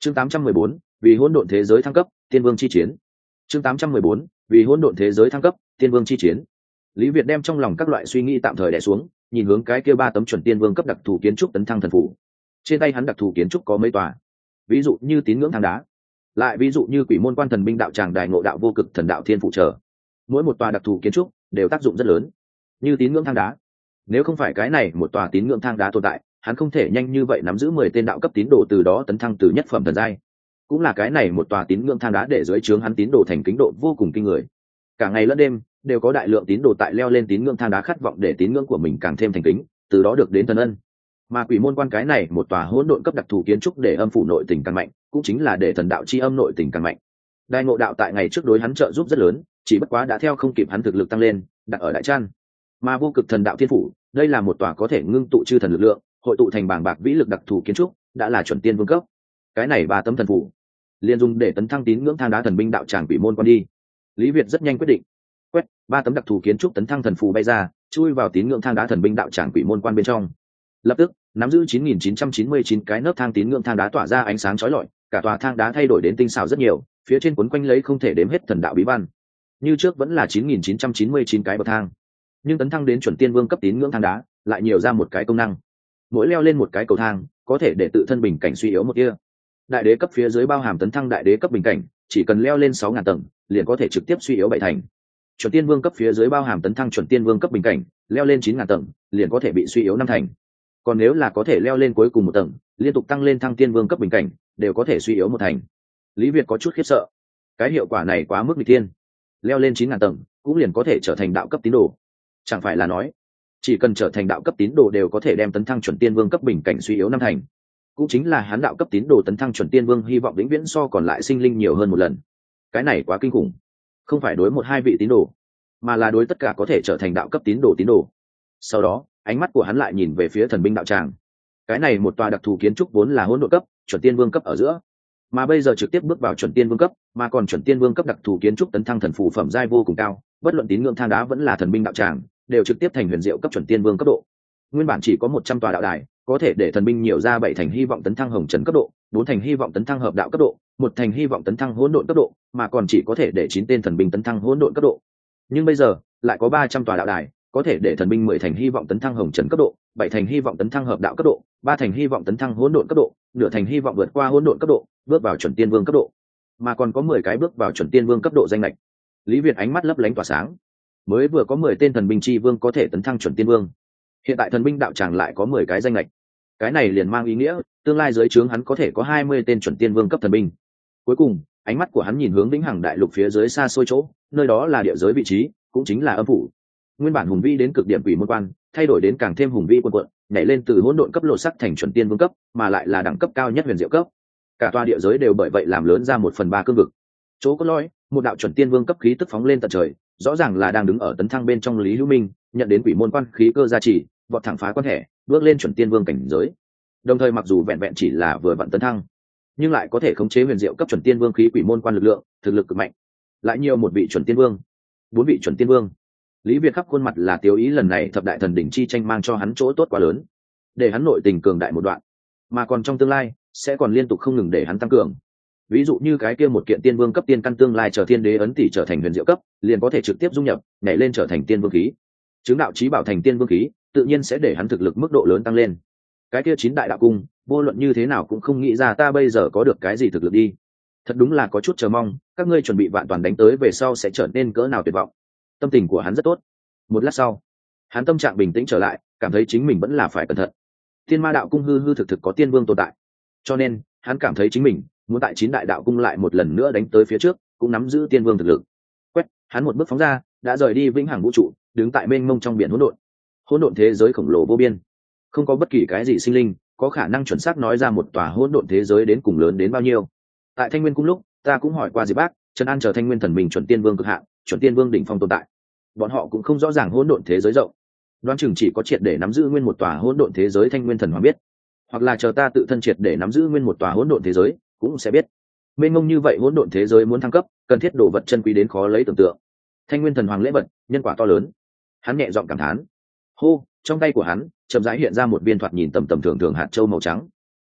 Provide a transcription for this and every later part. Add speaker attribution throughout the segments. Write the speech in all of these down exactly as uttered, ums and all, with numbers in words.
Speaker 1: chương tám trăm mười bốn vì hỗn độn thế giới thăng cấp, tiên vương chi chiến. chương tám trăm mười bốn vì hỗn độn thế giới thăng cấp, tiên vương chi chiến. Lý Việt đem trong lòng các loại suy nghĩ tạm thời đè xuống, nhìn hướng cái kia ba tấm chuẩn tiên vương cấp đặc thù kiến trúc tấn thăng thần phủ. Trên tay hắn đặc thù kiến trúc có mấy tòa, ví dụ như tín ngưỡng thang đá, lại ví dụ như quỷ môn quan thần binh đạo tràng đài ngộ đạo vô cực thần đạo thiên phụ trở. Mỗi một tòa đặc thù kiến trúc đều tác dụng rất lớn. Như tín ngưỡng thang đá, nếu không phải cái này một tòa tín ngưỡng thang đá tồn tại, hắn không thể nhanh như vậy nắm giữ mười tên đạo cấp tín đồ từ đó tấn thăng từ nhất phẩm thần giai. Cũng là cái này một tòa tín ngưỡng thang đá để dưới trướng hắn tín đồ thành kính độ vô cùng kinh người. Cả ngày lẫn đêm đều có đại lượng tín đồ tại leo lên tín ngưỡng thang đá khát vọng để tín ngưỡng của mình càng thêm thành kính, từ đó được đến thần ân. Mà quỷ môn quan cái này một tòa hỗn độn cấp đặc thù kiến trúc để âm phủ nội tình càng mạnh, cũng chính là để thần đạo chi âm nội tình càng mạnh. Đại ngộ đạo tại ngày trước đối hắn trợ giúp rất lớn, chỉ bất quá đã theo không kịp hắn thực lực tăng lên, đặt ở đại trăn. Mà vô cực thần đạo thiên phủ, đây là một tòa có thể ngưng tụ chư thần lực lượng, hội tụ thành bảng bạc vĩ lực đặc thù kiến trúc, đã là chuẩn tiên vương cấp. Cái này ba tấm thần phủ liền dùng để tấn thăng tín ngưỡng thang đá thần binh đạo tràng quỷ môn quan đi. Lý Việt rất nhanh quyết định, quét ba tấm đặc thù kiến trúc tấn thăng thần phù bay ra, chui vào tín ngưỡng thang đá thần binh đạo tràng quỷ môn quan bên trong. Lập tức nắm giữ chín nghìn chín trăm chín mươi chín cái nấc thang tín ngưỡng thang đá tỏa ra ánh sáng chói lọi, cả tòa thang đá thay đổi đến tinh xảo rất nhiều, phía trên quấn quanh lấy không thể đếm hết thần đạo bí văn. Như trước vẫn là chín nghìn chín trăm chín mươi chín cái bậc thang, nhưng tấn thăng đến chuẩn tiên vương cấp tín ngưỡng thang đá lại nhiều ra một cái công năng. Mỗi leo lên một cái cầu thang, có thể để tự thân bình cảnh suy yếu một tia. Đại đế cấp phía dưới bao hàm tấn thăng đại đế cấp bình cảnh, chỉ cần leo lên sáu ngàn tầng, liền có thể trực tiếp suy yếu bảy thành. Chuẩn tiên vương cấp phía dưới bao hàm tấn thăng chuẩn tiên vương cấp bình cảnh, leo lên chín ngàn tầng, liền có thể bị suy yếu năm thành. Còn nếu là có thể leo lên cuối cùng một tầng, liên tục tăng lên thăng tiên vương cấp bình cảnh, đều có thể suy yếu một thành. Lý Việt có chút khiếp sợ, cái hiệu quả này quá mức nghịch thiên. Leo lên chín ngàn tầng, cũng liền có thể trở thành đạo cấp tín đồ. Chẳng phải là nói, chỉ cần trở thành đạo cấp tín đồ đều có thể đem tấn thăng chuẩn tiên vương cấp bình cảnh suy yếu năm thành. Cũng chính là hắn đạo cấp tín đồ tấn thăng chuẩn tiên vương hy vọng vĩnh viễn so còn lại sinh linh nhiều hơn một lần. Cái này quá kinh khủng, không phải đối một hai vị tín đồ, mà là đối tất cả có thể trở thành đạo cấp tín đồ tín đồ. Sau đó ánh mắt của hắn lại nhìn về phía thần binh đạo tràng. Cái này một tòa đặc thù kiến trúc vốn là hỗn độn cấp, chuẩn tiên vương cấp ở giữa, mà bây giờ trực tiếp bước vào chuẩn tiên vương cấp, mà còn chuẩn tiên vương cấp đặc thù kiến trúc tấn thăng thần phù phẩm giai vô cùng cao, bất luận tín ngưỡng thang đá vẫn là thần binh đạo tràng, đều trực tiếp thành huyền diệu cấp chuẩn tiên vương cấp độ. Nguyên bản chỉ có một trăm tòa đạo đài, có thể để thần binh nhiều ra bảy thành hy vọng tấn thăng hồng trần cấp độ, bốn thành hy vọng tấn thăng hợp đạo cấp độ, một thành hy vọng tấn thăng hỗn độn cấp độ, mà còn chỉ có thể để chín tên thần binh tấn thăng hỗn độn cấp độ. Nhưng bây giờ lại có ba trăm tòa đạo đài, có thể để thần binh mười thành hy vọng tấn thăng hồng trần cấp độ, bảy thành hy vọng tấn thăng hợp đạo cấp độ, ba thành hy vọng tấn thăng hỗn độn cấp độ, nửa thành hy vọng vượt qua hỗn độn cấp độ, bước vào chuẩn tiên vương cấp độ, mà còn có mười cái bước vào chuẩn tiên vương cấp độ danh lệch. Lý Việt ánh mắt lấp lánh tỏa sáng, mới vừa có mười tên thần binh chi vương có thể tấn thăng chuẩn tiên vương, hiện tại thần binh đạo tràng lại có mười cái danh lệch. Cái này liền mang ý nghĩa tương lai dưới trướng hắn có thể có hai mươi tên chuẩn tiên vương cấp thần binh. Cuối cùng ánh mắt của hắn nhìn hướng vĩnh hằng đại lục phía dưới xa xôi chỗ, nơi đó là địa giới vị trí, cũng chính là âm phủ. Nguyên bản hùng vĩ đến cực điểm quỷ môn quan, thay đổi đến càng thêm hùng vĩ quần quận, nhảy lên từ hỗn độn cấp lộ sắc thành chuẩn tiên vương cấp, mà lại là đẳng cấp cao nhất huyền diệu cấp. Cả tòa địa giới đều bởi vậy làm lớn ra một phần ba cương vực. Chỗ có lõi, một đạo chuẩn tiên vương cấp khí tức phóng lên tận trời, rõ ràng là đang đứng ở tấn thăng bên trong Lý Hữu Minh, nhận đến quỷ môn quan khí cơ gia trì, vọt thẳng phá quan hệ, bước lên chuẩn tiên vương cảnh giới. Đồng thời mặc dù vẹn vẹn chỉ là vừa vặn tấn thăng, nhưng lại có thể khống chế huyền diệu cấp chuẩn tiên vương khí quỷ môn quan lực lượng, thực lực cực mạnh. Lại nhiều một vị chuẩn tiên vương, bốn vị chuẩn tiên vương. Lý Việt khắp khuôn mặt là tiêu ý, lần này thập đại thần đỉnh chi tranh mang cho hắn chỗ tốt quá lớn, để hắn nội tình cường đại một đoạn, mà còn trong tương lai sẽ còn liên tục không ngừng để hắn tăng cường. Ví dụ như cái kia một kiện tiên vương cấp tiên căn tương lai trở thiên đế ấn tỷ trở thành huyền diệu cấp, liền có thể trực tiếp dung nhập, nhảy lên trở thành tiên vương khí. Chứng đạo chí bảo thành tiên vương khí, tự nhiên sẽ để hắn thực lực mức độ lớn tăng lên. Cái kia chín đại đạo cung, vô luận như thế nào cũng không nghĩ ra ta bây giờ có được cái gì thực lực đi. Thật đúng là có chút chờ mong, các ngươi chuẩn bị vạn toàn đánh tới về sau sẽ trở nên cỡ nào tuyệt vọng. Tâm tình của hắn rất tốt. Một lát sau, hắn tâm trạng bình tĩnh trở lại, cảm thấy chính mình vẫn là phải cẩn thận. Thiên Ma đạo cung hư hư thực thực có tiên vương tồn tại, cho nên hắn cảm thấy chính mình muốn tại chín đại đạo cung lại một lần nữa đánh tới phía trước, cũng nắm giữ tiên vương thực lực. Quét, hắn một bước phóng ra, đã rời đi vĩnh hằng vũ trụ, đứng tại mênh mông trong biển hỗn độn. Hỗn độn thế giới khổng lồ vô biên, không có bất kỳ cái gì sinh linh có khả năng chuẩn xác nói ra một tòa hỗn độn thế giới đến cùng lớn đến bao nhiêu. Tại Thanh Nguyên cung lúc, ta cũng hỏi qua Diệp Bác, Trần An chờ Thanh Nguyên thần mình chuẩn tiên vương cực hạn, chuẩn tiên vương đỉnh phong tồn tại. Bọn họ cũng không rõ ràng hỗn độn thế giới rộng, đoán chừng chỉ có triệt để nắm giữ nguyên một tòa hỗn độn thế giới Thanh Nguyên thần hoàng biết, hoặc là chờ ta tự thân triệt để nắm giữ nguyên một tòa hỗn độn thế giới cũng sẽ biết. Mênh mông như vậy hỗn độn thế giới muốn thăng cấp, cần thiết đồ vật chân quý đến khó lấy tưởng tượng. Thanh Nguyên thần hoàng lễ vật, nhân quả to lớn. Hắn nhẹ giọng cảm thán. Hô, trong tay của hắn chậm rãi hiện ra một viên thoạt nhìn tầm tầm thường thường hạt châu màu trắng.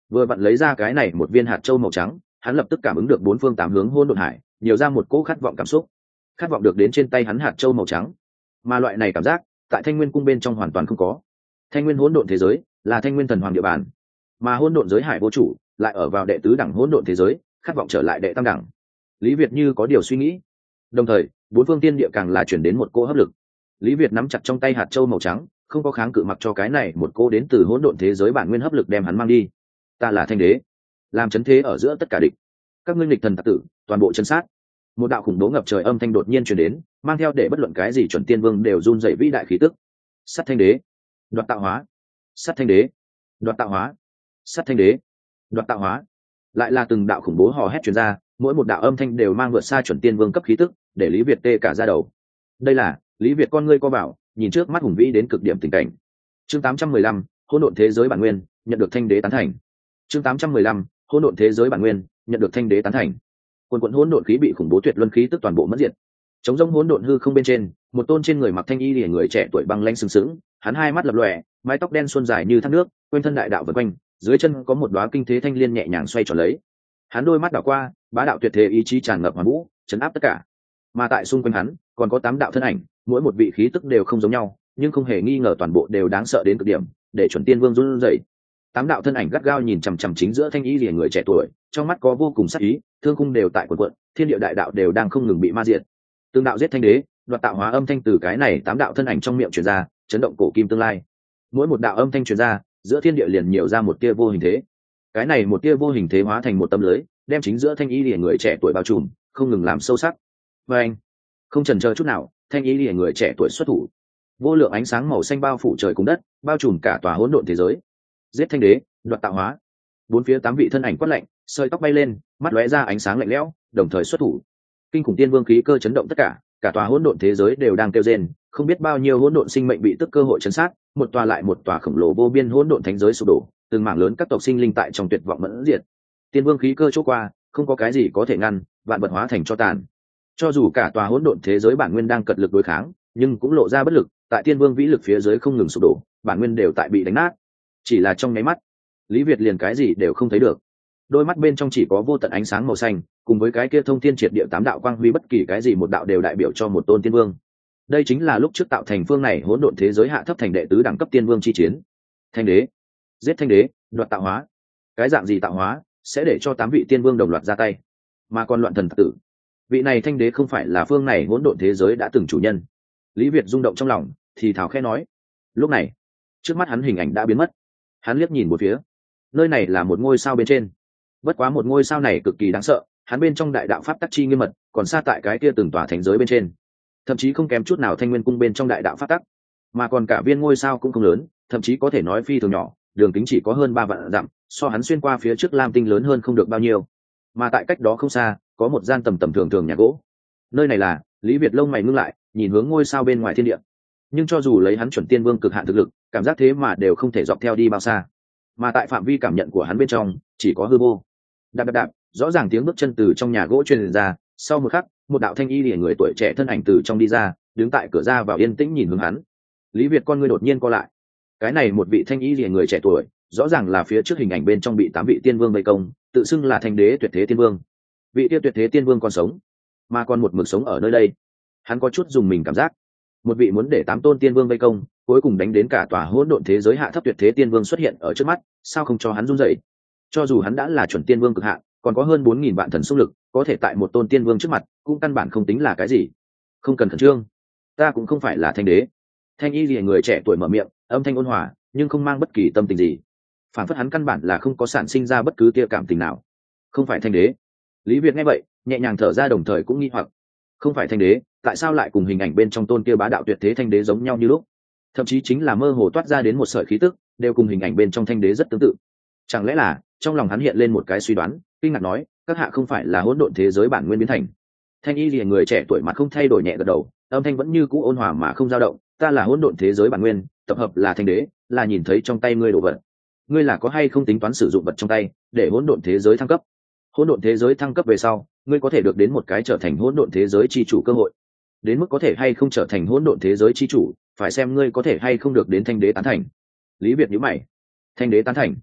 Speaker 1: vừa vặn lấy ra cái này một viên hạt châu màu trắng, hắn lập tức cảm ứng được bốn phương tám hướng hỗn độn hải nhiều ra một cỗ khát vọng cảm xúc, khát vọng được đến trên tay hắn hạt châu màu trắng. Mà loại này cảm giác tại Thanh Nguyên cung bên trong hoàn toàn không có. Thanh Nguyên hỗn độn thế giới là Thanh Nguyên thần hoàng địa bàn, mà hỗn độn giới hải vô chủ lại ở vào đệ tứ đẳng hỗn độn thế giới, khát vọng trở lại đệ tam đẳng. Lý Việt như có điều suy nghĩ, đồng thời bốn phương tiên địa càng là chuyển đến một cỗ hấp lực. Lý Việt nắm chặt trong tay hạt châu màu trắng, không có kháng cự, mặc cho cái này một cỗ đến từ hỗn độn thế giới bản nguyên hấp lực đem hắn mang đi. Ta là Thanh Đế, làm chấn thế ở giữa tất cả địch, các ngươi nghịch thần tặc tử toàn bộ chân sát. Một đạo khủng bố ngập trời âm thanh đột nhiên truyền đến, mang theo để bất luận cái gì chuẩn tiên vương đều run rẩy vĩ đại khí tức. Sát Thanh Đế, đoạt tạo hóa. Sát Thanh Đế, đoạt tạo hóa. Sát Thanh Đế, đoạt tạo hóa. Lại là từng đạo khủng bố hò hét truyền ra, mỗi một đạo âm thanh đều mang vượt xa chuẩn tiên vương cấp khí tức, để Lý Việt tê cả da đầu. Đây là Lý Việt con ngươi co bảo, nhìn trước mắt hùng vĩ đến cực điểm tình cảnh. Chương tám trăm mười lăm, hỗn độn thế giới bản nguyên, nhận được Thanh Đế tán thành. Chương tám trăm mười lăm, hỗn độn thế giới bản nguyên, nhận được Thanh Đế tán thành. Quần quần hỗn độn khí bị khủng bố tuyệt luân khí tức toàn bộ mất diệt. Trống rỗng hỗn độn hư không bên trên, một tôn trên người mặc thanh y liễu người trẻ tuổi băng lãnh sừng sững, hắn hai mắt lập lòe, mái tóc đen suôn dài như thác nước, quanh thân đại đạo vần quanh, dưới chân có một đóa kinh thế thanh liên nhẹ nhàng xoay tròn lấy. Hắn đôi mắt đảo qua, bá đạo tuyệt thế ý chí tràn ngập hoàn vũ, chấn áp tất cả. Mà tại xung quanh hắn, còn có tám đạo thân ảnh, mỗi một vị khí tức đều không giống nhau, nhưng không hề nghi ngờ toàn bộ đều đáng sợ đến cực điểm, để chuẩn tiên vương run rẩy. Tám đạo thân ảnh gắt gao nhìn chằm chằm chính giữa thanh y liễu người trẻ tuổi, trong mắt có vô cùng sắc ý, thương khung đều tại quần quận, thiên địa đại đạo đều đang không ngừng bị ma diệt. Từng đạo giết Thanh Đế, đoạt tạo hóa âm thanh từ cái này tám đạo thân ảnh trong miệng truyền ra, chấn động cổ kim tương lai. Mỗi một đạo âm thanh truyền ra, giữa thiên địa liền nhiều ra một tia vô hình thế. Cái này một tia vô hình thế hóa thành một tấm lưới, đem chính giữa thanh y liễu người trẻ tuổi bao trùm, không ngừng làm sâu sắc. Và anh, không chần chờ chút nào, thanh y liễu người trẻ tuổi xuất thủ. Vô lượng ánh sáng màu xanh bao phủ trời cùng đất, bao trùm cả tòa hỗn độn thế giới. Giết Thanh Đế, đoạt tạo hóa. Bốn phía tám vị thân ảnh quát lạnh, sợi tóc bay lên, mắt lóe ra ánh sáng lạnh lẽo, đồng thời xuất thủ. Kinh khủng tiên vương khí cơ chấn động tất cả, cả tòa hỗn độn thế giới đều đang kêu rên, không biết bao nhiêu hỗn độn sinh mệnh bị tức cơ hội chấn sát, một tòa lại một tòa khổng lồ vô biên hỗn độn thánh giới sụp đổ, từng mảng lớn các tộc sinh linh tại trong tuyệt vọng mẫn diệt. Tiên vương khí cơ chỗ qua, không có cái gì có thể ngăn, vạn vật hóa thành cho tàn. Cho dù cả tòa hỗn độn thế giới bản nguyên đang cật lực đối kháng, nhưng cũng lộ ra bất lực, tại tiên vương vĩ lực phía dưới không ngừng sụp đổ, bản nguyên đều tại bị đánh nát. Chỉ là trong nháy mắt, Lý Việt liền cái gì đều không thấy được. Đôi mắt bên trong chỉ có vô tận ánh sáng màu xanh, cùng với cái kia thông thiên triệt địa tám đạo quang huy, bất kỳ cái gì một đạo đều đại biểu cho một tôn tiên vương. Đây chính là lúc trước tạo thành phương này hỗn độn thế giới hạ thấp thành đệ tứ đẳng cấp tiên vương chi chiến. Thanh Đế, giết Thanh Đế, đoạt tạo hóa. Cái dạng gì tạo hóa sẽ để cho tám vị tiên vương đồng loạt ra tay, mà còn loạn thần tử. Vị này Thanh Đế không phải là phương này hỗn độn thế giới đã từng chủ nhân. Lý Việt rung động trong lòng, thì thào khẽ nói. Lúc này, trước mắt hắn hình ảnh đã biến mất. Hắn liếc nhìn một phía, nơi này là một ngôi sao bên trên. Bất quá một ngôi sao này cực kỳ đáng sợ, hắn bên trong đại đạo pháp tắc chi nghiêm mật, còn xa tại cái kia từng tòa thánh giới bên trên, thậm chí không kém chút nào Thanh Nguyên cung bên trong đại đạo pháp tắc, mà còn cả viên ngôi sao cũng không lớn, thậm chí có thể nói phi thường nhỏ, đường kính chỉ có hơn ba vạn dặm, so hắn xuyên qua phía trước Lam Tinh lớn hơn không được bao nhiêu. Mà tại cách đó không xa, có một gian tầm tầm thường thường nhà gỗ. Nơi này là, Lý Việt lông mày ngưng lại, nhìn hướng ngôi sao bên ngoài thiên địa. Nhưng cho dù lấy hắn chuẩn tiên vương cực hạn thực lực, cảm giác thế mà đều không thể dọc theo đi bao xa. Mà tại phạm vi cảm nhận của hắn bên trong, chỉ có hư vô. Đạp đạp đạp, rõ ràng tiếng bước chân từ trong nhà gỗ truyền ra, sau một khắc, một đạo thanh y liễu người tuổi trẻ thân ảnh từ trong đi ra, đứng tại cửa ra vào yên tĩnh nhìn hướng hắn. Lý Việt con ngươi đột nhiên co lại. Cái này một vị thanh y liễu người trẻ tuổi, rõ ràng là phía trước hình ảnh bên trong bị tám vị tiên vương vây công, tự xưng là Thanh Đế tuyệt thế tiên vương. Vị kia tuyệt thế tiên vương còn sống, mà còn một mực sống ở nơi đây. Hắn có chút dùng mình cảm giác, một vị muốn để tám tôn tiên vương vây công, cuối cùng đánh đến cả tòa hỗn độn thế giới hạ thấp tuyệt thế tiên vương xuất hiện ở trước mắt, sao không cho hắn run rẩy? Cho dù hắn đã là chuẩn tiên vương cực hạn, còn có hơn bốn nghìn vạn thần xung lực, có thể tại một tôn tiên vương trước mặt, cũng căn bản không tính là cái gì. Không cần khẩn trương, ta cũng không phải là Thanh Đế. Thanh y liễu người trẻ tuổi mở miệng, âm thanh ôn hòa, nhưng không mang bất kỳ tâm tình gì. Phản phất hắn căn bản là không có sản sinh ra bất cứ tia cảm tình nào. Không phải Thanh Đế. Lý Việt nghe vậy, nhẹ nhàng thở ra, đồng thời cũng nghi hoặc, không phải Thanh Đế, tại sao lại cùng hình ảnh bên trong tôn kia bá đạo tuyệt thế Thanh Đế giống nhau như lúc? Thậm chí chính là mơ hồ toát ra đến một sợi khí tức, đều cùng hình ảnh bên trong Thanh Đế rất tương tự. Chẳng lẽ là, trong lòng hắn hiện lên một cái suy đoán, kinh ngạc nói, các hạ không phải là hỗn độn thế giới bản nguyên biến thành? Thanh y liễu người trẻ tuổi mặt không thay đổi nhẹ gật đầu, âm thanh vẫn như cũ ôn hòa mà không dao động, ta là hỗn độn thế giới bản nguyên, tập hợp là Thanh Đế, là nhìn thấy trong tay ngươi đồ vật. Ngươi là có hay không tính toán sử dụng vật trong tay để hỗn độn thế giới thăng cấp? Hỗn độn thế giới thăng cấp về sau, ngươi có thể được đến một cái trở thành hỗn độn thế giới chi chủ cơ hội. Đến mức có thể hay không trở thành hỗn độn thế giới chi chủ, phải xem ngươi có thể hay không được đến Thanh Đế tán thành. Lý Việt nhíu mày. Thanh Đế tán thành?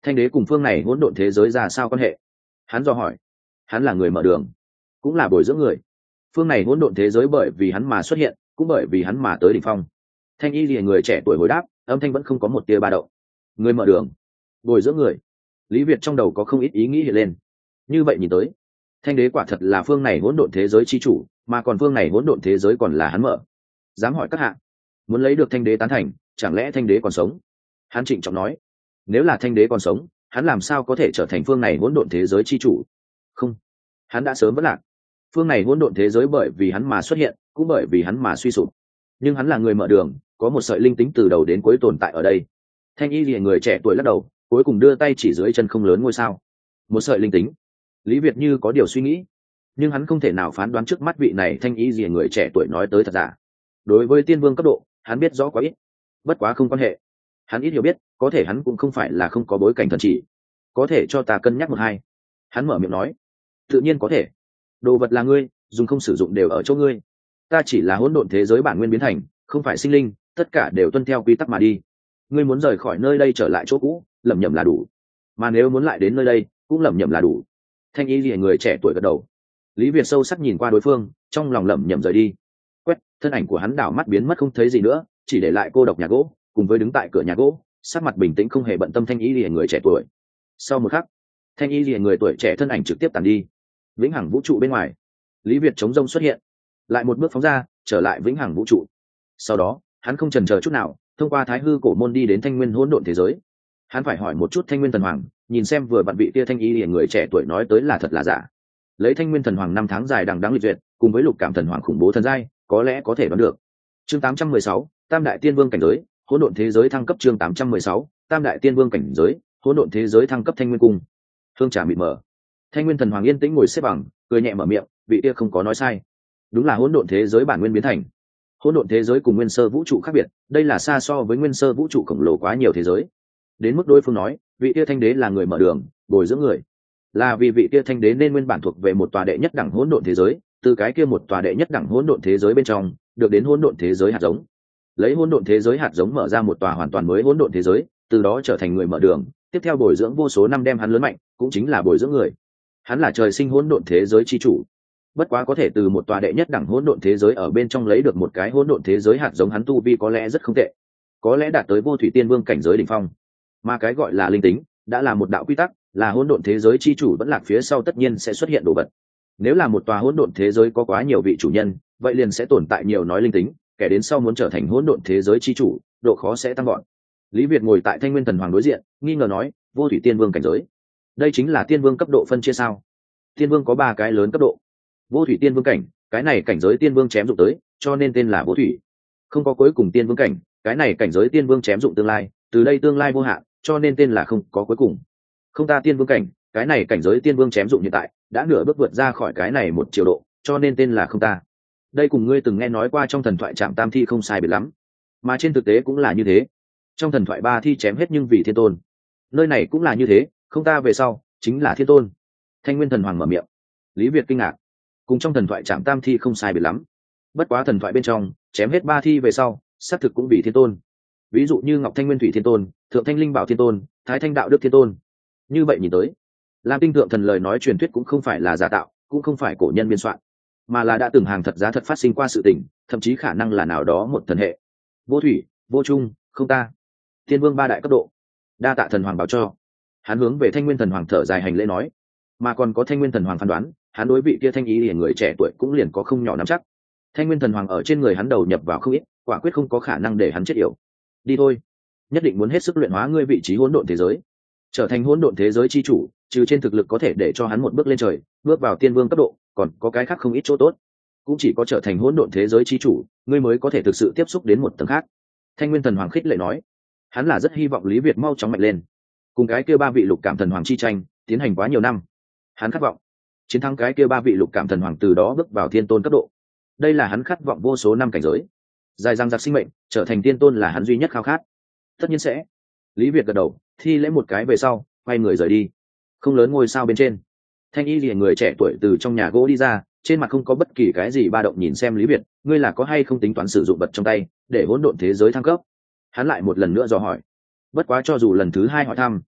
Speaker 1: thanh đế cùng phương này hỗn độn thế giới ra sao quan hệ? Hắn dò hỏi. Hắn là người mở đường, cũng là bồi dưỡng người. Phương này hỗn độn thế giới bởi vì hắn mà xuất hiện, cũng bởi vì hắn mà tới đỉnh phong. Thanh y lìa người trẻ tuổi hồi đáp, âm thanh vẫn không có một tia ba động. Người mở đường, bồi dưỡng người. Lý Việt trong đầu có không ít ý nghĩ hiện lên. Như vậy nhìn tới, thanh đế quả thật là phương này hỗn độn thế giới chi chủ, mà còn phương này hỗn độn thế giới còn là hắn mở. Dám hỏi các hạ, muốn lấy được thanh đế tán thành, chẳng lẽ thanh đế còn sống? Hắn trịnh trọng nói. Nếu là thanh đế còn sống, hắn làm sao có thể trở thành phương này hỗn độn thế giới chi chủ? Không, hắn đã sớm vất lạc. Phương này hỗn độn thế giới bởi vì hắn mà xuất hiện, cũng bởi vì hắn mà suy sụp. Nhưng hắn là người mở đường, có một sợi linh tính từ đầu đến cuối tồn tại ở đây. Thanh y lìa người trẻ tuổi lắc đầu, cuối cùng đưa tay chỉ dưới chân không lớn ngôi sao. Một sợi linh tính. Lý Việt như có điều suy nghĩ, nhưng hắn không thể nào phán đoán trước mắt vị này thanh y lìa người trẻ tuổi nói tới thật giả. Đối với tiên vương cấp độ, hắn biết rõ quá ít. Bất quá không quan hệ, hắn ít hiểu biết, có thể hắn cũng không phải là không có bối cảnh thần chỉ. Có thể cho ta cân nhắc một hai. Hắn mở miệng nói. Tự nhiên có thể. Đồ vật là ngươi, dùng không sử dụng đều ở chỗ ngươi. Ta chỉ là hỗn độn thế giới bản nguyên biến thành, không phải sinh linh, tất cả đều tuân theo quy tắc mà đi. Ngươi muốn rời khỏi nơi đây trở lại chỗ cũ, lẩm nhẩm là đủ. Mà nếu muốn lại đến nơi đây, cũng lẩm nhẩm là đủ. Thanh y lìa người trẻ tuổi gật đầu. Lý Việt sâu sắc nhìn qua đối phương, trong lòng lẩm nhẩm rời đi. Quét, thân ảnh của hắn đảo mắt biến mất không thấy gì nữa, chỉ để lại cô độc nhà gỗ, cùng với đứng tại cửa nhà gỗ, sắc mặt bình tĩnh không hề bận tâm thanh y lìa người trẻ tuổi. Sau một khắc, thanh y lìa người tuổi trẻ thân ảnh trực tiếp tàn đi. Vĩnh hằng vũ trụ bên ngoài, Lý Việt chống rông xuất hiện, lại một bước phóng ra, trở lại vĩnh hằng vũ trụ. Sau đó, hắn không chần chờ chút nào, thông qua thái hư cổ môn đi đến thanh nguyên hỗn độn thế giới. Hắn phải hỏi một chút thanh nguyên thần hoàng, nhìn xem vừa bạn vị tia thanh y lìa người trẻ tuổi nói tới là thật là giả. Lấy thanh nguyên thần hoàng năm tháng dài đằng đẵng lịch duyệt, cùng với lục cảm thần hoàng khủng bố thần giai, có lẽ có thể đoán được. Chương tám trăm mười sáu, Tam đại tiên vương cảnh giới, hỗn độn thế giới thăng cấp. Chương tám trăm mười sáu, Tam đại tiên vương cảnh giới, hỗn độn thế giới thăng cấp. Thanh nguyên cung, hương trà mịt mờ. Thanh nguyên thần hoàng yên tĩnh ngồi xếp bằng, cười nhẹ mở miệng, vị tia không có nói sai, đúng là hỗn độn thế giới bản nguyên biến thành. Hỗn độn thế giới cùng nguyên sơ vũ trụ khác biệt, đây là xa so với nguyên sơ vũ trụ khổng lồ quá nhiều thế giới. Đến mức đối phương nói, vị tia thanh đế là người mở đường, bồi dưỡng người, là vì vị tia thanh đế nên nguyên bản thuộc về một tòa đệ nhất đẳng hỗn độn thế giới, từ cái kia một tòa đệ nhất đẳng hỗn độn thế giới bên trong, được đến hỗn độn thế giới hạt giống. Lấy hỗn độn thế giới hạt giống mở ra một tòa hoàn toàn mới hỗn độn thế giới, từ đó trở thành người mở đường, tiếp theo bồi dưỡng vô số năm đem hắn lớn mạnh, cũng chính là bồi dưỡng người. Hắn là trời sinh hỗn độn thế giới chi chủ. Bất quá có thể từ một tòa đệ nhất đẳng hỗn độn thế giới ở bên trong lấy được một cái hỗn độn thế giới hạt giống, hắn tu vi có lẽ rất không tệ, có lẽ đạt tới vô thủy tiên vương cảnh giới đỉnh phong. Mà cái gọi là linh tính, đã là một đạo quy tắc, là hỗn độn thế giới chi chủ vẫn lạc phía sau tất nhiên sẽ xuất hiện đồ vật. Nếu là một tòa hỗn độn thế giới có quá nhiều vị chủ nhân, vậy liền sẽ tồn tại nhiều nói linh tính, kẻ đến sau muốn trở thành hỗn độn thế giới chi chủ, độ khó sẽ tăng gọn. Lý Việt ngồi tại thanh nguyên thần hoàng đối diện, nghi ngờ nói, vô thủy tiên vương cảnh giới, đây chính là tiên vương cấp độ phân chia sao? Tiên vương có ba cái lớn cấp độ. Vô thủy tiên vương cảnh, cái này cảnh giới tiên vương chém dụng tới, cho nên tên là vô thủy. Không có cuối cùng tiên vương cảnh, cái này cảnh giới tiên vương chém dụng tương lai, từ đây tương lai vô hạn, cho nên tên là không có cuối cùng. Không ta tiên vương cảnh, cái này cảnh giới tiên vương chém dụng hiện tại, đã nửa bước vượt ra khỏi cái này một chiều độ, cho nên tên là không ta. Đây cùng ngươi từng nghe nói qua trong thần thoại Trạm Tam Thi không sai biệt lắm, mà trên thực tế cũng là như thế. Trong thần thoại ba thi chém hết nhưng vì thiên tôn, nơi này cũng là như thế, không ta về sau chính là thiên tôn. Thanh nguyên thần hoàng mở miệng. Lý Việt kinh ngạc, cùng trong thần thoại Trạm Tam Thi không sai biệt lắm, bất quá thần thoại bên trong chém hết ba thi về sau xác thực cũng vì thiên tôn. Ví dụ như Ngọc Thanh Nguyên Thủy Thiên Tôn, Thượng Thanh Linh Bảo Thiên Tôn, Thái Thanh Đạo Đức Thiên Tôn. Như vậy nhìn tới, Lam Tinh Thượng Thần lời nói truyền thuyết cũng không phải là giả tạo, cũng không phải cổ nhân biên soạn, mà là đã từng hàng thật giá thật phát sinh qua sự tình, thậm chí khả năng là nào đó một thần hệ. Vô thủy, vô trung, không ta, thiên vương ba đại cấp độ. Đa tạ thần hoàng báo cho. Hắn hướng về Thanh Nguyên thần hoàng thở dài hành lễ nói, mà còn có Thanh Nguyên thần hoàng phán đoán, hắn đối vị kia thanh ý liền người trẻ tuổi cũng liền có không nhỏ nắm chắc. Thanh Nguyên thần hoàng ở trên người hắn đầu nhập vào không ít, quả quyết không có khả năng để hắn chết yểu. Đi thôi, nhất định muốn hết sức luyện hóa ngươi vị trí hỗn độn thế giới, trở thành hỗn độn thế giới chi chủ. Trừ trên thực lực có thể để cho hắn một bước lên trời, bước vào tiên vương cấp độ, còn có cái khác không ít chỗ tốt. Cũng chỉ có trở thành hỗn độn thế giới chi chủ, ngươi mới có thể thực sự tiếp xúc đến một tầng khác. Thanh Nguyên thần hoàng khích lệ nói, hắn là rất hy vọng Lý Việt mau chóng mạnh lên, cùng cái kia ba vị lục cảm thần hoàng chi tranh tiến hành quá nhiều năm. Hắn khát vọng chiến thắng cái kia ba vị lục cảm thần hoàng, từ đó bước vào thiên tôn cấp độ. Đây là hắn khát vọng vô số năm cảnh giới, dài dằng dặc sinh mệnh, trở thành tiên tôn là hắn duy nhất khao khát. Tất nhiên sẽ. Lý Việt gật đầu, thi lễ một cái về sau, quay người rời đi. Không lớn ngôi sao bên trên, thanh y liền người trẻ tuổi từ trong nhà gỗ đi ra, trên mặt không có bất kỳ cái gì ba động, nhìn xem Lý Việt, ngươi là có hay không tính toán sử dụng vật trong tay để hỗn độn thế giới thăng cấp? Hắn lại một lần nữa dò hỏi. Bất quá cho dù lần thứ hai hỏi thăm,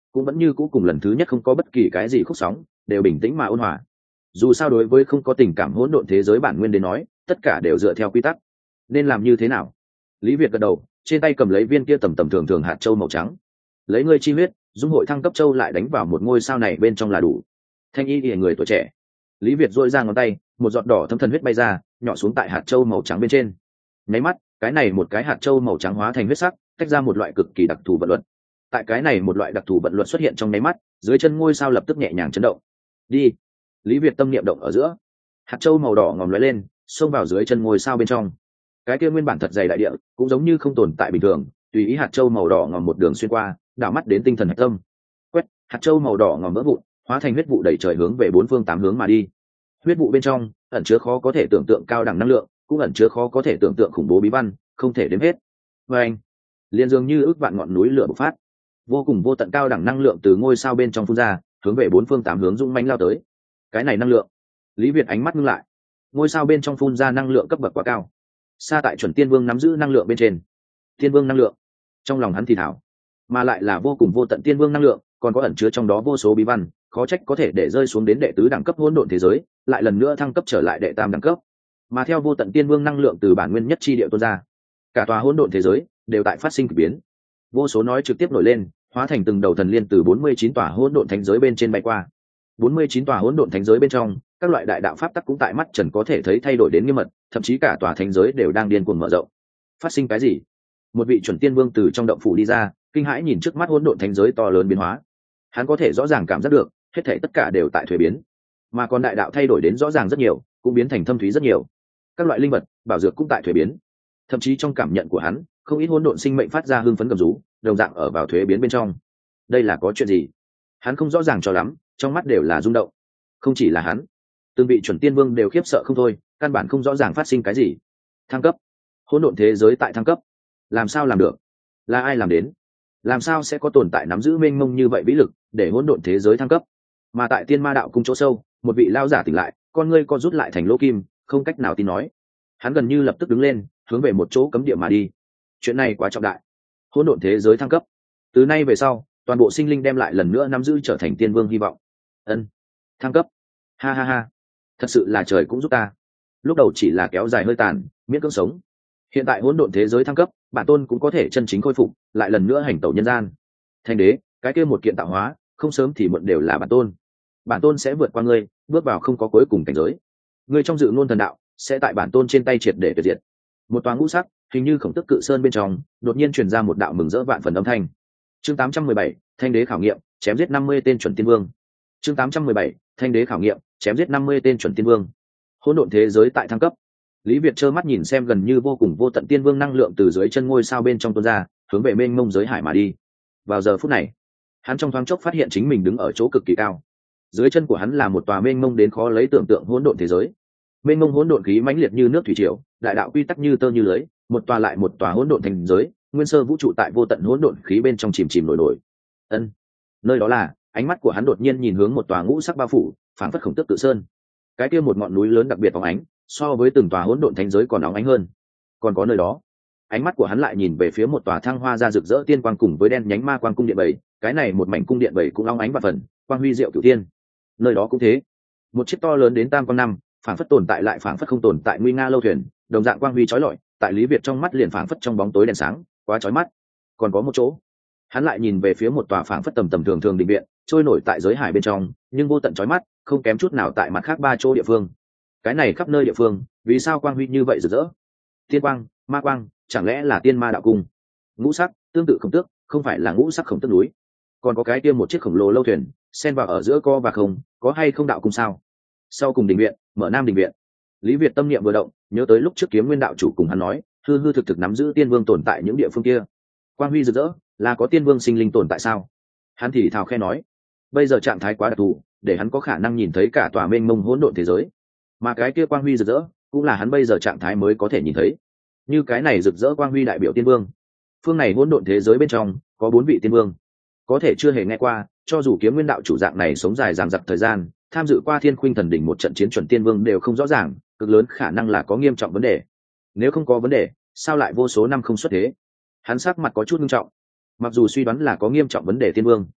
Speaker 1: cũng vẫn như cũ cùng lần thứ nhất không có bất kỳ cái gì khúc sóng, đều bình tĩnh mà ôn hòa. Dù sao đối với không có tình cảm hỗn độn thế giới bản nguyên đến nói, tất cả đều dựa theo quy tắc. Nên làm như thế nào? Lý Việt gật đầu, trên tay cầm lấy viên kia tầm tầm thường thường hạt châu màu trắng. Lấy ngươi chi huyết, dung hội thăng cấp châu lại đánh vào một ngôi sao này bên trong là đủ. Thanh y lìa người tuổi trẻ. Lý Việt duỗi ra ngón tay, một giọt đỏ thâm thần huyết bay ra, nhỏ xuống tại hạt châu màu trắng bên trên. Nháy mắt, cái này một cái hạt châu màu trắng hóa thành huyết sắc, tách ra một loại cực kỳ đặc thù vận luật. Tại cái này một loại đặc thù vận luật xuất hiện trong nháy mắt, dưới chân ngôi sao lập tức nhẹ nhàng chấn động. Đi. Lý Việt tâm niệm động ở giữa, hạt châu màu đỏ ngòm lóe lên, xông vào dưới chân ngôi sao bên trong. Cái kia nguyên bản thật dày đại địa cũng giống như không tồn tại bình thường, tùy ý hạt châu màu đỏ ngòm một đường xuyên qua, đảo mắt đến tinh thần hạch tâm. Quét, hạt châu màu đỏ ngòm vỡ vụn, hóa thành huyết vụ đẩy trời hướng về bốn phương tám hướng mà đi. Huyết vụ bên trong ẩn chứa khó có thể tưởng tượng cao đẳng năng lượng, cũng ẩn chứa khó có thể tưởng tượng khủng bố bí văn, không thể đếm hết. Và anh, liền dường như ước vạn ngọn núi lửa bộc phát, vô cùng vô tận cao đẳng năng lượng từ ngôi sao bên trong phun ra, hướng về bốn phương tám hướng dũng mãnh lao tới. Cái này năng lượng, Lý Việt ánh mắt ngưng lại. Ngôi sao bên trong phun ra năng lượng cấp bậc quá cao, xa tại chuẩn tiên vương nắm giữ năng lượng bên trên. Tiên vương năng lượng, trong lòng hắn thì thảo, mà lại là vô cùng vô tận tiên vương năng lượng, còn có ẩn chứa trong đó vô số bí văn, khó trách có thể để rơi xuống đến đệ tứ đẳng cấp hỗn độn thế giới, lại lần nữa thăng cấp trở lại đệ tam đẳng cấp. Mà theo vô tận tiên vương năng lượng từ bản nguyên nhất chi địa tuôn ra, cả tòa hỗn độn thế giới đều tại phát sinh kỳ biến. Vô số nói trực tiếp nổi lên, hóa thành từng đầu thần liên từ bốn mươi chín tòa hỗn độn thánh giới bên trên bay qua. bốn mươi chín tòa hỗn độn thánh giới bên trong, các loại đại đạo pháp tắc cũng tại mắt trần có thể thấy thay đổi đến nghiêm mật, thậm chí cả tòa thánh giới đều đang điên cuồng mở rộng. Phát sinh cái gì? Một vị chuẩn tiên vương từ trong động phủ đi ra, kinh hãi nhìn trước mắt hỗn độn thánh giới to lớn biến hóa. Hắn có thể rõ ràng cảm giác được, hết thảy tất cả đều tại thuế biến, mà còn đại đạo thay đổi đến rõ ràng rất nhiều, cũng biến thành thâm thúy rất nhiều. Các loại linh vật, bảo dược cũng tại thuế biến. Thậm chí trong cảm nhận của hắn, không ít hỗn độn sinh mệnh phát ra hưng phấn gầm rú, đồng dạng ở vào thuế biến bên trong. Đây là có chuyện gì? Hắn không rõ ràng cho lắm, trong mắt đều là rung động. Không chỉ là hắn, từng vị chuẩn tiên vương đều khiếp sợ không thôi, căn bản không rõ ràng phát sinh cái gì. Thăng cấp, hỗn độn thế giới tại thăng cấp, làm sao làm được? Là ai làm đến? Làm sao sẽ có tồn tại nắm giữ mênh mông như vậy vĩ lực để hỗn độn thế giới thăng cấp? Mà tại tiên ma đạo cung chỗ sâu, một vị lao giả tỉnh lại, con ngươi co rút lại thành lỗ kim, không cách nào tin nói. Hắn gần như lập tức đứng lên, hướng về một chỗ cấm địa mà đi. Chuyện này quá trọng đại, hỗn độn thế giới thăng cấp, từ nay về sau toàn bộ sinh linh đem lại lần nữa nắm giữ trở thành tiên vương hy vọng. Ân, thăng cấp, ha ha ha, thật sự là trời cũng giúp ta. Lúc đầu chỉ là kéo dài hơi tàn, miễn cưỡng sống, hiện tại hỗn độn thế giới thăng cấp, bản tôn cũng có thể chân chính khôi phục, lại lần nữa hành tẩu nhân gian. Thanh đế, cái kia một kiện tạo hóa, không sớm thì muộn đều là bản tôn. Bản tôn sẽ vượt qua ngươi, bước vào không có cuối cùng cảnh giới. Ngươi trong dự ngôn thần đạo, sẽ tại bản tôn trên tay triệt để tuyệt diệt. Một toán ngũ sắc, hình như khổng tức cự sơn bên trong, đột nhiên truyền ra một đạo mừng rỡ vạn phần âm thanh. Chương tám trăm mười bảy, Thanh đế khảo nghiệm, chém giết năm mươi tên chuẩn tiên vương. Chương tám trăm mười bảy, Thanh đế khảo nghiệm, chém giết năm mươi tên chuẩn tiên vương. Hỗn độn thế giới tại thăng cấp. Lý Việt trơ mắt nhìn xem gần như vô cùng vô tận tiên vương năng lượng từ dưới chân ngôi sao bên trong tuôn ra, hướng về mênh mông giới hải mà đi. Vào giờ phút này, hắn trong thoáng chốc phát hiện chính mình đứng ở chỗ cực kỳ cao. Dưới chân của hắn là một tòa mênh mông đến khó lấy tưởng tượng hỗn độn thế giới. Mênh mông hỗn độn khí mãnh liệt như nước thủy triều, đại đạo quy tắc như tơ như lưới, một tòa lại một tòa hỗn độn thành giới, nguyên sơ vũ trụ tại vô tận hỗn độn khí bên trong chìm chìm nổi nổi. Ân, nơi đó là, ánh mắt của hắn đột nhiên nhìn hướng một tòa ngũ sắc bao phủ, phảng phất khổng tước tự sơn. Cái kia một ngọn núi lớn đặc biệt phóng ánh, so với từng tòa hỗn độn thánh giới còn óng ánh hơn. Còn có nơi đó, ánh mắt của hắn lại nhìn về phía một tòa thăng hoa ra rực rỡ tiên quang cùng với đen nhánh ma quang cung điện bảy, cái này một mảnh cung điện bảy cũng óng ánh và phần, quang huy diệu cửu tiên. Nơi đó cũng thế, một chiếc to lớn đến tam quan năm, phảng phất tồn tại lại phảng phất không tồn tại nguy nga lâu thuyền, đồng dạng quang huy chói lọi, tại Lý Việt trong mắt liền phảng phất trong bóng tối đèn sáng, quá chói mắt. Còn có một chỗ, hắn lại nhìn về phía một tòa phảng phất tầm tầm thường thường đình viện, trôi nổi tại giới hải bên trong, nhưng vô tận chói mắt, không kém chút nào tại mặt khác ba chỗ địa phương. Cái này khắp nơi địa phương, vì sao quang huy như vậy rực rỡ? Tiên quang, ma quang, chẳng lẽ là tiên ma đạo cung? Ngũ sắc, tương tự khổng tước, không phải là ngũ sắc khổng tước núi. Còn có cái kia một chiếc khổng lồ lâu thuyền, xen vào ở giữa co và không, có hay không đạo cung sao? Sau cùng đình viện, mở nam đình viện. Lý Việt tâm niệm vừa động, nhớ tới lúc trước Kiếm Nguyên đạo chủ cùng hắn nói, hư hư thực thực nắm giữ tiên vương tồn tại những địa phương kia. Quang huy rực rỡ, là có tiên vương sinh linh tồn tại sao? Hắn thì thào khe nói, bây giờ trạng thái quá đặc thù, để hắn có khả năng nhìn thấy cả tòa mênh mông hỗn độn thế giới. Mà cái kia quang huy rực rỡ, cũng là hắn bây giờ trạng thái mới có thể nhìn thấy. Như cái này rực rỡ quang huy đại biểu tiên vương. Phương này hỗn độn thế giới bên trong, có bốn vị tiên vương. Có thể chưa hề nghe qua, cho dù Kiếm Nguyên đạo chủ dạng này sống dài dằng dặc thời gian, tham dự qua Thiên Khuynh Thần đỉnh một trận chiến chuẩn tiên vương đều không rõ ràng, cực lớn khả năng là có nghiêm trọng vấn đề. Nếu không có vấn đề, sao lại vô số năm không xuất thế? Hắn sắc mặt có chút nghiêm trọng. Mặc dù suy đoán là có nghiêm trọng vấn đề tiên vương,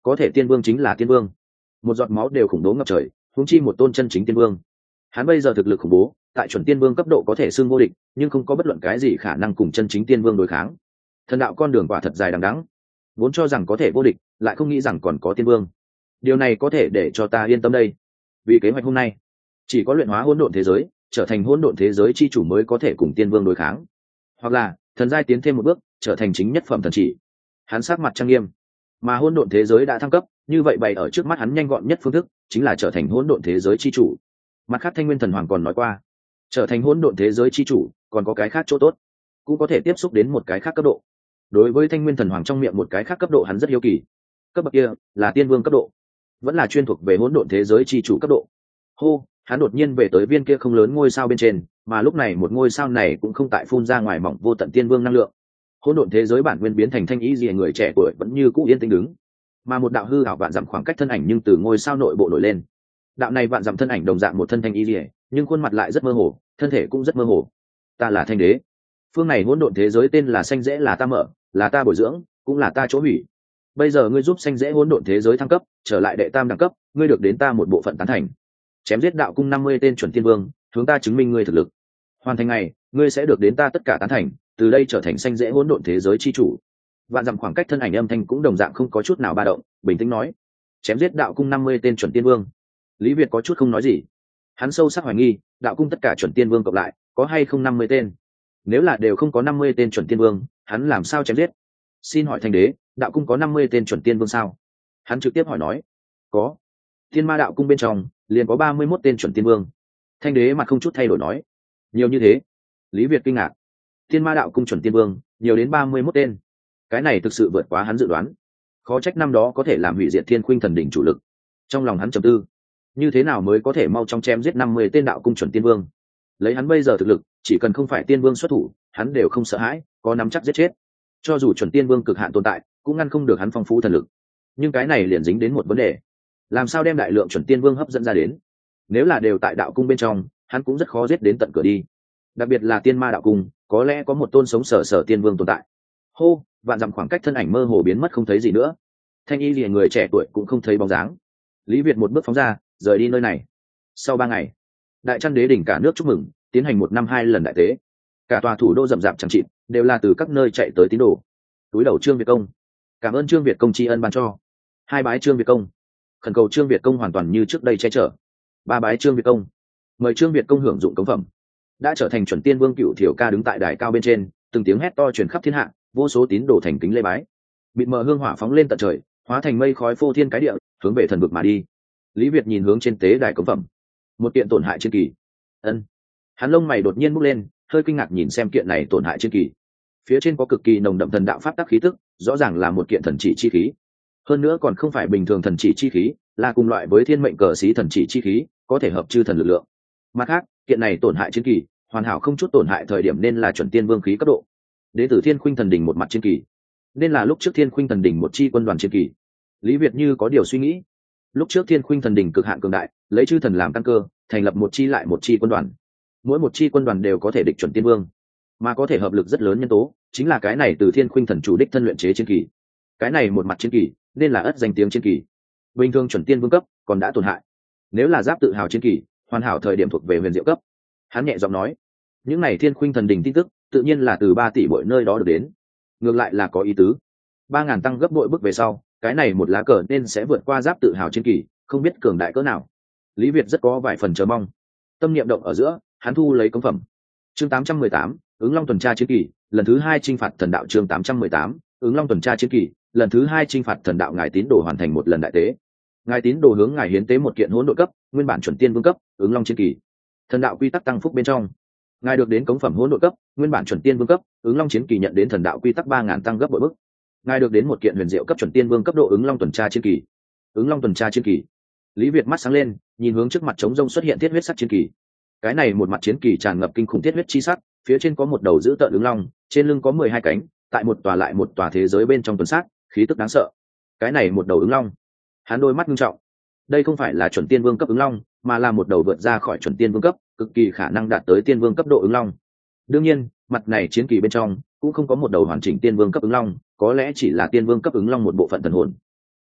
Speaker 1: có thể tiên vương chính là tiên vương, một giọt máu đều khủng bố ngập trời, huống chi một tôn chân chính tiên vương. Hắn bây giờ thực lực khủng bố, tại chuẩn tiên vương cấp độ có thể xưng vô địch, nhưng không có bất luận cái gì khả năng cùng chân chính tiên vương đối kháng. Thần đạo con đường quả thật dài đằng đẵng, vốn cho rằng có thể vô địch, lại không nghĩ rằng còn có tiên vương. Điều này có thể để cho ta yên tâm đây. Vì kế hoạch hôm nay, chỉ có luyện hóa hỗn độn thế giới, trở thành hỗn độn thế giới chi chủ mới có thể cùng tiên vương đối kháng, hoặc là thần giai tiến thêm một bước, trở thành chính nhất phẩm thần chỉ. Hắn sắc mặt trang nghiêm, mà hỗn độn thế giới đã thăng cấp, như vậy bày ở trước mắt hắn nhanh gọn nhất phương thức chính là trở thành hỗn độn thế giới chi chủ. Mặt khác Thanh Nguyên Thần Hoàng còn nói qua, trở thành hỗn độn thế giới chi chủ còn có cái khác chỗ tốt, cũng có thể tiếp xúc đến một cái khác cấp độ. Đối với Thanh Nguyên Thần Hoàng trong miệng một cái khác cấp độ hắn rất hiếu kỳ. Cấp bậc kia là tiên vương cấp độ, vẫn là chuyên thuộc về hỗn độn thế giới chi chủ cấp độ. Hô, hắn đột nhiên về tới viên kia không lớn ngôi sao bên trên, mà lúc này một ngôi sao này cũng không tại phun ra ngoài mỏng vô tận tiên vương năng lượng. Hỗn độn thế giới bản nguyên biến thành thanh ý gì, người trẻ tuổi vẫn như cũ yên tĩnh đứng, mà một đạo hư ảo vạn dặm khoảng cách thân ảnh nhưng từ ngôi sao nội bộ nổi lên. Đạo này vạn dặm thân ảnh đồng dạng một thân thanh ý gì, nhưng khuôn mặt lại rất mơ hồ, thân thể cũng rất mơ hồ. Ta là Thanh Đế. Phương này hỗn độn thế giới tên là Xanh Dễ, là ta mở, là ta bồi dưỡng, cũng là ta chỗ hủy. Bây giờ ngươi giúp Xanh Dễ hỗn độn thế giới thăng cấp, trở lại đệ tam đẳng cấp, ngươi được đến ta một bộ phận tán thành. Chém giết đạo cung năm mươi tên chuẩn tiên vương, hướng ta chứng minh ngươi thực lực. Hoàn thành ngày, ngươi sẽ được đến ta tất cả tán thành, từ đây trở thành Xanh Dễ hỗn độn thế giới chi chủ. Vạn dặm khoảng cách thân ảnh âm thanh cũng đồng dạng không có chút nào ba động, bình tĩnh nói: chém giết đạo cung năm mươi tên chuẩn tiên vương. Lý Việt có chút không nói gì. Hắn sâu sắc hoài nghi, đạo cung tất cả chuẩn tiên vương cộng lại, có hay không năm mươi tên? Nếu là đều không có năm mươi tên chuẩn tiên vương, hắn làm sao chém giết? Xin hỏi Thanh Đế, đạo cung có năm mươi tên chuẩn tiên vương sao? Hắn trực tiếp hỏi nói. Có. Thiên Ma đạo cung bên trong liền có ba mươi mốt tên chuẩn tiên vương. Thanh Đế mặt không chút thay đổi nói. Nhiều như thế? Lý Việt kinh ngạc. Thiên Ma đạo cung chuẩn tiên vương nhiều đến ba mươi mốt tên. Cái này thực sự vượt quá hắn dự đoán. Khó trách năm đó có thể làm hủy diệt Thiên Khuynh Thần đỉnh chủ lực. Trong lòng hắn trầm tư, như thế nào mới có thể mau chóng chém giết năm mươi tên đạo cung chuẩn tiên vương? Lấy hắn bây giờ thực lực, chỉ cần không phải tiên vương xuất thủ, hắn đều không sợ hãi, có nắm chắc giết chết. Cho dù chuẩn tiên vương cực hạn tồn tại, cũng ngăn không được hắn phong phú thần lực. Nhưng cái này liền dính đến một vấn đề, làm sao đem đại lượng chuẩn tiên vương hấp dẫn ra đến? Nếu là đều tại đạo cung bên trong, hắn cũng rất khó giết đến tận cửa đi. Đặc biệt là Tiên Ma đạo cung, có lẽ có một tôn sống sờ sờ tiên vương tồn tại. Hô, vạn dặm khoảng cách thân ảnh mơ hồ biến mất không thấy gì nữa. Thanh y lìa người trẻ tuổi cũng không thấy bóng dáng. Lý Việt một bước phóng ra, rời đi nơi này. Sau ba ngày, Đại Trăn Đế đỉnh cả nước chúc mừng, tiến hành một năm hai lần đại tế. Cả tòa thủ đô rậm rạp chẳng chịt, đều là từ các nơi chạy tới tín đồ. Túi đầu Trương Việt Công, cảm ơn Trương Việt Công tri ân ban cho. Hai bái Trương Việt Công, khẩn cầu Trương Việt Công hoàn toàn như trước đây che chở. Ba bái Trương Việt Công, mời Trương Việt Công hưởng dụng cống phẩm. Đã trở thành chuẩn tiên vương Cựu Thiểu Ca đứng tại đài cao bên trên, từng tiếng hét to truyền khắp thiên hạ, vô số tín đồ thành kính lễ bái. Mịt mờ hương hỏa phóng lên tận trời, hóa thành mây khói phô thiên cái địa, hướng về thần vực mà đi. Lý Việt nhìn hướng trên tế đài cống phẩm, một kiện tổn hại chiến kỳ. Ân, hắn lông mày đột nhiên bốc lên, hơi kinh ngạc nhìn xem kiện này tổn hại chiến kỳ. Phía trên có cực kỳ nồng đậm thần đạo pháp tắc khí tức, rõ ràng là một kiện thần chỉ chi khí. Hơn nữa còn không phải bình thường thần chỉ chi khí, là cùng loại với thiên mệnh cờ sĩ thần chỉ chi khí, có thể hợp chư thần lực lượng. Mặt khác, kiện này tổn hại chiến kỳ, hoàn hảo không chút tổn hại thời điểm nên là chuẩn tiên vương khí cấp độ. Đến từ Thiên Khuynh Thần đỉnh một mặt chiến kỳ, nên là lúc trước Thiên Khuynh Thần đỉnh một chi quân đoàn chiến kỳ. Lý Việt như có điều suy nghĩ. Lúc trước Thiên Khuynh Thần đỉnh cực hạn cường đại, lấy chư thần làm căn cơ, thành lập một chi lại một chi quân đoàn. Mỗi một chi quân đoàn đều có thể địch chuẩn tiên vương, mà có thể hợp lực rất lớn nhân tố, chính là cái này từ Thiên Khuynh Thần chủ đích thân luyện chế chiến kỳ. Cái này một mặt chiến kỳ, nên là ất danh tiếng chiến kỳ. Bình thường chuẩn tiên vương cấp còn đã tổn hại, nếu là giáp tự hào chiến kỳ, hoàn hảo thời điểm thuộc về huyền diệu cấp. Hắn nhẹ giọng nói, những này Thiên Khuynh Thần đỉnh tin tức, tự nhiên là từ ba tỷ bội nơi đó được đến. Ngược lại là có ý tứ. Ba ngàn tăng gấp bội bước về sau, cái này một lá cờ nên sẽ vượt qua giáp tự hào chiến kỳ, không biết cường đại cỡ nào. Lý Việt rất có vài phần chờ mong. Tâm niệm động ở giữa, hắn thu lấy cống phẩm. Chương tám trăm mười tám, ứng long tuần tra chiến kỳ, lần thứ hai chinh phạt thần đạo. Chương tám trăm mười tám, ứng long tuần tra chiến kỳ, lần thứ hai chinh phạt thần đạo. Ngài tín đồ hoàn thành một lần đại tế. Ngài tín đồ hướng ngài hiến tế một kiện hỗn độn cấp, nguyên bản chuẩn tiên vương cấp, ứng long chiến kỳ. Thần đạo quy tắc tăng phúc bên trong, ngài được đến cống phẩm hỗn độn cấp, nguyên bản chuẩn tiên vương cấp, ứng long chiến kỳ nhận đến thần đạo quy tắc ba ngàn tăng gấp bội bức. Ngài được đến một kiện huyền diệu cấp chuẩn tiên vương cấp độ ứng long tuần tra chiến kỳ. Ứng long tuần tra chiến kỳ. Lý Việt mắt sáng lên, nhìn hướng trước mặt trống rông xuất hiện thiết huyết sắc chiến kỳ. Cái này một mặt chiến kỳ tràn ngập kinh khủng thiết huyết chi sắc, phía trên có một đầu dữ tợn ứng long, trên lưng có mười hai cánh, tại một tòa lại một tòa thế giới bên trong tuần sát, khí tức đáng sợ. Cái này một đầu ứng long, hắn đôi mắt nghiêm trọng. Đây không phải là chuẩn tiên vương cấp ứng long, mà là một đầu vượt ra khỏi chuẩn tiên vương cấp, cực kỳ khả năng đạt tới tiên vương cấp độ ứng long. Đương nhiên, mặt này chiến kỳ bên trong cũng không có một đầu hoàn chỉnh tiên vương cấp ứng long, có lẽ chỉ là tiên vương cấp ứng long một bộ phận thần hồn.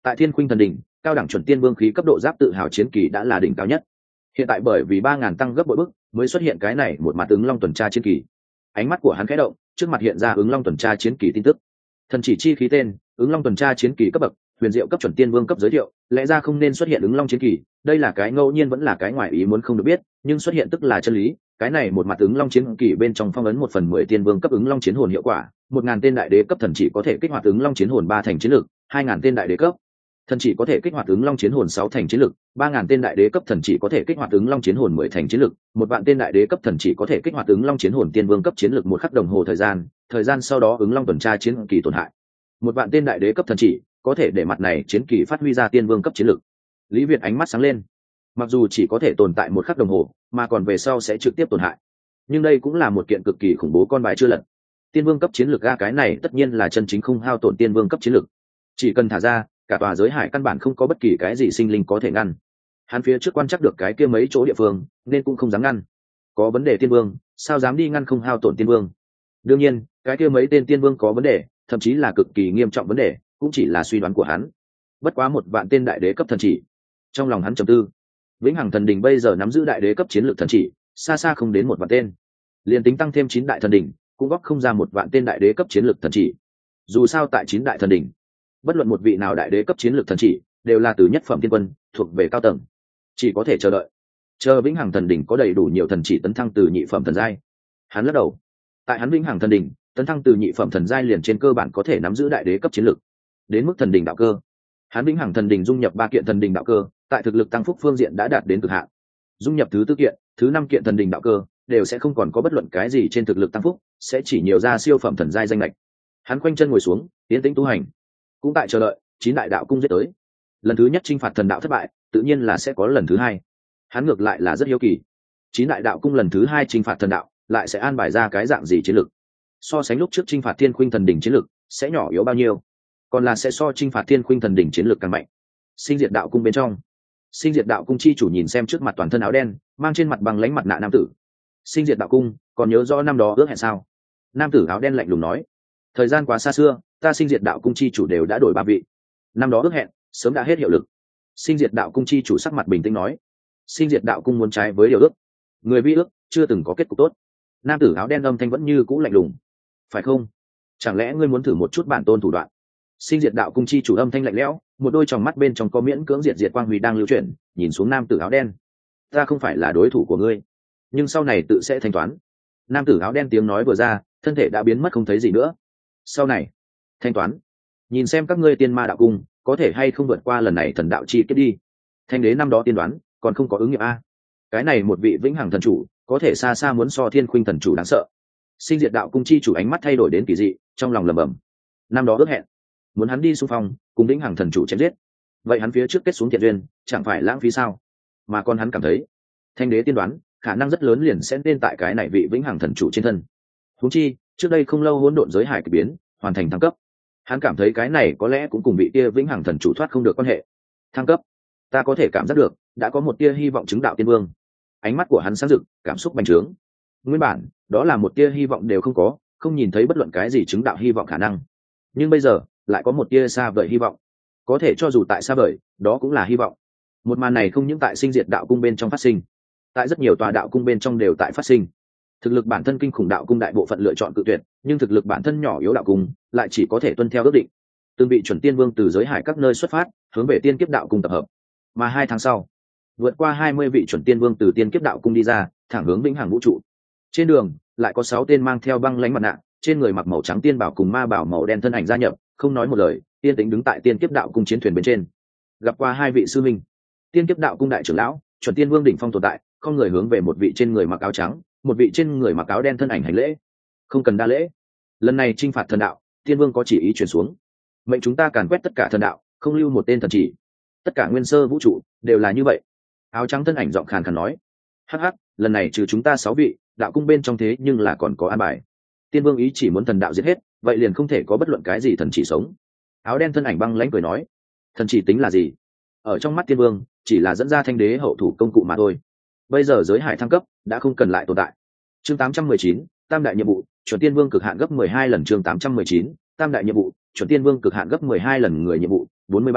Speaker 1: tại Thiên Khuynh Thần Đỉnh, cao đẳng chuẩn tiên vương khí cấp độ giáp tự hào chiến kỳ đã là đỉnh cao nhất. Hiện tại bởi vì ba ngàn tăng gấp bội bức, mới xuất hiện cái này một mặt ứng long tuần tra chiến kỳ. Ánh mắt của hắn khẽ động, trước mặt hiện ra ứng long tuần tra chiến kỳ tin tức. Thần chỉ chi khí tên, ứng long tuần tra chiến kỳ cấp bậc, huyền diệu cấp chuẩn tiên vương cấp giới thiệu, lẽ ra không nên xuất hiện ứng long chiến kỳ, đây là cái ngẫu nhiên vẫn là cái ngoài ý muốn không được biết, nhưng xuất hiện tức là chân lý. Cái này một mặt ứng long chiến kỳ bên trong phong ấn một phần mười tiên vương cấp ứng long chiến hồn hiệu quả, một ngàn tên đại đế cấp thần chỉ có thể kích hoạt ứng long chiến hồn ba thành chiến lực, hai ngàn tên đại đế cấp thần chỉ có thể kích hoạt ứng long chiến hồn sáu thành chiến lực, ba ngàn tên đại đế cấp thần chỉ có thể kích hoạt ứng long chiến hồn mười thành chiến lực, một vạn tên đại đế cấp thần chỉ có thể kích hoạt ứng long chiến hồn tiên vương cấp chiến lực một khắc đồng hồ thời gian, thời gian sau đó ứng long tuần tra chiến kỳ tổn hại. Một vạn tên đại đế cấp thần chỉ có thể để mặt này chiến kỳ phát huy ra tiên vương cấp chiến lực. Lý Việt ánh mắt sáng lên. Mặc dù chỉ có thể tồn tại một khắc đồng hồ, mà còn về sau sẽ trực tiếp tổn hại, nhưng đây cũng là một kiện cực kỳ khủng bố con bài chưa lật. Tiên vương cấp chiến lực ga cái này tất nhiên là chân chính không hao tổn tiên vương cấp chiến lực. Chỉ cần thả ra, cả tòa giới hải căn bản không có bất kỳ cái gì sinh linh có thể ngăn. Hắn phía trước quan chắc được cái kia mấy chỗ địa phương, nên cũng không dám ngăn. Có vấn đề tiên vương, sao dám đi ngăn không hao tổn tiên vương? Đương nhiên, cái kia mấy tên tiên vương có vấn đề, thậm chí là cực kỳ nghiêm trọng vấn đề, cũng chỉ là suy đoán của hắn. Bất quá một vạn tên đại đế cấp thần chỉ. Trong lòng hắn trầm tư, Vĩnh Hằng Thần Đỉnh bây giờ nắm giữ đại đế cấp chiến lược thần chỉ, xa xa không đến một vạn tên. Liên tính tăng thêm chín đại thần đỉnh, cũng góp không ra một vạn tên đại đế cấp chiến lược thần chỉ. Dù sao tại chín đại thần đỉnh, bất luận một vị nào đại đế cấp chiến lược thần chỉ, đều là từ nhất phẩm tiên quân, thuộc về cao tầng. Chỉ có thể chờ đợi. Chờ Vĩnh Hằng Thần Đỉnh có đầy đủ nhiều thần chỉ tấn thăng từ nhị phẩm thần giai. Hắn lắc đầu. Tại hắn Vĩnh Hằng Thần Đỉnh, tấn thăng từ nhị phẩm thần giai liền trên cơ bản có thể nắm giữ đại đế cấp chiến lược. Đến mức thần đỉnh đạo cơ, hắn Vĩnh Hằng Thần Đỉnh dung nhập ba kiện thần đỉnh đạo cơ, tại thực lực tăng phúc phương diện đã đạt đến cực hạn. Dung nhập thứ tư kiện, thứ năm kiện thần đỉnh đạo cơ, đều sẽ không còn có bất luận cái gì trên thực lực tăng phúc, sẽ chỉ nhiều ra siêu phẩm thần giai danh lệch. Hắn khoanh chân ngồi xuống, tiến tĩnh tu hành, cũng tại chờ đợi chín đại đạo cung giết tới. Lần thứ nhất chinh phạt thần đạo thất bại, tự nhiên là sẽ có lần thứ hai. Hắn ngược lại là rất hiếu kỳ, chín đại đạo cung lần thứ hai chinh phạt thần đạo, lại sẽ an bài ra cái dạng gì chiến lực? So sánh lúc trước chinh phạt Thiên Khuynh Thần Đỉnh chiến lực, sẽ nhỏ yếu bao nhiêu? Còn là sẽ so chinh phạt Thiên Khuynh Thần Đỉnh chiến lực càng mạnh? Sinh diệt đạo cung bên trong, Sinh diệt đạo cung chi chủ nhìn xem trước mặt toàn thân áo đen, mang trên mặt bằng lánh mặt nạ nam tử. Sinh diệt đạo cung, còn nhớ rõ năm đó ước hẹn sao? Nam tử áo đen lạnh lùng nói. Thời gian quá xa xưa, ta sinh diệt đạo cung chi chủ đều đã đổi ba vị. Năm đó ước hẹn, sớm đã hết hiệu lực. Sinh diệt đạo cung chi chủ sắc mặt bình tĩnh nói. Sinh diệt đạo cung muốn trái với điều ước, người vi ước chưa từng có kết cục tốt. Nam tử áo đen âm thanh vẫn như cũ lạnh lùng. Phải không? Chẳng lẽ ngươi muốn thử một chút bản tôn thủ đoạn? Sinh diệt đạo cung chi chủ âm thanh lạnh lẽo, một đôi tròng mắt bên trong có miễn cưỡng diệt diệt quang huy đang lưu chuyển, nhìn xuống nam tử áo đen. Ta không phải là đối thủ của ngươi, nhưng sau này tự sẽ thanh toán. Nam tử áo đen tiếng nói vừa ra, thân thể đã biến mất không thấy gì nữa. Sau này thanh toán, nhìn xem các ngươi tiên ma đạo cung có thể hay không vượt qua lần này thần đạo chi kết đi. Thanh đế năm đó tiên đoán còn không có ứng nghiệm a. Cái này một vị vĩnh hằng thần chủ có thể xa xa muốn so Thiên Khuynh thần chủ đáng sợ. Sinh diệt đạo cung chi chủ ánh mắt thay đổi đến kỳ dị, trong lòng lẩm bẩm. Năm đó ước hẹn, muốn hắn đi xung phong cùng vĩnh hằng thần chủ chém giết, vậy hắn phía trước kết xuống thiện duyên chẳng phải lãng phí sao? Mà còn hắn cảm thấy thanh đế tiên đoán khả năng rất lớn liền sẽ nên tại cái này vị vĩnh hằng thần chủ trên thân. Huống chi trước đây không lâu hỗn độn giới hải kỳ biến hoàn thành thăng cấp, hắn cảm thấy cái này có lẽ cũng cùng vị kia vĩnh hằng thần chủ thoát không được quan hệ. Thăng cấp, ta có thể cảm giác được đã có một tia hy vọng chứng đạo tiên vương. Ánh mắt của hắn sáng rực, cảm xúc bành trướng. Nguyên bản đó là một tia hy vọng đều không có, không nhìn thấy bất luận cái gì chứng đạo hy vọng khả năng, nhưng bây giờ lại có một tia xa vời hy vọng. Có thể cho dù tại xa vời, đó cũng là hy vọng. Một màn này không những tại sinh diệt đạo cung bên trong phát sinh, tại rất nhiều tòa đạo cung bên trong đều tại phát sinh. Thực lực bản thân kinh khủng đạo cung đại bộ phận lựa chọn cự tuyệt, nhưng thực lực bản thân nhỏ yếu đạo cung lại chỉ có thể tuân theo ước định. Từng vị chuẩn tiên vương từ giới hải các nơi xuất phát, hướng về tiên kiếp đạo cung tập hợp. Mà hai tháng sau, vượt qua hai mươi vị chuẩn tiên vương từ tiên kiếp đạo cung đi ra, thẳng hướng vĩnh hằng vũ trụ. Trên đường lại có sáu tên mang theo băng lãnh mặt nạ, trên người mặc màu trắng tiên bảo cùng ma bảo màu đen thân ảnh gia nhập, không nói một lời, tiên tính đứng tại tiên kiếp đạo cung chiến thuyền bên trên. Gặp qua hai vị sư minh, tiên kiếp đạo cung đại trưởng lão, chuẩn tiên vương đỉnh phong tồn tại, không người hướng về một vị trên người mặc áo trắng, một vị trên người mặc áo đen thân ảnh hành lễ. Không cần đa lễ, lần này chinh phạt thần đạo, tiên vương có chỉ ý truyền xuống, mệnh chúng ta càn quét tất cả thần đạo, không lưu một tên thần chỉ. Tất cả nguyên sơ vũ trụ đều là như vậy. Áo trắng thân ảnh giọng khàn khàn nói. Hắc hắc, lần này trừ chúng ta sáu vị, đạo cung bên trong thế nhưng là còn có an bài. Tiên vương ý chỉ muốn thần đạo giết hết, vậy liền không thể có bất luận cái gì thần chỉ sống. Áo đen thân ảnh băng lãnh cười nói. Thần chỉ tính là gì? Ở trong mắt tiên vương, chỉ là dẫn ra thanh đế hậu thủ công cụ mà thôi. Bây giờ giới hải thăng cấp đã không cần lại tồn tại. Chương tám trăm mười chín, tam đại nhiệm vụ, chuẩn tiên vương cực hạn gấp mười hai lần. Chương tám trăm mười chín, tam đại nhiệm vụ, chuẩn tiên vương cực hạn gấp mười hai lần. Người nhiệm vụ bốn mươi ba,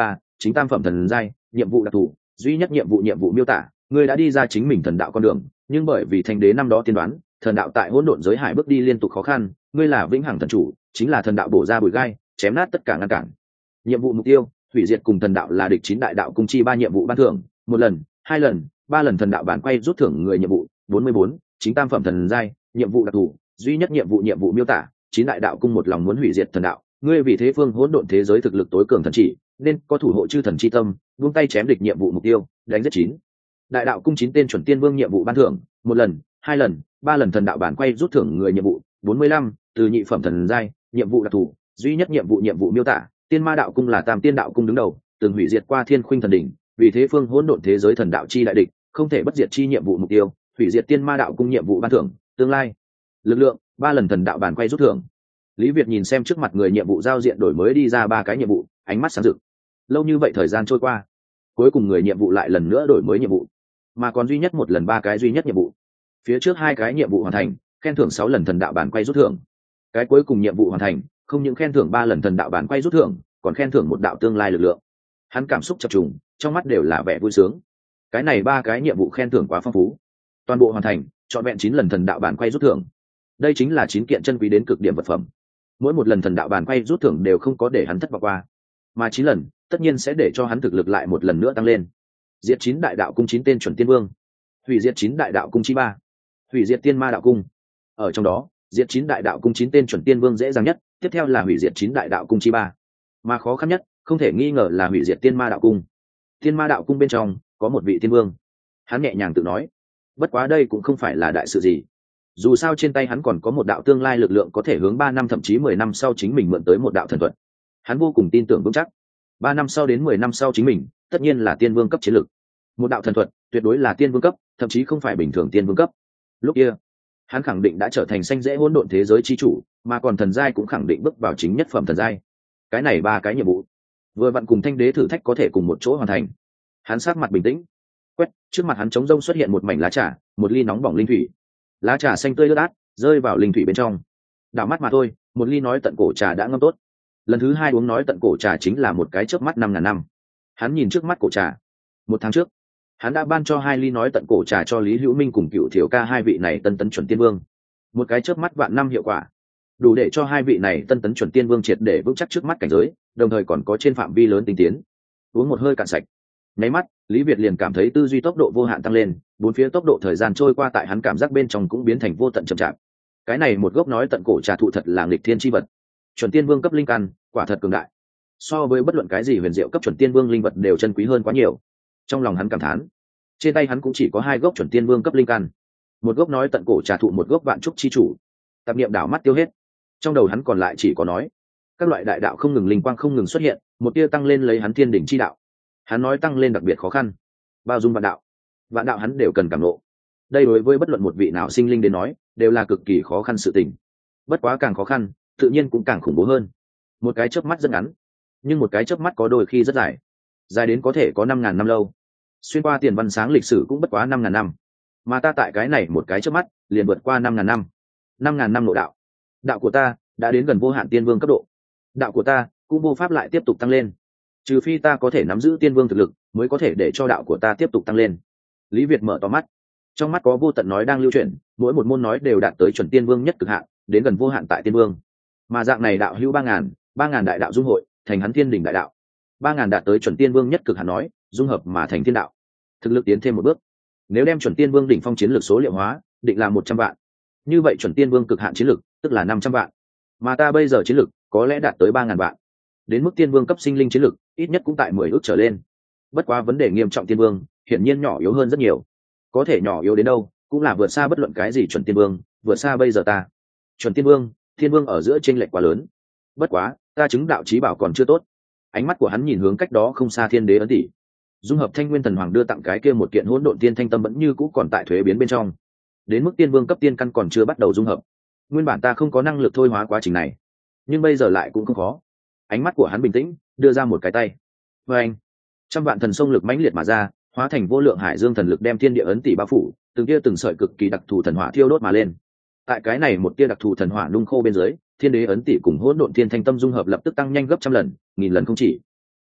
Speaker 1: chính tam phẩm thần giai, nhiệm vụ đặc thù, duy nhất nhiệm vụ nhiệm vụ miêu tả, ngươi đã đi ra chính mình thần đạo con đường, nhưng bởi vì thanh đế năm đó tiên đoán, thần đạo tại hỗn độn giới hải bước đi liên tục khó khăn, ngươi là vĩnh hằng thần chủ, chính là thần đạo bổ ra bụi gai, chém nát tất cả ngăn cản. Nhiệm vụ mục tiêu, hủy diệt cùng thần đạo là địch chín đại đạo cung chi ba nhiệm vụ ban thưởng, một lần, hai lần, ba lần thần đạo bản quay rút thưởng người nhiệm vụ, bốn mươi bốn, chính tam phẩm thần giai, nhiệm vụ đặc thù, duy nhất nhiệm vụ nhiệm vụ miêu tả, chín đại đạo cung một lòng muốn hủy diệt thần đạo, ngươi vì thế phương hỗn độn thế giới thực lực tối cường thần chỉ, nên có thủ hộ chư thần chi tâm, buông tay chém địch nhiệm vụ mục tiêu, đánh giết chín đại đạo cung chín tên chuẩn tiên vương nhiệm vụ ban thưởng, một lần, hai lần, ba lần thần đạo bản quay rút thưởng người nhiệm vụ, bốn mươi lăm, từ nhị phẩm thần giai, nhiệm vụ đặc thù, duy nhất nhiệm vụ nhiệm vụ miêu tả, tiên ma đạo cung là tam tiên đạo cung đứng đầu, từng hủy diệt qua thiên khuynh thần đỉnh, vì thế phương hỗn độn thế giới thần đạo chi đại địch, không thể bất diệt chi nhiệm vụ mục tiêu, hủy diệt tiên ma đạo cung nhiệm vụ ban thưởng, tương lai lực lượng, ba lần thần đạo bản quay rút thưởng. Lý Việt nhìn xem trước mặt người nhiệm vụ giao diện đổi mới đi ra ba cái nhiệm vụ, ánh mắt sáng rực. Lâu như vậy thời gian trôi qua, cuối cùng người nhiệm vụ lại lần nữa đổi mới nhiệm vụ, mà còn duy nhất một lần ba cái duy nhất nhiệm vụ. Phía trước hai cái nhiệm vụ hoàn thành, khen thưởng sáu lần thần đạo bản quay rút thưởng. Cái cuối cùng nhiệm vụ hoàn thành, không những khen thưởng ba lần thần đạo bản quay rút thưởng, còn khen thưởng một đạo tương lai lực lượng. Hắn cảm xúc chập trùng, trong mắt đều là vẻ vui sướng. Cái này ba cái nhiệm vụ khen thưởng quá phong phú. Toàn bộ hoàn thành, trọn vẹn chín lần thần đạo bản quay rút thưởng. Đây chính là chín kiện chân quý đến cực điểm vật phẩm. Mỗi một lần thần đạo bản quay rút thưởng đều không có để hắn thất vọng qua, mà chín lần, tất nhiên sẽ để cho hắn thực lực lại một lần nữa tăng lên. Diệt chín đại đạo cung chín tên chuẩn tiên vương, hủy diệt chín đại đạo cung chi ba, hủy diệt tiên ma đạo cung. Ở trong đó, diệt chín đại đạo cung chín tên chuẩn tiên vương dễ dàng nhất, tiếp theo là hủy diệt chín đại đạo cung chi ba, mà khó khăn nhất, không thể nghi ngờ là hủy diệt tiên ma đạo cung. Tiên ma đạo cung bên trong có một vị tiên vương, hắn nhẹ nhàng tự nói. Bất quá đây cũng không phải là đại sự gì, dù sao trên tay hắn còn có một đạo tương lai lực lượng có thể hướng ba năm thậm chí mười năm sau chính mình mượn tới một đạo thần thuật. Hắn vô cùng tin tưởng vững chắc, ba năm sau đến mười năm sau chính mình, tất nhiên là tiên vương cấp chiến lực. Một đạo thần thuật, tuyệt đối là tiên vương cấp, thậm chí không phải bình thường tiên vương cấp. Lúc kia, hắn khẳng định đã trở thành sanh dễ hỗn độn thế giới chi chủ, mà còn thần giai cũng khẳng định bước vào chính nhất phẩm thần giai. Cái này ba cái nhiệm vụ, vừa vặn cùng thanh đế thử thách có thể cùng một chỗ hoàn thành. Hắn sát mặt bình tĩnh, quét trước mặt hắn trống rông xuất hiện một mảnh lá trà, một ly nóng bỏng linh thủy. Lá trà xanh tươi ướt át rơi vào linh thủy bên trong, đảo mắt mà thôi, một ly nói tận cổ trà đã ngâm tốt. Lần thứ hai uống nói tận cổ trà chính là một cái chớp mắt năm ngàn năm. Hắn nhìn trước mắt cổ trà, một tháng trước hắn đã ban cho hai ly nói tận cổ trà cho Lý Hữu Minh cùng Cựu Thiểu Ca hai vị này tân tấn chuẩn tiên vương. Một cái chớp mắt vạn năm hiệu quả, đủ để cho hai vị này tân tấn chuẩn tiên vương triệt để vững chắc trước mắt cảnh giới, đồng thời còn có trên phạm vi lớn tinh tiến. Uống một hơi cạn sạch, nháy mắt Lý Việt liền cảm thấy tư duy tốc độ vô hạn tăng lên, bốn phía tốc độ thời gian trôi qua tại hắn cảm giác bên trong cũng biến thành vô tận chậm chạp. Cái này một gốc nói tận cổ trà thụ thật là nghịch thiên chi vật, chuẩn tiên vương cấp linh căn, quả thật cường đại, so với bất luận cái gì huyền diệu cấp chuẩn tiên vương linh vật đều chân quý hơn quá nhiều. Trong lòng hắn cảm thán, trên tay hắn cũng chỉ có hai gốc chuẩn tiên vương cấp linh căn, một gốc nói tận cổ trà thụ, một gốc vạn trúc chi chủ. Tạp niệm đảo mắt tiêu hết, trong đầu hắn còn lại chỉ có nói, các loại đại đạo không ngừng, linh quang không ngừng xuất hiện, một tia tăng lên lấy hắn thiên đỉnh chi đạo. Hắn nói tăng lên đặc biệt khó khăn, bao dung vạn đạo, vạn đạo hắn đều cần cảm ngộ. Đây đối với bất luận một vị nào sinh linh đến nói đều là cực kỳ khó khăn sự tình. Bất quá càng khó khăn, tự nhiên cũng càng khủng bố hơn. Một cái chớp mắt rất ngắn, nhưng một cái chớp mắt có đôi khi rất dài, dài đến có thể có năm ngàn năm lâu. Xuyên qua tiền văn sáng lịch sử cũng bất quá năm ngàn năm, mà ta tại cái này một cái chớp mắt liền vượt qua năm ngàn năm. Năm ngàn năm nội đạo, đạo của ta đã đến gần vô hạn tiên vương cấp độ. Đạo của ta cũng vô pháp lại tiếp tục tăng lên, trừ phi ta có thể nắm giữ tiên vương thực lực, mới có thể để cho đạo của ta tiếp tục tăng lên. Lý Việt mở to mắt, trong mắt có vô tận nói đang lưu chuyển, mỗi một môn nói đều đạt tới chuẩn tiên vương nhất cực hạn, đến gần vô hạn tại tiên vương. Mà dạng này đạo hữu ba ngàn, ba ngàn đại đạo dung hội, thành hắn thiên đỉnh đại đạo. Ba ngàn đạt tới chuẩn tiên vương nhất cực hạn nói, dung hợp mà thành thiên đạo. Thực lực tiến thêm một bước. Nếu đem chuẩn tiên vương đỉnh phong chiến lược số liệu hóa, định là một trăm vạn. Như vậy chuẩn tiên vương cực hạn chiến lược, tức là năm trăm vạn. Mà ta bây giờ chiến lược có lẽ đạt tới ba ngàn vạn. Đến mức tiên vương cấp sinh linh chiến lược, ít nhất cũng tại mười ước trở lên. Bất quá vấn đề nghiêm trọng tiên vương, hiển nhiên nhỏ yếu hơn rất nhiều. Có thể nhỏ yếu đến đâu, cũng là vượt xa bất luận cái gì chuẩn tiên vương, vượt xa bây giờ ta. Chuẩn tiên vương, thiên vương ở giữa chênh lệch quá lớn. Bất quá, ta chứng đạo chí bảo còn chưa tốt. Ánh mắt của hắn nhìn hướng cách đó không xa thiên đế ấn tỷ. Dung hợp thanh nguyên thần hoàng đưa tặng cái kia một kiện hỗn độn tiên thanh tâm vẫn như cũ còn tại thuế biến bên trong. Đến mức tiên vương cấp tiên căn còn chưa bắt đầu dung hợp. Nguyên bản ta không có năng lực thôi hóa quá trình này, nhưng bây giờ lại cũng không khó. Ánh mắt của hắn bình tĩnh, đưa ra một cái tay. Và anh, trăm vạn thần sông lực mãnh liệt mà ra, hóa thành vô lượng hải dương thần lực đem thiên địa ấn tỷ bao phủ, từng tia từng sợi cực kỳ đặc thù thần hỏa thiêu đốt mà lên. Tại cái này một tia đặc thù thần hỏa nung khô bên dưới, thiên đế ấn tỷ cùng hỗn độn thiên thanh tâm dung hợp lập tức tăng nhanh gấp trăm lần, nghìn lần không chỉ.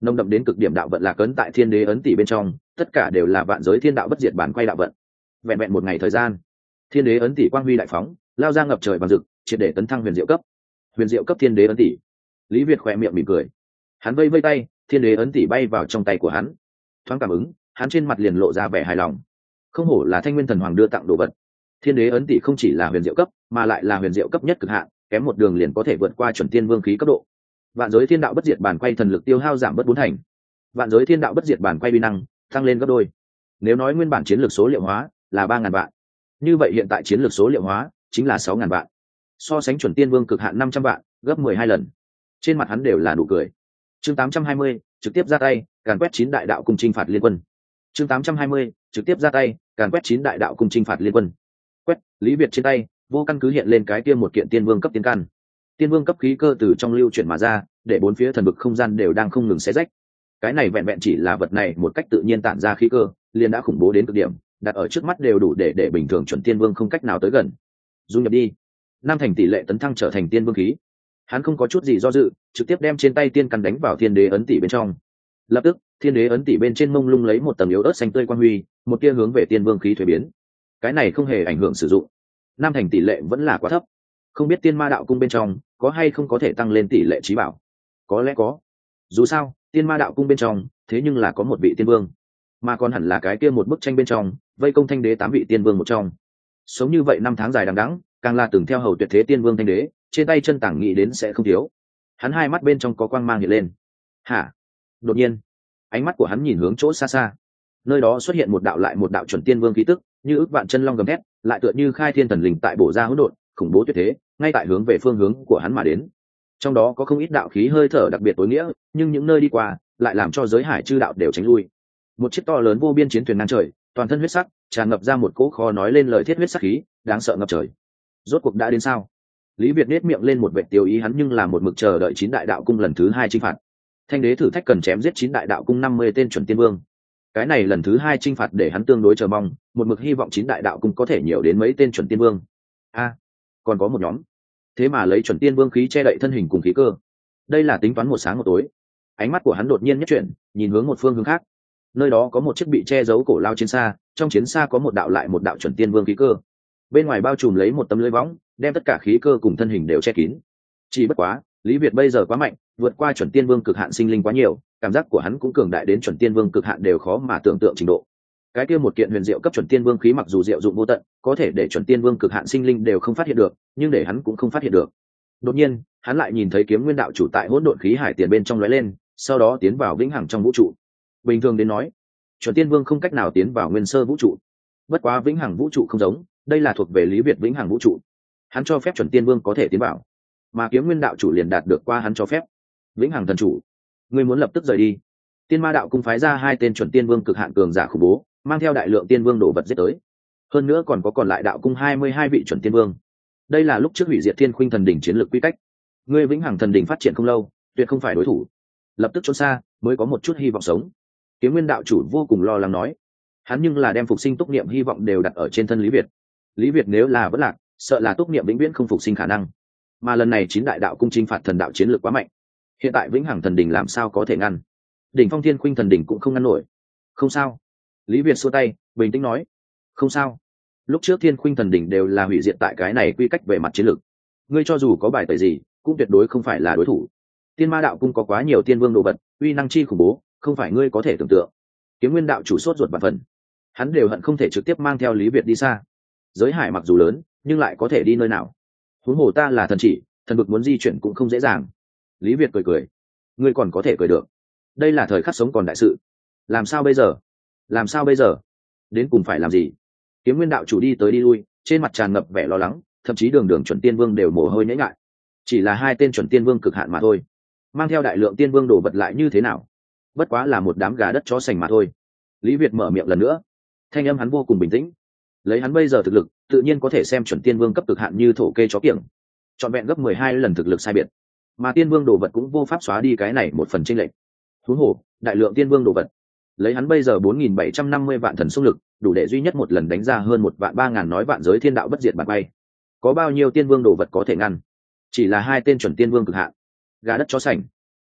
Speaker 1: nồng đậm đến cực điểm đạo vận lạc ấn tại thiên đế ấn tỷ bên trong, tất cả đều là vạn giới thiên đạo bất diệt bản quay đạo vận. Vẹn vẹn một ngày thời gian, thiên đế ấn tỷ quang huy đại phóng, lao ra ngập trời bằng rực, triệt để tấn thăng huyền diệu cấp. Huyền diệu cấp thiên đế ấn tỷ. Lý Việt khỏe miệng mỉm cười, hắn vây vây tay, thiên đế ấn tỷ bay vào trong tay của hắn. Thoáng cảm ứng, hắn trên mặt liền lộ ra vẻ hài lòng. Không hổ là Thanh Nguyên Thần Hoàng đưa tặng đồ vật. Thiên đế ấn tỷ không chỉ là huyền diệu cấp, mà lại là huyền diệu cấp nhất cực hạn, kém một đường liền có thể vượt qua chuẩn tiên vương khí cấp độ. Vạn giới thiên đạo bất diệt bản quay thần lực tiêu hao giảm bớt bốn thành. Vạn giới thiên đạo bất diệt bản quay uy năng tăng lên gấp đôi. Nếu nói nguyên bản chiến lược số liệu hóa là ba ngàn vạn, như vậy hiện tại chiến lược số liệu hóa chính là sáu ngàn vạn. So sánh chuẩn tiên vương cực hạn năm trăm vạn, gấp mười hai lần. Trên mặt hắn đều là nụ cười. Chương tám trăm hai mươi, trực tiếp ra tay, càn quét chín đại đạo cùng chinh phạt liên quân. Chương tám trăm hai mươi, trực tiếp ra tay, càn quét chín đại đạo cùng chinh phạt liên quân. Quét, Lý Việt trên tay, vô căn cứ hiện lên cái kia một kiện tiên vương cấp tiên căn. Tiên vương cấp khí cơ từ trong lưu chuyển mà ra, để bốn phía thần vực không gian đều đang không ngừng xé rách. Cái này vẹn vẹn chỉ là vật này một cách tự nhiên tản ra khí cơ, liền đã khủng bố đến cực điểm, đặt ở trước mắt đều đủ để để bình thường chuẩn tiên vương không cách nào tới gần. Dung nhập đi. Nam thành tỷ lệ tấn thăng trở thành tiên vương khí. Hắn không có chút gì do dự, trực tiếp đem trên tay tiên căn đánh vào thiên đế ấn tỷ bên trong. Lập tức, thiên đế ấn tỷ bên trên mông lung lấy một tầng yếu ớt xanh tươi quang huy, một tia hướng về tiên vương khí thuế biến. Cái này không hề ảnh hưởng sử dụng. Nam thành tỷ lệ vẫn là quá thấp. Không biết tiên ma đạo cung bên trong có hay không có thể tăng lên tỷ lệ trí bảo. Có lẽ có. Dù sao, tiên ma đạo cung bên trong thế nhưng là có một vị tiên vương, mà còn hẳn là cái kia một bức tranh bên trong vây công thanh đế tám vị tiên vương một trong. Sống như vậy năm tháng dài đằng đẵng, càng là từng theo hầu tuyệt thế tiên vương thanh đế, trên tay chân tảng nghĩ đến sẽ không thiếu. Hắn hai mắt bên trong có quang mang hiện lên. Hả? Đột nhiên, ánh mắt của hắn nhìn hướng chỗ xa xa. Nơi đó xuất hiện một đạo lại một đạo chuẩn tiên vương khí tức, như ức vạn chân long gầm thét, lại tựa như khai thiên thần linh tại bổ ra hỗn độn, khủng bố tuyệt thế, ngay tại hướng về phương hướng của hắn mà đến. Trong đó có không ít đạo khí hơi thở đặc biệt tối nghĩa, nhưng những nơi đi qua lại làm cho giới hải chư đạo đều tránh lui. Một chiếc to lớn vô biên chiến thuyền ngang trời, toàn thân huyết sắc, tràn ngập ra một cỗ khó nói lên lời thiết huyết sắc khí, đáng sợ ngập trời. Rốt cuộc đã đến sao? Lý Việt nét miệng lên một vệt tiêu ý, hắn nhưng là một mực chờ đợi chín đại đạo cung lần thứ hai chinh phạt. Thanh đế thử thách cần chém giết chín đại đạo cung năm mươi tên chuẩn tiên vương. Cái này lần thứ hai chinh phạt để hắn tương đối chờ mong, một mực hy vọng chín đại đạo cung có thể nhiều đến mấy tên chuẩn tiên vương. A, à, còn có một nhóm. Thế mà lấy chuẩn tiên vương khí che đậy thân hình cùng khí cơ. Đây là tính toán một sáng một tối. Ánh mắt của hắn đột nhiên nhất chuyển, nhìn hướng một phương hướng khác. Nơi đó có một chiếc bị che giấu cổ lao chiến xa, trong chiến xa có một đạo lại một đạo chuẩn tiên vương khí cơ. Bên ngoài bao trùm lấy một tấm lưới võng, đem tất cả khí cơ cùng thân hình đều che kín. Chỉ bất quá, Lý Việt bây giờ quá mạnh, vượt qua chuẩn tiên vương cực hạn sinh linh quá nhiều, cảm giác của hắn cũng cường đại đến chuẩn tiên vương cực hạn đều khó mà tưởng tượng trình độ. Cái kia một kiện huyền diệu cấp chuẩn tiên vương khí mặc dù diệu dụng vô tận, có thể để chuẩn tiên vương cực hạn sinh linh đều không phát hiện được, nhưng để hắn cũng không phát hiện được. Đột nhiên, hắn lại nhìn thấy kiếm nguyên đạo chủ tại hỗn độn khí hải tiền bên trong lóe lên, sau đó tiến vào vĩnh hằng trong vũ trụ. Bình thường đến nói, chuẩn tiên vương không cách nào tiến vào nguyên sơ vũ trụ. Bất quá vĩnh hằng vũ trụ không giống, đây là thuộc về Lý Việt vĩnh hằng vũ trụ. Hắn cho phép chuẩn tiên vương có thể tiến vào, mà kiếm nguyên đạo chủ liền đạt được qua hắn cho phép. Vĩnh hằng thần chủ, ngươi muốn lập tức rời đi. Tiên ma đạo cung phái ra hai tên chuẩn tiên vương cực hạn cường giả khủng bố, mang theo đại lượng tiên vương đồ vật giết tới. Hơn nữa còn có còn lại đạo cung hai mươi hai vị chuẩn tiên vương. Đây là lúc trước hủy diệt thiên khuynh thần đỉnh chiến lược quy cách. Ngươi vĩnh hằng thần đỉnh phát triển không lâu, tuyệt không phải đối thủ. Lập tức trốn xa, mới có một chút hy vọng sống. Kiếm nguyên đạo chủ vô cùng lo lắng nói. Hắn nhưng là đem phục sinh túc niệm hy vọng đều đặt ở trên thân Lý Việt. Lý Việt nếu là vất lạc, sợ là túc niệm vĩnh viễn không phục sinh khả năng. Mà lần này chín đại đạo cung chinh phạt thần đạo chiến lược quá mạnh. Hiện tại vĩnh hằng thần đỉnh làm sao có thể ngăn? Đỉnh phong thiên khuynh thần đỉnh cũng không ngăn nổi. Không sao. Lý Việt xua tay, bình tĩnh nói. Không sao. Lúc trước thiên khuynh thần đỉnh đều là hủy diệt tại cái này quy cách về mặt chiến lược. Ngươi cho dù có bài tẩy gì, cũng tuyệt đối không phải là đối thủ. Tiên ma đạo cung có quá nhiều tiên vương đồ vật, uy năng chi khủng bố, không phải ngươi có thể tưởng tượng. Kiếm nguyên đạo chủ sốt ruột vạn phần. Hắn đều hận không thể trực tiếp mang theo Lý Việt đi xa. Giới hải mặc dù lớn, nhưng lại có thể đi nơi nào? Huống hồ ta là thần chỉ, thần vực muốn di chuyển cũng không dễ dàng. Lý Việt cười cười. Ngươi còn có thể cười được. Đây là thời khắc sống còn đại sự. Làm sao bây giờ? Làm sao bây giờ? Đến cùng phải làm gì? Kiếm nguyên đạo chủ đi tới đi lui, trên mặt tràn ngập vẻ lo lắng, thậm chí đường đường chuẩn tiên vương đều mồ hôi nhễ ngại. Chỉ là hai tên chuẩn tiên vương cực hạn mà thôi, mang theo đại lượng tiên vương đổ vật lại như thế nào? Bất quá là một đám gà đất chó sành mà thôi. Lý Việt mở miệng lần nữa, thanh âm hắn vô cùng bình tĩnh. Lấy hắn bây giờ thực lực, tự nhiên có thể xem chuẩn tiên vương cấp cực hạn như thổ kê chó kiểng, trọn vẹn gấp mười hai lần thực lực sai biệt. Mà tiên vương đồ vật cũng vô pháp xóa đi cái này một phần chênh lệch. Huống hồ, đại lượng tiên vương đồ vật, lấy hắn bây giờ bốn nghìn bảy trăm năm mươi vạn thần xung lực, đủ để duy nhất một lần đánh ra hơn một vạn ba ngàn nói vạn giới thiên đạo bất diệt bản bay. Có bao nhiêu tiên vương đồ vật có thể ngăn? Chỉ là hai tên chuẩn tiên vương cực hạn, gà đất chó sành.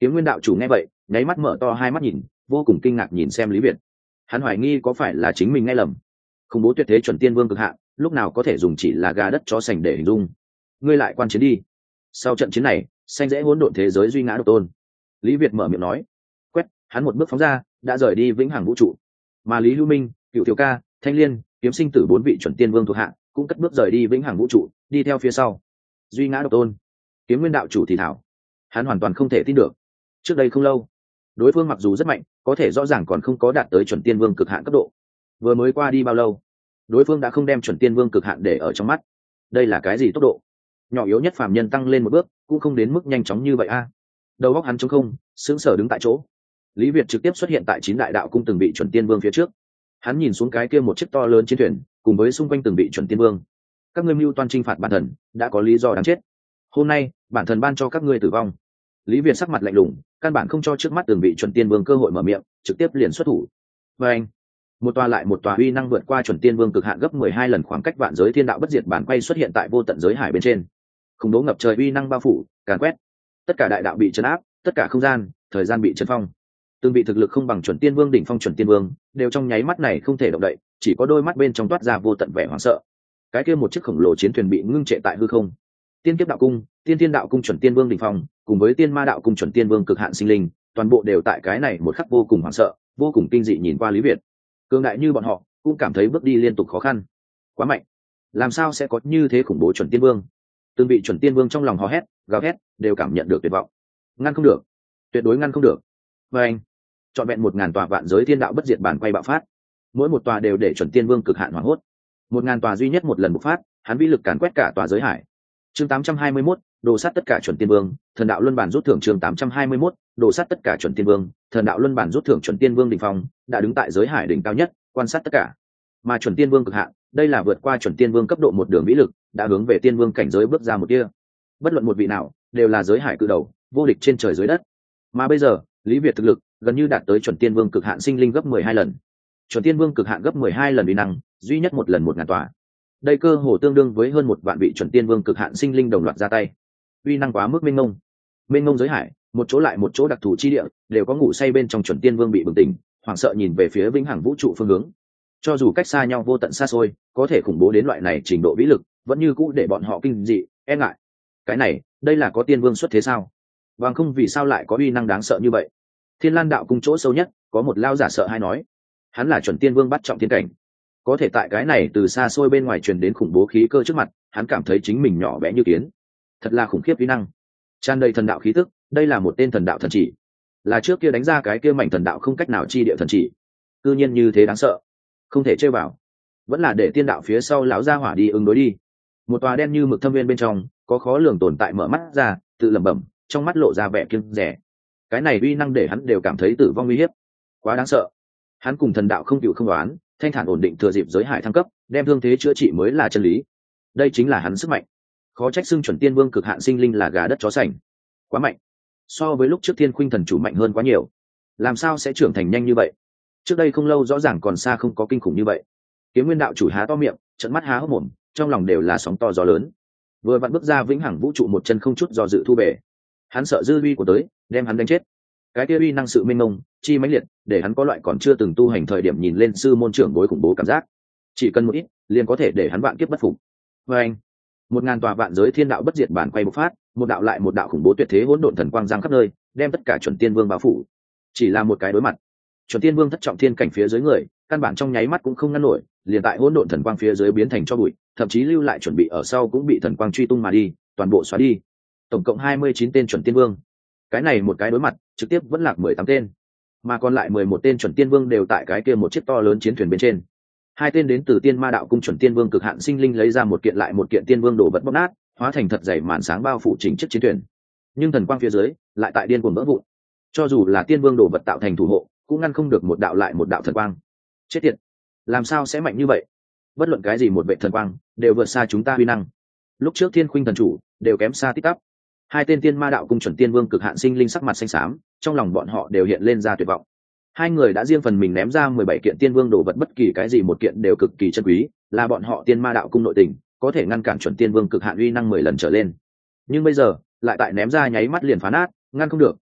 Speaker 1: Kiếm Nguyên đạo chủ nghe vậy nháy mắt mở to hai mắt nhìn, vô cùng kinh ngạc nhìn xem Lý Việt. Hắn hoài nghi có phải là chính mình nghe lầm. Khủng bố tuyệt thế chuẩn tiên vương cực hạn, lúc nào có thể dùng chỉ là gà đất chó sành để hình dung. Ngươi lại quan chiến đi. Sau trận chiến này, xanh dễ hỗn độn thế giới duy ngã độc tôn. Lý Việt mở miệng nói. Quét, hắn một bước phóng ra, đã rời đi vĩnh hằng vũ trụ. Mà Lý Hữu Minh, Cựu Thiếu Ca, Thanh Liên, Kiếm Sinh Tử bốn vị chuẩn tiên vương thuộc hạ, cũng cất bước rời đi vĩnh hằng vũ trụ, đi theo phía sau. Duy ngã độc tôn. Kiếm Nguyên đạo chủ thì thảo. Hắn hoàn toàn không thể tin được. Trước đây không lâu, đối phương mặc dù rất mạnh, có thể rõ ràng còn không có đạt tới chuẩn tiên vương cực hạn cấp độ. Vừa mới qua đi bao lâu, đối phương đã không đem chuẩn tiên vương cực hạn để ở trong mắt. Đây là cái gì tốc độ? Nhỏ yếu nhất phàm nhân tăng lên một bước, cũng không đến mức nhanh chóng như vậy a. Đầu óc hắn trống không, sững sờ đứng tại chỗ. Lý Việt trực tiếp xuất hiện tại chín đại đạo cung từng bị chuẩn tiên vương phía trước. Hắn nhìn xuống cái kia một chiếc to lớn chiến thuyền, cùng với xung quanh từng bị chuẩn tiên vương. Các ngươi mưu toan chinh phạt bản thần, đã có lý do đáng chết. Hôm nay, bản thần ban cho các ngươi tử vong. Lý Việt sắc mặt lạnh lùng, căn bản không cho trước mắt từng bị chuẩn tiên vương cơ hội mở miệng, trực tiếp liền xuất thủ. Và anh, một tòa lại một tòa uy năng vượt qua chuẩn tiên vương cực hạn gấp mười hai lần khoảng cách vạn giới thiên đạo bất diệt bản quay xuất hiện tại vô tận giới hải bên trên. Khủng bố ngập trời uy năng bao phủ, càn quét. Tất cả đại đạo bị chấn áp, tất cả không gian, thời gian bị chấn phong. Từng bị thực lực không bằng chuẩn tiên vương đỉnh phong chuẩn tiên vương, đều trong nháy mắt này không thể động đậy, chỉ có đôi mắt bên trong toát ra vô tận vẻ hoảng sợ. Cái kia một chiếc khổng lồ chiến thuyền bị ngưng trệ tại hư không. Tiên kiếp đạo cung, tiên thiên đạo cung chuẩn tiên vương đỉnh phong, cùng với tiên ma đạo cung chuẩn tiên vương cực hạn sinh linh, toàn bộ đều tại cái này một khắc vô cùng hoảng sợ, vô cùng kinh dị nhìn qua Lý Việt. Cường đại như bọn họ, cũng cảm thấy bước đi liên tục khó khăn. Quá mạnh, làm sao sẽ có như thế khủng bố chuẩn tiên vương? Từng bị chuẩn tiên vương trong lòng hò hét, gào hét, đều cảm nhận được tuyệt vọng. Ngăn không được, tuyệt đối ngăn không được. Và anh, chọn vẹn một ngàn tòa vạn giới thiên đạo bất diệt bản quay bạo phát, mỗi một tòa đều để chuẩn tiên vương cực hạn hoảng hốt. Một ngàn tòa duy nhất một lần bộc phát, hắn vĩ lực càn quét cả tòa giới hải. Chương tám trăm hai mươi mốt, đồ sát tất cả chuẩn tiên vương, thần đạo luân bản rút thưởng. Chương tám trăm hai mươi mốt, đồ sát tất cả chuẩn tiên vương, thần đạo luân bản rút thưởng. Chuẩn tiên vương đỉnh phong đã đứng tại giới hải đỉnh cao nhất, quan sát tất cả. Mà chuẩn tiên vương cực hạn, đây là vượt qua chuẩn tiên vương cấp độ một đường vĩ lực, đã hướng về tiên vương cảnh giới bước ra một kia. Bất luận một vị nào, đều là giới hải cự đầu, vô địch trên trời dưới đất. Mà bây giờ, Lý Việt thực lực gần như đạt tới chuẩn tiên vương cực hạn sinh linh gấp mười hai lần. Chuẩn tiên vương cực hạn gấp mười hai lần uy năng, duy nhất một lần một ngàn tòa. Đây cơ hồ tương đương với hơn một vạn vị chuẩn tiên vương cực hạn sinh linh đồng loạt ra tay. Uy năng quá mức mênh mông. Mênh mông giới hải, một chỗ lại một chỗ đặc thù chi địa, đều có ngủ say bên trong chuẩn tiên vương bị bừng tỉnh, hoảng sợ nhìn về phía vĩnh hằng vũ trụ phương hướng. Cho dù cách xa nhau vô tận xa xôi, có thể khủng bố đến loại này trình độ vĩ lực, vẫn như cũ để bọn họ kinh dị, e ngại. Cái này, đây là có tiên vương xuất thế sao? Bằng không vì sao lại có uy năng đáng sợ như vậy? Thiên Lan đạo cung chỗ sâu nhất, có một lao giả sợ hay nói, hắn là chuẩn tiên vương bắt trọng thiên cảnh. Có thể tại cái này từ xa xôi bên ngoài truyền đến khủng bố khí cơ trước mặt, hắn cảm thấy chính mình nhỏ bé như kiến. Thật là khủng khiếp uy năng, tràn đầy thần đạo khí tức, đây là một tên thần đạo thần chỉ, là trước kia đánh ra cái kia mảnh thần đạo không cách nào chi địa thần chỉ. Cư nhiên như thế đáng sợ, không thể chơi vào, vẫn là để tiên đạo phía sau lão gia hỏa đi ứng đối đi. Một tòa đen như mực thâm viên bên trong, có khó lường tồn tại mở mắt ra, tự lẩm bẩm, trong mắt lộ ra vẻ kiêng dè. Cái này uy năng để hắn đều cảm thấy tử vong uy hiếp, quá đáng sợ. Hắn cùng thần đạo không cựu không đoán, thanh thản ổn định thừa dịp giới hải thăng cấp, đem thương thế chữa trị mới là chân lý. Đây chính là hắn sức mạnh. Khó trách xưng chuẩn tiên vương cực hạn sinh linh là gà đất chó sành, quá mạnh. So với lúc trước Thiên Khuynh thần chủ mạnh hơn quá nhiều. Làm sao sẽ trưởng thành nhanh như vậy? Trước đây không lâu rõ ràng còn xa không có kinh khủng như vậy. Kiếm Nguyên đạo chủ há to miệng, trợn mắt há hốc mồm, trong lòng đều là sóng to gió lớn. Vừa vặn bước ra vĩnh hằng vũ trụ một chân không chút do dự thu về. Hắn sợ dư uy của tới, đem hắn đánh chết. Cái kia uy năng sự minh mông, chi mãnh liệt, để hắn có loại còn chưa từng tu hành thời điểm nhìn lên sư môn trưởng bối khủng bố cảm giác. Chỉ cần một ít, liền có thể để hắn vạn kiếp bất phục. Và anh, một ngàn tòa vạn giới thiên đạo bất diệt bản quay bộc phát, một đạo lại một đạo khủng bố tuyệt thế hỗn độn thần quang giang khắp nơi, đem tất cả chuẩn tiên vương bao phủ. Chỉ là một cái đối mặt, chuẩn tiên vương thất trọng thiên cảnh phía dưới người, căn bản trong nháy mắt cũng không ngăn nổi, liền tại hỗn độn thần quang phía dưới biến thành cho bụi, thậm chí lưu lại chuẩn bị ở sau cũng bị thần quang truy tung mà đi, toàn bộ xóa đi. Tổng cộng hai mươi chín tên chuẩn tiên vương. Cái này một cái đối mặt, trực tiếp vẫn lạc mười tám tên, mà còn lại mười một tên chuẩn tiên vương đều tại cái kia một chiếc to lớn chiến thuyền bên trên. Hai tên đến từ tiên ma đạo cung chuẩn tiên vương cực hạn sinh linh lấy ra một kiện lại một kiện tiên vương đồ vật bóp nát, hóa thành thật dày màn sáng bao phủ chỉnh chiếc chiến thuyền. Nhưng thần quang phía dưới lại tại điên cuồng vỡ vụn. Cho dù là tiên vương đồ vật tạo thành thủ hộ, cũng ngăn không được một đạo lại một đạo thần quang. Chết tiệt, làm sao sẽ mạnh như vậy? Bất luận cái gì một vệ thần quang đều vượt xa chúng ta uy năng. Lúc trước Thiên Khuynh thần chủ đều kém xa tích tắp. Hai tên tiên ma đạo cung chuẩn tiên vương cực hạn sinh linh sắc mặt xanh xám, trong lòng bọn họ đều hiện lên ra tuyệt vọng. Hai người đã riêng phần mình ném ra mười bảy kiện tiên vương đồ vật, bất kỳ cái gì một kiện đều cực kỳ chân quý, là bọn họ tiên ma đạo cung nội tình, có thể ngăn cản chuẩn tiên vương cực hạn uy năng mười lần trở lên. Nhưng bây giờ, lại tại ném ra nháy mắt liền phá nát, ngăn không được,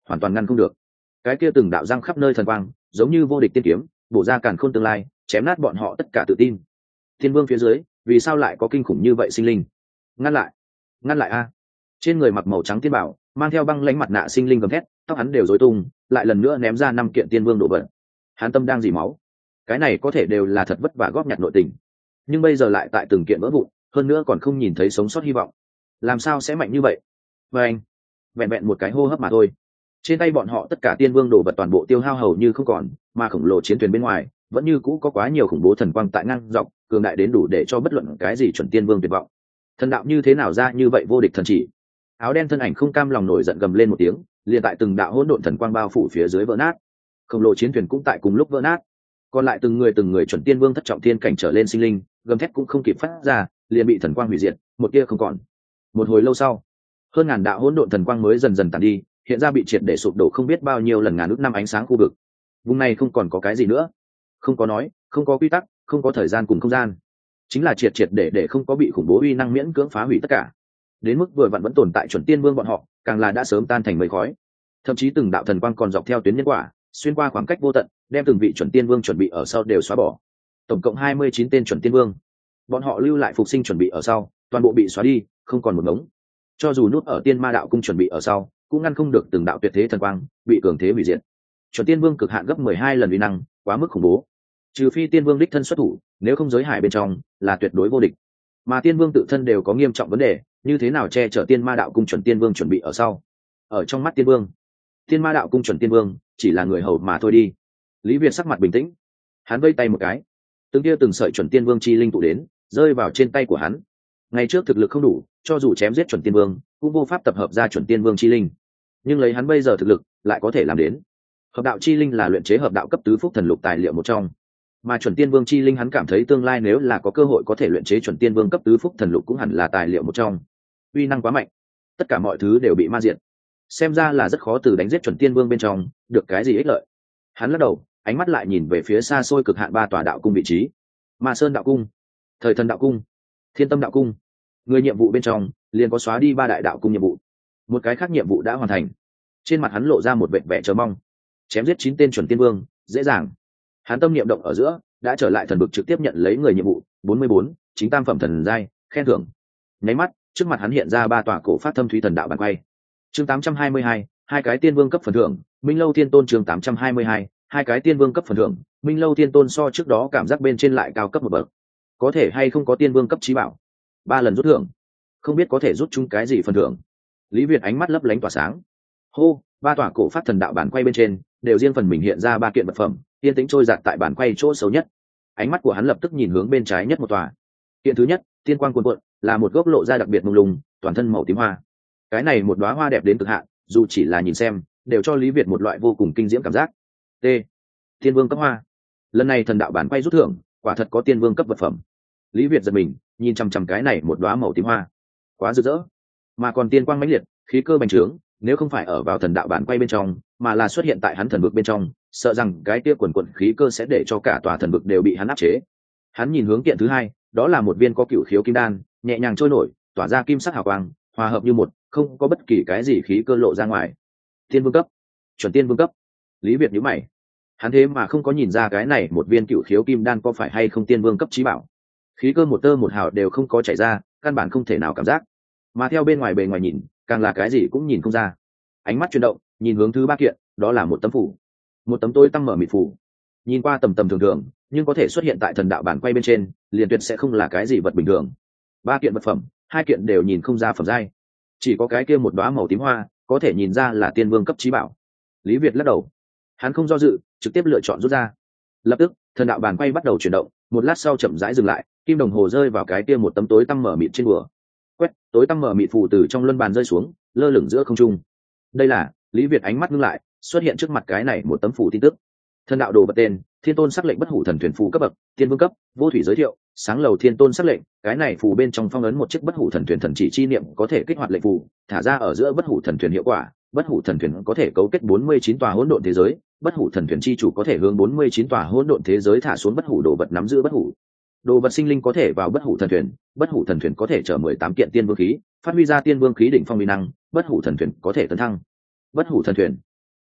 Speaker 1: hoàn toàn ngăn không được. Cái kia từng đạo răng khắp nơi thần quang giống như vô địch tiên kiếm bổ ra càn khôn tương lai, chém nát bọn họ tất cả tự tin. Thiên vương phía dưới vì sao lại có kinh khủng như vậy sinh linh? Ngăn lại, ngăn lại a! Trên người mặc màu trắng tiên bảo mang theo băng lãnh mặt nạ sinh linh gầm thét, tóc hắn đều rối tung, lại lần nữa ném ra năm kiện tiên vương đồ vật. Hắn tâm đang dỉ máu. Cái này có thể đều là thật vất vả góp nhặt nội tình, nhưng bây giờ lại tại từng kiện vỡ vụn, hơn nữa còn không nhìn thấy sống sót hy vọng. Làm sao sẽ mạnh như vậy? Và anh, vẹn vẹn một cái hô hấp mà thôi, trên tay bọn họ tất cả tiên vương đồ vật toàn bộ tiêu hao hầu như không còn, mà khổng lồ chiến thuyền bên ngoài vẫn như cũ có quá nhiều khủng bố thần quang tại ngang dọc, cường đại đến đủ để cho bất luận cái gì chuẩn tiên vương tuyệt vọng. Thần đạo như thế nào ra như vậy vô địch thần chỉ? Áo đen thân ảnh không cam lòng nổi giận gầm lên một tiếng, liền tại từng đạo hỗn độn thần quang bao phủ phía dưới vỡ nát. Khổng lồ chiến thuyền cũng tại cùng lúc vỡ nát. Còn lại từng người từng người chuẩn tiên vương thất trọng thiên cảnh trở lên sinh linh, gầm thét cũng không kịp phát ra, liền bị thần quang hủy diệt, một tia không còn. Một hồi lâu sau, hơn ngàn đạo hỗn độn thần quang mới dần dần tàn đi, hiện ra bị triệt để sụp đổ không biết bao nhiêu lần ngàn ước năm ánh sáng khu vực. Vùng này không còn có cái gì nữa, không có nói, không có quy tắc, không có thời gian cùng không gian, chính là triệt triệt để để không có bị khủng bố uy năng miễn cưỡng phá hủy tất cả. Đến mức vừa vặn vẫn tồn tại chuẩn tiên vương bọn họ, càng là đã sớm tan thành mây khói. Thậm chí từng đạo thần quang còn dọc theo tuyến nhân quả, xuyên qua khoảng cách vô tận, đem từng vị chuẩn tiên vương chuẩn bị ở sau đều xóa bỏ. Tổng cộng hai mươi chín tên chuẩn tiên vương, bọn họ lưu lại phục sinh chuẩn bị ở sau, toàn bộ bị xóa đi, không còn một ngống. Cho dù nút ở tiên ma đạo cung chuẩn bị ở sau, cũng ngăn không được từng đạo tuyệt thế thần quang bị cường thế hủy diệt. Chuẩn tiên vương cực hạn gấp mười hai lần uy năng, quá mức khủng bố. Trừ phi tiên vương đích thân xuất thủ, nếu không giới hải bên trong là tuyệt đối vô địch. Mà tiên vương tự thân đều có nghiêm trọng vấn đề, như thế nào che chở tiên ma đạo cung chuẩn tiên vương chuẩn bị ở sau? Ở trong mắt tiên vương, tiên ma đạo cung chuẩn tiên vương chỉ là người hầu mà thôi đi. Lý Việt sắc mặt bình tĩnh, hắn vây tay một cái, từng kia từng sợi chuẩn tiên vương chi linh tụ đến, rơi vào trên tay của hắn. Ngày trước thực lực không đủ, cho dù chém giết chuẩn tiên vương, cũng vô pháp tập hợp ra chuẩn tiên vương chi linh. Nhưng lấy hắn bây giờ thực lực, lại có thể làm đến. Hợp đạo chi linh là luyện chế hợp đạo cấp tứ phúc thần lục tài liệu một trong, mà chuẩn tiên vương chi linh hắn cảm thấy tương lai nếu là có cơ hội có thể luyện chế chuẩn tiên vương cấp tứ phúc thần lục cũng hẳn là tài liệu một trong. Uy năng quá mạnh, tất cả mọi thứ đều bị ma diệt. Xem ra là rất khó từ đánh giết chuẩn tiên vương bên trong được cái gì ích lợi. Hắn lắc đầu, ánh mắt lại nhìn về phía xa xôi cực hạn ba tòa đạo cung vị trí. Ma Sơn đạo cung, Thời Thần đạo cung, Thiên Tâm đạo cung. Người nhiệm vụ bên trong liền có xóa đi ba đại đạo cung nhiệm vụ, một cái khác nhiệm vụ đã hoàn thành. Trên mặt hắn lộ ra một vẻ vẻ chờ mong. Chém giết chín tên chuẩn tiên vương dễ dàng. Hắn tâm niệm động ở giữa, đã trở lại thần vực trực tiếp nhận lấy người nhiệm vụ bốn mươi bốn, chính tam phẩm thần giai, khen thưởng. Nháy mắt, trước mặt hắn hiện ra ba tòa cổ phát thâm thúy thần đạo bản quay. Chương tám trăm hai mươi hai, hai cái tiên vương cấp phần thưởng, Minh Lâu Thiên Tôn. Chương tám trăm hai mươi hai, hai cái tiên vương cấp phần thưởng, Minh Lâu Thiên Tôn so trước đó cảm giác bên trên lại cao cấp một bậc. Có thể hay không có tiên vương cấp trí bảo? Ba lần rút thưởng, không biết có thể rút chung cái gì phần thưởng. Lý Việt ánh mắt lấp lánh tỏa sáng. Hô, ba tòa cổ phát thần đạo bản quay bên trên đều riêng phần mình hiện ra ba kiện vật phẩm, yên tĩnh trôi giạt tại bản quay chỗ xấu nhất. Ánh mắt của hắn lập tức nhìn hướng bên trái nhất một tòa. Kiện thứ nhất, tiên quang cuồn cuộn, là một gốc lộ ra đặc biệt mông lung, toàn thân màu tím hoa. Cái này một đóa hoa đẹp đến cực hạn, dù chỉ là nhìn xem, đều cho Lý Việt một loại vô cùng kinh diễm cảm giác. T. Tiên vương cấp hoa. Lần này thần đạo bản quay rút thưởng, quả thật có tiên vương cấp vật phẩm. Lý Việt giật mình, nhìn chăm chăm cái này một đóa màu tím hoa, quá rực rỡ, mà còn tiên quang mãnh liệt, khí cơ bành trướng. Nếu không phải ở vào thần đạo bản quay bên trong, mà là xuất hiện tại hắn thần vực bên trong, sợ rằng cái kia quần quần khí cơ sẽ để cho cả tòa thần vực đều bị hắn áp chế. Hắn nhìn hướng kiện thứ hai, đó là một viên có cửu khiếu kim đan, nhẹ nhàng trôi nổi, tỏa ra kim sắc hào quang, hòa hợp như một, không có bất kỳ cái gì khí cơ lộ ra ngoài. Tiên vương cấp, chuẩn tiên vương cấp. Lý Việt nhíu mày, hắn thế mà không có nhìn ra cái này một viên cửu khiếu kim đan có phải hay không tiên vương cấp chí bảo. Khí cơ một tơ một hào đều không có chảy ra, căn bản không thể nào cảm giác. Mà theo bên ngoài bề ngoài nhìn, càng là cái gì cũng nhìn không ra. Ánh mắt chuyển động, nhìn hướng thứ ba kiện, đó là một tấm phủ, một tấm tối tăm mở mịt phủ. Nhìn qua tầm tầm thường thường, nhưng có thể xuất hiện tại thần đạo bản quay bên trên, liền tuyệt sẽ không là cái gì vật bình thường. Ba kiện vật phẩm, hai kiện đều nhìn không ra phẩm giai, chỉ có cái kia một đóa màu tím hoa có thể nhìn ra là tiên vương cấp chí bảo. Lý Việt lắc đầu, hắn không do dự, trực tiếp lựa chọn rút ra. Lập tức, thần đạo bản quay bắt đầu chuyển động, một lát sau chậm rãi dừng lại, kim đồng hồ rơi vào cái kia một tấm tối tăm mở mịt trên bùa. Quét, tối tăm mở mịt phù từ trong luân bàn rơi xuống, lơ lửng giữa không trung. Đây là, Lý Việt ánh mắt ngưng lại, xuất hiện trước mặt cái này một tấm phù tin tức. Thần đạo đồ vật tên, Thiên Tôn sắc lệnh bất hủ thần thuyền phù cấp bậc, tiên vương cấp, vô thủy giới thiệu, sáng lầu Thiên Tôn sắc lệnh, cái này phù bên trong phong ấn một chiếc bất hủ thần thuyền thần chỉ chi niệm có thể kích hoạt lệnh phù, thả ra ở giữa bất hủ thần thuyền hiệu quả, bất hủ thần thuyền có thể cấu kết bốn mươi chín tòa hỗn độn thế giới, bất hủ thần thuyền chi chủ có thể hướng bốn mươi chín tòa hỗn độn thế giới thả xuống bất hủ đồ vật nắm giữ bất hủ. Đồ vật sinh linh có thể vào bất hủ thần thuyền, bất hủ thần thuyền có thể chở mười tám kiện tiên vương khí, phát huy ra tiên vương khí đỉnh phong uy năng, bất hủ thần thuyền có thể tấn thăng. Bất hủ thần thuyền,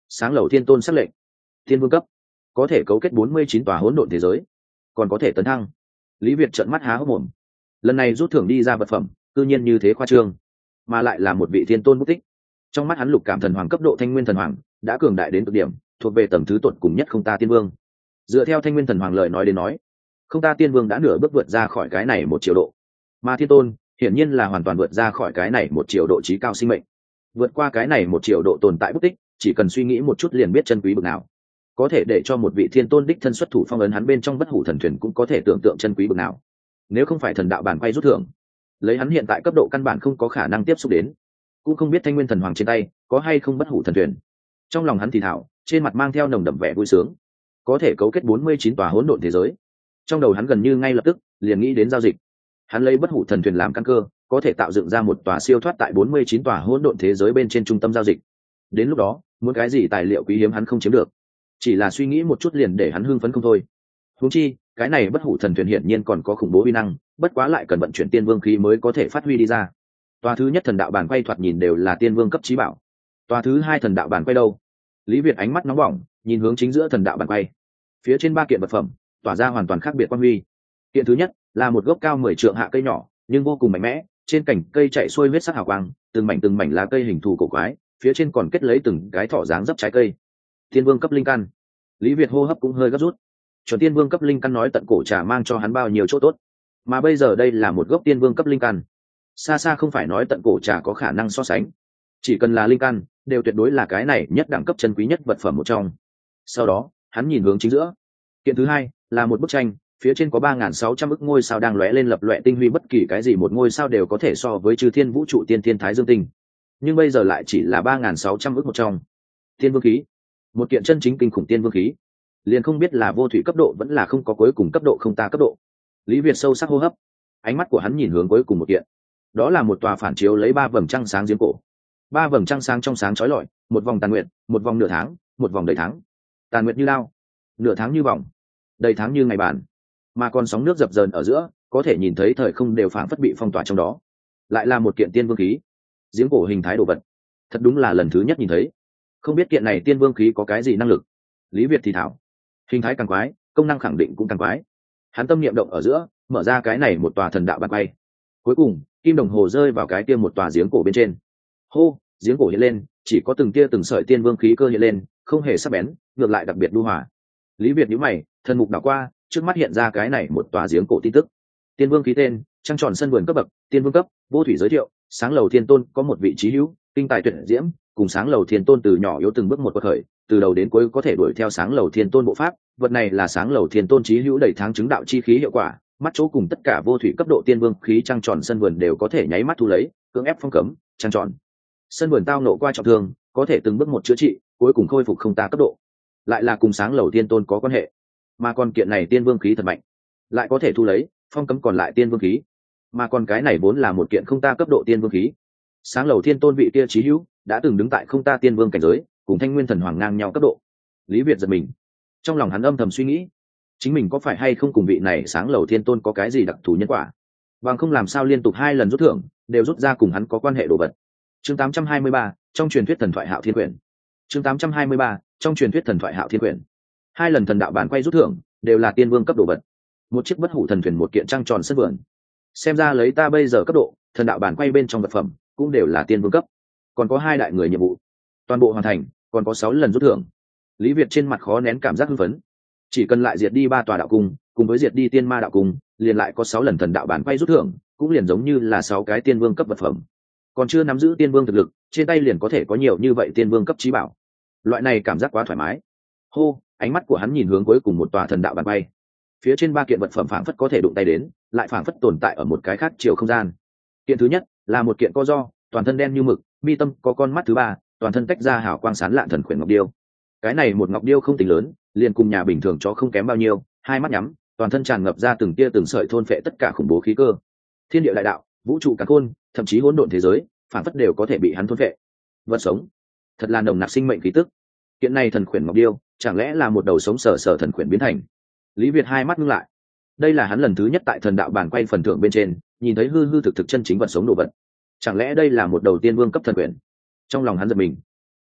Speaker 1: Sáng lầu thiên tôn sắc lệnh, thiên vương cấp, có thể cấu kết bốn mươi chín tòa hỗn độn thế giới, còn có thể tấn thăng. Lý Việt trợn mắt há hốc mồm. Lần này rút thưởng đi ra vật phẩm tự nhiên như thế khoa trương, mà lại là một vị thiên tôn bút tích. Trong mắt hắn lục cảm thần hoàng cấp độ thanh nguyên thần hoàng đã cường đại đến cực điểm, thuộc về tầng thứ tột cùng nhất không ta tiên vương. Dựa theo thanh nguyên thần hoàng lời nói đến nói, không ta tiên vương đã nửa bước vượt ra khỏi cái này một triệu độ, mà thiên tôn hiển nhiên là hoàn toàn vượt ra khỏi cái này một triệu độ trí cao sinh mệnh. Vượt qua cái này một triệu độ tồn tại bút tích, chỉ cần suy nghĩ một chút liền biết chân quý bực nào. Có thể để cho một vị thiên tôn đích thân xuất thủ phong ấn hắn bên trong bất hủ thần thuyền cũng có thể tưởng tượng chân quý bực nào. Nếu không phải thần đạo bản quay rút thưởng, lấy hắn hiện tại cấp độ căn bản không có khả năng tiếp xúc đến, cũng không biết thanh nguyên thần hoàng trên tay có hay không bất hủ thần thuyền. Trong lòng hắn thì thảo, trên mặt mang theo nồng đậm vẻ vui sướng. Có thể cấu kết bốn mươi chín tòa hỗn độn thế giới. Trong đầu hắn gần như ngay lập tức liền nghĩ đến giao dịch. Hắn lấy bất hủ thần thuyền làm căn cơ, có thể tạo dựng ra một tòa siêu thoát tại bốn mươi chín tòa hỗn độn thế giới bên trên trung tâm giao dịch. Đến lúc đó, muốn cái gì tài liệu quý hiếm hắn không chiếm được, chỉ là suy nghĩ một chút liền để hắn hưng phấn không thôi. Huống chi, cái này bất hủ thần thuyền hiển nhiên còn có khủng bố uy năng, bất quá lại cần vận chuyển tiên vương khí mới có thể phát huy đi ra. Tòa thứ nhất thần đạo bản quay thoạt nhìn đều là tiên vương cấp chí bảo. Tòa thứ hai thần đạo bản quay đâu? Lý Việt ánh mắt nóng bỏng, nhìn hướng chính giữa thần đạo bản quay. Phía trên ba kiện vật phẩm tỏa ra hoàn toàn khác biệt quang huy. Kiện thứ nhất là một gốc cao mười trượng hạ cây nhỏ, nhưng vô cùng mạnh mẽ, trên cành cây chạy xuôi huyết sắc hào quang, từng mảnh từng mảnh lá cây hình thù cổ quái, phía trên còn kết lấy từng cái thỏ dáng dấp trái cây. Tiên vương cấp linh căn. Lý Việt hô hấp cũng hơi gấp rút. Chuẩn tiên vương cấp linh căn nói tận cổ trà mang cho hắn bao nhiêu chỗ tốt, mà bây giờ đây là một gốc tiên vương cấp linh căn, xa xa không phải nói tận cổ trà có khả năng so sánh. Chỉ cần là linh căn, đều tuyệt đối là cái này nhất đẳng cấp chân quý nhất vật phẩm một trong. Sau đó, hắn nhìn hướng chính giữa. Kiện thứ hai là một bức tranh, phía trên có ba nghìn sáu trăm ức ngôi sao đang lóe lên lập loè tinh huy, bất kỳ cái gì một ngôi sao đều có thể so với chư thiên vũ trụ tiên thiên thái dương tinh. Nhưng bây giờ lại chỉ là ba nghìn sáu trăm ức một trong. Tiên vương khí, một kiện chân chính kinh khủng tiên vương khí. Liền không biết là vô thủy cấp độ vẫn là không có cuối cùng cấp độ không ta cấp độ. Lý Việt sâu sắc hô hấp, ánh mắt của hắn nhìn hướng cuối cùng một kiện. Đó là một tòa phản chiếu lấy ba vầng trăng sáng giếng cổ. Ba vầng trăng sáng trong sáng chói lọi, một vòng tàn nguyệt, một vòng nửa tháng, một vòng đầy tháng. Tàn nguyệt như lao, nửa tháng như vòng, đầy tháng như ngày bàn. Mà còn sóng nước dập dờn ở giữa, có thể nhìn thấy thời không đều phảng phất bị phong tỏa trong đó. Lại là một kiện tiên vương khí, giếng cổ hình thái đồ vật. Thật đúng là lần thứ nhất nhìn thấy. Không biết kiện này tiên vương khí có cái gì năng lực. Lý Việt thì thảo, hình thái càng quái, công năng khẳng định cũng càng quái. Hắn tâm niệm động ở giữa, mở ra cái này một tòa thần đạo bàn bay. Cuối cùng, kim đồng hồ rơi vào cái kia một tòa giếng cổ bên trên. Hô, giếng cổ hiện lên, chỉ có từng tia từng sợi tiên vương khí cơ hiện lên, không hề sắc bén, ngược lại đặc biệt lưu hòa. Lý Việt nhíu mày, thần mục đảo qua, trước mắt hiện ra cái này một tòa giếng cổ tin tức. Tiên vương khí tên, trăng tròn sân vườn cấp bậc, tiên vương cấp, vô thủy giới thiệu, sáng lầu thiên tôn có một vị trí hữu, kinh tài tuyệt diễm, cùng sáng lầu thiên tôn từ nhỏ yếu từng bước một quật khởi, từ đầu đến cuối có thể đuổi theo sáng lầu thiên tôn bộ pháp. Vật này là sáng lầu thiên tôn trí hữu đầy tháng chứng đạo chi khí hiệu quả, mắt chỗ cùng tất cả vô thủy cấp độ tiên vương khí trăng tròn sân vườn đều có thể nháy mắt thu lấy, cưỡng ép phong cấm. Trăng tròn sân vườn tao nộ qua trọng thương, có thể từng bước một chữa trị, cuối cùng khôi phục không ta cấp độ. Lại là cùng sáng lầu thiên tôn có quan hệ, mà còn kiện này tiên vương khí thật mạnh, lại có thể thu lấy, phong cấm còn lại tiên vương khí, mà còn cái này vốn là một kiện không ta cấp độ tiên vương khí. Sáng lầu thiên tôn vị kia trí hữu đã từng đứng tại không ta tiên vương cảnh giới, cùng thanh nguyên thần hoàng ngang nhau cấp độ. Lý Việt giật mình, trong lòng hắn âm thầm suy nghĩ, chính mình có phải hay không cùng vị này sáng lầu thiên tôn có cái gì đặc thù nhân quả, bằng không làm sao liên tục hai lần rút thưởng đều rút ra cùng hắn có quan hệ đồ vật. Chương tám trăm hai mươi ba, trong truyền thuyết thần thoại Hạo Thiên Quyển. Chương tám trăm hai mươi ba, trong truyền thuyết thần thoại Hạo Thiên Quyển. Hai lần thần đạo bản quay rút thưởng đều là tiên vương cấp đồ vật. Một chiếc bất hủ thần thuyền, một kiện trăng tròn sân vườn. Xem ra lấy ta bây giờ cấp độ, thần đạo bản quay bên trong vật phẩm cũng đều là tiên vương cấp. Còn có hai đại người nhiệm vụ, toàn bộ hoàn thành, còn có sáu lần rút thưởng. Lý Việt trên mặt khó nén cảm giác hưng phấn. Chỉ cần lại diệt đi ba tòa đạo cung, cùng với diệt đi tiên ma đạo cung, liền lại có sáu lần thần đạo bản quay rút thưởng, cũng liền giống như là sáu cái tiên vương cấp vật phẩm. Còn chưa nắm giữ tiên vương thực lực, trên tay liền có thể có nhiều như vậy tiên vương cấp trí bảo. Loại này cảm giác quá thoải mái. Hô, ánh mắt của hắn nhìn hướng cuối cùng một tòa thần đạo bản quay. Phía trên ba kiện vật phẩm phảng phất có thể đụng tay đến, lại phảng phất tồn tại ở một cái khác chiều không gian. Kiện thứ nhất là một kiện co do, toàn thân đen như mực, mi tâm có con mắt thứ ba, toàn thân tách ra hào quang sáng lạn thần khuyển ngọc điêu. Cái này một ngọc điêu không tính lớn, liền cùng nhà bình thường chó không kém bao nhiêu, hai mắt nhắm, toàn thân tràn ngập ra từng tia từng sợi thôn phệ tất cả khủng bố khí cơ. Thiên địa đại đạo, vũ trụ càn khôn, thậm chí hỗn độn thế giới, phản phất đều có thể bị hắn thôn phệ. Vật sống, thật là nồng nặc sinh mệnh khí tức. Kiện này thần khuyển ngọc điêu, chẳng lẽ là một đầu sống sờ sờ thần khuyển biến thành? Lý Việt hai mắt ngưng lại. Đây là hắn lần thứ nhất tại thần đạo bản quay phần thưởng bên trên, nhìn thấy hư hư thực thực chân chính vật sống đồ vật. Chẳng lẽ đây là một đầu tiên vương cấp thần khuyển? Trong lòng hắn giật mình.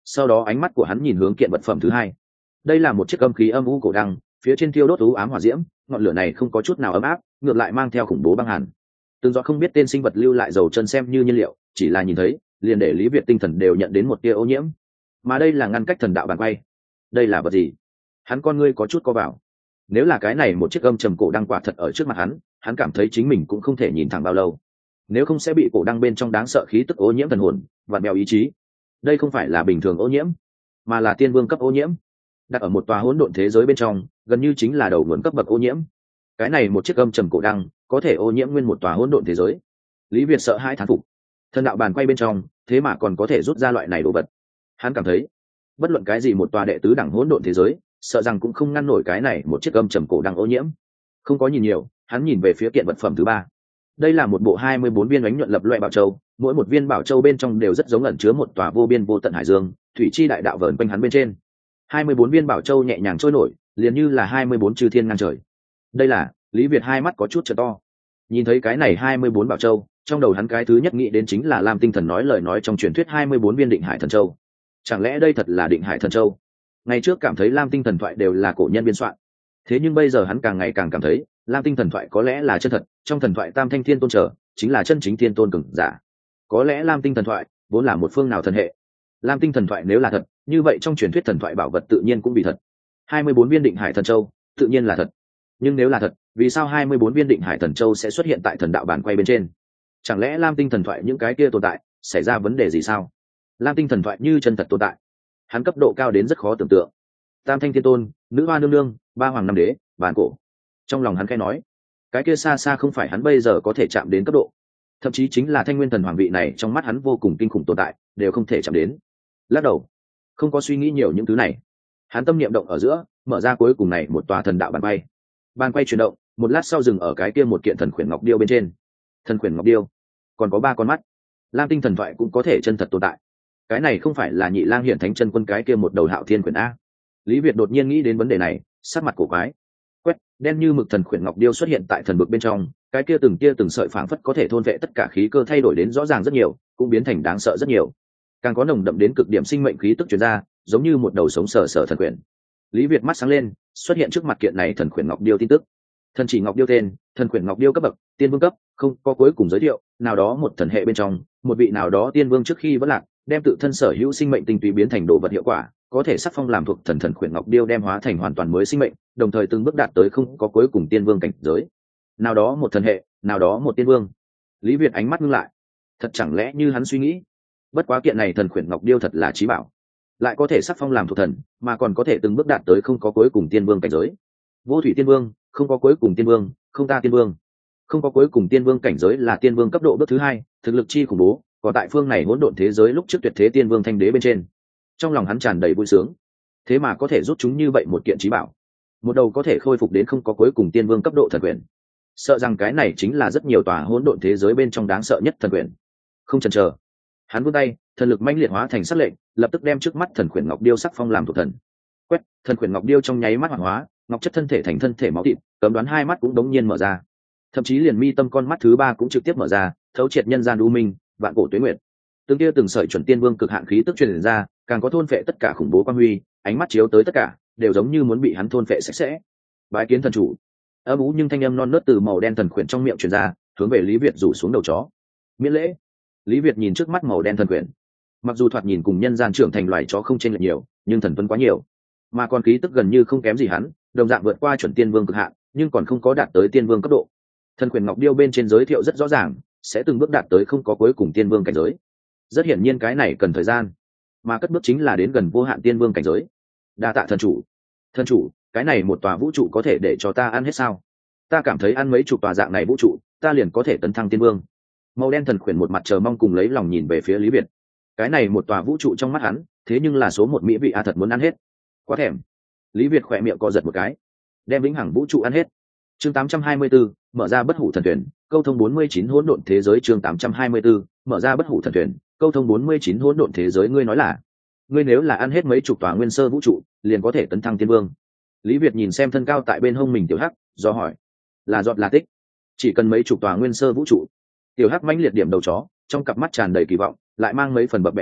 Speaker 1: sau đó ánh mắt của hắn nhìn hướng kiện vật phẩm thứ hai. Đây là một chiếc âm khí âm u cổ đăng, phía trên thiêu đốt u ám hỏa diễm, ngọn lửa này không có chút nào ấm áp, ngược lại mang theo khủng bố băng hàn. Từng do không biết tên sinh vật lưu lại dầu chân xem như nhiên liệu, chỉ là nhìn thấy liền để Lý Việt tinh thần đều nhận đến một tia ô nhiễm. Mà đây là ngăn cách thần đạo bàn quay. Đây là vật gì? Hắn con ngươi có chút co vào. Nếu là cái này một chiếc âm trầm cổ đăng quả thật ở trước mặt hắn, hắn cảm thấy chính mình cũng không thể nhìn thẳng bao lâu, nếu không sẽ bị cổ đăng bên trong đáng sợ khí tức ô nhiễm thần hồn và mèo ý chí. Đây không phải là bình thường ô nhiễm, mà là tiên vương cấp ô nhiễm, đặt ở một tòa hỗn độn thế giới bên trong, gần như chính là đầu nguồn cấp bậc ô nhiễm. Cái này một chiếc âm trầm cổ đăng có thể ô nhiễm nguyên một tòa hỗn độn thế giới. Lý Việt sợ hãi thán phục, thần đạo bàn quay bên trong thế mà còn có thể rút ra loại này đồ vật. Hắn cảm thấy bất luận cái gì một tòa đệ tứ đẳng hỗn độn thế giới sợ rằng cũng không ngăn nổi cái này một chiếc âm trầm cổ đăng ô nhiễm. Không có nhìn nhiều, hắn nhìn về phía kiện vật phẩm thứ ba. Đây là một bộ hai mươi bốn viên ánh nhuận lập loè bảo châu, mỗi một viên bảo châu bên trong đều rất giống ẩn chứa một tòa vô biên vô tận hải dương, thủy chi đại đạo vờn quanh hắn bên trên. hai mươi bốn viên bảo châu nhẹ nhàng trôi nổi, liền như là hai mươi bốn chư thiên ngang trời. Đây là, Lý Việt hai mắt có chút trợ to. Nhìn thấy cái này hai mươi bốn bảo châu, trong đầu hắn cái thứ nhất nghĩ đến chính là Lam Tinh Thần nói lời nói trong truyền thuyết hai mươi bốn viên Định Hải Thần Châu. Chẳng lẽ đây thật là Định Hải Thần Châu? Ngày trước cảm thấy Lam Tinh Thần thoại đều là cổ nhân biên soạn, thế nhưng bây giờ hắn càng ngày càng cảm thấy Lam Tinh Thần thoại có lẽ là chân thật. Trong thần thoại Tam Thanh Thiên Tôn trở chính là chân chính thiên tôn cường giả. Có lẽ Lam Tinh Thần thoại vốn là một phương nào thần hệ. Lam Tinh Thần thoại nếu là thật, như vậy trong truyền thuyết thần thoại bảo vật tự nhiên cũng bị thật. hai mươi bốn viên Định Hải Thần Châu tự nhiên là thật. Nhưng nếu là thật, vì sao hai mươi bốn viên Định Hải Thần Châu sẽ xuất hiện tại thần đạo bản quay bên trên? Chẳng lẽ Lam Tinh Thần thoại những cái kia tồn tại xảy ra vấn đề gì sao? Lam Tinh Thần thoại như chân thật tồn tại, hắn cấp độ cao đến rất khó tưởng tượng. Tam Thanh Thiên Tôn, Nữ Hoa Nương Nương, Ba Hoàng Năm Đế, bản cổ. Trong lòng hắn khẽ nói, cái kia xa xa không phải hắn bây giờ có thể chạm đến cấp độ, thậm chí chính là Thanh Nguyên Thần Hoàng vị này trong mắt hắn vô cùng kinh khủng tồn tại đều không thể chạm đến. Lắc đầu, không có suy nghĩ nhiều những thứ này, hắn tâm niệm động ở giữa, mở ra cuối cùng này một tòa thần đạo bàn quay. Bàn quay chuyển động, một lát sau dừng ở cái kia một kiện thần khuyển ngọc điêu bên trên. Thần khuyển ngọc điêu còn có ba con mắt, Lam Tinh thần thoại cũng có thể chân thật tồn tại. Cái này không phải là Nhị Lang Hiển Thánh Chân Quân cái kia một đầu Hạo Thiên Quyển a? Lý Việt đột nhiên nghĩ đến vấn đề này, sắc mặt cổ quái. Quét, đen như mực thần khuyển ngọc điêu xuất hiện tại thần vực bên trong, cái kia từng kia từng sợi phảng phất có thể thôn vệ tất cả khí cơ thay đổi đến rõ ràng rất nhiều, cũng biến thành đáng sợ rất nhiều. Càng có nồng đậm đến cực điểm sinh mệnh khí tức truyền ra, giống như một đầu sống sờ sờ thần quyển. Lý Việt mắt sáng lên, xuất hiện trước mặt kiện này thần khuyển ngọc điêu tin tức. Thần chỉ ngọc điêu tên, thần khuyển ngọc điêu cấp bậc, tiên vương cấp, không có cuối cùng giới thiệu, nào đó một thần hệ bên trong, một vị nào đó tiên vương trước khi vẫn lạc, đem tự thân sở hữu sinh mệnh tinh túy biến thành đồ vật hiệu quả, có thể sắc phong làm thuộc thần thần khuyển ngọc điêu đem hóa thành hoàn toàn mới sinh mệnh, đồng thời từng bước đạt tới không có cuối cùng tiên vương cảnh giới. Nào đó một thần hệ, nào đó một tiên vương. Lý Việt ánh mắt ngưng lại. Thật chẳng lẽ như hắn suy nghĩ? Bất quá kiện này thần khuyển ngọc điêu thật là chí bảo, lại có thể sắc phong làm thuộc thần, mà còn có thể từng bước đạt tới không có cuối cùng tiên vương cảnh giới. Vô thủy tiên vương, không có cuối cùng tiên vương, không ta tiên vương. Không có cuối cùng tiên vương cảnh giới là tiên vương cấp độ bước thứ hai, thực lực chi khủng bố, còn tại phương này hỗn độn thế giới lúc trước tuyệt thế tiên vương thanh đế bên trên. Trong lòng hắn tràn đầy vui sướng, thế mà có thể rút chúng như vậy một kiện chí bảo, một đầu có thể khôi phục đến không có cuối cùng tiên vương cấp độ thần quyền. Sợ rằng cái này chính là rất nhiều tòa hỗn độn thế giới bên trong đáng sợ nhất thần quyền. Không chần chờ, hắn vươn tay, thần lực mãnh liệt hóa thành sắc lệnh, lập tức đem trước mắt thần khuyển ngọc điêu sắc phong làm thuộc thần. Quét, thần khuyển ngọc điêu trong nháy mắt hoạt hóa, ngọc chất thân thể thành thân thể máu thịt, cấm đoán hai mắt cũng đống nhiên mở ra, thậm chí liền mi tâm con mắt thứ ba cũng trực tiếp mở ra, thấu triệt nhân gian u minh, vạn cổ tuế nguyệt. Từng kia từng sợi chuẩn tiên vương cực hạn khí tức truyền ra, càng có thôn phệ tất cả khủng bố quang huy, ánh mắt chiếu tới tất cả, đều giống như muốn bị hắn thôn phệ sạch sẽ. Bái kiến thần chủ. Âm ú nhưng thanh âm non nớt từ màu đen thần khuyển trong miệng truyền ra, hướng về Lý Việt rủ xuống đầu chó. Miễn lễ. Lý Việt nhìn trước mắt màu đen thần khuyển, mặc dù thoạt nhìn cùng nhân gian trưởng thành loài chó không chênh lệch nhiều, nhưng thần tuấn quá nhiều, mà còn khí tức gần như không kém gì hắn, đồng dạng vượt qua chuẩn tiên vương cực hạn, nhưng còn không có đạt tới tiên vương cấp độ. Thần khuyển ngọc điêu bên trên giới thiệu rất rõ ràng, sẽ từng bước đạt tới không có cuối cùng tiên vương cảnh giới. Rất hiển nhiên cái này cần thời gian, mà cất bước chính là đến gần vô hạn tiên vương cảnh giới. Đa tạ thần chủ. Thần chủ, cái này một tòa vũ trụ có thể để cho ta ăn hết sao? Ta cảm thấy ăn mấy chục tòa dạng này vũ trụ, ta liền có thể tấn thăng tiên vương. Màu đen thần khuyển một mặt chờ mong cùng lấy lòng nhìn về phía Lý Việt. Cái này một tòa vũ trụ trong mắt hắn, thế nhưng là số một mỹ vị a, thật muốn ăn hết. Quá thèm. Lý Việt khỏe miệng co giật một cái, đem vĩnh hằng vũ trụ ăn hết. Chương tám trăm hai mươi tư, mở ra bất hủ thần thuyền, câu thông bốn mươi chín hỗn độn thế giới. Chương tám trăm hai mươi tư, mở ra bất hủ thần thuyền, câu thông bốn mươi chín hỗn độn thế giới. Ngươi nói là, ngươi nếu là ăn hết mấy chục tòa nguyên sơ vũ trụ, liền có thể tấn thăng tiên vương. Lý Việt nhìn xem thân cao tại bên hông mình tiểu hắc, do hỏi. Là giọt là tích? Chỉ cần mấy chục tòa nguyên sơ vũ trụ. Tiểu hắc mãnh liệt điểm đầu chó, trong cặp mắt tràn đầy kỳ vọng, lại mang mấy phần bập bẹ nói,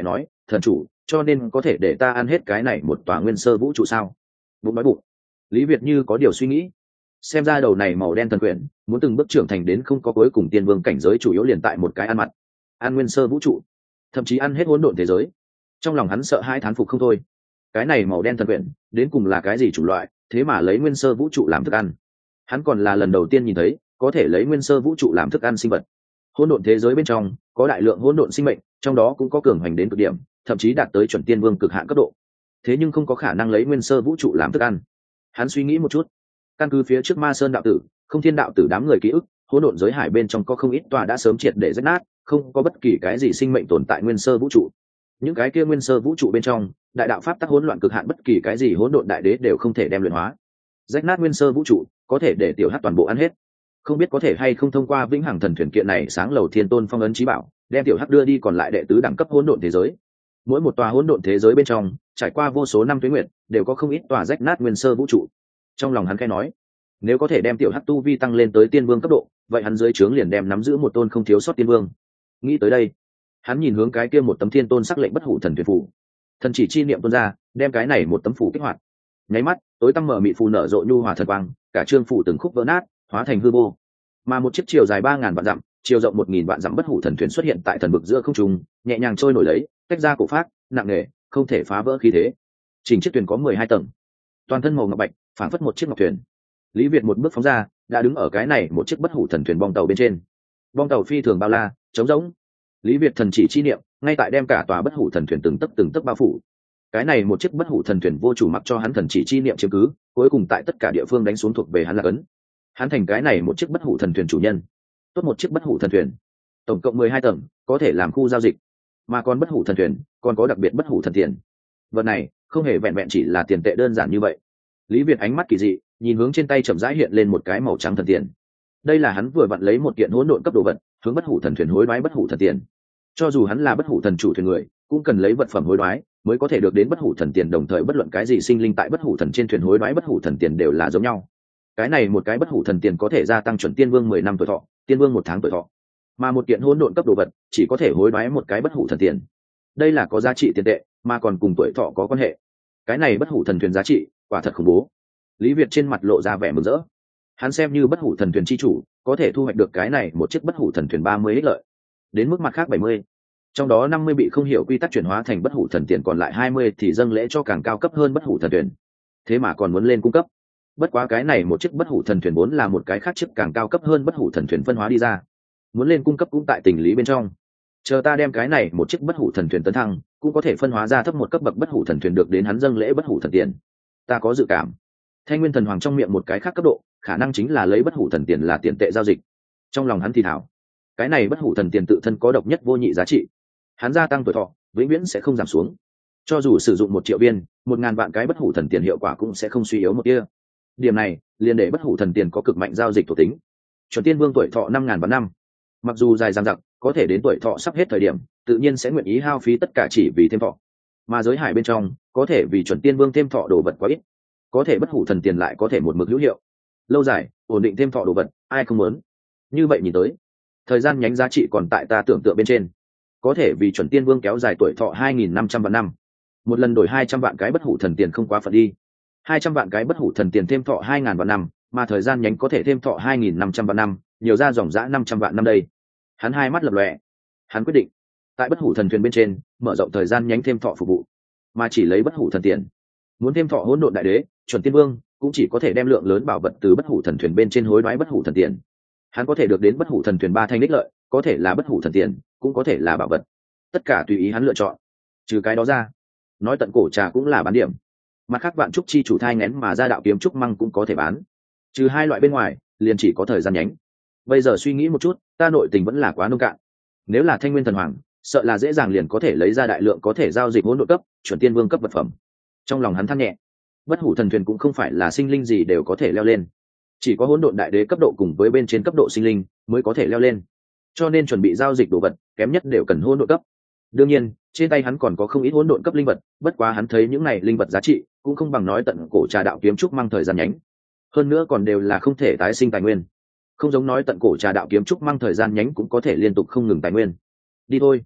Speaker 1: thần chủ, cho nên có thể để ta ăn hết cái này một tòa nguyên sơ vũ trụ sao? Bụng nói bụng. Lý Việt như có điều suy nghĩ. Xem ra đầu này màu đen thần quyển muốn từng bước trưởng thành đến không có cuối cùng tiên vương cảnh giới, chủ yếu liền tại một cái ăn mặn, ăn nguyên sơ vũ trụ, thậm chí ăn hết hỗn độn thế giới. Trong lòng hắn sợ hai thán phục không thôi. Cái này màu đen thần quyển đến cùng là cái gì chủng loại, thế mà lấy nguyên sơ vũ trụ làm thức ăn. Hắn còn là lần đầu tiên nhìn thấy có thể lấy nguyên sơ vũ trụ làm thức ăn sinh vật. Hỗn độn thế giới bên trong có đại lượng hỗn độn sinh mệnh, trong đó cũng có cường hành đến cực điểm, thậm chí đạt tới chuẩn tiên vương cực hạn cấp độ. Thế nhưng không có khả năng lấy nguyên sơ vũ trụ làm thức ăn. Hắn suy nghĩ một chút, căn cứ phía trước Ma Sơn đạo tử, Không Thiên đạo tử đám người ký ức, hỗn độn giới hải bên trong có không ít tòa đã sớm triệt để rách nát, không có bất kỳ cái gì sinh mệnh tồn tại nguyên sơ vũ trụ. Những cái kia nguyên sơ vũ trụ bên trong, đại đạo pháp tắc hỗn loạn cực hạn, bất kỳ cái gì hỗn độn đại đế đều không thể đem luyện hóa. Rách nát nguyên sơ vũ trụ, có thể để tiểu hắc toàn bộ ăn hết. Không biết có thể hay không thông qua vĩnh hằng thần thuyền kiện này sáng lầu thiên tôn phong ấn chí bảo, đem tiểu hắc đưa đi còn lại đệ tứ đẳng cấp hỗn độn thế giới. Mỗi một tòa hỗn độn thế giới bên trong, trải qua vô số năm tuế nguyệt, đều có không ít tòa rách nát nguyên sơ vũ trụ. Trong lòng hắn khẽ nói, nếu có thể đem tiểu hắc tu vi tăng lên tới tiên vương cấp độ, vậy hắn dưới trướng liền đem nắm giữ một tôn không thiếu sót tiên vương. Nghĩ tới đây, hắn nhìn hướng cái kia một tấm thiên tôn sắc lệnh bất hủ thần thuyền phủ, thần chỉ chi niệm tuôn ra, đem cái này một tấm phủ kích hoạt. Nháy mắt, tối tăm mở mị phù nở rộ nhu hòa thần quang, cả trương phủ từng khúc vỡ nát, hóa thành hư vô. Mà một chiếc chiều dài ba ngàn vạn dặm, chiều rộng một nghìn vạn dặm bất hủ thần thuyền xuất hiện tại thần vực giữa không trung, nhẹ nhàng trôi nổi lấy, tách ra cổ phát, nặng nề, không thể phá vỡ khí thế. Chỉnh chiếc thuyền có mười hai tầng, toàn thân màu ngọc bạch, phảng phất một chiếc ngọc thuyền. Lý Việt một bước phóng ra, đã đứng ở cái này một chiếc bất hủ thần thuyền bong tàu bên trên. Bong tàu phi thường bao la, trống rỗng. Lý Việt thần chỉ chi niệm, ngay tại đem cả tòa bất hủ thần thuyền từng tấc từng tấc bao phủ. Cái này một chiếc bất hủ thần thuyền vô chủ mặc cho hắn thần chỉ chi niệm chiếm cứ, cuối cùng tại tất cả địa phương đánh xuống thuộc về hắn là ấn. Hắn thành cái này một chiếc bất hủ thần thuyền chủ nhân. Tốt một chiếc bất hủ thần thuyền, tổng cộng mười hai tầng, có thể làm khu giao dịch. Mà còn bất hủ thần thuyền, còn có đặc biệt bất hủ thần tiền. Vật này không hề vẹn vẹn chỉ là tiền tệ đơn giản như vậy. Lý Việt ánh mắt kỳ dị, nhìn hướng trên tay chậm rãi hiện lên một cái màu trắng thần tiền. Đây là hắn vừa vặn lấy một kiện hỗn độn cấp đồ vật, hướng bất hủ thần thuyền hối đoái bất hủ thần tiền. Cho dù hắn là bất hủ thần chủ thuyền người, cũng cần lấy vật phẩm hối đoái mới có thể được đến bất hủ thần tiền, đồng thời bất luận cái gì sinh linh tại bất hủ thần trên thuyền hối đoái bất hủ thần tiền đều là giống nhau. Cái này một cái bất hủ thần tiền có thể gia tăng chuẩn tiên vương mười năm tuổi thọ, tiên vương một tháng tuổi thọ. Mà một kiện hỗn độn cấp đồ vật chỉ có thể hối đoái một cái bất hủ thần tiền. Đây là có giá trị tiền tệ, mà còn cùng tuổi thọ có quan hệ. Cái này bất hủ thần thuyền giá trị quả thật khủng bố. Lý Việt trên mặt lộ ra vẻ mừng rỡ. Hắn xem như bất hủ thần thuyền chi chủ, có thể thu hoạch được cái này một chiếc bất hủ thần thuyền ba mươi ích lợi. Đến mức mặt khác bảy mươi, trong đó năm mươi bị không hiểu quy tắc chuyển hóa thành bất hủ thần tiền, còn lại hai mươi thì dâng lễ cho càng cao cấp hơn bất hủ thần thuyền. Thế mà còn muốn lên cung cấp. Bất quá cái này một chiếc bất hủ thần thuyền vốn là một cái khác chiếc càng cao cấp hơn bất hủ thần thuyền phân hóa đi ra. Muốn lên cung cấp cũng tại tình lý bên trong. Chờ ta đem cái này một chiếc bất hủ thần thuyền tấn thăng, cũng có thể phân hóa ra thấp một cấp bậc bất hủ thần thuyền được đến hắn dâng lễ bất hủ thần tiền. Ta có dự cảm, Thanh Nguyên Thần Hoàng trong miệng một cái khác cấp độ, khả năng chính là lấy bất hủ thần tiền là tiền tệ giao dịch. Trong lòng hắn thì thảo, cái này bất hủ thần tiền tự thân có độc nhất vô nhị giá trị. Hắn gia tăng tuổi thọ, vĩnh viễn sẽ không giảm xuống. Cho dù sử dụng một triệu viên, một ngàn vạn cái bất hủ thần tiền hiệu quả cũng sẽ không suy yếu một tia. Điểm này, liền để bất hủ thần tiền có cực mạnh giao dịch thuộc tính. Chuẩn tiên vương tuổi thọ năm ngàn vạn năm, mặc dù dài dằng dặc, có thể đến tuổi thọ sắp hết thời điểm, tự nhiên sẽ nguyện ý hao phí tất cả chỉ vì thêm thọ. Mà giới hải bên trong, có thể vì chuẩn tiên vương thêm thọ đồ vật quá ít, có thể bất hủ thần tiền lại có thể một mực hữu hiệu, lâu dài, ổn định thêm thọ đồ vật, ai không muốn. Như vậy nhìn tới, thời gian nhánh giá trị còn tại ta tưởng tượng bên trên, có thể vì chuẩn tiên vương kéo dài tuổi thọ hai nghìn năm trăm vạn năm. Một lần đổi hai trăm vạn cái bất hủ thần tiền không quá phận đi. Hai trăm vạn cái bất hủ thần tiền thêm thọ hai ngàn vạn năm, mà thời gian nhánh có thể thêm thọ hai nghìn năm trăm vạn năm, nhiều ra dòng dã năm trăm vạn năm đây. Hắn hai mắt lập lòe, hắn quyết định tại bất hủ thần thuyền bên trên mở rộng thời gian nhánh thêm thọ phục vụ, mà chỉ lấy bất hủ thần tiền. Muốn thêm thọ hỗn độn đại đế, chuẩn tiên vương cũng chỉ có thể đem lượng lớn bảo vật từ bất hủ thần thuyền bên trên hối đoái bất hủ thần tiền. Hắn có thể được đến bất hủ thần thuyền ba thanh đích lợi, có thể là bất hủ thần tiền, cũng có thể là bảo vật, tất cả tùy ý hắn lựa chọn. Trừ cái đó ra, nói tận cổ trà cũng là bán điểm. Mặt khác vạn trúc chi chủ thai ngén mà ra đạo kiếm trúc măng cũng có thể bán. Trừ hai loại bên ngoài, liền chỉ có thời gian nhánh. Bây giờ suy nghĩ một chút, ta nội tình vẫn là quá nông cạn. Nếu là Thanh Nguyên Thần Hoàng, sợ là dễ dàng liền có thể lấy ra đại lượng có thể giao dịch hỗn độn cấp, chuẩn tiên vương cấp vật phẩm. Trong lòng hắn than nhẹ, bất hủ thần thuyền cũng không phải là sinh linh gì đều có thể leo lên, chỉ có hỗn độn đại đế cấp độ cùng với bên trên cấp độ sinh linh mới có thể leo lên, cho nên chuẩn bị giao dịch đồ vật kém nhất đều cần hỗn độn cấp. Đương nhiên, trên tay hắn còn có không ít hỗn độn cấp linh vật, bất quá hắn thấy những này linh vật giá trị cũng không bằng nói tận cổ trà đạo kiếm trúc mang thời gian nhánh, hơn nữa còn đều là không thể tái sinh tài nguyên, không giống nói tận cổ trà đạo kiếm trúc mang thời gian nhánh cũng có thể liên tục không ngừng tài nguyên. Đi thôi.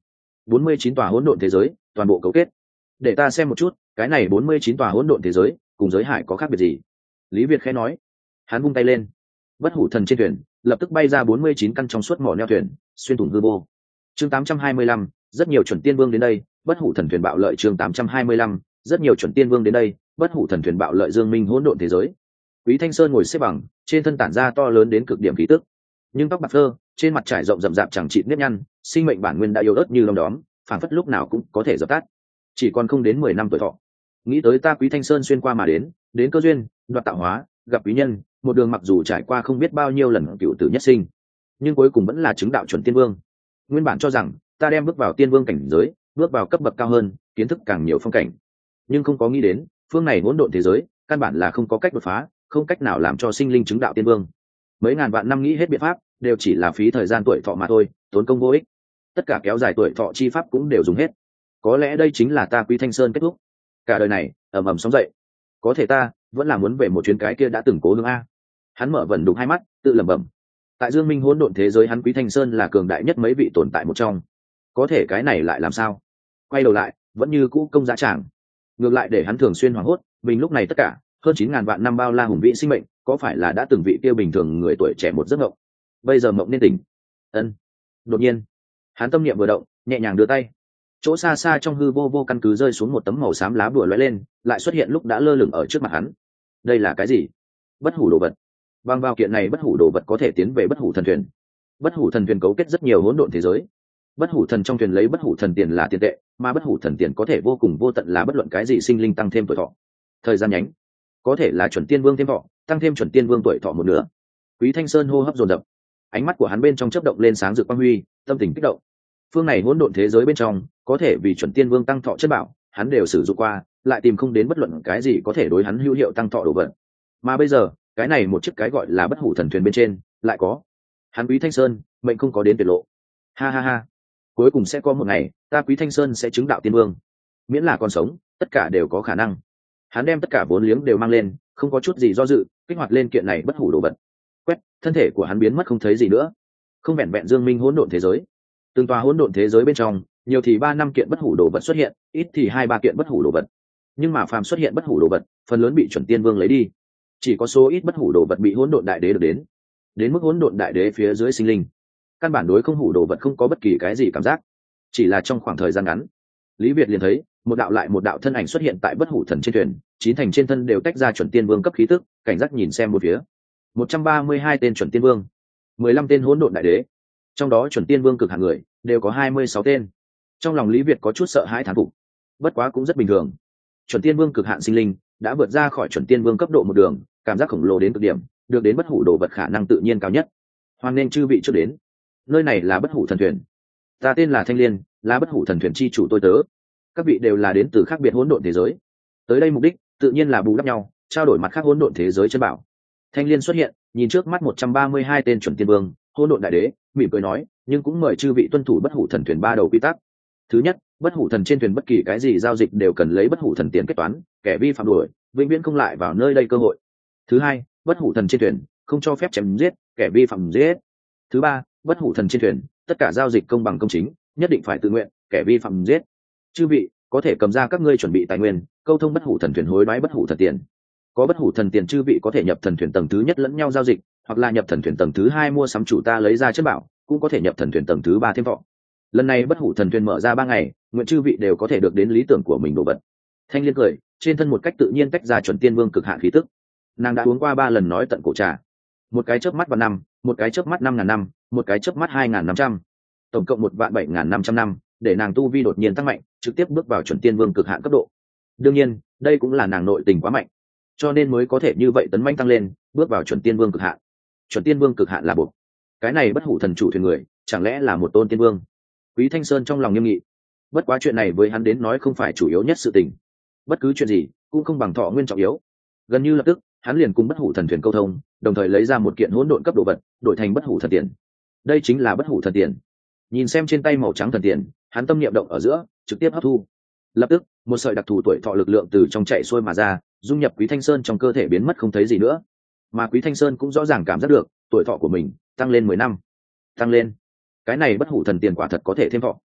Speaker 1: bốn mươi chín tòa hỗn độn thế giới toàn bộ cấu kết. Để ta xem một chút cái này bốn mươi chín tòa hỗn độn thế giới cùng giới hải có khác biệt gì. Lý Việt khẽ nói. Hắn vung tay lên, bất hủ thần trên thuyền lập tức bay ra bốn mươi chín căn trong suốt mỏ neo thuyền, xuyên thủng hư vô. Chương tám trăm hai mươi lăm, rất nhiều chuẩn tiên vương đến đây, bất hủ thần thuyền bạo lợi. Chương tám trăm hai mươi lăm, rất nhiều chuẩn tiên vương đến đây, bất hủ thần thuyền bạo lợi. Dương minh hỗn độn thế giới. Quý Thanh Sơn ngồi xếp bằng, trên thân tản ra to lớn đến cực điểm khí tức, nhưng tóc bạc phơ, trên mặt trải rộng rậm rạp chẳng chịt nếp nhăn, sinh mệnh bản nguyên đã yếu ớt như lông đóm, phảng phất lúc nào cũng có thể dập tắt. Chỉ còn không đến mười năm tuổi thọ. Nghĩ tới ta Quý Thanh Sơn xuyên qua mà đến, đến cơ duyên, đoạt tạo hóa, gặp quý nhân, một đường mặc dù trải qua không biết bao nhiêu lần cựu tử nhất sinh, nhưng cuối cùng vẫn là chứng đạo chuẩn tiên vương. Nguyên bản cho rằng ta đem bước vào tiên vương cảnh giới, bước vào cấp bậc cao hơn, kiến thức càng nhiều phong cảnh, nhưng không có nghĩ đến phương này hỗn độn thế giới căn bản là không có cách đột phá, không cách nào làm cho sinh linh chứng đạo tiên vương. Mấy ngàn vạn năm nghĩ hết biện pháp đều chỉ là phí thời gian tuổi thọ mà thôi, tốn công vô ích. Tất cả kéo dài tuổi thọ chi pháp cũng đều dùng hết. Có lẽ đây chính là ta Quý Thanh Sơn kết thúc. Cả đời này ầm ầm sóng dậy, có thể ta vẫn là muốn về một chuyến cái kia đã từng cố hương a. Hắn mở vẩn đục hai mắt, tự lẩm bẩm. Tại Dương Minh hỗn độn thế giới, hắn Quý Thanh Sơn là cường đại nhất mấy vị tồn tại một trong. Có thể cái này lại làm sao? Quay đầu lại, vẫn như cũ công giá tràng. Ngược lại để hắn thường xuyên hoảng hốt, mình lúc này tất cả hơn chín ngàn vạn năm bao la hùng vĩ sinh mệnh, có phải là đã từng vị tiêu bình thường người tuổi trẻ một giấc mộng? Bây giờ mộng nên tỉnh. Ân. Đột nhiên, hắn tâm niệm vừa động, nhẹ nhàng đưa tay. Chỗ xa xa trong hư vô vô căn cứ rơi xuống một tấm màu xám lá bùa lóe lên, lại xuất hiện lúc đã lơ lửng ở trước mặt hắn. Đây là cái gì? Bất hủ đồ vật. Bằng vào kiện này bất hủ đồ vật có thể tiến về bất hủ thần thuyền. Bất hủ thần thuyền cấu kết rất nhiều hỗn độn thế giới. Bất hủ thần trong thuyền lấy bất hủ thần tiền là tiền tệ, mà bất hủ thần tiền có thể vô cùng vô tận là bất luận cái gì sinh linh tăng thêm tuổi thọ. Thời gian nhánh có thể là chuẩn tiên vương thêm thọ, tăng thêm chuẩn tiên vương tuổi thọ một nửa. Quý Thanh Sơn hô hấp dồn dập, ánh mắt của hắn bên trong chớp động lên sáng rực quang huy, tâm tình kích động. Phương này hỗn độn thế giới bên trong có thể vì chuẩn tiên vương tăng thọ chất bảo, hắn đều sử dụng qua, lại tìm không đến bất luận cái gì có thể đối hắn hữu hiệu tăng thọ đồ vật. Mà bây giờ, cái này một chiếc cái gọi là bất hủ thần thuyền bên trên lại có. Hắn Quý Thanh Sơn mệnh không có đến tuyệt lộ. Ha ha ha, cuối cùng sẽ có một ngày ta Quý Thanh Sơn sẽ chứng đạo tiên vương. Miễn là còn sống, tất cả đều có khả năng. Hắn đem tất cả vốn liếng đều mang lên, không có chút gì do dự, kích hoạt lên kiện này bất hủ đồ vật. Quét, thân thể của hắn biến mất không thấy gì nữa. Không vẹn vẹn Dương Minh hỗn độn thế giới, từng tòa hỗn độn thế giới bên trong, nhiều thì ba năm kiện bất hủ đồ vật xuất hiện, ít thì hai ba kiện bất hủ đồ vật. Nhưng mà phàm xuất hiện bất hủ đồ vật, phần lớn bị chuẩn tiên vương lấy đi. Chỉ có số ít bất hủ đồ vật bị hỗn độn đại đế được đến. Đến mức hỗn độn đại đế phía dưới sinh linh, căn bản đối không hủ đồ vật không có bất kỳ cái gì cảm giác. Chỉ là trong khoảng thời gian ngắn, Lý Việt liền thấy một đạo lại một đạo thân ảnh xuất hiện tại bất hủ thần trên thuyền, chín thành trên thân đều tách ra chuẩn tiên vương cấp khí tức, cảnh giác nhìn xem một phía. một trăm ba mươi hai tên chuẩn tiên vương, mười lăm tên hỗn độn đại đế, trong đó chuẩn tiên vương cực hạng người đều có hai mươi sáu tên. Trong lòng Lý Việt có chút sợ hãi thán phục, bất quá cũng rất bình thường. Chuẩn tiên vương cực hạn sinh linh đã vượt ra khỏi chuẩn tiên vương cấp độ một đường, cảm giác khổng lồ đến cực điểm, được đến bất hủ đồ vật khả năng tự nhiên cao nhất. Hoan nên chư vị trước đến, nơi này là bất hủ thần thuyền. Ta tên là Thanh Liên, là bất hủ thần thuyền chi chủ tôi tớ. Các vị đều là đến từ khác biệt hỗn độn thế giới, tới đây mục đích tự nhiên là bù đắp nhau, trao đổi mặt khác hỗn độn thế giới chân bảo. Thanh Liên xuất hiện, nhìn trước mắt một trăm ba mươi hai tên chuẩn tiên vương, hỗn độn đại đế, mỉm cười nói, nhưng cũng mời chư vị tuân thủ bất hủ thần thuyền ba đầu quy tắc. Thứ nhất, bất hủ thần trên thuyền bất kỳ cái gì giao dịch đều cần lấy bất hủ thần tiền kết toán, kẻ vi phạm đuổi vĩnh viễn không lại vào nơi đây cơ hội. Thứ hai, bất hủ thần trên thuyền không cho phép chém giết, kẻ vi phạm giết. Thứ ba, bất hủ thần trên thuyền tất cả giao dịch công bằng công chính, nhất định phải tự nguyện, kẻ vi phạm giết. Chư vị có thể cầm ra các ngươi chuẩn bị tài nguyên, câu thông bất hủ thần thuyền hối đoái bất hủ thần tiền. Có bất hủ thần tiền, chư vị có thể nhập thần thuyền tầng thứ nhất lẫn nhau giao dịch, hoặc là nhập thần thuyền tầng thứ hai mua sắm chủ ta lấy ra chất bảo, cũng có thể nhập thần thuyền tầng thứ ba thêm thọ. Lần này bất hủ thần thuyền mở ra ba ngày, nguyện chư vị đều có thể được đến lý tưởng của mình đồ vật. Thanh Liên cười, trên thân một cách tự nhiên tách ra chuẩn tiên vương cực hạn khí tức. Nàng đã uống qua ba lần nói tận cổ trà, một cái chớp mắt vào năm, một cái chớp mắt năm ngàn năm, một cái chớp mắt hai ngàn năm trăm, tổng cộng một vạn bảy ngàn năm trăm năm, để nàng tu vi đột nhiên tăng mạnh, trực tiếp bước vào chuẩn tiên vương cực hạn cấp độ. Đương nhiên, đây cũng là nàng nội tình quá mạnh, cho nên mới có thể như vậy tấn manh tăng lên, bước vào chuẩn tiên vương cực hạn. Chuẩn tiên vương cực hạn là buộc, cái này bất hủ thần chủ thuyền người, chẳng lẽ là một tôn tiên vương? Quý Thanh Sơn trong lòng nghiêm nghị. Bất quá chuyện này với hắn đến nói không phải chủ yếu nhất sự tình. Bất cứ chuyện gì cũng không bằng thọ nguyên trọng yếu. Gần như lập tức, hắn liền cùng bất hủ thần thuyền câu thông, đồng thời lấy ra một kiện hỗn độn cấp đồ vật, đổi thành bất hủ thần tiền. Đây chính là bất hủ thần tiền. Nhìn xem trên tay màu trắng thần tiền, hắn tâm niệm động ở giữa, trực tiếp hấp thu. Lập tức, một sợi đặc thù tuổi thọ lực lượng từ trong chạy xuôi mà ra, dung nhập Quý Thanh Sơn trong cơ thể biến mất không thấy gì nữa. Mà Quý Thanh Sơn cũng rõ ràng cảm giác được, tuổi thọ của mình tăng lên mười năm. Tăng lên. Cái này bất hủ thần tiền quả thật có thể thêm thọ.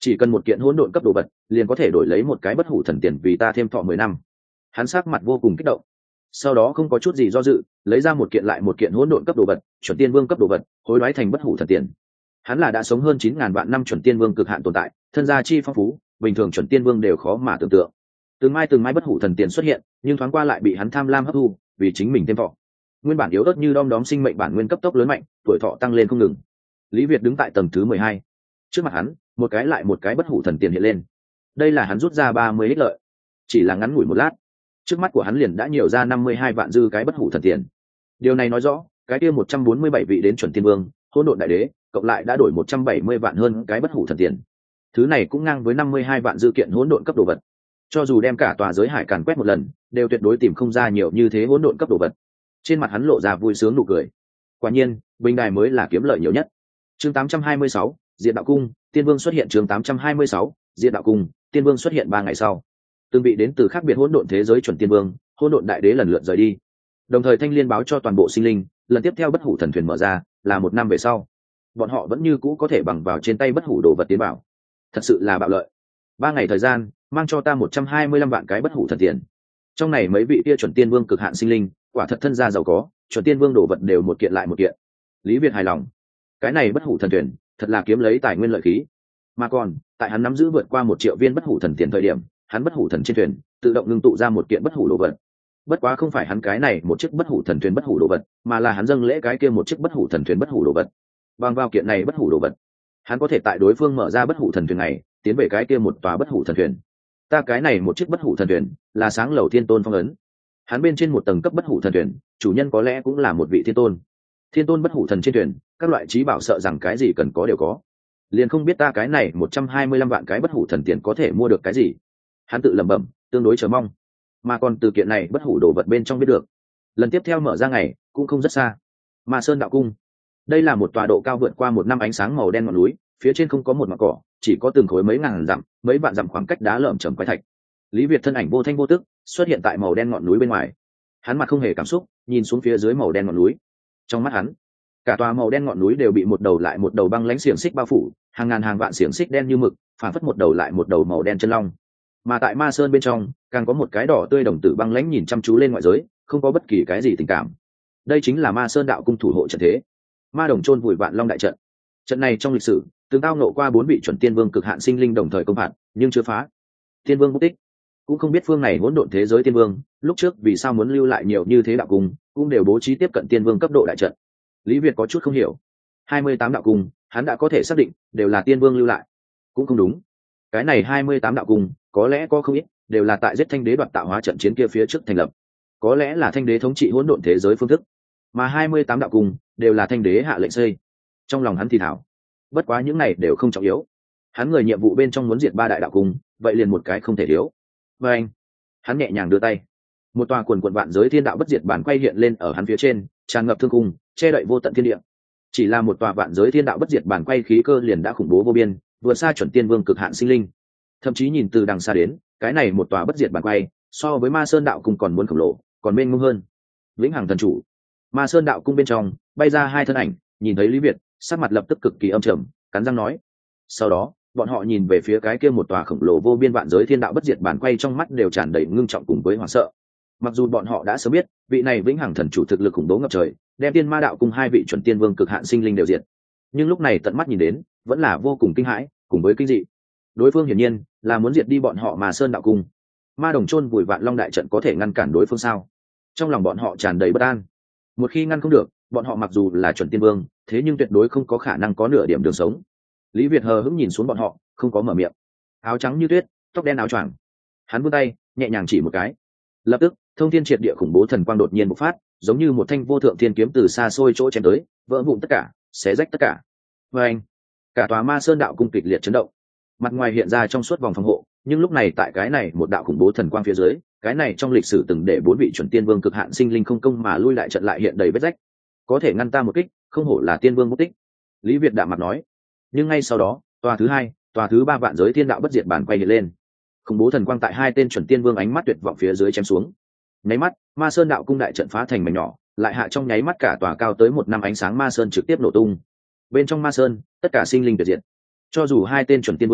Speaker 1: chỉ cần một kiện hỗn độn cấp đồ vật liền có thể đổi lấy một cái bất hủ thần tiền vì ta thêm thọ mười năm. Hắn sắc mặt vô cùng kích động, sau đó không có chút gì do dự lấy ra một kiện lại một kiện hỗn độn cấp đồ vật, chuẩn tiên vương cấp đồ vật hối đoái thành bất hủ thần tiền. Hắn là đã sống hơn chín ngàn vạn năm chuẩn tiên vương cực hạn tồn tại, thân gia chi phong phú, bình thường chuẩn tiên vương đều khó mà tưởng tượng. Từng mai từng mai bất hủ thần tiền xuất hiện, nhưng thoáng qua lại bị hắn tham lam hấp thu, vì chính mình thêm thọ. Nguyên bản yếu ớt như đom đóm sinh mệnh bản nguyên cấp tốc lớn mạnh, tuổi thọ tăng lên không ngừng. Lý Việt đứng tại tầng thứ mười hai, trước mặt hắn một cái lại một cái bất hủ thần tiền hiện lên. Đây là hắn rút ra ba mươi ích lợi, chỉ là ngắn ngủi một lát, trước mắt của hắn liền đã nhiều ra năm mươi hai vạn dư cái bất hủ thần tiền. Điều này nói rõ cái kia một trăm bốn mươi bảy vị đến chuẩn tiên vương, hỗn độn đại đế cộng lại đã đổi một trăm bảy mươi vạn hơn cái bất hủ thần tiền. Thứ này cũng ngang với năm mươi hai vạn dư kiện hỗn độn cấp đồ vật. Cho dù đem cả tòa giới hải càn quét một lần, đều tuyệt đối tìm không ra nhiều như thế hỗn độn cấp đồ vật. Trên mặt hắn lộ ra vui sướng nụ cười. Quả nhiên, bình đài mới là kiếm lợi nhiều nhất. Chương tám trăm hai mươi sáu, Diệt Đạo Cung, Tiên Vương xuất hiện. Chương tám trăm hai mươi sáu, Diệt Đạo Cung, Tiên Vương xuất hiện ba ngày sau. Từng vị đến từ khác biệt hỗn độn thế giới chuẩn tiên vương, hỗn độn đại đế lần lượt rời đi. Đồng thời Thanh Liên báo cho toàn bộ sinh linh, lần tiếp theo bất hủ thần thuyền mở ra, là một năm về sau. Bọn họ vẫn như cũ có thể bằng vào trên tay bất hủ đồ vật tiến bảo. Thật sự là bạo lợi. Ba ngày thời gian, mang cho ta một trăm hai mươi lăm vạn cái bất hủ thần tiền. Trong này mấy vị kia chuẩn tiên vương cực hạn sinh linh, quả thật thân gia giàu có, chuẩn tiên vương đồ vật đều một kiện lại một kiện. Lý Việt hài lòng. Cái này bất hủ thần thuyền, thật là kiếm lấy tài nguyên lợi khí. Mà còn, tại hắn nắm giữ vượt qua một triệu viên bất hủ thần tiền thời điểm, hắn bất hủ thần trên thuyền tự động ngưng tụ ra một kiện bất hủ đồ vật. Bất quá không phải hắn cái này một chiếc bất hủ thần thuyền bất hủ đồ vật, mà là hắn dâng lễ cái kia một chiếc bất hủ thần thuyền bất hủ đồ vật. Bằng vào kiện này bất hủ đồ vật, hắn có thể tại đối phương mở ra bất hủ thần thuyền này, tiến về cái kia một tòa bất hủ thần thuyền. Ta cái này một chiếc bất hủ thần thuyền là sáng lầu thiên tôn phong ấn. Hắn bên trên một tầng cấp bất hủ thần thuyền, chủ nhân có lẽ cũng là một vị thiên tôn. Thiên tôn bất hủ thần trên thuyền, các loại trí bảo sợ rằng cái gì cần có đều có. Liền không biết ta cái này một trăm hai mươi lăm vạn cái bất hủ thần tiền có thể mua được cái gì. Hắn tự lẩm bẩm, tương đối chờ mong. Mà còn từ kiện này bất hủ đồ vật bên trong biết được, lần tiếp theo mở ra ngày cũng không rất xa. Ma Sơn Đạo Cung, đây là một tòa độ cao vượt qua một năm ánh sáng màu đen ngọn núi, phía trên không có một mảng cỏ, chỉ có từng khối mấy ngàn dặm, mấy vạn dặm khoảng cách đá lởm chởm quái thạch. Lý Việt thân ảnh vô thanh vô tức xuất hiện tại màu đen ngọn núi bên ngoài. Hắn mặt không hề cảm xúc, nhìn xuống phía dưới màu đen ngọn núi. Trong mắt hắn, cả tòa màu đen ngọn núi đều bị một đầu lại một đầu băng lãnh xiềng xích bao phủ, hàng ngàn hàng vạn xiềng xích đen như mực, phản phất một đầu lại một đầu màu đen chân long. Mà tại Ma Sơn bên trong, càng có một cái đỏ tươi đồng tử băng lãnh nhìn chăm chú lên ngoại giới, không có bất kỳ cái gì tình cảm. Đây chính là Ma Sơn Đạo Cung thủ hộ trận thế. Ma Đồng chôn vùi vạn long đại trận. Trận này trong lịch sử, từng tao nộ qua bốn vị chuẩn tiên vương cực hạn sinh linh đồng thời công phạt, nhưng chưa phá. Tiên vương mất tích, cũng không biết phương này hỗn độn thế giới tiên vương, lúc trước vì sao muốn lưu lại nhiều như thế đạo cung, cũng đều bố trí tiếp cận tiên vương cấp độ đại trận. Lý Việt có chút không hiểu. hai mươi tám đạo cung, hắn đã có thể xác định đều là tiên vương lưu lại. Cũng không đúng. Cái này hai mươi tám đạo cung, có lẽ có không ít đều là tại giết Thanh Đế đoạt tạo hóa trận chiến kia phía trước thành lập. Có lẽ là Thanh Đế thống trị hỗn độn thế giới phương thức, mà hai mươi tám đạo cung đều là Thanh Đế hạ lệnh xây. Trong lòng hắn thì thảo, bất quá những này đều không trọng yếu. Hắn người nhiệm vụ bên trong muốn diệt ba đại đạo cung, vậy liền một cái không thể thiếu. Và anh, hắn nhẹ nhàng đưa tay, một tòa quần quần vạn giới thiên đạo bất diệt bản quay hiện lên ở hắn phía trên, tràn ngập thương cung, che đậy vô tận thiên địa. Chỉ là một tòa vạn giới thiên đạo bất diệt bản quay khí cơ liền đã khủng bố vô biên, vượt xa chuẩn tiên vương cực hạn sinh linh. Thậm chí nhìn từ đằng xa đến, cái này một tòa bất diệt bản quay, so với Ma Sơn Đạo Cung còn muốn khổng lồ, còn mênh mông hơn. Vĩnh Hằng thần chủ, Ma Sơn Đạo Cung bên trong bay ra hai thân ảnh, nhìn thấy Lý Việt, sắc mặt lập tức cực kỳ âm trầm, cắn răng nói. Sau đó, bọn họ nhìn về phía cái kia một tòa khổng lồ vô biên vạn giới thiên đạo bất diệt bản quay, trong mắt đều tràn đầy ngưng trọng cùng với hoảng sợ. Mặc dù bọn họ đã sớm biết, vị này Vĩnh Hằng thần chủ thực lực khủng bố ngập trời, đem Tiên Ma Đạo Cung hai vị chuẩn tiên vương cực hạn sinh linh đều diệt, nhưng lúc này tận mắt nhìn đến, vẫn là vô cùng kinh hãi, cùng với kinh dị. Đối phương hiển nhiên là muốn diệt đi bọn họ Ma Sơn Đạo Cung. Ma Đồng chôn vùi vạn long đại trận có thể ngăn cản đối phương sao? Trong lòng bọn họ tràn đầy bất an. Một khi ngăn không được, bọn họ mặc dù là chuẩn tiên vương, thế nhưng tuyệt đối không có khả năng có nửa điểm đường sống. Lý Việt hờ hững nhìn xuống bọn họ, không có mở miệng. Áo trắng như tuyết, tóc đen áo choàng, hắn vươn tay nhẹ nhàng chỉ một cái, lập tức thông thiên triệt địa khủng bố thần quang đột nhiên bộc phát, giống như một thanh vô thượng thiên kiếm từ xa xôi chỗ chém tới, vỡ vụn tất cả, xé rách tất cả. Và anh, cả tòa Ma Sơn Đạo Cung kịch liệt chấn động, mặt ngoài hiện ra trong suốt vòng phòng hộ, nhưng lúc này tại cái này một đạo khủng bố thần quang phía dưới, cái này trong lịch sử từng để bốn vị chuẩn tiên vương cực hạn sinh linh không công mà lui lại trận lại hiện đầy vết rách. Có thể ngăn ta một kích, không hổ là tiên vương mất tích. Lý Việt đạm mặt nói. Nhưng ngay sau đó, tòa thứ hai, tòa thứ ba vạn giới thiên đạo bất diệt bản quay hiện lên, khủng bố thần quang tại hai tên chuẩn tiên vương ánh mắt tuyệt vọng phía dưới chém xuống. Nháy mắt, Ma Sơn Đạo Cung đại trận phá thành mảnh nhỏ, lại hạ trong nháy mắt cả tòa cao tới một năm ánh sáng Ma Sơn trực tiếp nổ tung. Bên trong Ma Sơn, tất cả sinh linh tuyệt diệt. Cho dù hai tên chuẩn tiên vương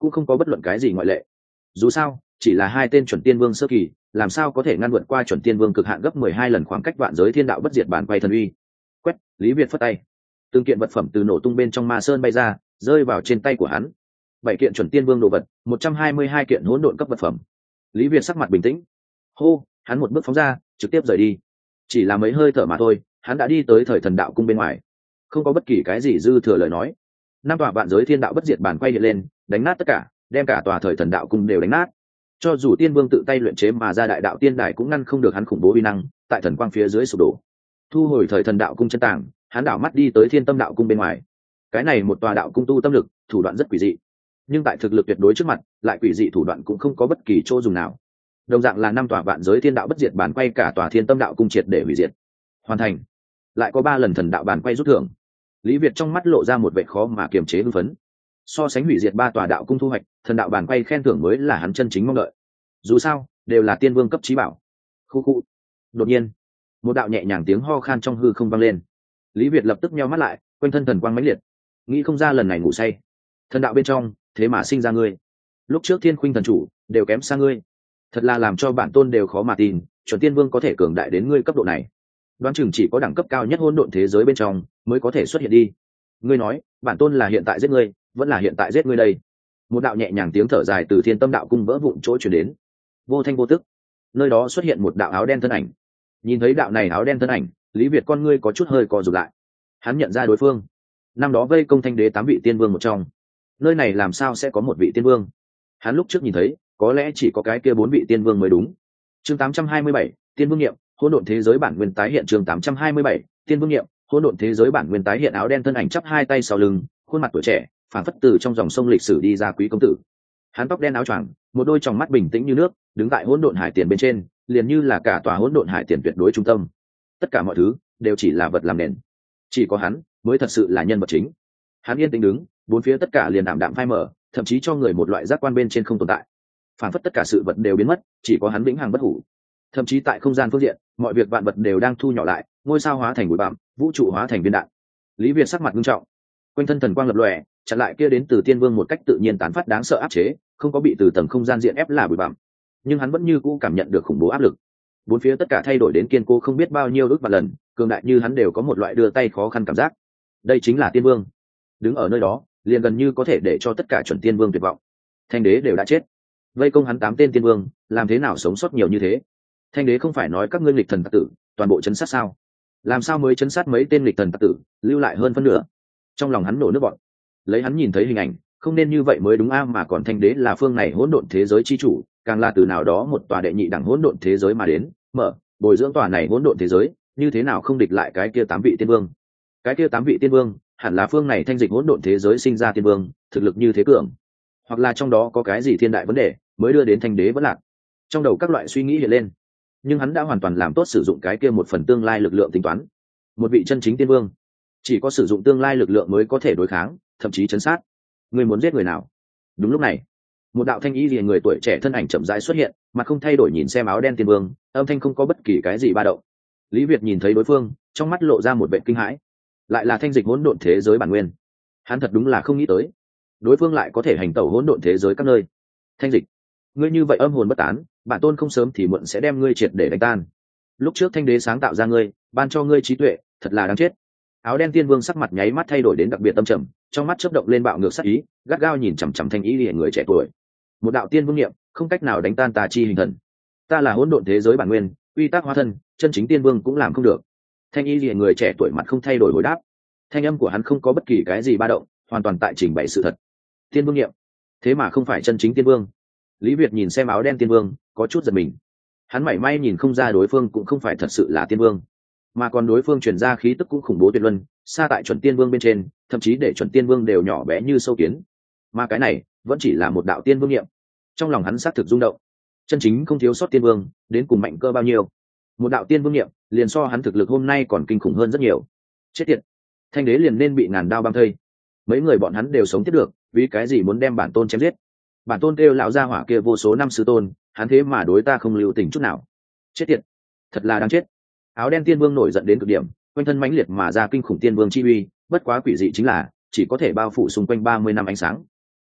Speaker 1: cũng không có bất luận cái gì ngoại lệ. Dù sao chỉ là hai tên chuẩn tiên vương sơ kỳ, làm sao có thể ngăn vượt qua chuẩn tiên vương cực hạn gấp mười hai lần khoảng cách vạn giới thiên đạo bất diệt bản quay thần uy. Quét, Lý Việt phất tay, từng kiện vật phẩm từ nổ tung bên trong ma sơn bay ra, rơi vào trên tay của hắn. Bảy kiện chuẩn tiên vương đồ vật, một trăm hai mươi hai kiện hỗn độn cấp vật phẩm. Lý Việt sắc mặt bình tĩnh, hô, hắn một bước phóng ra, trực tiếp rời đi. Chỉ là mấy hơi thở mà thôi, hắn đã đi tới thời thần đạo cung bên ngoài, không có bất kỳ cái gì dư thừa lời nói. Năm tòa vạn giới thiên đạo bất diệt bản quay hiện lên, đánh nát tất cả, đem cả tòa thời thần đạo cung đều đánh nát. Cho dù tiên vương tự tay luyện chế mà ra đại đạo tiên đài cũng ngăn không được hắn khủng bố uy năng, tại thần quang phía dưới sụp đổ. Thu hồi thời thần đạo cung chân tàng, hắn đảo mắt đi tới thiên tâm đạo cung bên ngoài. Cái này một tòa đạo cung tu tâm lực, thủ đoạn rất quỷ dị, nhưng tại thực lực tuyệt đối trước mặt, lại quỷ dị thủ đoạn cũng không có bất kỳ chỗ dùng nào. Đồng dạng là năm tòa vạn giới thiên đạo bất diệt bản quay cả tòa thiên tâm đạo cung triệt để hủy diệt. Hoàn thành. Lại có ba lần thần đạo bản quay rút thưởng. Lý Việt trong mắt lộ ra một vẻ khó mà kiềm chế hưng phấn. So sánh hủy diệt ba tòa đạo cung thu hoạch, thần đạo bản quay khen thưởng mới là hắn chân chính mong đợi. Dù sao đều là tiên vương cấp trí bảo. Khu khu. Đột nhiên một đạo nhẹ nhàng tiếng ho khan trong hư không vang lên. Lý Việt lập tức nheo mắt lại, quanh thân thần quang mãnh liệt, nghĩ không ra lần này ngủ say thần đạo bên trong thế mà sinh ra ngươi. Lúc trước thiên khuynh thần chủ đều kém xa ngươi, thật là làm cho bản tôn đều khó mà tin chuẩn tiên vương có thể cường đại đến ngươi cấp độ này. Đoán chừng chỉ có đẳng cấp cao nhất hỗn độn thế giới bên trong mới có thể xuất hiện đi. Ngươi nói bản tôn là hiện tại giết ngươi vẫn là hiện tại giết ngươi đây? Một đạo nhẹ nhàng tiếng thở dài từ thiên tâm đạo cung vỡ vụn chỗ chuyển đến, vô thanh vô tức nơi đó xuất hiện một đạo áo đen thân ảnh. Nhìn thấy đạo này áo đen thân ảnh, Lý Việt con ngươi có chút hơi co rụt lại. Hắn nhận ra đối phương, năm đó vây công thanh đế tám vị tiên vương một trong, nơi này làm sao sẽ có một vị tiên vương? Hắn lúc trước nhìn thấy có lẽ chỉ có cái kia bốn vị tiên vương mới đúng. Chương tám trăm hai mươi bảy, tiên vương nghiệm, hỗn độn thế giới bản nguyên tái hiện. Chương tám trăm hai mươi bảy, tiên vương nghiệm, hỗn độn thế giới bản nguyên tái hiện. Áo đen thân ảnh chắp hai tay sau lưng, khuôn mặt tuổi trẻ phản phất từ trong dòng sông lịch sử đi ra quý công tử. Hắn tóc đen áo choàng, một đôi tròng mắt bình tĩnh như nước, đứng tại hỗn độn hải tiền bên trên, liền như là cả tòa hỗn độn hải tiền tuyệt đối trung tâm. Tất cả mọi thứ đều chỉ là vật làm nền, chỉ có hắn mới thật sự là nhân vật chính. Hắn yên tĩnh đứng, bốn phía tất cả liền ảm đạm phai mờ, thậm chí cho người một loại giác quan bên trên không tồn tại, phản phất tất cả sự vật đều biến mất, chỉ có hắn vĩnh hằng bất hủ. Thậm chí tại không gian phương diện, mọi việc vạn vật đều đang thu nhỏ lại, ngôi sao hóa thành bụi bặm, vũ trụ hóa thành viên đạn. Lý Việt sắc mặt nghiêm trọng, quanh thân thần quang lập lòe, chặn lại kia đến từ tiên vương một cách tự nhiên tán phát đáng sợ áp chế, không có bị từ tầng không gian diện ép là bụi bặm, nhưng hắn vẫn như cũ cảm nhận được khủng bố áp lực. Bốn phía tất cả thay đổi đến kiên cố không biết bao nhiêu ước vạn lần, cường đại như hắn đều có một loại đưa tay khó khăn cảm giác. Đây chính là tiên vương, đứng ở nơi đó liền gần như có thể để cho tất cả chuẩn tiên vương tuyệt vọng. Thanh đế đều đã chết, vây công hắn tám tên tiên vương, làm thế nào sống sót nhiều như thế? Thanh đế không phải nói các ngươi nghịch thần tặc tử toàn bộ chấn sát sao? Làm sao mới chấn sát mấy tên nghịch thần tặc tử, lưu lại hơn phân nửa? Trong lòng hắn nổ nước bọt. Lấy hắn nhìn thấy hình ảnh, không nên như vậy mới đúng a, mà còn thanh đế là phương này hỗn độn thế giới chi chủ, càng là từ nào đó một tòa đệ nhị đẳng hỗn độn thế giới mà đến, mở bồi dưỡng tòa này hỗn độn thế giới, như thế nào không địch lại cái kia tám vị tiên vương? Cái kia tám vị tiên vương hẳn là phương này thanh dịch hỗn độn thế giới sinh ra tiên vương, thực lực như thế cường, hoặc là trong đó có cái gì thiên đại vấn đề mới đưa đến thanh đế vẫn lạc. Trong đầu các loại suy nghĩ hiện lên, nhưng hắn đã hoàn toàn làm tốt sử dụng cái kia một phần tương lai lực lượng tính toán. Một vị chân chính tiên vương chỉ có sử dụng tương lai lực lượng mới có thể đối kháng, thậm chí chấn sát. Người muốn giết người nào? Đúng lúc này, một đạo thanh y lìa người tuổi trẻ thân ảnh chậm rãi xuất hiện, mà không thay đổi nhìn xem áo đen tiên vương, âm thanh không có bất kỳ cái gì ba động. Lý Việt nhìn thấy đối phương, trong mắt lộ ra một vẻ kinh hãi. Lại là thanh dịch hỗn độn thế giới bản nguyên. Hắn thật đúng là không nghĩ tới, đối phương lại có thể hành tẩu hỗn độn thế giới các nơi. Thanh dịch, ngươi như vậy âm hồn bất tán, bản tôn không sớm thì muộn sẽ đem ngươi triệt để đánh tan. Lúc trước thanh đế sáng tạo ra ngươi, ban cho ngươi trí tuệ, thật là đáng chết. Áo đen tiên vương sắc mặt nháy mắt thay đổi đến đặc biệt tâm trầm, trong mắt chớp động lên bạo ngược sắc ý, gắt gao nhìn chằm chằm thanh ý lìa người trẻ tuổi. Một đạo tiên vương niệm, không cách nào đánh tan tà chi hình thần. Ta là hỗn độn thế giới bản nguyên, quy tắc hóa thân, chân chính tiên vương cũng làm không được. Thanh y lìa người trẻ tuổi mặt không thay đổi hồi đáp. Thanh âm của hắn không có bất kỳ cái gì ba động, hoàn toàn tại trình bày sự thật. Tiên vương niệm, thế mà không phải chân chính tiên vương. Lý Việt nhìn xem áo đen tiên vương, có chút giật mình. Hắn mảy may nhìn không ra đối phương cũng không phải thật sự là tiên vương, mà còn đối phương truyền ra khí tức cũng khủng bố tuyệt luân, xa tại chuẩn tiên vương bên trên, thậm chí để chuẩn tiên vương đều nhỏ bé như sâu kiến. Mà cái này vẫn chỉ là một đạo tiên vương niệm. Trong lòng hắn xác thực rung động. Chân chính không thiếu sót tiên vương, đến cùng mạnh cơ bao nhiêu? Một đạo tiên vương niệm, liền so hắn thực lực hôm nay còn kinh khủng hơn rất nhiều. Chết tiệt, thanh đế liền nên bị ngàn đao băng thây. Mấy người bọn hắn đều sống tiếp được, vì cái gì muốn đem bản tôn chém giết? Bản tôn kêu lão gia hỏa kia vô số năm sư tôn, hắn thế mà đối ta không lưu tình chút nào. Chết tiệt, thật là đáng chết. Áo đen tiên vương nổi giận đến cực điểm, quanh thân mãnh liệt mà ra kinh khủng tiên vương chi uy, bất quá quỷ dị chính là chỉ có thể bao phủ xung quanh ba mươi năm ánh sáng.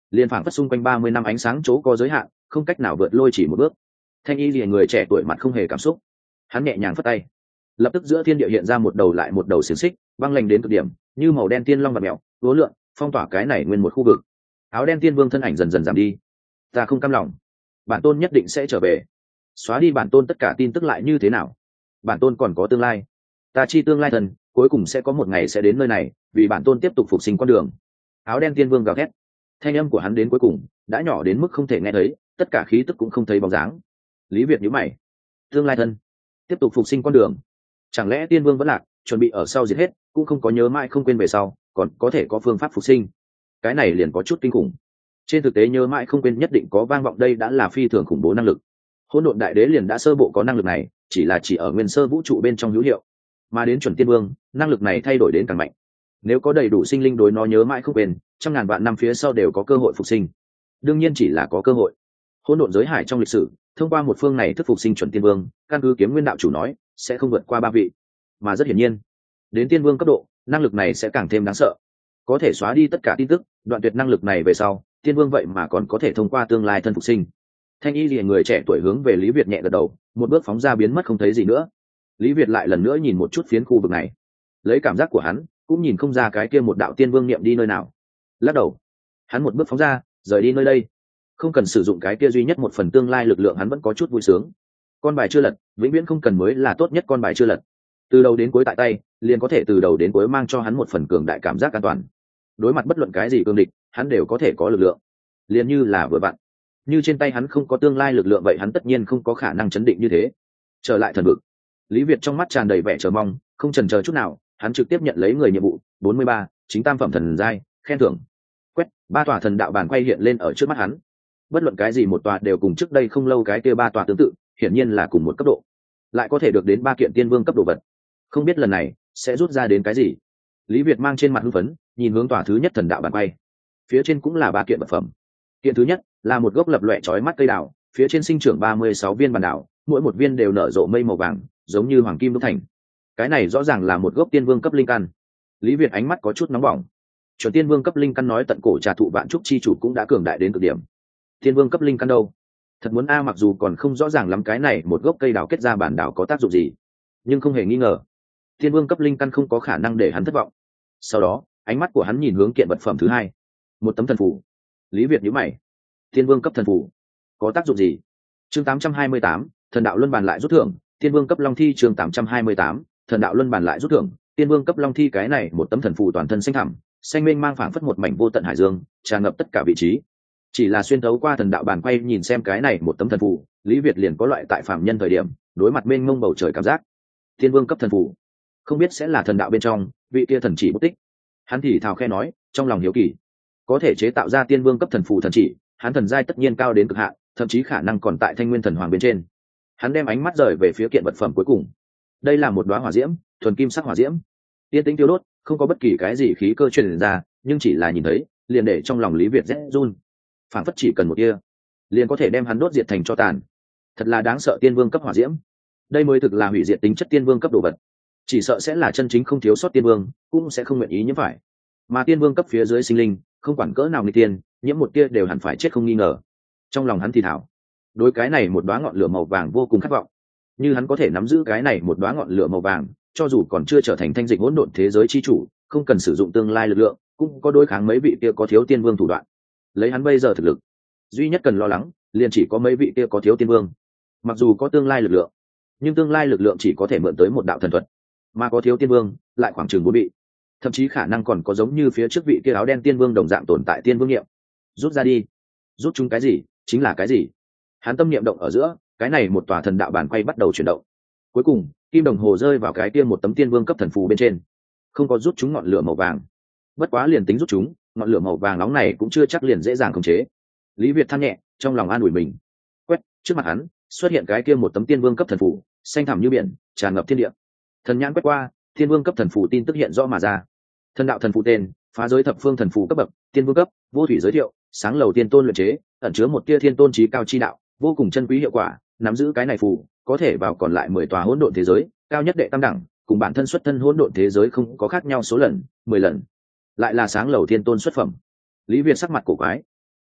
Speaker 1: liền phảng phất xung quanh ba mươi năm ánh sáng chỗ có giới hạn, không cách nào vượt lôi chỉ một bước. Thanh y lìa người trẻ tuổi mặt không hề cảm xúc, hắn nhẹ nhàng phất tay, lập tức giữa thiên địa hiện ra một đầu lại một đầu xiềng xích băng lạnh đến cực điểm, như màu đen tiên long và mèo vố lượn phong tỏa cái này nguyên một khu vực. Áo đen tiên vương thân ảnh dần dần giảm đi. Ta không cam lòng, bản tôn nhất định sẽ trở về. Xóa đi bản tôn tất cả tin tức lại như thế nào? Bản tôn còn có tương lai. Ta chi tương lai thần, cuối cùng sẽ có một ngày sẽ đến nơi này, vì bản tôn tiếp tục phục sinh con đường. Áo đen tiên vương gào thét, thanh âm của hắn đến cuối cùng đã nhỏ đến mức không thể nghe thấy, tất cả khí tức cũng không thấy bóng dáng. Lý Việt nhíu mày, tương lai thân, tiếp tục phục sinh con đường, chẳng lẽ tiên vương vẫn lạc, chuẩn bị ở sau diệt hết, cũng không có nhớ mãi không quên về sau, còn có thể có phương pháp phục sinh? Cái này liền có chút kinh khủng. Trên thực tế nhớ mãi không quên nhất định có vang vọng, đây đã là phi thường khủng bố năng lực. Hỗn độn đại đế liền đã sơ bộ có năng lực này, chỉ là chỉ ở nguyên sơ vũ trụ bên trong hữu hiệu, mà đến chuẩn tiên vương, năng lực này thay đổi đến càng mạnh. Nếu có đầy đủ sinh linh đối nó nhớ mãi không quên, trăm ngàn vạn năm phía sau đều có cơ hội phục sinh. Đương nhiên chỉ là có cơ hội. Hỗn độn giới hải trong lịch sử, thông qua một phương này thức phục sinh chuẩn tiên vương, căn cứ Kiếm Nguyên đạo chủ nói, sẽ không vượt qua ba vị, mà rất hiển nhiên, đến tiên vương cấp độ, năng lực này sẽ càng thêm đáng sợ. Có thể xóa đi tất cả tin tức, đoạn tuyệt năng lực này về sau, tiên vương vậy mà còn có thể thông qua tương lai thân phục sinh. Thanh y lìa người trẻ tuổi hướng về Lý Việt nhẹ gật đầu, một bước phóng ra biến mất không thấy gì nữa. Lý Việt lại lần nữa nhìn một chút phiến khu vực này, lấy cảm giác của hắn cũng nhìn không ra cái kia một đạo tiên vương niệm đi nơi nào. Lắc đầu, hắn một bước phóng ra, rời đi nơi đây. Không cần sử dụng cái kia duy nhất một phần tương lai lực lượng, hắn vẫn có chút vui sướng. Con bài chưa lật, vĩnh viễn không cần mới là tốt nhất con bài chưa lật. Từ đầu đến cuối tại tay, liền có thể từ đầu đến cuối mang cho hắn một phần cường đại cảm giác an toàn. Đối mặt bất luận cái gì cương địch, hắn đều có thể có lực lượng, liền như là vừa vặn. Như trên tay hắn không có tương lai lực lượng vậy hắn tất nhiên không có khả năng chấn định như thế. Trở lại thần vực, Lý Việt trong mắt tràn đầy vẻ chờ mong, không chần chờ chút nào, hắn trực tiếp nhận lấy người nhiệm vụ bốn mươi ba, chính tam phẩm thần giai, khen thưởng. Quét, ba tòa thần đạo bản quay hiện lên ở trước mắt hắn. Bất luận cái gì một tòa đều cùng trước đây không lâu cái kia ba tòa tương tự, hiển nhiên là cùng một cấp độ, lại có thể được đến ba kiện tiên vương cấp độ vật. Không biết lần này sẽ rút ra đến cái gì. Lý Việt mang trên mặt hưng phấn, nhìn hướng tòa thứ nhất thần đạo bản quay. Phía trên cũng là ba kiện vật phẩm. Kiện thứ nhất là một gốc lập loè chói mắt cây đào, phía trên sinh trưởng ba mươi sáu viên bản đảo, mỗi một viên đều nở rộ mây màu vàng, giống như hoàng kim đúc thành. Cái này rõ ràng là một gốc tiên vương cấp linh căn. Lý Việt ánh mắt có chút nóng bỏng. Chuẩn tiên vương cấp linh căn nói tận cổ trà thụ vạn trúc chi chủ cũng đã cường đại đến cực điểm. Tiên vương cấp linh căn đâu? Thật muốn a, mặc dù còn không rõ ràng lắm cái này một gốc cây đào kết ra bản đảo có tác dụng gì, nhưng không hề nghi ngờ, tiên vương cấp linh căn không có khả năng để hắn thất vọng. Sau đó, ánh mắt của hắn nhìn hướng kiện vật phẩm thứ hai, một tấm thần phù. Lý Việt nhíu mày, tiên vương cấp thần phù có tác dụng gì? Chương tám trăm hai mươi tám, thần đạo luân bàn lại rút thưởng, tiên vương cấp long thi. Chương tám trăm hai mươi tám, thần đạo luân bàn lại rút thưởng, tiên vương cấp long thi. Cái này một tấm thần phù toàn thân xanh thẳm, xanh mênh mang phảng phất một mảnh vô tận hải dương, tràn ngập tất cả vị trí. Chỉ là xuyên thấu qua thần đạo bàn quay nhìn xem cái này một tấm thần phù, Lý Việt liền có loại tại phạm nhân thời điểm đối mặt mênh mông bầu trời cảm giác. Tiên vương cấp thần phù, không biết sẽ là thần đạo bên trong vị kia thần chỉ bút tích. Hắn thì thào khe nói, trong lòng hiếu kỳ. Có thể chế tạo ra tiên vương cấp thần phù thần chỉ, hắn thần giai tất nhiên cao đến cực hạn, thậm chí khả năng còn tại thanh nguyên thần hoàng bên trên. Hắn đem ánh mắt rời về phía kiện vật phẩm cuối cùng. Đây là một đóa hỏa diễm, thuần kim sắc hỏa diễm, tiên tĩnh tiêu đốt, không có bất kỳ cái gì khí cơ truyền ra, nhưng chỉ là nhìn thấy, liền để trong lòng Lý Việt rét run. Phảng phất chỉ cần một tia, liền có thể đem hắn đốt diệt thành tro tàn. Thật là đáng sợ, tiên vương cấp hỏa diễm. Đây mới thực là hủy diệt tính chất tiên vương cấp đồ vật. Chỉ sợ sẽ là chân chính không thiếu sót tiên vương, cũng sẽ không nguyện ý nhiễm phải. Mà tiên vương cấp phía dưới sinh linh, không quản cỡ nào nghịch tiên, nhiễm một tia đều hẳn phải chết không nghi ngờ. Trong lòng hắn thì thảo, đối cái này một đóa ngọn lửa màu vàng vô cùng khát vọng. Như hắn có thể nắm giữ cái này một đóa ngọn lửa màu vàng, cho dù còn chưa trở thành thanh dịch hỗn độn thế giới chi chủ, không cần sử dụng tương lai lực lượng, cũng có đối kháng mấy vị kia có thiếu tiên vương thủ đoạn. Lấy hắn bây giờ thực lực, duy nhất cần lo lắng liền chỉ có mấy vị kia có thiếu tiên vương. Mặc dù có tương lai lực lượng, nhưng tương lai lực lượng chỉ có thể mượn tới một đạo thần thuật, mà có thiếu tiên vương lại khoảng chừng bốn vị, thậm chí khả năng còn có giống như phía trước vị kia áo đen tiên vương đồng dạng tồn tại tiên vương niệm. Rút ra đi, rút chúng cái gì chính là cái gì. Hắn tâm niệm động ở giữa, cái này một tòa thần đạo bản quay bắt đầu chuyển động. Cuối cùng, kim đồng hồ rơi vào cái kia một tấm tiên vương cấp thần phù bên trên, không có rút chúng ngọn lửa màu vàng. Bất quá liền tính rút chúng, ngọn lửa màu vàng nóng này cũng chưa chắc liền dễ dàng khống chế. Lý Việt than nhẹ, trong lòng an ủi mình. Quét, trước mặt hắn xuất hiện cái kia một tấm tiên vương cấp thần phù, xanh thẳm như biển, tràn ngập thiên địa. Thần nhãn quét qua, tiên vương cấp thần phù tin tức hiện rõ mà ra. Thần đạo thần phù tên, phá giới thập phương thần phù cấp bậc, tiên vương cấp, vô thủy giới thiệu, sáng lầu tiên tôn luyện chế, ẩn chứa một tia thiên tôn chí cao chi đạo, vô cùng chân quý hiệu quả. Nắm giữ cái này phù, có thể vào còn lại mười tòa hỗn độn thế giới, cao nhất đệ tam đẳng, cùng bản thân xuất thân hỗn độn thế giới không có khác nhau số lần, mười lần. Lại là sáng lầu thiên tôn xuất phẩm. Lý Việt sắc mặt cổ quái.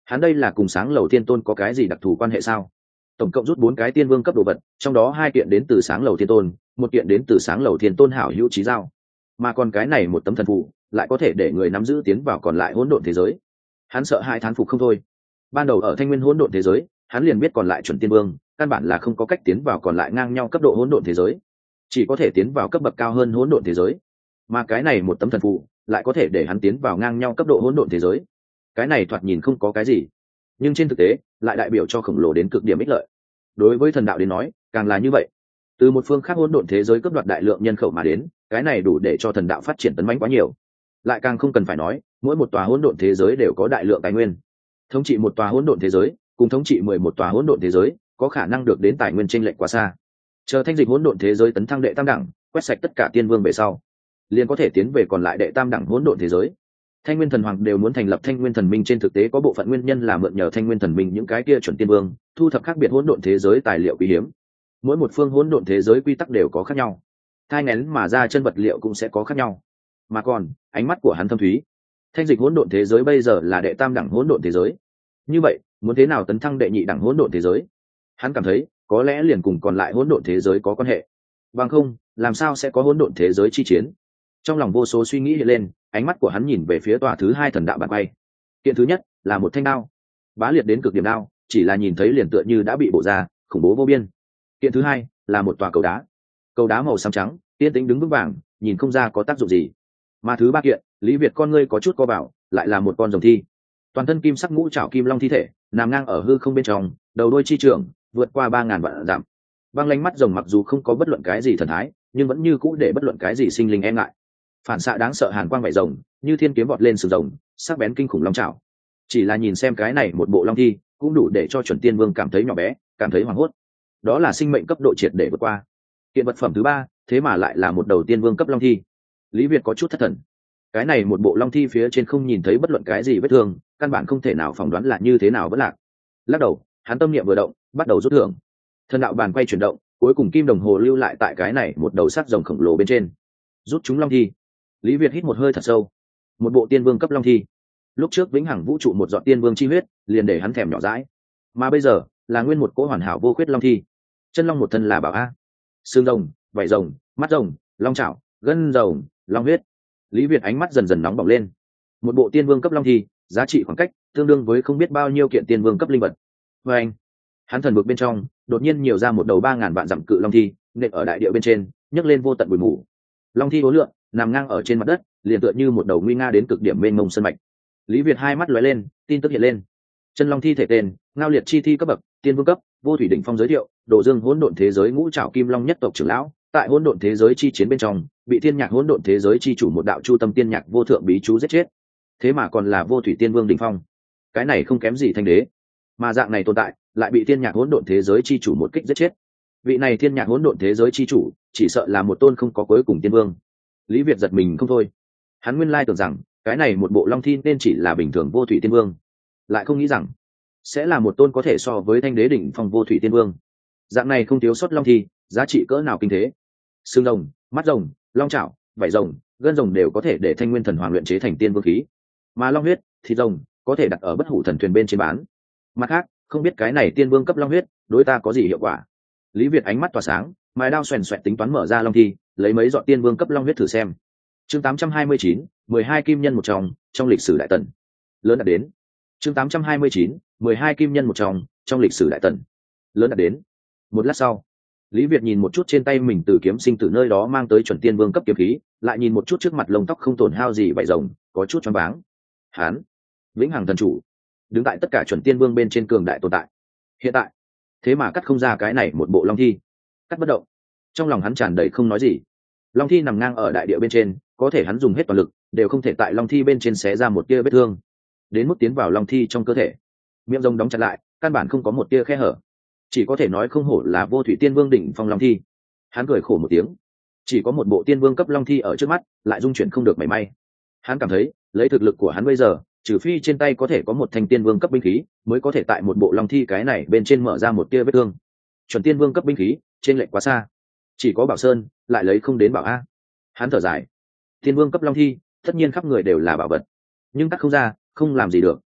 Speaker 1: Hắn đây là cùng sáng lầu thiên tôn có cái gì đặc thù quan hệ sao? Tổng cộng rút bốn cái tiên vương cấp đồ vật, trong đó hai kiện đến từ sáng lầu thiên tôn, một kiện đến từ sáng lầu thiên tôn hảo hữu trí giao, mà còn cái này một tấm thần phù lại có thể để người nắm giữ tiến vào còn lại hỗn độn thế giới. Hắn sợ hai thán phục không thôi. Ban đầu ở thanh nguyên hỗn độn thế giới, hắn liền biết còn lại chuẩn tiên vương căn bản là không có cách tiến vào còn lại ngang nhau cấp độ hỗn độn thế giới, chỉ có thể tiến vào cấp bậc cao hơn hỗn độn thế giới. Mà cái này một tấm thần phù lại có thể để hắn tiến vào ngang nhau cấp độ hỗn độn thế giới. Cái này thoạt nhìn không có cái gì, nhưng trên thực tế lại đại biểu cho khổng lồ đến cực điểm ích lợi. Đối với thần đạo đến nói càng là như vậy. Từ một phương khác hỗn độn thế giới cướp đoạt đại lượng nhân khẩu mà đến, cái này đủ để cho thần đạo phát triển tấn mãnh quá nhiều. Lại càng không cần phải nói, mỗi một tòa hỗn độn thế giới đều có đại lượng tài nguyên. Thống trị một tòa hỗn độn thế giới cùng thống trị mười một tòa hỗn độn thế giới có khả năng được đến tài nguyên chênh lệch quá xa. Chờ thanh dịch hỗn độn thế giới tấn thăng đệ tam đẳng, quét sạch tất cả tiên vương về sau, liền có thể tiến về còn lại đệ tam đẳng hỗn độn thế giới. Thanh nguyên thần hoàng đều muốn thành lập thanh nguyên thần minh, trên thực tế có bộ phận nguyên nhân là mượn nhờ thanh nguyên thần minh những cái kia chuẩn tiên vương thu thập khác biệt hỗn độn thế giới tài liệu quý hiếm. Mỗi một phương hỗn độn thế giới quy tắc đều có khác nhau, thai nghén mà ra chân vật liệu cũng sẽ có khác nhau. Mà còn ánh mắt của hắn thâm thúy, thanh dịch hỗn độn thế giới bây giờ là đệ tam đẳng hỗn độn thế giới, như vậy muốn thế nào tấn thăng đệ nhị đẳng hỗn độn thế giới? Hắn cảm thấy có lẽ liền cùng còn lại hỗn độn thế giới có quan hệ, bằng không làm sao sẽ có hỗn độn thế giới chi chiến? Trong lòng vô số suy nghĩ hiện lên, ánh mắt của hắn nhìn về phía tòa thứ hai thần đạo bản quay. Kiện thứ nhất là một thanh đao, bá liệt đến cực điểm đao, chỉ là nhìn thấy liền tựa như đã bị bổ ra, khủng bố vô biên. Kiện thứ hai là một tòa cầu đá, cầu đá màu xám trắng, yên tĩnh đứng vững vàng, nhìn không ra có tác dụng gì. Mà thứ ba kiện, Lý Việt con ngươi có chút co vào, lại là một con rồng thi, toàn thân kim sắc ngũ trảo kim long thi thể, nằm ngang ở hư không bên trong, đầu đuôi chi trường vượt qua ba ngàn vạn dặm. Băng lanh mắt rồng mặc dù không có bất luận cái gì thần thái, nhưng vẫn như cũ để bất luận cái gì sinh linh e ngại. Phản xạ đáng sợ hàn quang vảy rồng, như thiên kiếm vọt lên sừng rồng, sắc bén kinh khủng long trảo. Chỉ là nhìn xem cái này một bộ long thi, cũng đủ để cho chuẩn tiên vương cảm thấy nhỏ bé, cảm thấy hoảng hốt. Đó là sinh mệnh cấp độ triệt để vượt qua. Kiện vật phẩm thứ ba, thế mà lại là một đầu tiên vương cấp long thi. Lý Việt có chút thất thần. Cái này một bộ long thi phía trên không nhìn thấy bất luận cái gì vết thương, căn bản không thể nào phỏng đoán là như thế nào vẫn lạc. Lắc đầu, hắn tâm niệm vừa động, bắt đầu rút thưởng. Thần đạo bàn quay chuyển động, cuối cùng kim đồng hồ lưu lại tại cái này một đầu sắc rồng khổng lồ bên trên. Rút chúng long thi. Lý Việt hít một hơi thật sâu. Một bộ tiên vương cấp long thi. Lúc trước vĩnh hằng vũ trụ một giọt tiên vương chi huyết, liền để hắn thèm nhỏ dãi. Mà bây giờ, là nguyên một cỗ hoàn hảo vô khuyết long thi. Chân long một thân là bảo a. Xương rồng, vảy rồng, mắt rồng, long chảo, gân rồng, long huyết. Lý Việt ánh mắt dần dần nóng bỏng lên. Một bộ tiên vương cấp long thi, giá trị khoảng cách tương đương với không biết bao nhiêu kiện tiên vương cấp linh vật. Và anh, hắn thần vực bên trong đột nhiên nhiều ra một đầu ba ngàn vạn dặm cự long thi, nện ở đại địa bên trên, nhấc lên vô tận bụi mù. Long thi uốn lượn, nằm ngang ở trên mặt đất, liền tựa như một đầu nguy nga đến cực điểm mênh mông sơn mạch. Lý Việt hai mắt lóe lên, tin tức hiện lên. Chân long thi thể tên, ngao liệt chi thi cấp bậc, tiên vương cấp, vô thủy đỉnh phong giới thiệu, đồ dương hỗn độn thế giới ngũ trảo kim long nhất tộc trưởng lão, tại hỗn độn thế giới chi chiến bên trong, bị thiên nhạc hỗn độn thế giới chi chủ một đạo chu tâm tiên nhạc vô thượng bí chú giết chết. Thế mà còn là vô thủy tiên vương đỉnh phong, cái này không kém gì thanh đế, mà dạng này tồn tại lại bị thiên nhạc hỗn độn thế giới chi chủ một kích giết chết. Vị này thiên nhạc hỗn độn thế giới chi chủ chỉ sợ là một tôn không có cuối cùng tiên vương. Lý Việt giật mình không thôi. Hắn nguyên lai tưởng rằng cái này một bộ long thi nên chỉ là bình thường vô thủy tiên vương, lại không nghĩ rằng sẽ là một tôn có thể so với thanh đế đỉnh phong vô thủy tiên vương. Dạng này không thiếu sót long thi, giá trị cỡ nào kinh thế. Xương rồng, mắt rồng, long chảo, vảy rồng, gân rồng đều có thể để thanh nguyên thần hoàng luyện chế thành tiên vương khí, mà long huyết, thịt rồng có thể đặt ở bất hủ thần thuyền bên trên bán. Mặt khác, không biết cái này tiên vương cấp long huyết đối ta có gì hiệu quả. Lý Việt ánh mắt tỏa sáng, mài đao xoèn xoẹt tính toán mở ra long thi, lấy mấy giọt tiên vương cấp long huyết thử xem. Chương tám trăm hai mươi chín, mười hai kim nhân một trong, trong lịch sử đại tần. Lớn đạt đến. Chương tám trăm hai mươi chín, mười hai kim nhân một trong, trong lịch sử đại tần. Lớn đạt đến. Một lát sau, Lý Việt nhìn một chút trên tay mình từ kiếm sinh từ nơi đó mang tới chuẩn tiên vương cấp kiếm khí, lại nhìn một chút trước mặt lông tóc không tổn hao gì vảy rồng, có chút choáng váng. Hán, vĩnh hằng thần chủ, đứng tại tất cả chuẩn tiên vương bên trên cường đại tồn tại. Hiện tại, thế mà cắt không ra cái này một bộ long thi, cắt bất động. Trong lòng hắn tràn đầy không nói gì. Long thi nằm ngang ở đại địa bên trên, có thể hắn dùng hết toàn lực đều không thể tại long thi bên trên xé ra một tia vết thương, đến mức tiến vào long thi trong cơ thể, miệng rồng đóng chặt lại, căn bản không có một tia khe hở, chỉ có thể nói không hổ là vô thủy tiên vương đỉnh phong long thi. Hắn cười khổ một tiếng, chỉ có một bộ tiên vương cấp long thi ở trước mắt, lại dung chuyển không được mảy may. Hắn cảm thấy lấy thực lực của hắn bây giờ, trừ phi trên tay có thể có một thanh tiên vương cấp binh khí, mới có thể tại một bộ long thi cái này bên trên mở ra một tia vết thương. Chuẩn tiên vương cấp binh khí trên lệch quá xa, chỉ có Bảo Sơn lại lấy không đến Bảo A. Hắn thở dài, tiên vương cấp long thi tất nhiên khắp người đều là bảo vật, nhưng cắt không ra, không làm gì được.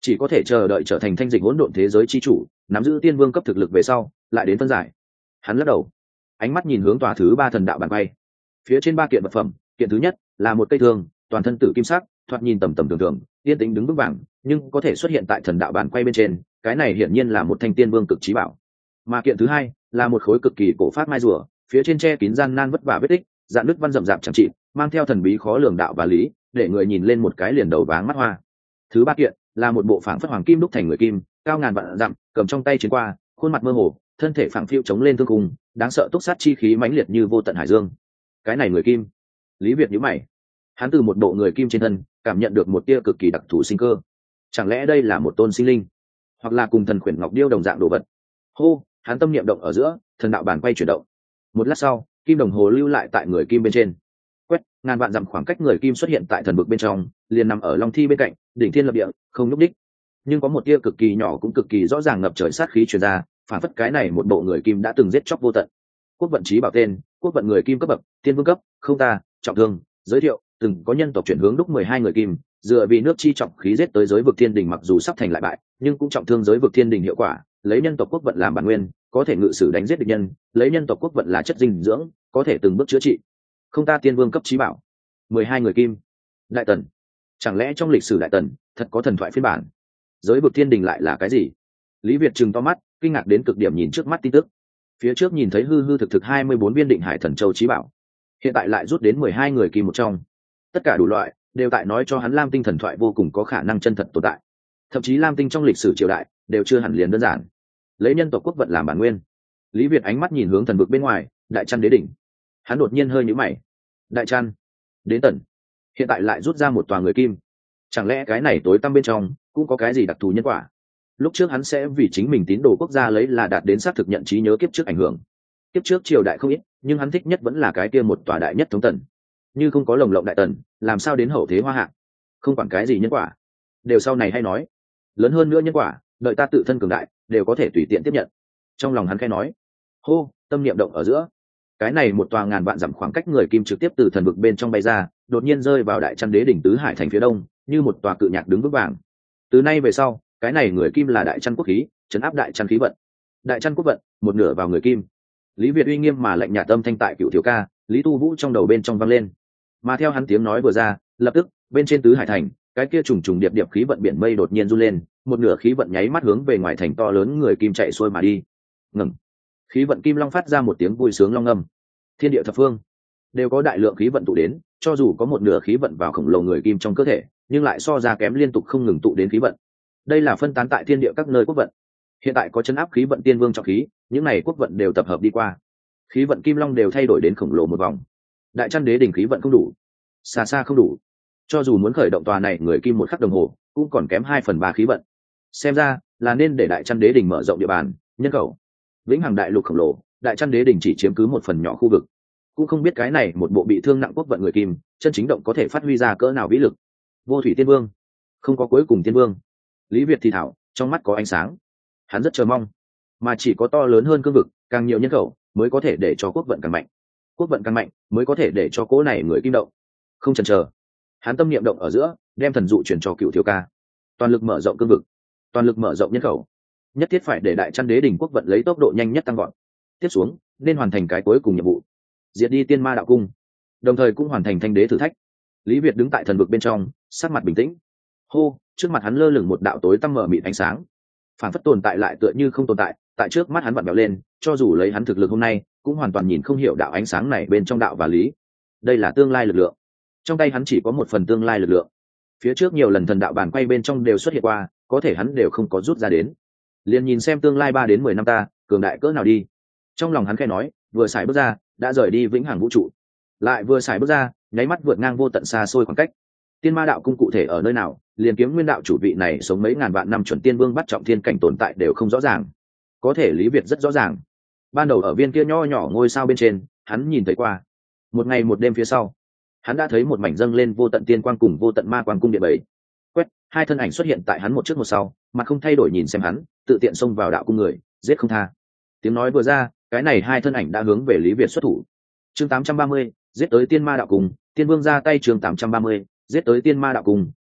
Speaker 1: chỉ có thể chờ đợi trở thành thanh dịch hỗn độn thế giới chi chủ, nắm giữ tiên vương cấp thực lực về sau lại đến phân giải. Hắn lắc đầu, ánh mắt nhìn hướng tòa thứ ba thần đạo bàn quay. Phía trên ba kiện vật phẩm, kiện thứ nhất là một cây thương, toàn thân tử kim sắc, thoạt nhìn tầm tầm thường thường, yên tĩnh đứng vững vàng, nhưng có thể xuất hiện tại thần đạo bàn quay bên trên, cái này hiển nhiên là một thanh tiên vương cực trí bảo. Mà kiện thứ hai là một khối cực kỳ cổ phát mai rùa, phía trên che kín gian nan vất vả vết tích, dạn nứt văn rậm rạp chẳng trị, mang theo thần bí khó lường đạo và lý, để người nhìn lên một cái liền đầu váng mắt hoa. Thứ ba kiện là một bộ phảng phất hoàng kim đúc thành người kim, cao ngàn vạn dặm, cầm trong tay chiến qua, khuôn mặt mơ hồ, thân thể phảng phiu chống lên thương cung, đáng sợ túc sát chi khí mãnh liệt như vô tận hải dương. Cái này người kim. Lý Việt nhíu mày, hắn từ một bộ người kim trên thân cảm nhận được một tia cực kỳ đặc thù sinh cơ. Chẳng lẽ đây là một tôn sinh linh, hoặc là cùng thần khuyển ngọc điêu đồng dạng đồ vật? Hô, hắn tâm niệm động ở giữa, thần đạo bàn quay chuyển động. Một lát sau, kim đồng hồ lưu lại tại người kim bên trên. Quét, ngàn vạn dặm khoảng cách người kim xuất hiện tại thần vực bên trong, liền nằm ở long thi bên cạnh, đỉnh thiên lập địa, không nhúc đích. Nhưng có một tia cực kỳ nhỏ cũng cực kỳ rõ ràng ngập trời sát khí truyền ra, phản phất cái này một bộ người kim đã từng giết chóc vô tận. Quốc vận chí bảo tên, quốc vận người kim cấp bậc, tiên vương cấp, không ta, trọng thương, giới thiệu, từng có nhân tộc chuyển hướng đúc mười hai người kim, dựa vì nước chi trọng khí giết tới giới vực thiên đình, mặc dù sắp thành lại bại, nhưng cũng trọng thương giới vực thiên đình hiệu quả, lấy nhân tộc quốc vận làm bản nguyên, có thể ngự sử đánh giết địch nhân, lấy nhân tộc quốc vận là chất dinh dưỡng, có thể từng bước chữa trị. Không ta tiên vương cấp chí bảo, mười hai người kim. Đại tần, chẳng lẽ trong lịch sử đại tần thật có thần thoại phiên bản? Giới vực thiên đình lại là cái gì? Lý Việt trừng to mắt, kinh ngạc đến cực điểm nhìn trước mắt tin tức. Phía trước nhìn thấy hư hư thực thực hai mươi bốn viên định hải thần châu chí bảo, hiện tại lại rút đến mười hai người kim một trong. Tất cả đủ loại đều tại nói cho hắn Lam Tinh thần thoại vô cùng có khả năng chân thật tồn tại. Thậm chí Lam Tinh trong lịch sử triều đại đều chưa hẳn liền đơn giản. Lấy nhân tộc quốc vận làm bản nguyên. Lý Việt ánh mắt nhìn hướng thần vực bên ngoài, Đại Trăn Đế đỉnh. Hắn đột nhiên hơi nhíu mày. Đại Trăn, đến tần, hiện tại lại rút ra một tòa người kim. Chẳng lẽ cái này tối tăm bên trong cũng có cái gì đặc thù nhân quả? Lúc trước hắn sẽ vì chính mình tín đồ quốc gia lấy là đạt đến xác thực nhận trí nhớ kiếp trước ảnh hưởng. Kiếp trước triều đại không ít, nhưng hắn thích nhất vẫn là cái kia một tòa đại nhất thống tần. Như không có lồng lộng đại tần, làm sao đến hậu thế hoa hạng? Không quản cái gì nhân quả, đều sau này hay nói. Lớn hơn nữa nhân quả, đợi ta tự thân cường đại, đều có thể tùy tiện tiếp nhận. Trong lòng hắn khẽ nói. Hô, tâm niệm động ở giữa, cái này một tòa ngàn vạn dặm khoảng cách người kim trực tiếp từ thần vực bên trong bay ra, đột nhiên rơi vào Đại Trăn Đế đỉnh tứ hải thành phía đông, như một tòa cự nhạc đứng vững vàng. Từ nay về sau, cái này người kim là Đại Trăn quốc khí, trấn áp Đại Trăn khí vận. Đại Trăn quốc vận, một nửa vào người kim. Lý Việt uy nghiêm mà lạnh nhạt tâm thanh tại cựu thiếu ca, Lý Tu Vũ trong đầu bên trong vang lên. Mà theo hắn tiếng nói vừa ra, lập tức bên trên tứ hải thành, cái kia trùng trùng điệp điệp khí vận biển mây đột nhiên run lên, một nửa khí vận nháy mắt hướng về ngoài thành to lớn người kim chạy xuôi mà đi. Ngừng. Khí vận kim long phát ra một tiếng vui sướng long ngâm. Thiên địa thập phương đều có đại lượng khí vận tụ đến, cho dù có một nửa khí vận vào khổng lồ người kim trong cơ thể, nhưng lại so ra kém liên tục không ngừng tụ đến khí vận. Đây là phân tán tại thiên địa các nơi quốc vận. Hiện tại có chấn áp khí vận tiên vương trọng khí, những này quốc vận đều tập hợp đi qua. Khí vận kim long đều thay đổi đến khổng lồ một vòng. Đại Trăn Đế đỉnh khí vận không đủ, xa xa không đủ. Cho dù muốn khởi động tòa này người kim một khắc đồng hồ, cũng còn kém hai phần ba khí vận. Xem ra là nên để Đại Trăn Đế đỉnh mở rộng địa bàn, nhân khẩu. Vĩnh hằng đại lục khổng lồ, Đại Trăn Đế đỉnh chỉ chiếm cứ một phần nhỏ khu vực. Cũng không biết cái này một bộ bị thương nặng quốc vận người kim, chân chính động có thể phát huy ra cỡ nào vĩ lực. Vô thủy tiên vương, không có cuối cùng tiên vương. Lý Việt thì thảo, trong mắt có ánh sáng. Hắn rất chờ mong, mà chỉ có to lớn hơn cương vực, càng nhiều nhân khẩu mới có thể để cho quốc vận càng mạnh. Quốc vận càng mạnh mới có thể để cho cố này người kim động. Không chần chờ, hắn tâm niệm động ở giữa, đem thần dụ chuyển cho cựu thiếu ca. Toàn lực mở rộng cương vực, toàn lực mở rộng nhân khẩu, nhất thiết phải để Đại Trăn Đế đỉnh quốc vận lấy tốc độ nhanh nhất tăng gọn. Tiếp xuống nên hoàn thành cái cuối cùng nhiệm vụ, diệt đi tiên ma đạo cung, đồng thời cũng hoàn thành thanh đế thử thách. Lý Việt đứng tại thần vực bên trong, sắc mặt bình tĩnh. Hô, trước mặt hắn lơ lửng một đạo tối tăm mở mịt ánh sáng, phản phất tồn tại lại tựa như không tồn tại, tại trước mắt hắn vặn vẹo lên, cho dù lấy hắn thực lực hôm nay, cũng hoàn toàn nhìn không hiểu đạo ánh sáng này bên trong đạo và lý. Đây là tương lai lực lượng. Trong tay hắn chỉ có một phần tương lai lực lượng. Phía trước nhiều lần thần đạo bản quay bên trong đều xuất hiện qua, có thể hắn đều không có rút ra đến. Liền nhìn xem tương lai ba đến mười năm ta, cường đại cỡ nào đi. Trong lòng hắn khẽ nói, vừa xài bước ra, đã rời đi vĩnh hằng vũ trụ. Lại vừa xài bước ra, nháy mắt vượt ngang vô tận xa xôi khoảng cách. Tiên ma đạo cung cụ thể ở nơi nào, liền kiếm nguyên đạo chủ vị này sống mấy ngàn vạn năm chuẩn tiên vương bắt trọng thiên cảnh tồn tại đều không rõ ràng. Có thể Lý Việt rất rõ ràng. Ban đầu ở viên kia nho nhỏ ngôi sao bên trên, hắn nhìn thấy qua. Một ngày một đêm phía sau, hắn đã thấy một mảnh dâng lên vô tận tiên quang cùng vô tận ma quang cung địa bảy. Quét, hai thân ảnh xuất hiện tại hắn một trước một sau, mặt không thay đổi nhìn xem hắn, tự tiện xông vào đạo cung người, giết không tha. Tiếng nói vừa ra, cái này hai thân ảnh đã hướng về Lý Việt xuất thủ. Chương tám trăm ba mươi, giết tới tiên ma đạo cung, tiên vương ra tay. Chương tám trăm ba mươi, giết tới tiên ma đạo cung,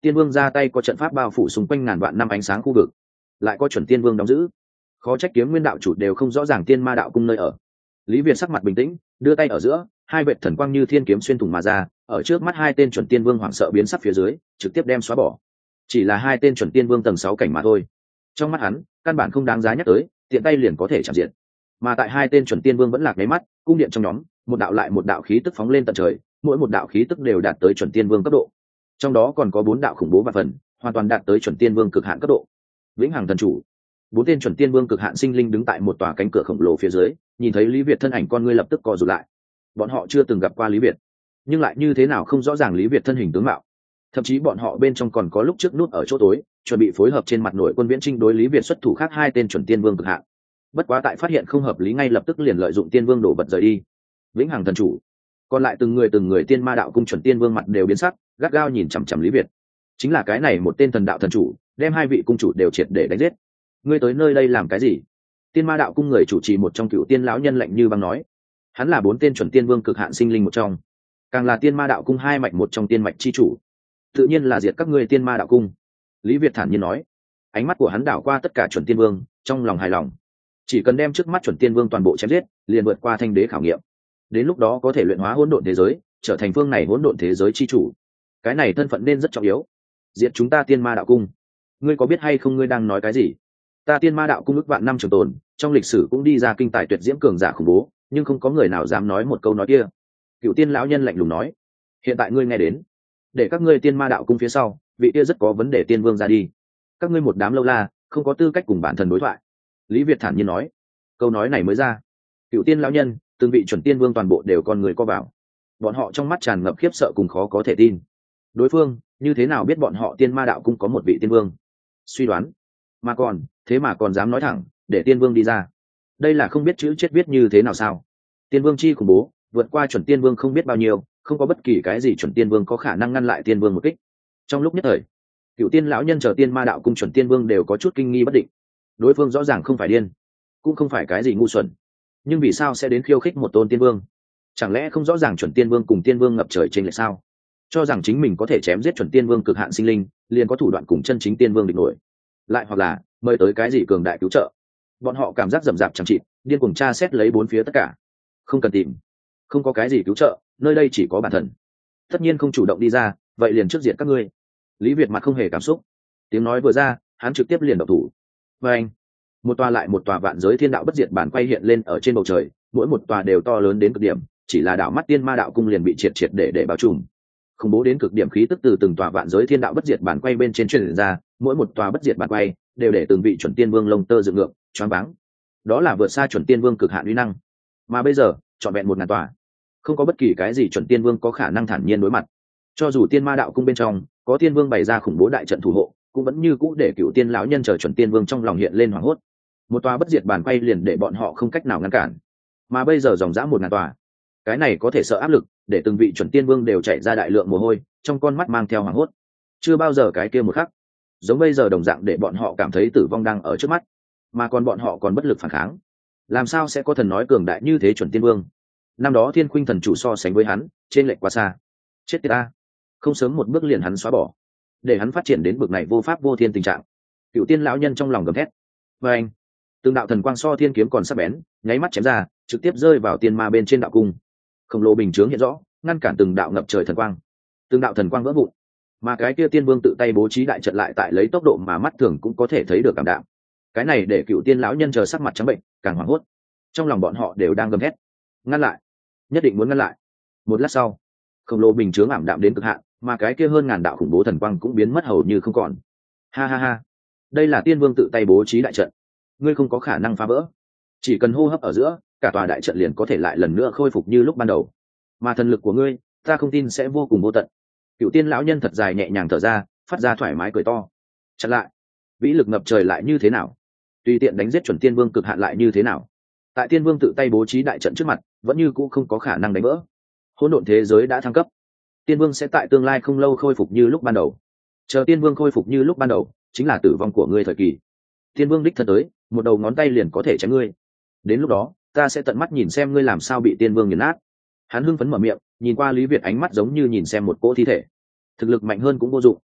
Speaker 1: tiên vương ra tay có trận pháp bao phủ xung quanh ngàn vạn năm ánh sáng khu vực, lại có chuẩn tiên vương đóng giữ, khó trách kiếm nguyên đạo chủ đều không rõ ràng tiên ma đạo cung nơi ở. Lý Việt sắc mặt bình tĩnh, đưa tay ở giữa, hai vệt thần quang như thiên kiếm xuyên thủng mà ra, ở trước mắt hai tên chuẩn tiên vương hoảng sợ biến sắc phía dưới, trực tiếp đem xóa bỏ. Chỉ là hai tên chuẩn tiên vương tầng sáu cảnh mà thôi, trong mắt hắn căn bản không đáng giá nhắc tới, tiện tay liền có thể chạm diện. Mà tại hai tên chuẩn tiên vương vẫn lạc nháy mắt, cung điện trong nhóm một đạo lại một đạo khí tức phóng lên tận trời, mỗi một đạo khí tức đều đạt tới chuẩn tiên vương cấp độ, trong đó còn có bốn đạo khủng bố và phần hoàn toàn đạt tới chuẩn tiên vương cực hạn cấp độ. Vĩnh hằng thần chủ, bốn tên chuẩn tiên vương cực hạn sinh linh đứng tại một tòa cánh cửa khổng lồ phía dưới, nhìn thấy Lý Việt thân ảnh con ngươi lập tức co rụt lại. Bọn họ chưa từng gặp qua Lý Việt, nhưng lại như thế nào không rõ ràng Lý Việt thân hình tướng mạo, thậm chí bọn họ bên trong còn có lúc trước nút ở chỗ tối chuẩn bị phối hợp trên mặt nội quân viễn trinh đối Lý Việt xuất thủ khác hai tên chuẩn tiên vương cực hạn. Bất quá tại phát hiện không hợp lý ngay lập tức liền lợi dụng tiên vương đổ vật rời đi. Vĩnh hằng thần chủ, còn lại từng người từng người tiên ma đạo cung chuẩn tiên vương mặt đều biến sắc, gắt gao nhìn chằm chằm Lý Việt. Chính là cái này một tên thần đạo thần chủ đem hai vị cung chủ đều triệt để đánh giết. Ngươi tới nơi đây làm cái gì? Tiên ma đạo cung người chủ trì một trong cựu tiên lão nhân lạnh như băng nói. Hắn là bốn tên chuẩn tiên vương cực hạn sinh linh một trong, càng là tiên ma đạo cung hai mạch một trong tiên mạch chi chủ, tự nhiên là diệt các ngươi tiên ma đạo cung. Lý Việt thản nhiên nói, ánh mắt của hắn đảo qua tất cả chuẩn tiên vương, trong lòng hài lòng. Chỉ cần đem trước mắt chuẩn tiên vương toàn bộ chém giết, liền vượt qua thanh đế khảo nghiệm, đến lúc đó có thể luyện hóa hỗn độn thế giới, trở thành phương này hỗn độn thế giới chi chủ. Cái này thân phận nên rất trọng yếu. Diệt chúng ta tiên ma đạo cung, ngươi có biết hay không ngươi đang nói cái gì? Ta tiên ma đạo cung ước vạn năm trường tồn, trong lịch sử cũng đi ra kinh tài tuyệt diễm cường giả khủng bố, nhưng không có người nào dám nói một câu nói kia. Cựu tiên lão nhân lạnh lùng nói, hiện tại ngươi nghe đến, để các ngươi tiên ma đạo cung phía sau vị kia rất có vấn đề tiên vương ra đi, các ngươi một đám lâu la không có tư cách cùng bản thân đối thoại. Lý Việt thản nhiên nói, câu nói này mới ra, cựu tiên lão nhân từng vị chuẩn tiên vương toàn bộ đều con người co vào, bọn họ trong mắt tràn ngập khiếp sợ cùng khó có thể tin. Đối phương như thế nào biết bọn họ tiên ma đạo cung có một vị tiên vương? Suy đoán mà còn, thế mà còn dám nói thẳng để tiên vương đi ra, đây là không biết chữ chết viết như thế nào sao? Tiên vương chi khủng bố vượt qua chuẩn tiên vương không biết bao nhiêu, không có bất kỳ cái gì chuẩn tiên vương có khả năng ngăn lại tiên vương một kích. Trong lúc nhất thời, cựu tiên lão nhân chờ tiên ma đạo cung chuẩn tiên vương đều có chút kinh nghi bất định. Đối phương rõ ràng không phải điên, cũng không phải cái gì ngu xuẩn, nhưng vì sao sẽ đến khiêu khích một tôn tiên vương? Chẳng lẽ không rõ ràng chuẩn tiên vương cùng tiên vương ngập trời trên lệch sao? Cho rằng chính mình có thể chém giết chuẩn tiên vương cực hạn sinh linh, liền có thủ đoạn cùng chân chính tiên vương địch nổi, lại hoặc là mời tới cái gì cường đại cứu trợ? Bọn họ cảm giác rầm rạp chẳng chịt, điên cuồng tra xét lấy bốn phía tất cả. Không cần tìm, không có cái gì cứu trợ, nơi đây chỉ có bản thần. Tất nhiên không chủ động đi ra, vậy liền trước diện các ngươi. Lý Việt mặt không hề cảm xúc, tiếng nói vừa ra, hắn trực tiếp liền động thủ. Và anh, một tòa lại một tòa vạn giới thiên đạo bất diệt bản quay hiện lên ở trên bầu trời, mỗi một tòa đều to lớn đến cực điểm, chỉ là đảo mắt tiên ma đạo cung liền bị triệt triệt để để bao trùm. Khủng bố đến cực điểm khí tức từ từng tòa vạn giới thiên đạo bất diệt bản quay bên trên truyền ra, mỗi một tòa bất diệt bản quay đều để từng vị chuẩn tiên vương lông tơ dựng ngược, choáng váng. Đó là vượt xa chuẩn tiên vương cực hạn uy năng. Mà bây giờ, trọn vẹn một ngàn tòa, không có bất kỳ cái gì chuẩn tiên vương có khả năng thản nhiên đối mặt. Cho dù tiên ma đạo cung bên trong có tiên vương bày ra khủng bố đại trận thủ hộ, cũng vẫn như cũ để cựu tiên lão nhân chờ chuẩn tiên vương trong lòng hiện lên hoảng hốt. Một tòa bất diệt bàn quay liền để bọn họ không cách nào ngăn cản, mà bây giờ dòng dã một ngàn tòa, cái này có thể sợ áp lực, để từng vị chuẩn tiên vương đều chảy ra đại lượng mồ hôi, trong con mắt mang theo hoảng hốt. Chưa bao giờ cái kia một khắc giống bây giờ đồng dạng để bọn họ cảm thấy tử vong đang ở trước mắt, mà còn bọn họ còn bất lực phản kháng. Làm sao sẽ có thần nói cường đại như thế chuẩn tiên vương? Năm đó Thiên Khuynh thần chủ so sánh với hắn trên lệch quá xa. Chết tiệt ta, không sớm một bước liền hắn xóa bỏ, để hắn phát triển đến bực này vô pháp vô thiên tình trạng. Cựu tiên lão nhân trong lòng gầm thét. Và anh, từng đạo thần quang so thiên kiếm còn sắc bén, nháy mắt chém ra, trực tiếp rơi vào tiên ma bên trên đạo cung. Khổng lồ bình chướng hiện rõ, ngăn cản từng đạo ngập trời thần quang. Từng đạo thần quang vỡ vụn, mà cái kia tiên vương tự tay bố trí đại trận lại tại lấy tốc độ mà mắt thường cũng có thể thấy được cảm đạm. Cái này để cựu tiên lão nhân chờ sắc mặt trắng bệnh, càng hoảng hốt. Trong lòng bọn họ đều đang gầm thét, ngăn lại, nhất định muốn ngăn lại. Một lát sau, khổng lồ bình chướng ảm đạm đến cực hạn, mà cái kia hơn ngàn đạo khủng bố thần quang cũng biến mất hầu như không còn. Ha ha ha, đây là tiên vương tự tay bố trí đại trận, ngươi không có khả năng phá vỡ. Chỉ cần hô hấp ở giữa, cả tòa đại trận liền có thể lại lần nữa khôi phục như lúc ban đầu. Mà thần lực của ngươi, ta không tin sẽ vô cùng vô tận. Cựu tiên lão nhân thật dài nhẹ nhàng thở ra, phát ra thoải mái cười to. Chặn lại, vĩ lực ngập trời lại như thế nào? Tùy tiện đánh giết chuẩn tiên vương cực hạn lại như thế nào? Tại tiên vương tự tay bố trí đại trận trước mặt, vẫn như cũ không có khả năng đánh vỡ. Hỗn độn thế giới đã thăng cấp, tiên vương sẽ tại tương lai không lâu khôi phục như lúc ban đầu. Chờ tiên vương khôi phục như lúc ban đầu, chính là tử vong của ngươi thời kỳ. Tiên vương đích thân tới, một đầu ngón tay liền có thể chém ngươi. Đến lúc đó, ta sẽ tận mắt nhìn xem ngươi làm sao bị tiên vương nghiền nát. Hắn hưng phấn mở miệng, nhìn qua Lý Việt ánh mắt giống như nhìn xem một cỗ thi thể. Thực lực mạnh hơn cũng vô dụng.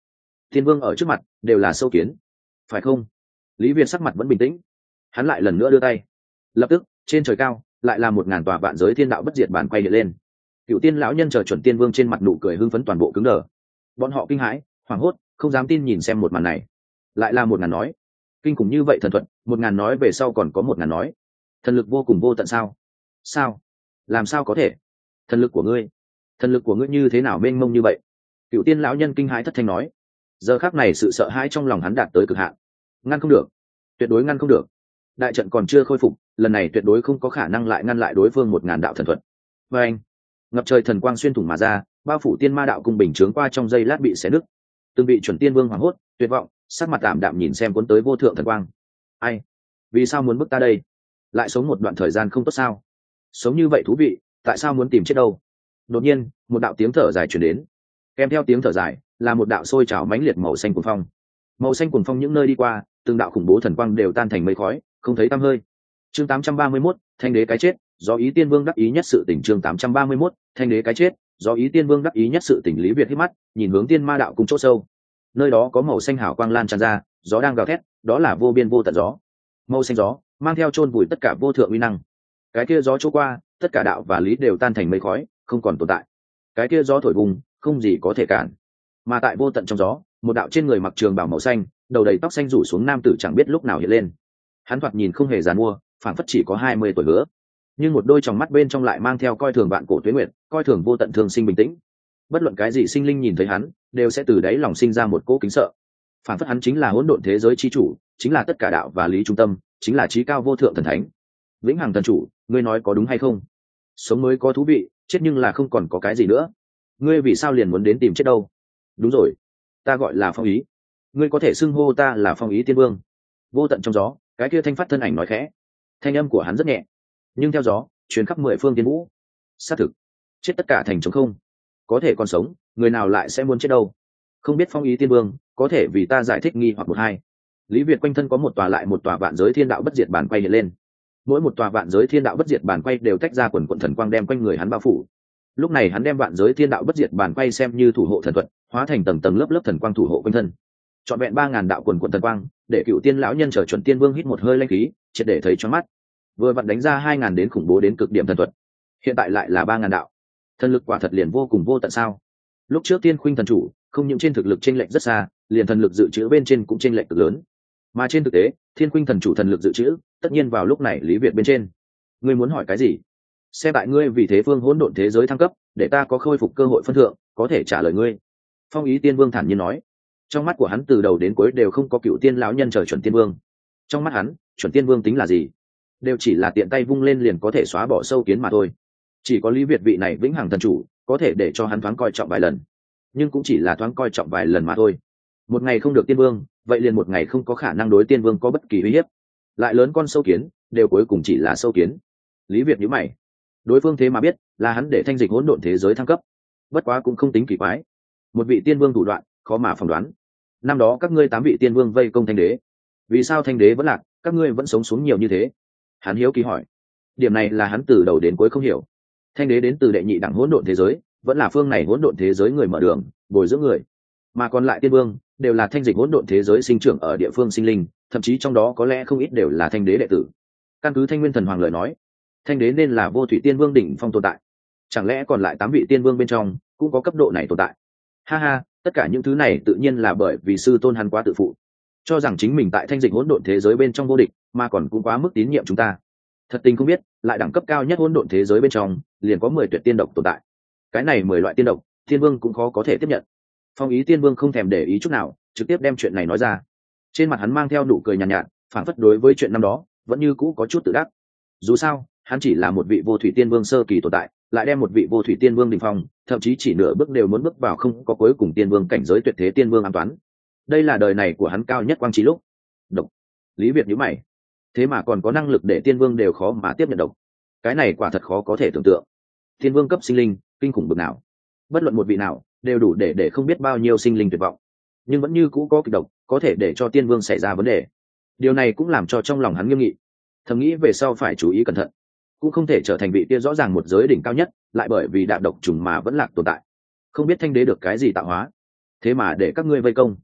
Speaker 1: Tiên vương ở trước mặt đều là sâu kiến, phải không? Lý Việt sắc mặt vẫn bình tĩnh, hắn lại lần nữa đưa tay, lập tức trên trời cao lại là một ngàn tòa vạn giới thiên đạo bất diệt bản quay điện lên. Cựu tiên lão nhân chờ chuẩn tiên vương trên mặt nụ cười hưng phấn toàn bộ cứng đờ, bọn họ kinh hãi hoảng hốt không dám tin nhìn xem một màn này. Lại là một ngàn nói, kinh khủng như vậy thần thuật, một ngàn nói về sau còn có một ngàn nói, thần lực vô cùng vô tận sao? Sao? Làm sao có thể? Thần lực của ngươi, thần lực của ngươi như thế nào mênh mông như vậy? Cựu tiên lão nhân kinh hãi thất thanh nói. Giờ khắc này sự sợ hãi trong lòng hắn đạt tới cực hạn, ngăn không được, tuyệt đối ngăn không được. Đại trận còn chưa khôi phục, lần này tuyệt đối không có khả năng lại ngăn lại đối phương một ngàn đạo thần thuật. Và anh, ngập trời thần quang xuyên thủng mà ra, bao phủ tiên ma đạo cung bình chướng qua trong giây lát bị xé nứt. Từng vị chuẩn tiên vương hoảng hốt tuyệt vọng, sắc mặt tạm đạm nhìn xem cuốn tới vô thượng thần quang. Ai, vì sao muốn bức ta đây? Lại sống một đoạn thời gian không tốt sao? Sống như vậy thú vị, tại sao muốn tìm chết đâu? Đột nhiên một đạo tiếng thở dài truyền đến, kèm theo tiếng thở dài là một đạo sôi trào mãnh liệt màu xanh cuồng phong. Màu xanh cuồng phong những nơi đi qua, từng đạo khủng bố thần quang đều tan thành mây khói, không thấy tăm hơi. Chương tám trăm ba mươi mốt, thanh đế cái chết, do ý tiên vương đắc ý nhất sự tình. Chương tám trăm ba mươi mốt, thanh đế cái chết, do ý tiên vương đắc ý nhất sự tình. Lý Việt hít mắt, nhìn hướng tiên ma đạo cùng chỗ sâu. Nơi đó có màu xanh hào quang lan tràn ra, gió đang gào thét, đó là vô biên vô tận gió. Màu xanh gió mang theo chôn vùi tất cả vô thượng uy năng. Cái kia gió trôi qua, tất cả đạo và lý đều tan thành mây khói, không còn tồn tại. Cái kia gió thổi vùng, không gì có thể cản. Mà tại vô tận trong gió, một đạo trên người mặc trường bào màu xanh, đầu đầy tóc xanh rủ xuống nam tử chẳng biết lúc nào hiện lên. Hắn thoạt nhìn không hề già mua, phảng phất chỉ có hai mươi tuổi nữa, nhưng một đôi tròng mắt bên trong lại mang theo coi thường vạn cổ tuế nguyệt, coi thường vô tận thương sinh bình tĩnh. Bất luận cái gì sinh linh nhìn thấy hắn, đều sẽ từ đáy lòng sinh ra một cỗ kính sợ. Phảng phất hắn chính là hỗn độn thế giới chi chủ, chính là tất cả đạo và lý trung tâm, chính là chí cao vô thượng thần thánh. Vĩnh hằng thần chủ, ngươi nói có đúng hay không? Sống mới có thú vị, chết nhưng là không còn có cái gì nữa. Ngươi vì sao liền muốn đến tìm chết đâu? Đúng rồi, ta gọi là Phong Ý, ngươi có thể xưng hô ta là Phong Ý tiên vương. Vô tận trong gió, cái kia thanh phát thân ảnh nói khẽ, thanh âm của hắn rất nhẹ, nhưng theo gió truyền khắp mười phương tiên vũ. Xác thực, chết tất cả thành trống không, có thể còn sống, người nào lại sẽ muốn chết đâu? Không biết Phong Ý tiên vương có thể vì ta giải thích nghi hoặc một hai? Lý Việt quanh thân có một tòa lại một tòa vạn giới thiên đạo bất diệt bàn quay hiện lên, mỗi một tòa vạn giới thiên đạo bất diệt bàn quay đều tách ra quần quần thần quang đem quanh người hắn bao phủ. Lúc này hắn đem vạn giới thiên đạo bất diệt bàn quay xem như thủ hộ thần thuật, hóa thành tầng tầng lớp lớp thần quang thủ hộ quanh thân. Trọn vẹn ba ngàn đạo quần quần thần quang, để cựu tiên lão nhân trở chuẩn tiên vương hít một hơi lanh khí, triệt để thấy choáng mắt. Vừa vặn đánh ra hai ngàn đến khủng bố đến cực điểm thần thuật, hiện tại lại là ba ngàn đạo. Thần lực quả thật liền vô cùng vô tận sao? Lúc trước tiên khuynh thần chủ, không những trên thực lực chênh lệch rất xa, liền thần lực dự trữ bên trên cũng chênh lệch cực lớn. Mà trên thực tế, thiên khuynh thần chủ thần lực dự trữ, tất nhiên vào lúc này Lý Việt bên trên. Ngươi muốn hỏi cái gì? Xem tại ngươi vì thế phương hỗn độn thế giới thăng cấp, để ta có khôi phục cơ hội phân thượng, có thể trả lời ngươi. Phong Ý tiên vương thản nhiên nói. Trong mắt của hắn từ đầu đến cuối đều không có cựu tiên lão nhân chờ chuẩn tiên vương. Trong mắt hắn, chuẩn tiên vương tính là gì? Đều chỉ là tiện tay vung lên liền có thể xóa bỏ sâu kiến mà thôi. Chỉ có Lý Việt vị này vĩnh hằng thần chủ, có thể để cho hắn thoáng coi trọng vài lần, nhưng cũng chỉ là thoáng coi trọng vài lần mà thôi. Một ngày không được tiên vương, vậy liền một ngày không có khả năng đối tiên vương có bất kỳ uy hiếp. Lại lớn con sâu kiến, đều cuối cùng chỉ là sâu kiến. Lý Việt nhíu mày, đối phương thế mà biết là hắn để thanh dịch hỗn độn thế giới thăng cấp, bất quá cũng không tính kỳ quái. Một vị tiên vương thủ đoạn khó mà phỏng đoán. Năm đó các ngươi tám vị tiên vương vây công thanh đế, vì sao thanh đế vẫn lạc, các ngươi vẫn sống xuống nhiều như thế? Hắn hiếu kỳ hỏi. Điểm này là hắn từ đầu đến cuối không hiểu. Thanh đế đến từ đệ nhị đẳng hỗn độn thế giới, vẫn là phương này hỗn độn thế giới người mở đường, bồi dưỡng người, mà còn lại tiên vương đều là thanh dịch hỗn độn thế giới sinh trưởng ở địa phương sinh linh, thậm chí trong đó có lẽ không ít đều là thanh đế đệ tử. Căn cứ Thanh Nguyên Thần Hoàng lời nói, thanh đế nên là vô thủy tiên vương đỉnh phong tồn tại, chẳng lẽ còn lại tám vị tiên vương bên trong cũng có cấp độ này tồn tại? Ha ha, tất cả những thứ này tự nhiên là bởi vì sư tôn hắn quá tự phụ, cho rằng chính mình tại thanh dịch hỗn độn thế giới bên trong vô địch, mà còn cũng quá mức tín nhiệm chúng ta. Thật tình không biết, lại đẳng cấp cao nhất hỗn độn thế giới bên trong liền có mười tuyệt tiên độc tồn tại. Cái này mười loại tiên độc, tiên vương cũng khó có thể tiếp nhận. Phong Ý tiên vương không thèm để ý chút nào, trực tiếp đem chuyện này nói ra. Trên mặt hắn mang theo nụ cười nhàn nhạt, nhạt, phảng phất đối với chuyện năm đó vẫn như cũ có chút tự đắc. Dù sao, hắn chỉ là một vị vô thủy tiên vương sơ kỳ tồn tại, lại đem một vị vô thủy tiên vương đỉnh phong, thậm chí chỉ nửa bước đều muốn bước vào không có cuối cùng tiên vương cảnh giới tuyệt thế tiên vương an toán. Đây là đời này của hắn cao nhất quang trí lúc. Độc. Lý Việt nhíu mày. Thế mà còn có năng lực để tiên vương đều khó mà tiếp nhận độc. Cái này quả thật khó có thể tưởng tượng. Tiên vương cấp sinh linh, kinh khủng bực nào. Bất luận một vị nào, đều đủ để để không biết bao nhiêu sinh linh tuyệt vọng. Nhưng vẫn như cũ có kịch độc, có thể để cho tiên vương xảy ra vấn đề. Điều này cũng làm cho trong lòng hắn nghiêm nghị. Thầm nghĩ về sau phải chú ý cẩn thận, cũng không thể trở thành vị kia rõ ràng một giới đỉnh cao nhất, lại bởi vì đạm độc trùng mà vẫn lạc tồn tại. Không biết thanh đế được cái gì tạo hóa, thế mà để các ngươi vây công.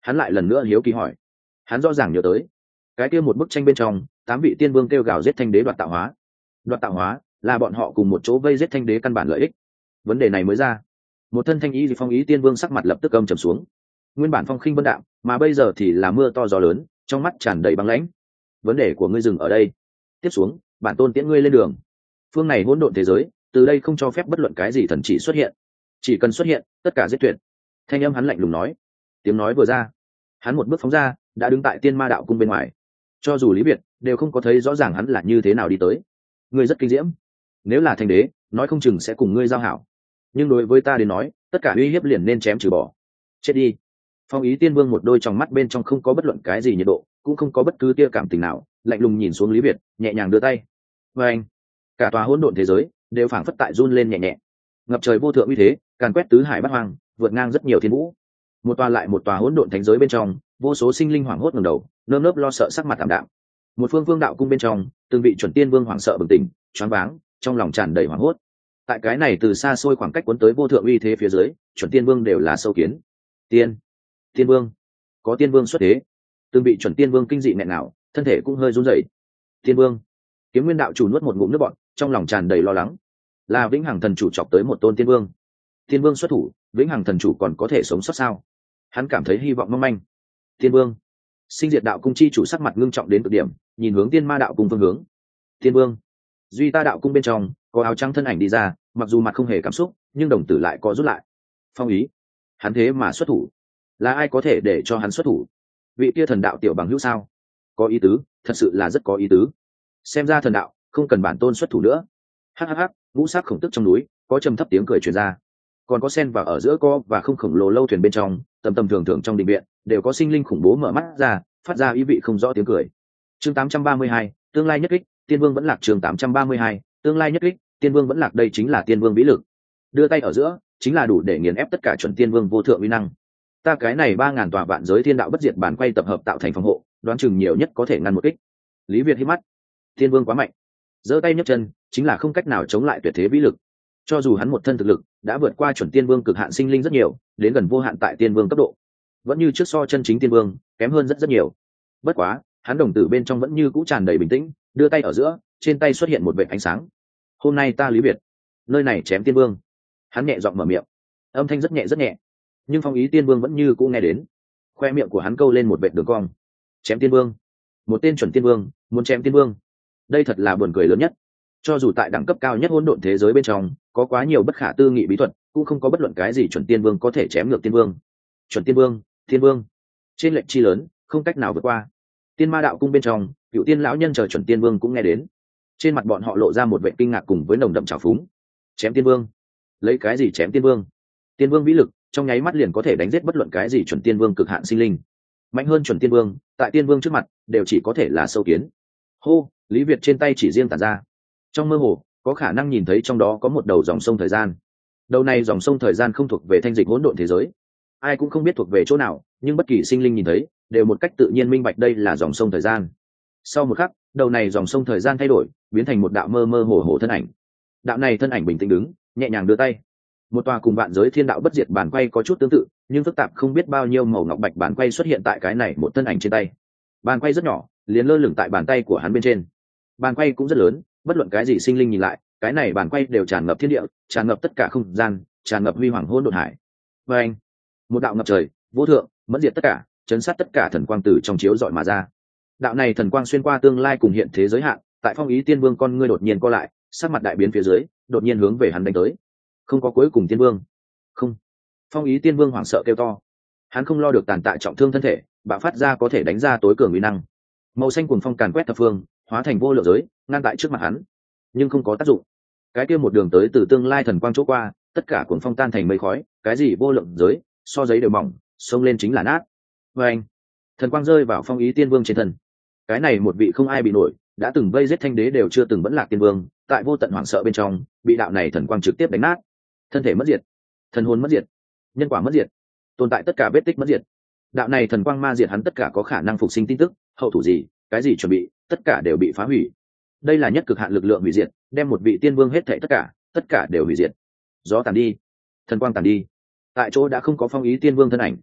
Speaker 1: Hắn lại lần nữa hiếu kỳ hỏi. Hắn rõ ràng nhớ tới cái kia một bức tranh bên trong tám vị tiên vương kêu gào giết thanh đế đoạt tạo hóa. Đoạt tạo hóa là bọn họ cùng một chỗ vây giết thanh đế căn bản lợi ích. Vấn đề này mới ra, một thân thanh ý thì phong ý tiên vương sắc mặt lập tức âm trầm xuống. Nguyên bản phong khinh vân đạm, mà bây giờ thì là mưa to gió lớn, trong mắt tràn đầy băng lãnh. Vấn đề của ngươi dừng ở đây, tiếp xuống bản tôn tiễn ngươi lên đường. Phương này hỗn độn thế giới từ đây không cho phép bất luận cái gì thần chỉ xuất hiện, chỉ cần xuất hiện tất cả giết tuyệt. Thanh âm hắn lạnh lùng nói. Tiếng nói vừa ra, hắn một bước phóng ra, đã đứng tại tiên ma đạo cung bên ngoài. Cho dù Lý Việt đều không có thấy rõ ràng hắn là như thế nào đi tới. Ngươi rất kinh diễm, nếu là thanh đế nói không chừng sẽ cùng ngươi giao hảo, nhưng đối với ta đến nói tất cả uy hiếp liền nên chém trừ bỏ. Chết đi. Phong ý tiên vương một đôi trong mắt bên trong không có bất luận cái gì nhiệt độ, cũng không có bất cứ tia cảm tình nào, lạnh lùng nhìn xuống Lý Việt, nhẹ nhàng đưa tay. Và anh, cả tòa hỗn độn thế giới đều phảng phất tại run lên nhẹ nhẹ. Ngập trời vô thượng uy thế càn quét tứ hải bát hoang, vượt ngang rất nhiều thiên vũ. Một tòa lại một tòa hỗn độn thánh giới bên trong, vô số sinh linh hoảng hốt ngẩng đầu, nơm nớp lo sợ sắc mặt tạm đạm. Một phương vương đạo cung bên trong, từng vị chuẩn tiên vương hoảng sợ bừng tỉnh, choáng váng, trong lòng tràn đầy hoảng hốt. Tại cái này từ xa xôi khoảng cách cuốn tới vô thượng uy thế phía dưới, chuẩn tiên vương đều là sâu kiến. Tiên, tiên vương, có tiên vương xuất thế. Từng vị chuẩn tiên vương kinh dị nghẹn nào, thân thể cũng hơi run rẩy. Tiên vương, Kiếm Nguyên đạo chủ nuốt một ngụm nước bọt, trong lòng tràn đầy lo lắng. Là Vĩnh Hằng thần chủ chọc tới một tôn tiên vương. Tiên vương xuất thủ, Vĩnh Hằng thần chủ còn có thể sống sót sao? Hắn cảm thấy hy vọng mong manh. Tiên vương, Sinh Diệt đạo cung chi chủ sắc mặt ngưng trọng đến cực điểm, nhìn hướng tiên ma đạo cung phương hướng. Tiên vương, duy ta đạo cung bên trong có áo trắng thân ảnh đi ra, mặc dù mặt không hề cảm xúc, nhưng đồng tử lại có rút lại. Phong ý, hắn thế mà xuất thủ, là ai có thể để cho hắn xuất thủ? Vị kia thần đạo tiểu bằng hữu sao? Có ý tứ, thật sự là rất có ý tứ. Xem ra thần đạo không cần bản tôn xuất thủ nữa. Hắc hắc hắc, ngũ sắc khổng tức trong núi có trầm thấp tiếng cười truyền ra, còn có sen vào ở giữa có và không khổng lồ lâu thuyền bên trong, tầm tầm thường thường trong đình viện đều có sinh linh khủng bố mở mắt ra, phát ra ý vị không rõ tiếng cười. Chương tám trăm ba mươi hai, tương lai nhất kích, tiên vương vẫn lạc. Chương tám trăm ba mươi hai, tương lai nhất kích, tiên vương vẫn lạc. Đây chính là tiên vương vĩ lực, đưa tay ở giữa chính là đủ để nghiền ép tất cả chuẩn tiên vương vô thượng uy năng. Ta cái này ba ngàn tòa vạn giới thiên đạo bất diệt bản quay tập hợp tạo thành phòng hộ, đoán chừng nhiều nhất có thể ngăn một kích. Lý Việt hít mắt, tiên vương quá mạnh, giơ tay nhấc chân chính là không cách nào chống lại tuyệt thế vĩ lực. Cho dù hắn một thân thực lực đã vượt qua chuẩn tiên vương cực hạn sinh linh rất nhiều, đến gần vô hạn tại tiên vương cấp độ, vẫn như trước so chân chính tiên vương kém hơn rất rất nhiều. Bất quá hắn đồng tử bên trong vẫn như cũ tràn đầy bình tĩnh, đưa tay ở giữa, trên tay xuất hiện một vệt ánh sáng. Hôm nay ta Lý Việt nơi này chém tiên vương. Hắn nhẹ giọng mở miệng, âm thanh rất nhẹ rất nhẹ, nhưng phong ý tiên vương vẫn như cũ nghe đến. Khoe miệng của hắn câu lên một vệt đường cong. Chém tiên vương, một tên chuẩn tiên vương muốn chém tiên vương, đây thật là buồn cười lớn nhất. Cho dù tại đẳng cấp cao nhất hỗn độn thế giới bên trong có quá nhiều bất khả tư nghị bí thuật, cũng không có bất luận cái gì chuẩn tiên vương có thể chém ngược tiên vương. Chuẩn tiên vương, tiên vương, trên lệnh chi lớn, không cách nào vượt qua. Tiên ma đạo cung bên trong, cựu tiên lão nhân chờ chuẩn tiên vương cũng nghe đến, trên mặt bọn họ lộ ra một vẻ kinh ngạc cùng với nồng đậm trào phúng. Chém tiên vương, lấy cái gì chém tiên vương? Tiên vương vĩ lực trong nháy mắt liền có thể đánh giết bất luận cái gì chuẩn tiên vương cực hạn sinh linh, mạnh hơn chuẩn tiên vương tại tiên vương trước mặt đều chỉ có thể là sâu kiến. Hô, Lý Việt trên tay chỉ riêng tản ra, trong mơ hồ có khả năng nhìn thấy trong đó có một đầu dòng sông thời gian. Đầu này dòng sông thời gian không thuộc về thanh dịch hỗn độn thế giới, ai cũng không biết thuộc về chỗ nào, nhưng bất kỳ sinh linh nhìn thấy đều một cách tự nhiên minh bạch đây là dòng sông thời gian. Sau một khắc, đầu này dòng sông thời gian thay đổi, biến thành một đạo mơ mơ hồ hồ thân ảnh. Đạo này thân ảnh bình tĩnh đứng, nhẹ nhàng đưa tay. Một tòa cùng vạn giới thiên đạo bất diệt bản quay có chút tương tự, nhưng phức tạp không biết bao nhiêu màu ngọc bạch bản quay xuất hiện tại cái này một thân ảnh trên tay. Bàn quay rất nhỏ, liền lơ lửng tại bàn tay của hắn bên trên. Bàn quay cũng rất lớn, bất luận cái gì sinh linh nhìn lại, cái này bàn quay đều tràn ngập thiên địa, tràn ngập tất cả không gian, tràn ngập huy hoàng hỗn độn hải. Và anh, một đạo ngập trời, vô thượng, mẫn diệt tất cả, chấn sát tất cả thần quang từ trong chiếu dọi mà ra. Đạo này thần quang xuyên qua tương lai cùng hiện thế giới hạn, tại phong ý tiên vương con ngươi đột nhiên co lại, sắc mặt đại biến phía dưới, đột nhiên hướng về hắn đánh tới. Không có cuối cùng tiên vương. Không. Phong ý tiên vương hoảng sợ kêu to. Hắn không lo được tàn tạ trọng thương thân thể, bạo phát ra có thể đánh ra tối cường uy năng. Màu xanh cuồng phong càn quét thập phương, hóa thành vô lượng giới, ngăn tại trước mặt hắn, nhưng không có tác dụng. Cái kia một đường tới từ tương lai thần quang chỗ qua, tất cả cuồng phong tan thành mây khói, cái gì vô lượng giới, so giấy đều mỏng, xông lên chính là nát. Và anh, thần quang rơi vào phong ý tiên vương trên thân. Cái này một vị không ai bị nổi, đã từng vây giết thanh đế đều chưa từng vẫn lạc tiên vương, tại vô tận hoảng sợ bên trong, bị đạo này thần quang trực tiếp đánh nát, thân thể mất diệt, thần hồn mất diệt, nhân quả mất diệt, tồn tại tất cả vết tích mất diệt. Đạo này thần quang ma diệt hắn tất cả có khả năng phục sinh tin tức, hậu thủ gì, cái gì chuẩn bị, tất cả đều bị phá hủy. Đây là nhất cực hạn lực lượng hủy diệt, đem một vị tiên vương hết thảy tất cả, tất cả đều hủy diệt. Gió tàn đi, thần quang tàn đi, tại chỗ đã không có phong ý tiên vương thân ảnh.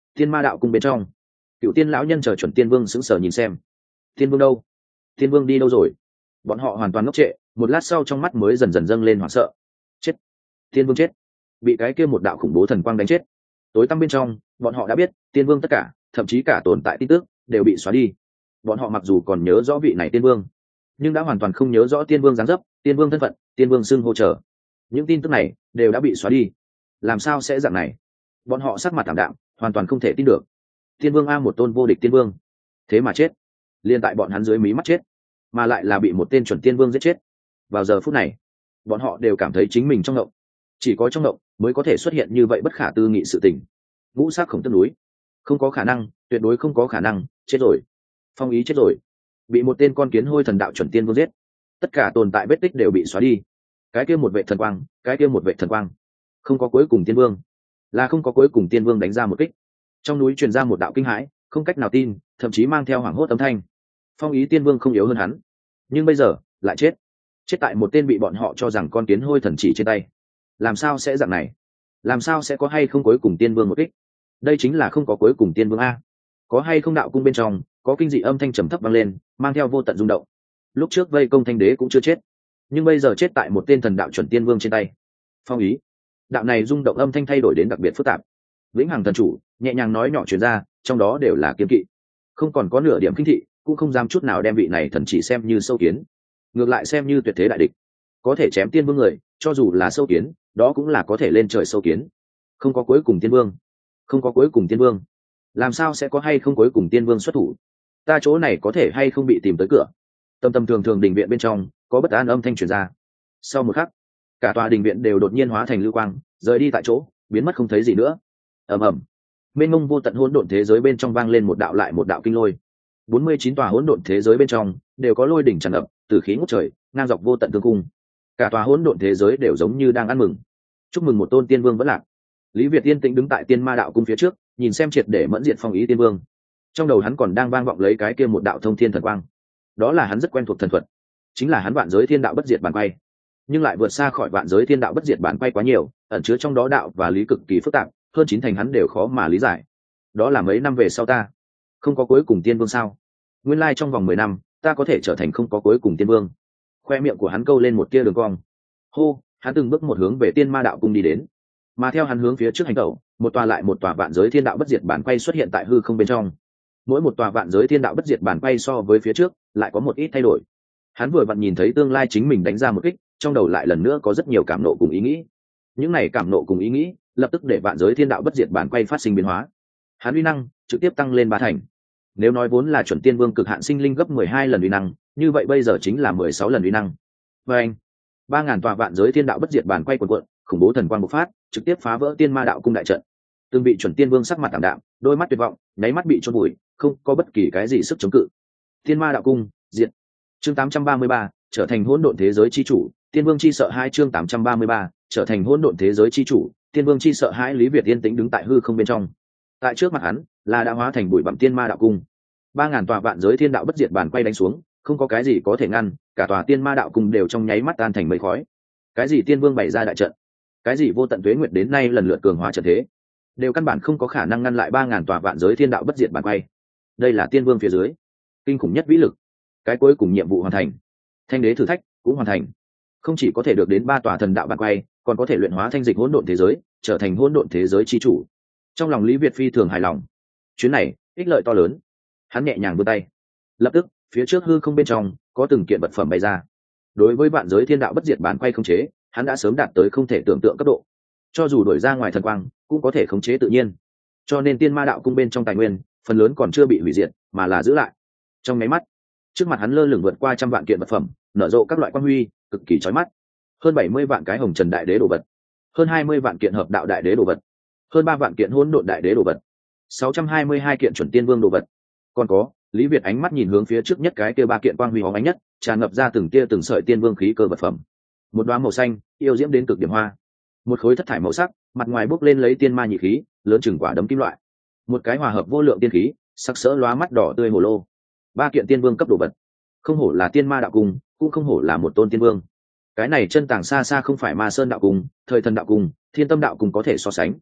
Speaker 1: Tiên ma đạo cung bên trong, cựu tiên lão nhân chờ chuẩn tiên vương sững sờ nhìn xem. Tiên vương đâu? Tiên vương đi đâu rồi? Bọn họ hoàn toàn ngốc trệ, một lát sau trong mắt mới dần dần dâng lên hoảng sợ. Chết! Tiên vương chết! Bị cái kia một đạo khủng bố thần quang đánh chết. Tối tăm bên trong, bọn họ đã biết tiên vương tất cả, thậm chí cả tồn tại tin tức đều bị xóa đi. Bọn họ mặc dù còn nhớ rõ vị này tiên vương, nhưng đã hoàn toàn không nhớ rõ tiên vương dáng dấp, tiên vương thân phận, tiên vương xưng hô trở. Những tin tức này đều đã bị xóa đi. Làm sao sẽ dạng này? Bọn họ sắc mặt tạm đạm, hoàn toàn không thể tin được. Tiên vương a, một tôn vô địch tiên vương, thế mà chết, liên tại bọn hắn dưới mí mắt chết, mà lại là bị một tên chuẩn tiên vương giết chết. Vào giờ phút này, bọn họ đều cảm thấy chính mình trong ngộng, chỉ có trong ngộng mới có thể xuất hiện như vậy bất khả tư nghị sự tình. Ngũ sắc khổng tức núi, không có khả năng, tuyệt đối không có khả năng, chết rồi. Phong ý chết rồi, bị một tên con kiến hôi thần đạo chuẩn tiên vương giết. Tất cả tồn tại vết tích đều bị xóa đi. Cái kia một vệ thần quang, cái kia một vệ thần quang, không có cuối cùng tiên vương, là không có cuối cùng tiên vương đánh ra một kích. Trong núi truyền ra một đạo kinh hãi, không cách nào tin, thậm chí mang theo hoảng hốt âm thanh. Phong ý tiên vương không yếu hơn hắn, nhưng bây giờ lại chết, chết tại một tên bị bọn họ cho rằng con kiến hôi thần chỉ trên tay. Làm sao sẽ dạng này? Làm sao sẽ có hay không cuối cùng tiên vương một kích? Đây chính là không có cuối cùng tiên vương a. Có hay không đạo cung bên trong có kinh dị âm thanh trầm thấp vang lên, mang theo vô tận rung động. Lúc trước vây công thanh đế cũng chưa chết, nhưng bây giờ chết tại một tên thần đạo chuẩn tiên vương trên tay. Phong ý, đạo này rung động âm thanh thay đổi đến đặc biệt phức tạp. Vĩnh hằng thần chủ nhẹ nhàng nói nhỏ truyền ra, trong đó đều là kiên kỵ, không còn có nửa điểm khinh thị, cũng không dám chút nào đem vị này thần chỉ xem như sâu kiến, ngược lại xem như tuyệt thế đại địch. Có thể chém tiên vương người, cho dù là sâu kiến, đó cũng là có thể lên trời sâu kiến. Không có cuối cùng tiên vương, không có cuối cùng tiên vương, làm sao sẽ có hay không cuối cùng tiên vương xuất thủ? Ta chỗ này có thể hay không bị tìm tới cửa? Tâm tâm thường thường đình viện bên trong có bất an âm thanh truyền ra. Sau một khắc, cả tòa đình viện đều đột nhiên hóa thành lưu quang, rời đi tại chỗ, biến mất không thấy gì nữa. Ầm ầm, mênh mông vô tận hỗn độn thế giới bên trong vang lên một đạo lại một đạo kinh lôi. bốn mươi chín tòa hỗn độn thế giới bên trong đều có lôi đỉnh tràn ngập, từ khí ngút trời, ngang dọc vô tận thương cung. Cả tòa hỗn độn thế giới đều giống như đang ăn mừng, chúc mừng một tôn tiên vương vẫn lạc. Lý Việt yên tĩnh đứng tại tiên ma đạo cung phía trước, nhìn xem triệt để mẫn diện phong ý tiên vương. Trong đầu hắn còn đang vang vọng lấy cái kia một đạo thông thiên thần quang. Đó là hắn rất quen thuộc thần thuật, chính là hắn vạn giới thiên đạo bất diệt bản quay, nhưng lại vượt xa khỏi vạn giới thiên đạo bất diệt bản quay quá nhiều, ẩn chứa trong đó đạo và lý cực kỳ phức tạp, hơn chín thành hắn đều khó mà lý giải. Đó là mấy năm về sau ta không có cuối cùng tiên vương sao? Nguyên lai trong vòng mười năm ta có thể trở thành không có cuối cùng tiên vương. Khoe miệng của hắn câu lên một tia đường cong. Hô, hắn từng bước một hướng về tiên ma đạo cung đi đến, mà theo hắn hướng phía trước hành tẩu, một tòa lại một tòa vạn giới thiên đạo bất diệt bản quay xuất hiện tại hư không bên trong. Mỗi một tòa vạn giới thiên đạo bất diệt bản quay so với phía trước lại có một ít thay đổi. Hắn vừa vặn nhìn thấy tương lai chính mình đánh ra một kích, trong đầu lại lần nữa có rất nhiều cảm nộ cùng ý nghĩ. Những này cảm nộ cùng ý nghĩ lập tức để vạn giới thiên đạo bất diệt bản quay phát sinh biến hóa. Hắn uy năng trực tiếp tăng lên ba thành. Nếu nói vốn là chuẩn tiên vương cực hạn sinh linh gấp mười hai lần uy năng, như vậy bây giờ chính là mười sáu lần uy năng. Và anh, ba ngàn tòa vạn giới thiên đạo bất diệt bản quay cuộn cuộn, khủng bố thần quang bộc phát, trực tiếp phá vỡ tiên ma đạo cung đại trận. Từng vị chuẩn tiên vương sắc mặt tạm đạm, đôi mắt tuyệt vọng, nháy mắt bị chôn bụi, không có bất kỳ cái gì sức chống cự. Tiên ma đạo cung diệt. Chương tám trăm ba mươi ba, trở thành hỗn độn thế giới chi chủ, tiên vương chi sợ hai. Chương tám trăm ba mươi ba, trở thành hỗn độn thế giới chi chủ, tiên vương chi sợ hãi. Lý Việt yên tĩnh đứng tại hư không bên trong. Tại trước mặt hắn là đã hóa thành bụi bặm tiên ma đạo cung. Ba ngàn tòa vạn giới thiên đạo bất diệt bản quay đánh xuống, không có cái gì có thể ngăn, cả tòa tiên ma đạo cung đều trong nháy mắt tan thành mây khói. Cái gì tiên vương bày ra đại trận, cái gì vô tận tuế nguyệt đến nay lần lượt cường hóa trận thế, đều căn bản không có khả năng ngăn lại ba ngàn tòa vạn giới thiên đạo bất diệt bản quay. Đây là tiên vương phía dưới kinh khủng nhất vĩ lực. Cái cuối cùng nhiệm vụ hoàn thành, thanh đế thử thách cũng hoàn thành. Không chỉ có thể được đến ba tòa thần đạo bản quay, còn có thể luyện hóa thanh dịch hỗn độn thế giới, trở thành hỗn độn thế giới chi chủ. Trong lòng Lý Việt phi thường hài lòng. Chuyến này ích lợi to lớn. Hắn nhẹ nhàng vươn tay, lập tức phía trước hư không bên trong có từng kiện vật phẩm bay ra. Đối với vạn giới thiên đạo bất diệt bản quay khống chế, hắn đã sớm đạt tới không thể tưởng tượng cấp độ. Cho dù đổi ra ngoài thần quang, cũng có thể khống chế tự nhiên. Cho nên tiên ma đạo cung bên trong tài nguyên, phần lớn còn chưa bị hủy diệt, mà là giữ lại. Trong mấy mắt, trước mặt hắn lơ lửng vượt qua trăm vạn kiện vật phẩm, nở rộ các loại quang huy, cực kỳ chói mắt. Hơn bảy mươi vạn cái hồng trần đại đế đồ vật, hơn hai mươi vạn kiện hợp đạo đại đế đồ vật, hơn ba vạn kiện hỗn độn đại đế đồ vật, sáu trăm hai mươi hai kiện chuẩn tiên vương đồ vật. Còn có, Lý Việt ánh mắt nhìn hướng phía trước nhất cái kia ba kiện quang huy hóng ánh nhất, tràn ngập ra từng tia từng sợi tiên vương khí cơ vật phẩm. Một đóa màu xanh, yêu diễm đến cực điểm hoa. Một khối thất thải màu sắc, mặt ngoài bốc lên lấy tiên ma nhị khí, lớn chừng quả đấm kim loại. Một cái hòa hợp vô lượng tiên khí, sắc sỡ lóa mắt đỏ tươi hồ lô. Ba kiện tiên vương cấp đồ vật. Không hổ là tiên ma đạo cung, cũng không hổ là một tôn tiên vương. Cái này chân tàng xa xa không phải Ma Sơn đạo cung, Thời Thần đạo cung, Thiên Tâm đạo cung có thể so sánh.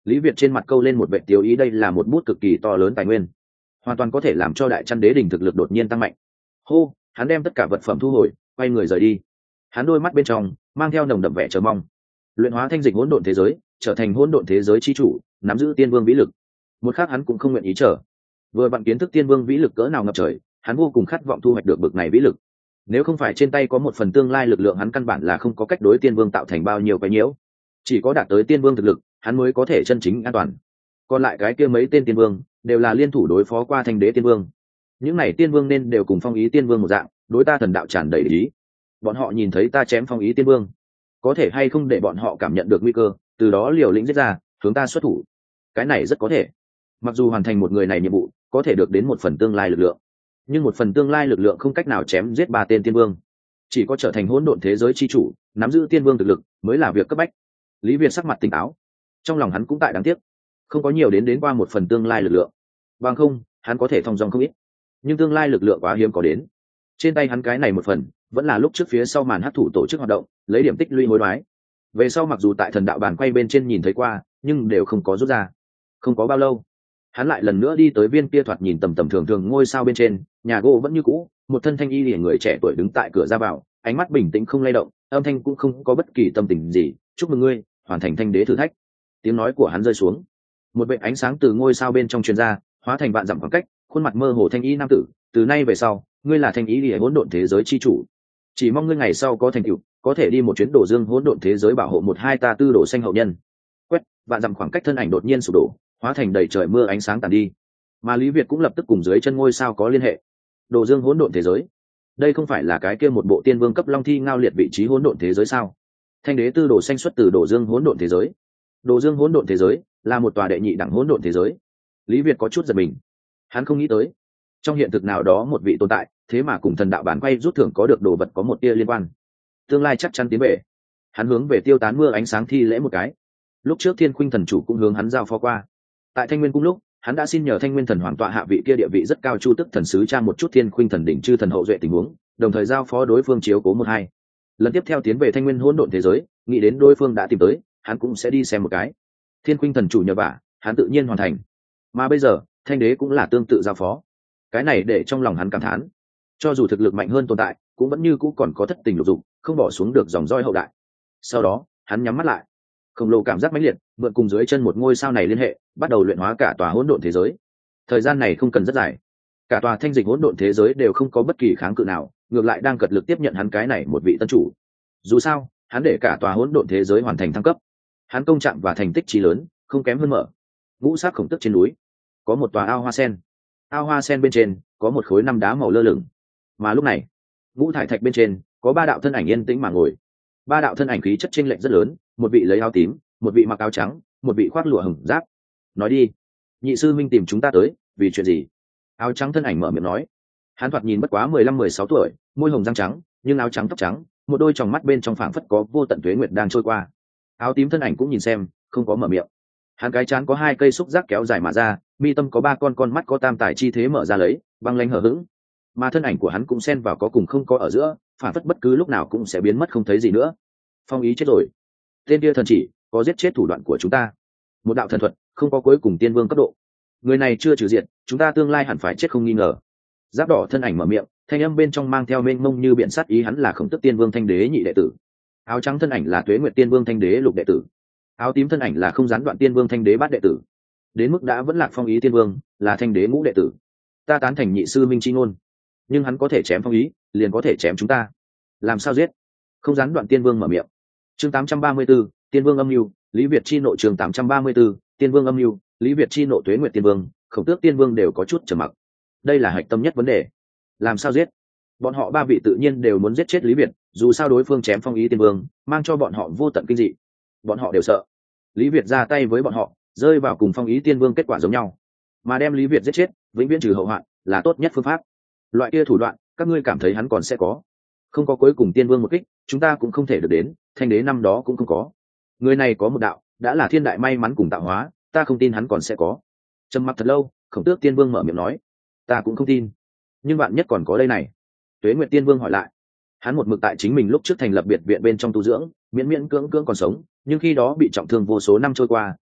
Speaker 1: Lý Việt trên mặt câu lên một vệ tiêu ý, đây là một bút cực kỳ to lớn tài nguyên, hoàn toàn có thể làm cho đại chăn đế đình thực lực đột nhiên tăng mạnh. Hô, hắn đem tất cả vật phẩm thu hồi, quay người rời đi. Hắn đôi mắt bên trong mang theo nồng đậm vẻ chờ mong. Luyện hóa thanh dịch hỗn độn thế giới, trở thành hỗn độn thế giới chi chủ, nắm giữ tiên vương vĩ lực. Một khác hắn cũng không nguyện ý chờ. Vừa vặn kiến thức tiên vương vĩ lực cỡ nào ngập trời, hắn vô cùng khát vọng thu hoạch được bực này vĩ lực. Nếu không phải trên tay có một phần tương lai lực lượng, hắn căn bản là không có cách đối tiên vương tạo thành bao nhiêu cái nhiễu. Chỉ có đạt tới tiên vương thực lực, hắn mới có thể chân chính an toàn. Còn lại cái kia mấy tên tiên vương đều là liên thủ đối phó qua thanh đế tiên vương. Những này tiên vương nên đều cùng phong ý tiên vương một dạng, đối ta thần đạo tràn đầy ý. Bọn họ nhìn thấy ta chém phong ý tiên vương, có thể hay không để bọn họ cảm nhận được nguy cơ, từ đó liều lĩnh giết ra, hướng ta xuất thủ? Cái này rất có thể. Mặc dù hoàn thành một người này nhiệm vụ có thể được đến một phần tương lai lực lượng, nhưng một phần tương lai lực lượng không cách nào chém giết ba tên tiên vương. Chỉ có trở thành hỗn độn thế giới chi chủ, nắm giữ tiên vương thực lực mới là việc cấp bách. Lý Việt sắc mặt tỉnh táo, trong lòng hắn cũng tại đáng tiếc, không có nhiều đến đến qua một phần tương lai lực lượng. Bằng không, hắn có thể thong dong không ít. Nhưng tương lai lực lượng quá hiếm có đến. Trên tay hắn cái này một phần, vẫn là lúc trước phía sau màn hắc thủ tổ chức hoạt động, lấy điểm tích lũy hối đoái. Về sau mặc dù tại thần đạo bàn quay bên trên nhìn thấy qua, nhưng đều không có rút ra. Không có bao lâu, hắn lại lần nữa đi tới viên kia thoạt nhìn tầm tầm thường thường ngôi sao bên trên, nhà gỗ vẫn như cũ, một thân thanh y liền người trẻ tuổi đứng tại cửa ra vào, ánh mắt bình tĩnh không lay động, âm thanh cũng không có bất kỳ tâm tình gì. Chúc mừng ngươi hoàn thành thanh đế thử thách. Tiếng nói của hắn rơi xuống, một vệt ánh sáng từ ngôi sao bên trong truyền ra, hóa thành vạn dặm khoảng cách, khuôn mặt mơ hồ thanh y nam tử. Từ nay về sau, ngươi là thanh y lìa hỗn độn thế giới chi chủ, chỉ mong ngươi ngày sau có thành tựu, có thể đi một chuyến đổ dương hỗn độn thế giới bảo hộ một hai ta tư đồ xanh hậu nhân. Quét, vạn dặm khoảng cách thân ảnh đột nhiên sụp đổ, hóa thành đầy trời mưa ánh sáng tàn đi. Mà Lý Việt cũng lập tức cùng dưới chân ngôi sao có liên hệ. Đồ dương hỗn độn thế giới, đây không phải là cái kia một bộ tiên vương cấp long thi ngao liệt vị trí hỗn độn thế giới sao? Thanh đế tư đồ xanh xuất từ đồ dương hỗn độn thế giới. Đồ dương hỗn độn thế giới là một tòa đệ nhị đẳng hỗn độn thế giới. Lý Việt có chút giật mình, hắn không nghĩ tới trong hiện thực nào đó một vị tồn tại thế mà cùng thần đạo bản quay rút thưởng có được đồ vật có một tia liên quan, tương lai chắc chắn tiến về. Hắn hướng về tiêu tán mưa ánh sáng thi lễ một cái. Lúc trước Thiên Khuynh thần chủ cũng hướng hắn giao phó qua, tại Thanh Nguyên cung lúc hắn đã xin nhờ Thanh Nguyên thần hoàng tọa hạ vị kia địa vị rất cao Chu Tức thần sứ tra một chút Thiên Khuynh thần đỉnh chư thần hậu duệ tình huống, đồng thời giao phó đối phương chiếu cố một hai. Lần tiếp theo tiến về Thanh Nguyên hỗn độn thế giới, nghĩ đến đối phương đã tìm tới, hắn cũng sẽ đi xem một cái. Thiên Khuynh thần chủ nhờ vả, hắn tự nhiên hoàn thành. Mà bây giờ Thanh đế cũng là tương tự giao phó, cái này để trong lòng hắn cảm thán. Cho dù thực lực mạnh hơn tồn tại, cũng vẫn như cũ còn có thất tình lục dục, không bỏ xuống được dòng roi hậu đại. Sau đó hắn nhắm mắt lại, khổng lồ cảm giác mãnh liệt mượn cùng dưới chân một ngôi sao này liên hệ, bắt đầu luyện hóa cả tòa hỗn độn thế giới. Thời gian này không cần rất dài, cả tòa thanh dịch hỗn độn thế giới đều không có bất kỳ kháng cự nào, ngược lại đang cật lực tiếp nhận hắn cái này một vị tân chủ. Dù sao hắn để cả tòa hỗn độn thế giới hoàn thành thăng cấp, hắn công trạng và thành tích trí lớn không kém hơn mở. Ngũ sắc khổng tức trên núi có một tòa ao hoa sen, ao hoa sen bên trên có một khối năm đá màu lơ lửng. Mà lúc này ngũ thải thạch bên trên có ba đạo thân ảnh yên tĩnh mà ngồi. Ba đạo thân ảnh khí chất chênh lệch rất lớn, một vị lấy áo tím, một vị mặc áo trắng, một vị khoác lụa hồng giáp. Nói đi, nhị sư minh tìm chúng ta tới vì chuyện gì? Áo trắng thân ảnh mở miệng nói. Hắn thoạt nhìn bất quá mười lăm mười sáu tuổi, môi hồng răng trắng, nhưng áo trắng tóc trắng, một đôi tròng mắt bên trong phảng phất có vô tận tuế nguyệt đang trôi qua. Áo tím thân ảnh cũng nhìn xem, không có mở miệng. Hắn cái trán có hai cây xúc giác kéo dài mà ra, mi tâm có ba con con mắt có tam tài chi thế mở ra lấy, băng lanh hở hững. Mà thân ảnh của hắn cũng xen vào có cùng không có ở giữa, phản phất bất cứ lúc nào cũng sẽ biến mất không thấy gì nữa. Phong ý chết rồi. Tên kia thần chỉ có giết chết thủ đoạn của chúng ta. Một đạo thần thuật, không có cuối cùng tiên vương cấp độ. Người này chưa trừ diệt, chúng ta tương lai hẳn phải chết không nghi ngờ. Giáp đỏ thân ảnh mở miệng, thanh âm bên trong mang theo mênh mông như biển sát ý, hắn là Khổng Tức Tiên Vương Thanh Đế nhị đệ tử. Áo trắng thân ảnh là Tuế Nguyệt Tiên Vương Thanh Đế lục đệ tử. Áo tím thân ảnh là Không Gián Đoạn Tiên Vương Thanh Đế bát đệ tử. Đến mức đã vẫn lạc Phong Ý Tiên Vương là Thanh Đế ngũ đệ tử. Ta tán thành nhị sư minh chi ngôn, nhưng hắn có thể chém Phong Ý, liền có thể chém chúng ta. Làm sao giết? Không Gián Đoạn Tiên Vương mở miệng. Chương tám trăm ba mươi 834, Tiên Vương âm mưu, Lý Việt chi nộ. Chương tám trăm ba mươi 834, Tiên Vương âm mưu, Lý Việt chi nộ. Tuế Nguyệt Tiên Vương, Khổng Tước Tiên Vương đều có chút trầm mặc. Đây là hạch tâm nhất vấn đề. Làm sao giết? Bọn họ ba vị tự nhiên đều muốn giết chết Lý Việt, dù sao đối phương chém Phong Ý Tiên Vương, mang cho bọn họ vô tận kinh dị. Bọn họ đều sợ Lý Việt ra tay với bọn họ, rơi vào cùng Phong Ý Tiên Vương kết quả giống nhau. Mà đem Lý Việt giết chết, vĩnh viễn trừ hậu hoạn, là tốt nhất phương pháp. Loại kia thủ đoạn, các ngươi cảm thấy hắn còn sẽ có? Không có cuối cùng Tiên Vương một kích, chúng ta cũng không thể được đến, Thanh Đế năm đó cũng không có. Người này có một đạo, đã là thiên đại may mắn cùng tạo hóa, ta không tin hắn còn sẽ có. Trầm mặc thật lâu, Khổng Tước Tiên Vương mở miệng nói, ta cũng không tin, nhưng bạn nhất còn có đây này. Tuế Nguyệt Tiên Vương hỏi lại. Hắn một mực tại chính mình lúc trước thành lập biệt viện bên trong tu dưỡng, miễn miễn cưỡng cưỡng còn sống, nhưng khi đó bị trọng thương vô số năm trôi qua,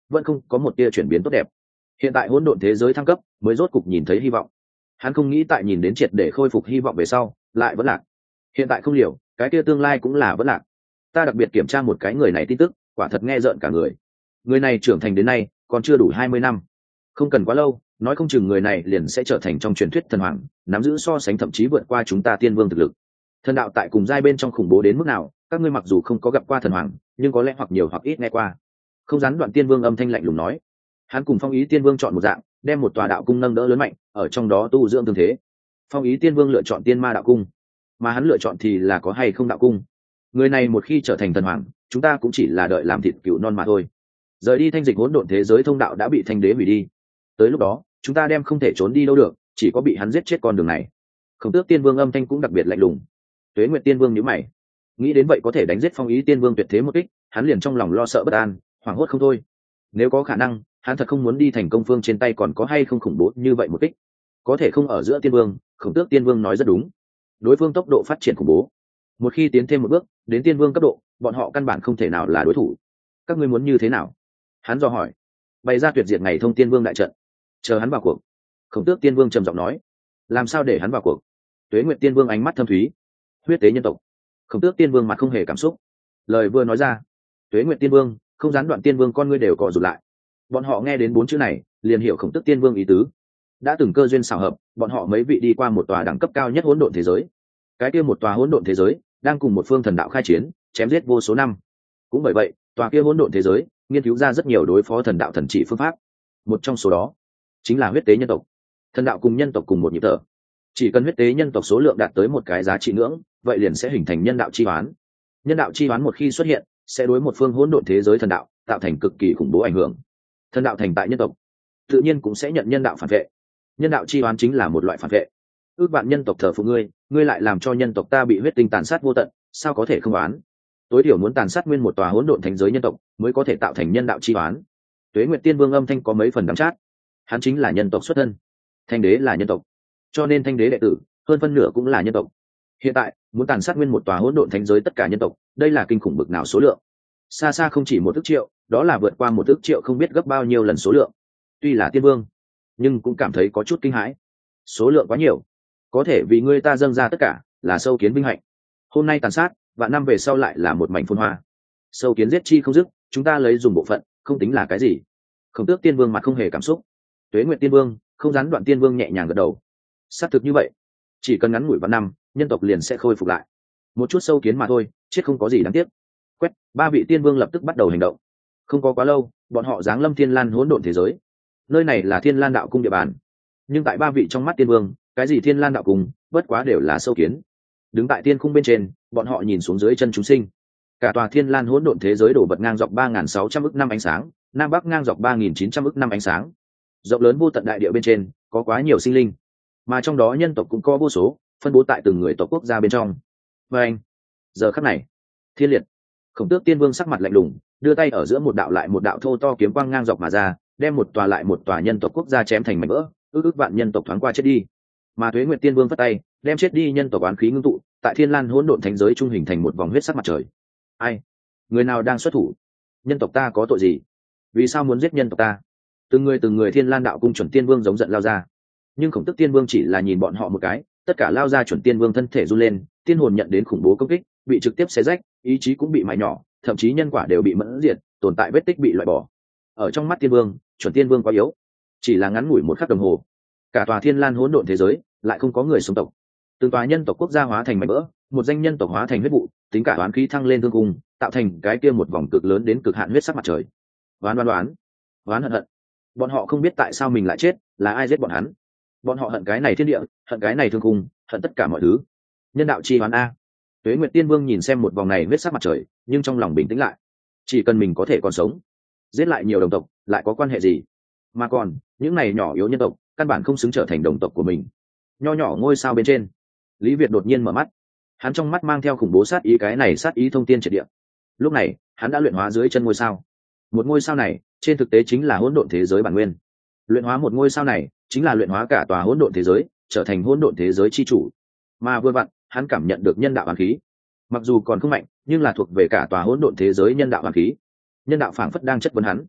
Speaker 1: vẫn không có một tia chuyển biến tốt đẹp. Hiện tại hỗn độn thế giới thăng cấp mới rốt cục nhìn thấy hy vọng. Hắn không nghĩ tại nhìn đến triệt để khôi phục hy vọng về sau lại vẫn lạc. Hiện tại không liều, cái kia tương lai cũng là vẫn lạc. Ta đặc biệt kiểm tra một cái người này tin tức, quả thật nghe rợn cả người. Người này trưởng thành đến nay còn chưa đủ hai mươi năm, không cần quá lâu, nói không chừng người này liền sẽ trở thành trong truyền thuyết thần hoàng, nắm giữ so sánh thậm chí vượt qua chúng ta tiên vương thực lực. Thần đạo tại cùng giai bên trong khủng bố đến mức nào, các ngươi mặc dù không có gặp qua thần hoàng, nhưng có lẽ hoặc nhiều hoặc ít nghe qua. Không gián đoạn tiên vương âm thanh lạnh lùng nói. Hắn cùng Phong Ý tiên vương chọn một dạng, đem một tòa đạo cung nâng đỡ lớn mạnh, ở trong đó tu dưỡng tương thế. Phong Ý tiên vương lựa chọn tiên ma đạo cung, mà hắn lựa chọn thì là có hay không đạo cung. Người này một khi trở thành thần hoàng, chúng ta cũng chỉ là đợi làm thịt cừu non mà thôi. Rời đi thanh dịch hỗn độn thế giới thông đạo đã bị thanh đế hủy đi, tới lúc đó chúng ta đem không thể trốn đi đâu được, chỉ có bị hắn giết chết con đường này. Khổng Tước tiên vương âm thanh cũng đặc biệt lạnh lùng. Tuế Nguyệt tiên vương nhíu mày, nghĩ đến vậy có thể đánh giết Phong Ý tiên vương tuyệt thế một kích, hắn liền trong lòng lo sợ bất an, hoảng hốt không thôi. Nếu có khả năng, hắn thật không muốn đi thành công phương trên tay còn có hay không khủng bố như vậy một kích. Có thể không ở giữa tiên vương, Khổng Tước tiên vương nói rất đúng. Đối phương tốc độ phát triển khủng bố, một khi tiến thêm một bước đến tiên vương cấp độ, bọn họ căn bản không thể nào là đối thủ. Các ngươi muốn như thế nào? Hắn dò hỏi. Bày ra tuyệt diệt ngày thông tiên vương đại trận, chờ hắn vào cuộc. Khổng Tước tiên vương trầm giọng nói. Làm sao để hắn vào cuộc? Tuế Nguyệt tiên vương ánh mắt thâm thúy. Huyết tế nhân tộc. Khổng Tước tiên vương mặt không hề cảm xúc, lời vừa nói ra, Tuế Nguyệt tiên vương, không gián đoạn tiên vương con ngươi đều cọ rụt lại. Bọn họ nghe đến bốn chữ này liền hiểu Khổng Tước tiên vương ý tứ. Đã từng cơ duyên xảo hợp, bọn họ mấy vị đi qua một tòa đẳng cấp cao nhất hỗn độn thế giới. Cái kia một tòa hỗn độn thế giới đang cùng một phương thần đạo khai chiến, chém giết vô số năm. Cũng bởi vậy, tòa kia hỗn độn thế giới nghiên cứu ra rất nhiều đối phó thần đạo thần chỉ phương pháp. Một trong số đó chính là huyết tế nhân tộc. Thần đạo cùng nhân tộc cùng một nhịp thở, chỉ cần huyết tế nhân tộc số lượng đạt tới một cái giá trị ngưỡng, vậy liền sẽ hình thành nhân đạo chi oán. Nhân đạo chi oán một khi xuất hiện, sẽ đối một phương hỗn độn thế giới thần đạo tạo thành cực kỳ khủng bố ảnh hưởng. Thần đạo thành tại nhân tộc, tự nhiên cũng sẽ nhận nhân đạo phản vệ. Nhân đạo chi oán chính là một loại phản vệ. Ước vạn nhân tộc thờ phụ ngươi, ngươi lại làm cho nhân tộc ta bị huyết tinh tàn sát vô tận, sao có thể không oán? Tối thiểu muốn tàn sát nguyên một tòa hỗn độn thành giới nhân tộc mới có thể tạo thành nhân đạo chi oán. Tuế Nguyệt tiên vương âm thanh có mấy phần đắng chát. Hắn chính là nhân tộc xuất thân, thanh đế là nhân tộc, cho nên thanh đế đệ tử hơn phân nửa cũng là nhân tộc. Hiện tại muốn tàn sát nguyên một tòa hỗn độn thánh giới tất cả nhân tộc, đây là kinh khủng bực nào số lượng? Xa xa không chỉ một ức triệu, đó là vượt qua một ức triệu không biết gấp bao nhiêu lần số lượng. Tuy là tiên vương, nhưng cũng cảm thấy có chút kinh hãi. Số lượng quá nhiều, có thể vì ngươi ta dâng ra tất cả, là sâu kiến vinh hạnh. Hôm nay tàn sát, vạn năm về sau lại là một mảnh phồn hoa. Sâu kiến giết chi không dứt, chúng ta lấy dùng bộ phận, không tính là cái gì. Khổng Tước tiên vương mặt không hề cảm xúc. Tuế Nguyệt tiên vương, không gián đoạn tiên vương nhẹ nhàng gật đầu. Xác thực như vậy, chỉ cần ngắn ngủi vạn năm, nhân tộc liền sẽ khôi phục lại. Một chút sâu kiến mà thôi, chết không có gì đáng tiếc. Quét, ba vị tiên vương lập tức bắt đầu hành động. Không có quá lâu, bọn họ giáng lâm Thiên Lan hỗn độn thế giới. Nơi này là Thiên Lan đạo cung địa bàn, nhưng tại ba vị trong mắt tiên vương, cái gì Thiên Lan đạo cung, bất quá đều là sâu kiến. Đứng tại tiên khung bên trên, bọn họ nhìn xuống dưới chân chúng sinh. Cả tòa Thiên Lan hỗn độn thế giới đổ vật ngang dọc ba nghìn sáu trăm ức năm ánh sáng, nam bắc ngang dọc ba nghìn chín trăm ức năm ánh sáng. Rộng lớn vô tận đại địa bên trên, có quá nhiều sinh linh, mà trong đó nhân tộc cũng có vô số, phân bố tại từng người tộc quốc gia bên trong. Và anh, giờ khắc này, thiên liệt, Khổng Tước tiên vương sắc mặt lạnh lùng, đưa tay ở giữa một đạo lại một đạo thô to kiếm quang ngang dọc mà ra, đem một tòa lại một tòa nhân tộc quốc gia chém thành mảnh vỡ, ước ước vạn nhân tộc thoáng qua chết đi. Mà Tuế Nguyệt tiên vương phất tay, đem chết đi nhân tộc oán khí ngưng tụ, tại Thiên Lan hỗn độn thánh giới trung hình thành một vòng huyết sắc mặt trời. Ai? Người nào đang xuất thủ? Nhân tộc ta có tội gì? Vì sao muốn giết nhân tộc ta? Từng người từng người Thiên Lan đạo cung chuẩn tiên vương giống giận lao ra. Nhưng Khổng Tước tiên vương chỉ là nhìn bọn họ một cái, tất cả lao ra chuẩn tiên vương thân thể run lên, tiên hồn nhận đến khủng bố công kích, bị trực tiếp xé rách, ý chí cũng bị mài nhỏ, thậm chí nhân quả đều bị mẫn diệt, tồn tại vết tích bị loại bỏ. Ở trong mắt tiên vương, chuẩn tiên vương quá yếu, chỉ là ngắn ngủi một khắc đồng hồ, cả tòa Thiên Lan hỗn độn thế giới lại không có người sống tộc. Từng tòa nhân tộc quốc gia hóa thành mảnh vỡ, một danh nhân tộc hóa thành huyết vụ, tính cả oán khí thăng lên thương cung, tạo thành cái kia một vòng cực lớn đến cực hạn huyết sắc mặt trời. Oán oán oán, oán hận hận. Bọn họ không biết tại sao mình lại chết, là ai giết bọn hắn. Bọn họ hận cái này thiên địa, hận cái này thương cung, hận tất cả mọi thứ. Nhân đạo chi oán a. Tuế Nguyệt tiên vương nhìn xem một vòng này huyết sắc mặt trời, nhưng trong lòng bình tĩnh lại. Chỉ cần mình có thể còn sống, giết lại nhiều đồng tộc, lại có quan hệ gì? Mà còn, những này nhỏ yếu nhân tộc, căn bản không xứng trở thành đồng tộc của mình. Nho nhỏ ngôi sao bên trên, Lý Việt đột nhiên mở mắt, hắn trong mắt mang theo khủng bố sát ý, cái này sát ý thông tiên triệt địa. Lúc này hắn đã luyện hóa dưới chân ngôi sao, một ngôi sao này trên thực tế chính là hỗn độn thế giới bản nguyên. Luyện hóa một ngôi sao này chính là luyện hóa cả tòa hỗn độn thế giới, trở thành hỗn độn thế giới chi chủ. Mà vừa vặn hắn cảm nhận được nhân đạo hoàn khí, mặc dù còn không mạnh, nhưng là thuộc về cả tòa hỗn độn thế giới nhân đạo hoàn khí. Nhân đạo phảng phất đang chất vấn hắn,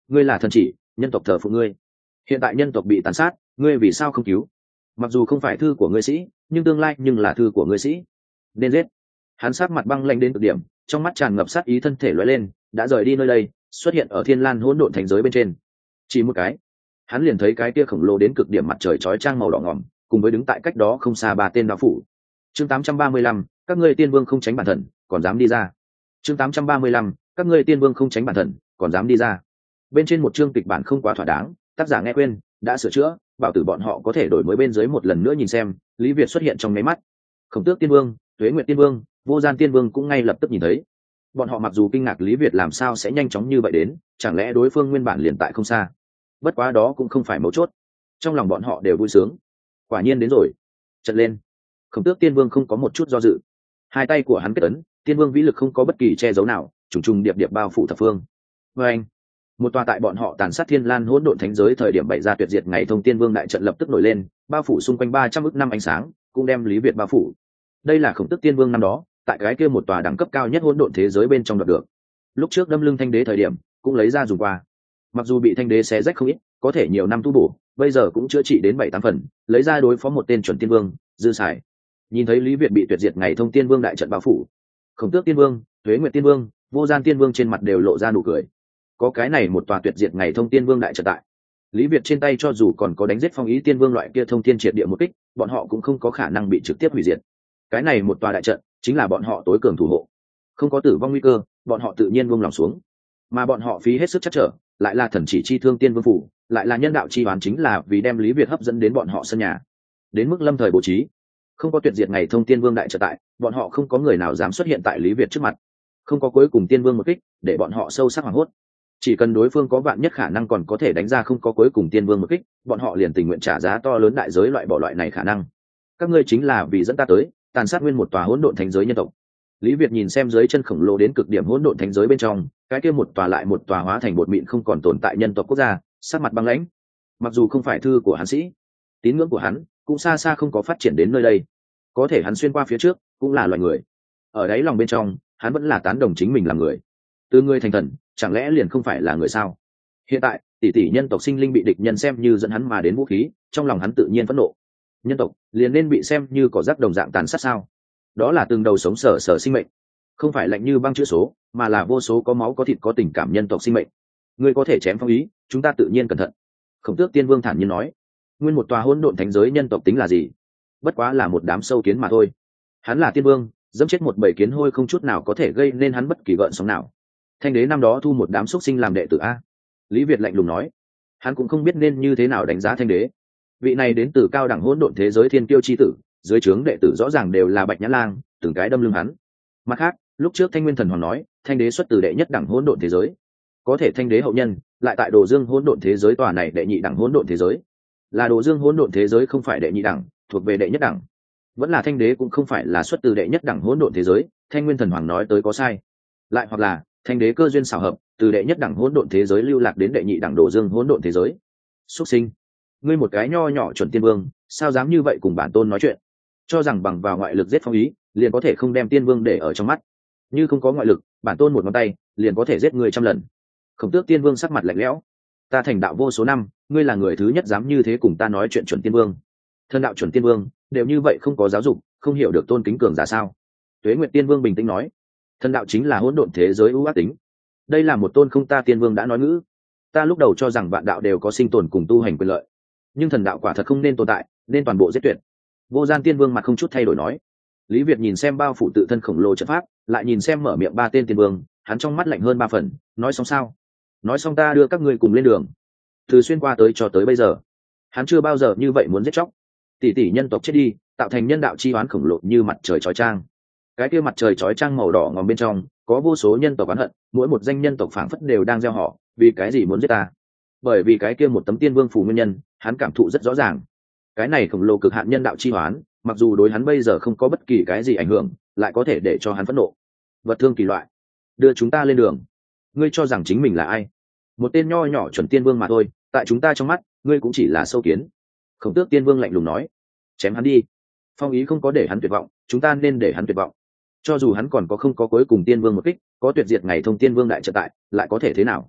Speaker 1: ngươi là thần chỉ, nhân tộc thờ phụng ngươi. Hiện tại nhân tộc bị tàn sát, ngươi vì sao không cứu? Mặc dù không phải thư của ngươi sĩ, nhưng tương lai nhưng là thư của ngươi sĩ, nên giết. Hắn sát mặt băng lạnh đến cực điểm, trong mắt tràn ngập sát ý, thân thể lóe lên, đã rời đi nơi đây, xuất hiện ở thiên lan hỗn độn thành giới bên trên. Chỉ một cái, hắn liền thấy cái kia khổng lồ đến cực điểm mặt trời chói chang màu đỏ ngỏm, cùng với đứng tại cách đó không xa ba tên đạo phủ. Chương tám trăm ba mươi lăm, các ngươi tiên vương không tránh bản thần, còn dám đi ra. Chương tám trăm ba mươi lăm, các ngươi tiên vương không tránh bản thần, còn dám đi ra. Bên trên một chương kịch bản không quá thỏa đáng, tác giả nghe quên, đã sửa chữa, bảo tử bọn họ có thể đổi mới bên dưới một lần nữa nhìn xem. Lý Việt xuất hiện trong nháy mắt, Khổng Tước Tiên Vương, Tuế Nguyệt Tiên Vương, Vô Gian Tiên Vương cũng ngay lập tức nhìn thấy. Bọn họ mặc dù kinh ngạc Lý Việt làm sao sẽ nhanh chóng như vậy đến, chẳng lẽ đối phương nguyên bản liền tại không xa. Bất quá đó cũng không phải mấu chốt, trong lòng bọn họ đều vui sướng. Quả nhiên đến rồi. Trận lên. Khổng Tước Tiên Vương không có một chút do dự, hai tay của hắn kết ấn, Tiên Vương vĩ lực không có bất kỳ che giấu nào, trùng trùng điệp điệp bao phủ thập phương. Và anh, một tòa tại bọn họ tàn sát thiên lan hỗn độn thánh giới thời điểm bày ra tuyệt diệt ngày thông Tiên Vương đại trận lập tức nổi lên, bao phủ xung quanh ba trăm ức năm ánh sáng, cũng đem Lý Việt bao phủ. Đây là Khổng Tước Tiên Vương năm đó tại cái kia một tòa đẳng cấp cao nhất hỗn độn thế giới bên trong đoạt được. Lúc trước đâm lưng thanh đế thời điểm cũng lấy ra dùng qua, mặc dù bị thanh đế xé rách không ít, có thể nhiều năm tu bổ, bây giờ cũng chữa trị đến bảy tám phần, lấy ra đối phó một tên chuẩn tiên vương dư xài. Nhìn thấy Lý Việt bị tuyệt diệt ngày thông Tiên Vương đại trận bao phủ, Khổng Tước Tiên Vương, Tuế Nguyệt Tiên Vương, Vô Gian Tiên Vương trên mặt đều lộ ra nụ cười. Có cái này một tòa tuyệt diệt ngày thông Tiên Vương đại trận tại, Lý Việt trên tay cho dù còn có đánh giết phong ý tiên vương loại kia thông thiên triệt địa một kích, bọn họ cũng không có khả năng bị trực tiếp hủy diệt. Cái này một tòa đại trận chính là bọn họ tối cường thủ hộ, không có tử vong nguy cơ, bọn họ tự nhiên buông lòng xuống. Mà bọn họ phí hết sức chắc trở, lại là thần chỉ chi thương tiên vương phủ, lại là nhân đạo chi oán, chính là vì đem Lý Việt hấp dẫn đến bọn họ sân nhà. Đến mức lâm thời bố trí, không có tuyệt diệt ngày thông Tiên Vương đại trận tại, bọn họ không có người nào dám xuất hiện tại Lý Việt trước mặt. Không có cuối cùng tiên vương một kích, để bọn họ sâu sắc hoảng hốt. Chỉ cần đối phương có vạn nhất khả năng còn có thể đánh ra không có cuối cùng tiên vương một kích, bọn họ liền tình nguyện trả giá to lớn đại giới loại bỏ loại này khả năng. Các ngươi chính là vì dẫn ta tới tàn sát nguyên một tòa hỗn độn thánh giới nhân tộc. Lý Việt nhìn xem dưới chân khổng lồ đến cực điểm hỗn độn thánh giới bên trong, cái kia một tòa lại một tòa hóa thành bột mịn không còn tồn tại nhân tộc quốc gia, sát mặt băng lãnh. Mặc dù không phải thư của hắn sĩ, tín ngưỡng của hắn cũng xa xa không có phát triển đến nơi đây, có thể hắn xuyên qua phía trước cũng là loài người, ở đáy lòng bên trong hắn vẫn là tán đồng chính mình là người. Từ người thành thần, chẳng lẽ liền không phải là người sao? Hiện tại tỷ tỷ nhân tộc sinh linh bị địch nhân xem như dẫn hắn mà đến vũ khí, trong lòng hắn tự nhiên phẫn nộ. Nhân tộc liền nên bị xem như cỏ rác đồng dạng tàn sát sao? Đó là từng đầu sống sờ sờ sinh mệnh, không phải lạnh như băng chữ số, mà là vô số có máu có thịt có tình cảm nhân tộc sinh mệnh. Ngươi có thể chém phong ý, chúng ta tự nhiên cẩn thận. Khổng Tước Tiên Vương thản nhiên nói. Nguyên một tòa hỗn độn thánh giới nhân tộc tính là gì? Bất quá là một đám sâu kiến mà thôi. Hắn là tiên vương, dẫm chết một bầy kiến hôi không chút nào có thể gây nên hắn bất kỳ gợn sóng nào. Thanh đế năm đó thu một đám xuất sinh làm đệ tử a. Lý Việt lạnh lùng nói. Hắn cũng không biết nên như thế nào đánh giá thanh đế. Vị này đến từ cao đẳng hỗn độn thế giới thiên kiêu chi tử, dưới trướng đệ tử rõ ràng đều là Bạch Nhãn Lang, từng cái đâm lưng hắn. Mặt khác, lúc trước Thanh Nguyên Thần Hoàng nói, thanh đế xuất từ đệ nhất đẳng hỗn độn thế giới. Có thể thanh đế hậu nhân lại tại Đồ Dương hỗn độn thế giới tòa này đệ nhị đẳng hỗn độn thế giới. Là Đồ Dương hỗn độn thế giới không phải đệ nhị đẳng, thuộc về đệ nhất đẳng. Vẫn là thanh đế cũng không phải là xuất từ đệ nhất đẳng hỗn độn thế giới, Thanh Nguyên Thần Hoàng nói tới có sai. Lại hoặc là thanh đế cơ duyên xảo hợp, từ đệ nhất đẳng hỗn độn thế giới lưu lạc đến đệ nhị đẳng Đồ Dương hỗn độn thế giới. Xuất sinh, ngươi một cái nho nhỏ chuẩn tiên vương, sao dám như vậy cùng bản tôn nói chuyện? Cho rằng bằng vào ngoại lực giết phong ý, liền có thể không đem tiên vương để ở trong mắt. Như không có ngoại lực, bản tôn một ngón tay liền có thể giết người trăm lần. Khổng Tước Tiên Vương sắc mặt lạnh lẽo. Ta thành đạo vô số năm, ngươi là người thứ nhất dám như thế cùng ta nói chuyện chuẩn tiên vương. Thân đạo chuẩn tiên vương đều như vậy, không có giáo dục, không hiểu được tôn kính cường giả sao? Tuế Nguyệt Tiên Vương bình tĩnh nói. Thân đạo chính là hỗn độn thế giới ưu ác tính. Đây là một tôn không ta tiên vương đã nói ngữ. Ta lúc đầu cho rằng vạn đạo đều có sinh tồn cùng tu hành quyền lợi, nhưng thần đạo quả thật không nên tồn tại, nên toàn bộ giết tuyệt. Vô Gian Tiên Vương mặt không chút thay đổi nói. Lý Việt nhìn xem bao phủ tự thân khổng lồ trận pháp, lại nhìn xem mở miệng ba tên tiên vương, hắn trong mắt lạnh hơn ba phần. Nói xong sao? Nói xong ta đưa các ngươi cùng lên đường. Từ xuyên qua tới cho tới bây giờ, hắn chưa bao giờ như vậy muốn giết chóc. Tỷ tỷ nhân tộc chết đi, tạo thành nhân đạo chi oán khổng lồ như mặt trời chói chang. Cái kia mặt trời chói chang màu đỏ ngòm bên trong có vô số nhân tộc oán hận, mỗi một danh nhân tộc phảng phất đều đang gieo họ, vì cái gì muốn giết ta? Bởi vì cái kia một tấm tiên vương phù nguyên nhân, hắn cảm thụ rất rõ ràng. Cái này khổng lồ cực hạn nhân đạo chi oán, mặc dù đối hắn bây giờ không có bất kỳ cái gì ảnh hưởng, lại có thể để cho hắn phẫn nộ. Vật thương kỳ loại, đưa chúng ta lên đường. Ngươi cho rằng chính mình là ai? Một tên nho nhỏ chuẩn tiên vương mà thôi, tại chúng ta trong mắt, ngươi cũng chỉ là sâu kiến. Khổng Tước Tiên Vương lạnh lùng nói. Chém hắn đi. Phong ý không có để hắn tuyệt vọng, chúng ta nên để hắn tuyệt vọng. Cho dù hắn còn có không có cuối cùng tiên vương một kích, có tuyệt diệt ngày thông tiên vương đại trận tại, lại có thể thế nào?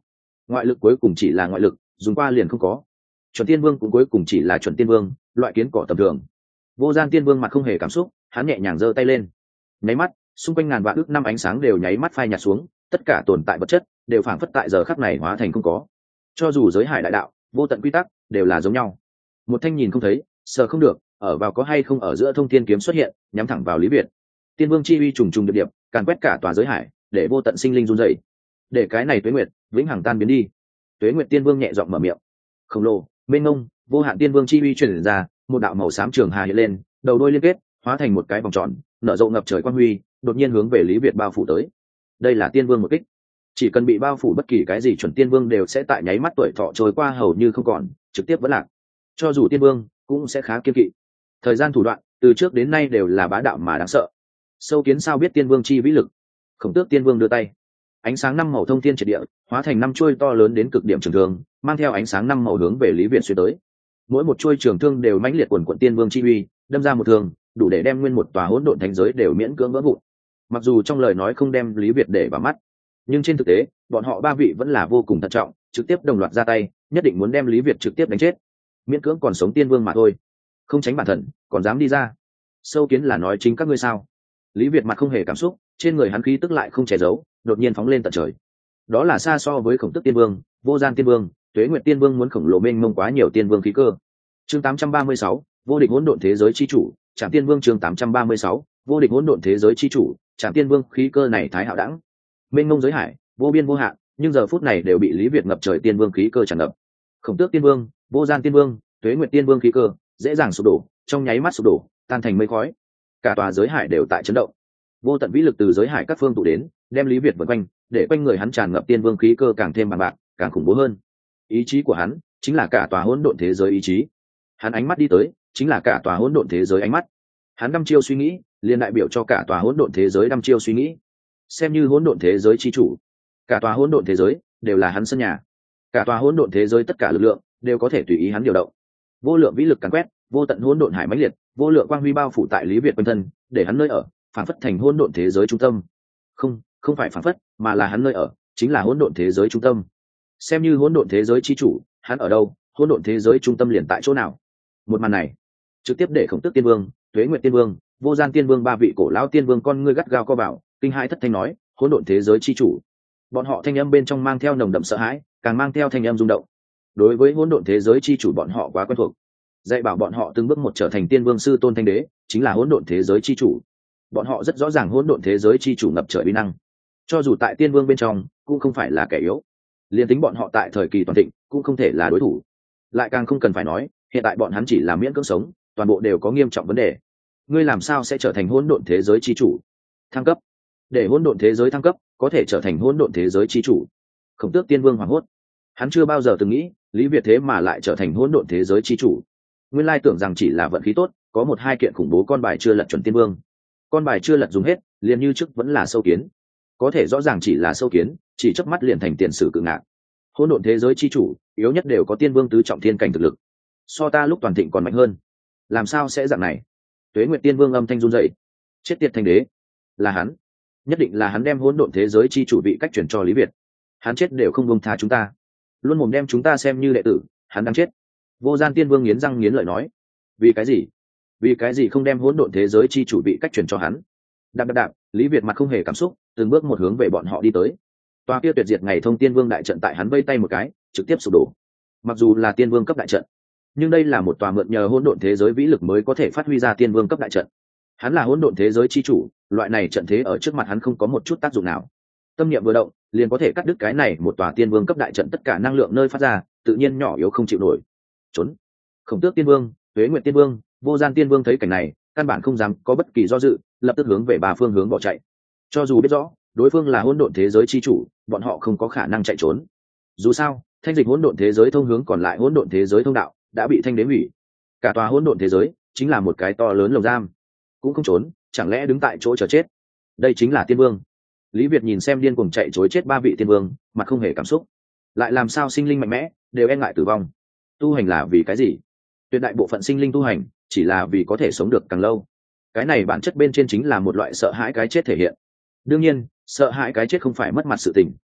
Speaker 1: ngoại lực cuối cùng chỉ là ngoại lực, dùng qua liền không có. Chuẩn tiên vương cũng cuối cùng chỉ là chuẩn tiên vương, loại kiến cỏ tầm thường. Vô gian tiên vương mặt không hề cảm xúc, hắn nhẹ nhàng giơ tay lên, nháy mắt xung quanh ngàn vạn ước năm ánh sáng đều nháy mắt phai nhạt xuống, tất cả tồn tại vật chất đều phảng phất tại giờ khắc này hóa thành không có. Cho dù giới hải đại đạo vô tận quy tắc đều là giống nhau. Một thanh nhìn không thấy, sờ không được, ở vào có hay không ở giữa thông thiên kiếm xuất hiện, nhắm thẳng vào Lý Việt. Tiên vương chi uy trùng trùng điệp điệp, càn quét cả tòa giới hải, để vô tận sinh linh run rẩy. Để cái này tuế nguyệt vĩnh hằng tan biến đi. Tuế nguyệt tiên vương nhẹ giọng mở miệng. Khổng lồ mênh mông vô hạn tiên vương chi uy truyền ra, một đạo màu xám trường hà hiện lên, đầu đôi liên kết hóa thành một cái vòng tròn, nở rộ ngập trời quang huy, đột nhiên hướng về Lý Việt bao phủ tới. Đây là tiên vương một kích, chỉ cần bị bao phủ bất kỳ cái gì chuẩn tiên vương đều sẽ tại nháy mắt tuổi thọ trôi qua hầu như không còn, trực tiếp vẫn lạc. Cho dù tiên vương cũng sẽ khá kiên kỵ. Thời gian thủ đoạn từ trước đến nay đều là bá đạo mà đáng sợ. Sâu kiến sao biết tiên vương chi vĩ lực? Khổng Tước tiên vương đưa tay, ánh sáng năm màu thông thiên triệt địa, hóa thành năm chuôi to lớn đến cực điểm trường thương, mang theo ánh sáng năm màu hướng về Lý Việt xuyên tới. Mỗi một chuôi trường thương đều mãnh liệt quần quận tiên vương chi uy, đâm ra một thương, đủ để đem nguyên một tòa hỗn độn thánh giới đều miễn cưỡng vỡ vụn. Mặc dù trong lời nói không đem Lý Việt để vào mắt, nhưng trên thực tế bọn họ ba vị vẫn là vô cùng thận trọng, trực tiếp đồng loạt ra tay, nhất định muốn đem Lý Việt trực tiếp đánh chết. Miễn cưỡng còn sống tiên vương mà thôi, không tránh bản thân còn dám đi ra. Sâu kiến là nói chính các ngươi sao? Lý Việt mặt không hề cảm xúc, trên người hắn khí tức lại không che giấu, đột nhiên phóng lên tận trời. Đó là xa so với Khổng Tước tiên vương, Vô Gian tiên vương, Tuế Nguyệt tiên vương muốn khổng lồ mênh mông quá nhiều tiên vương khí cơ. Chương tám trăm ba mươi sáu, vô địch hỗn độn thế giới chi chủ, Trảm Tiên Vương. Chương tám trăm ba mươi sáu, vô địch hỗn độn thế giới chi chủ, Trảm Tiên Vương. Khí cơ này thái hạo đẳng, mênh mông giới hải, vô biên vô hạn, nhưng giờ phút này đều bị Lý Việt ngập trời tiên vương khí cơ tràn ngập. Khổng Tước tiên vương, Vô Gian tiên vương, Tuế Nguyệt tiên vương khí cơ dễ dàng sụp đổ, trong nháy mắt sụp đổ, tan thành mây khói. Cả tòa giới hải đều tại chấn động. Vô tận vĩ lực từ giới hải các phương tụ đến, đem Lý Việt vây quanh, để quanh người hắn tràn ngập tiên vương khí cơ càng thêm bằng bạc, càng khủng bố hơn. Ý chí của hắn chính là cả tòa hỗn độn thế giới ý chí. Hắn ánh mắt đi tới, chính là cả tòa hỗn độn thế giới ánh mắt. Hắn đăm chiêu suy nghĩ, liền đại biểu cho cả tòa hỗn độn thế giới đăm chiêu suy nghĩ. Xem như hỗn độn thế giới chi chủ, cả tòa hỗn độn thế giới đều là hắn sân nhà. Cả tòa hỗn độn thế giới tất cả lực lượng đều có thể tùy ý hắn điều động. Vô lượng vĩ lực càn quét, vô tận hỗn độn hải mãnh liệt, vô lượng quang huy bao phủ tại Lý Việt quanh thân, để hắn nơi ở phản phất thành hỗn độn thế giới trung tâm. Không, không phải phản phất, mà là hắn nơi ở chính là hỗn độn thế giới trung tâm. Xem như hỗn độn thế giới chi chủ, hắn ở đâu, hỗn độn thế giới trung tâm liền tại chỗ nào. Một màn này trực tiếp để Khổng Tước tiên vương, Tuế Nguyệt tiên vương, Vô Gian tiên vương ba vị cổ lão tiên vương con ngươi gắt gao co vào, kinh hãi thất thanh nói, hỗn độn thế giới chi chủ. Bọn họ thanh âm bên trong mang theo nồng đậm sợ hãi, càng mang theo thanh âm rung động. Đối với hỗn độn thế giới chi chủ bọn họ quá quen thuộc, dạy bảo bọn họ từng bước một trở thành tiên vương sư tôn thanh đế, chính là hỗn độn thế giới chi chủ. Bọn họ rất rõ ràng hỗn độn thế giới chi chủ ngập trời uy năng, cho dù tại tiên vương bên trong cũng không phải là kẻ yếu. Liên tính bọn họ tại thời kỳ toàn thịnh cũng không thể là đối thủ, lại càng không cần phải nói hiện tại bọn hắn chỉ là miễn cưỡng sống, toàn bộ đều có nghiêm trọng vấn đề. Ngươi làm sao sẽ trở thành hỗn độn thế giới chi chủ? Thăng cấp, để hỗn độn thế giới thăng cấp, có thể trở thành hỗn độn thế giới chi chủ. Khổng Tước tiên vương hoảng hốt, hắn chưa bao giờ từng nghĩ Lý Việt thế mà lại trở thành hỗn độn thế giới chi chủ. Nguyên lai tưởng rằng chỉ là vận khí tốt, có một hai kiện khủng bố con bài chưa lật chuẩn tiên vương. Con bài chưa lật dùng hết, liền như trước vẫn là sâu kiến. Có thể rõ ràng chỉ là sâu kiến, chỉ chớp mắt liền thành tiền sử cự ngạc. Hỗn độn thế giới chi chủ, yếu nhất đều có tiên vương tứ trọng thiên cảnh thực lực. So ta lúc toàn thịnh còn mạnh hơn. Làm sao sẽ dạng này? Tuế Nguyệt tiên vương âm thanh run rẩy. Chết tiệt thanh đế, là hắn, nhất định là hắn đem hỗn độn thế giới chi chủ vị cách chuyển cho Lý Việt. Hắn chết đều không buông tha chúng ta, luôn mồm đem chúng ta xem như đệ tử, hắn đang chết. Vô Gian tiên vương nghiến răng nghiến lợi nói, vì cái gì? Vì cái gì không đem hỗn độn thế giới chi chủ vị cách chuyển cho hắn? Đạp đạp đạp, Lý Việt mặt không hề cảm xúc, từng bước một hướng về bọn họ đi tới. Tòa kia tuyệt diệt ngày thông tiên vương đại trận tại hắn vây tay một cái, trực tiếp sụp đổ. Mặc dù là tiên vương cấp đại trận, nhưng đây là một tòa mượn nhờ hỗn độn thế giới vĩ lực mới có thể phát huy ra tiên vương cấp đại trận. Hắn là hỗn độn thế giới chi chủ, loại này trận thế ở trước mặt hắn không có một chút tác dụng nào. Tâm niệm vừa động, liền có thể cắt đứt cái này một tòa tiên vương cấp đại trận tất cả năng lượng nơi phát ra, tự nhiên nhỏ yếu không chịu nổi. Trốn. Khổng Tước tiên vương, Tuế Nguyệt tiên vương, Vô Gian tiên vương thấy cảnh này, căn bản không dám có bất kỳ do dự, lập tức hướng về ba phương hướng bỏ chạy. Cho dù biết rõ đối phương là hỗn độn thế giới chi chủ, bọn họ không có khả năng chạy trốn. Dù sao, thanh dịch hỗn độn thế giới thông hướng còn lại hỗn độn thế giới thông đạo đã bị thanh đế hủy. Cả tòa hỗn độn thế giới chính là một cái to lớn lồng giam, cũng không trốn, chẳng lẽ đứng tại chỗ chờ chết? Đây chính là tiên vương. Lý Việt nhìn xem điên cuồng chạy trối chết ba vị tiên vương, mặt không hề cảm xúc. Lại làm sao sinh linh mạnh mẽ đều e ngại tử vong? Tu hành là vì cái gì? Tuyệt đại bộ phận sinh linh tu hành chỉ là vì có thể sống được càng lâu. Cái này bản chất bên trên chính là một loại sợ hãi cái chết thể hiện. Đương nhiên, sợ hãi cái chết không phải mất mặt sự tình.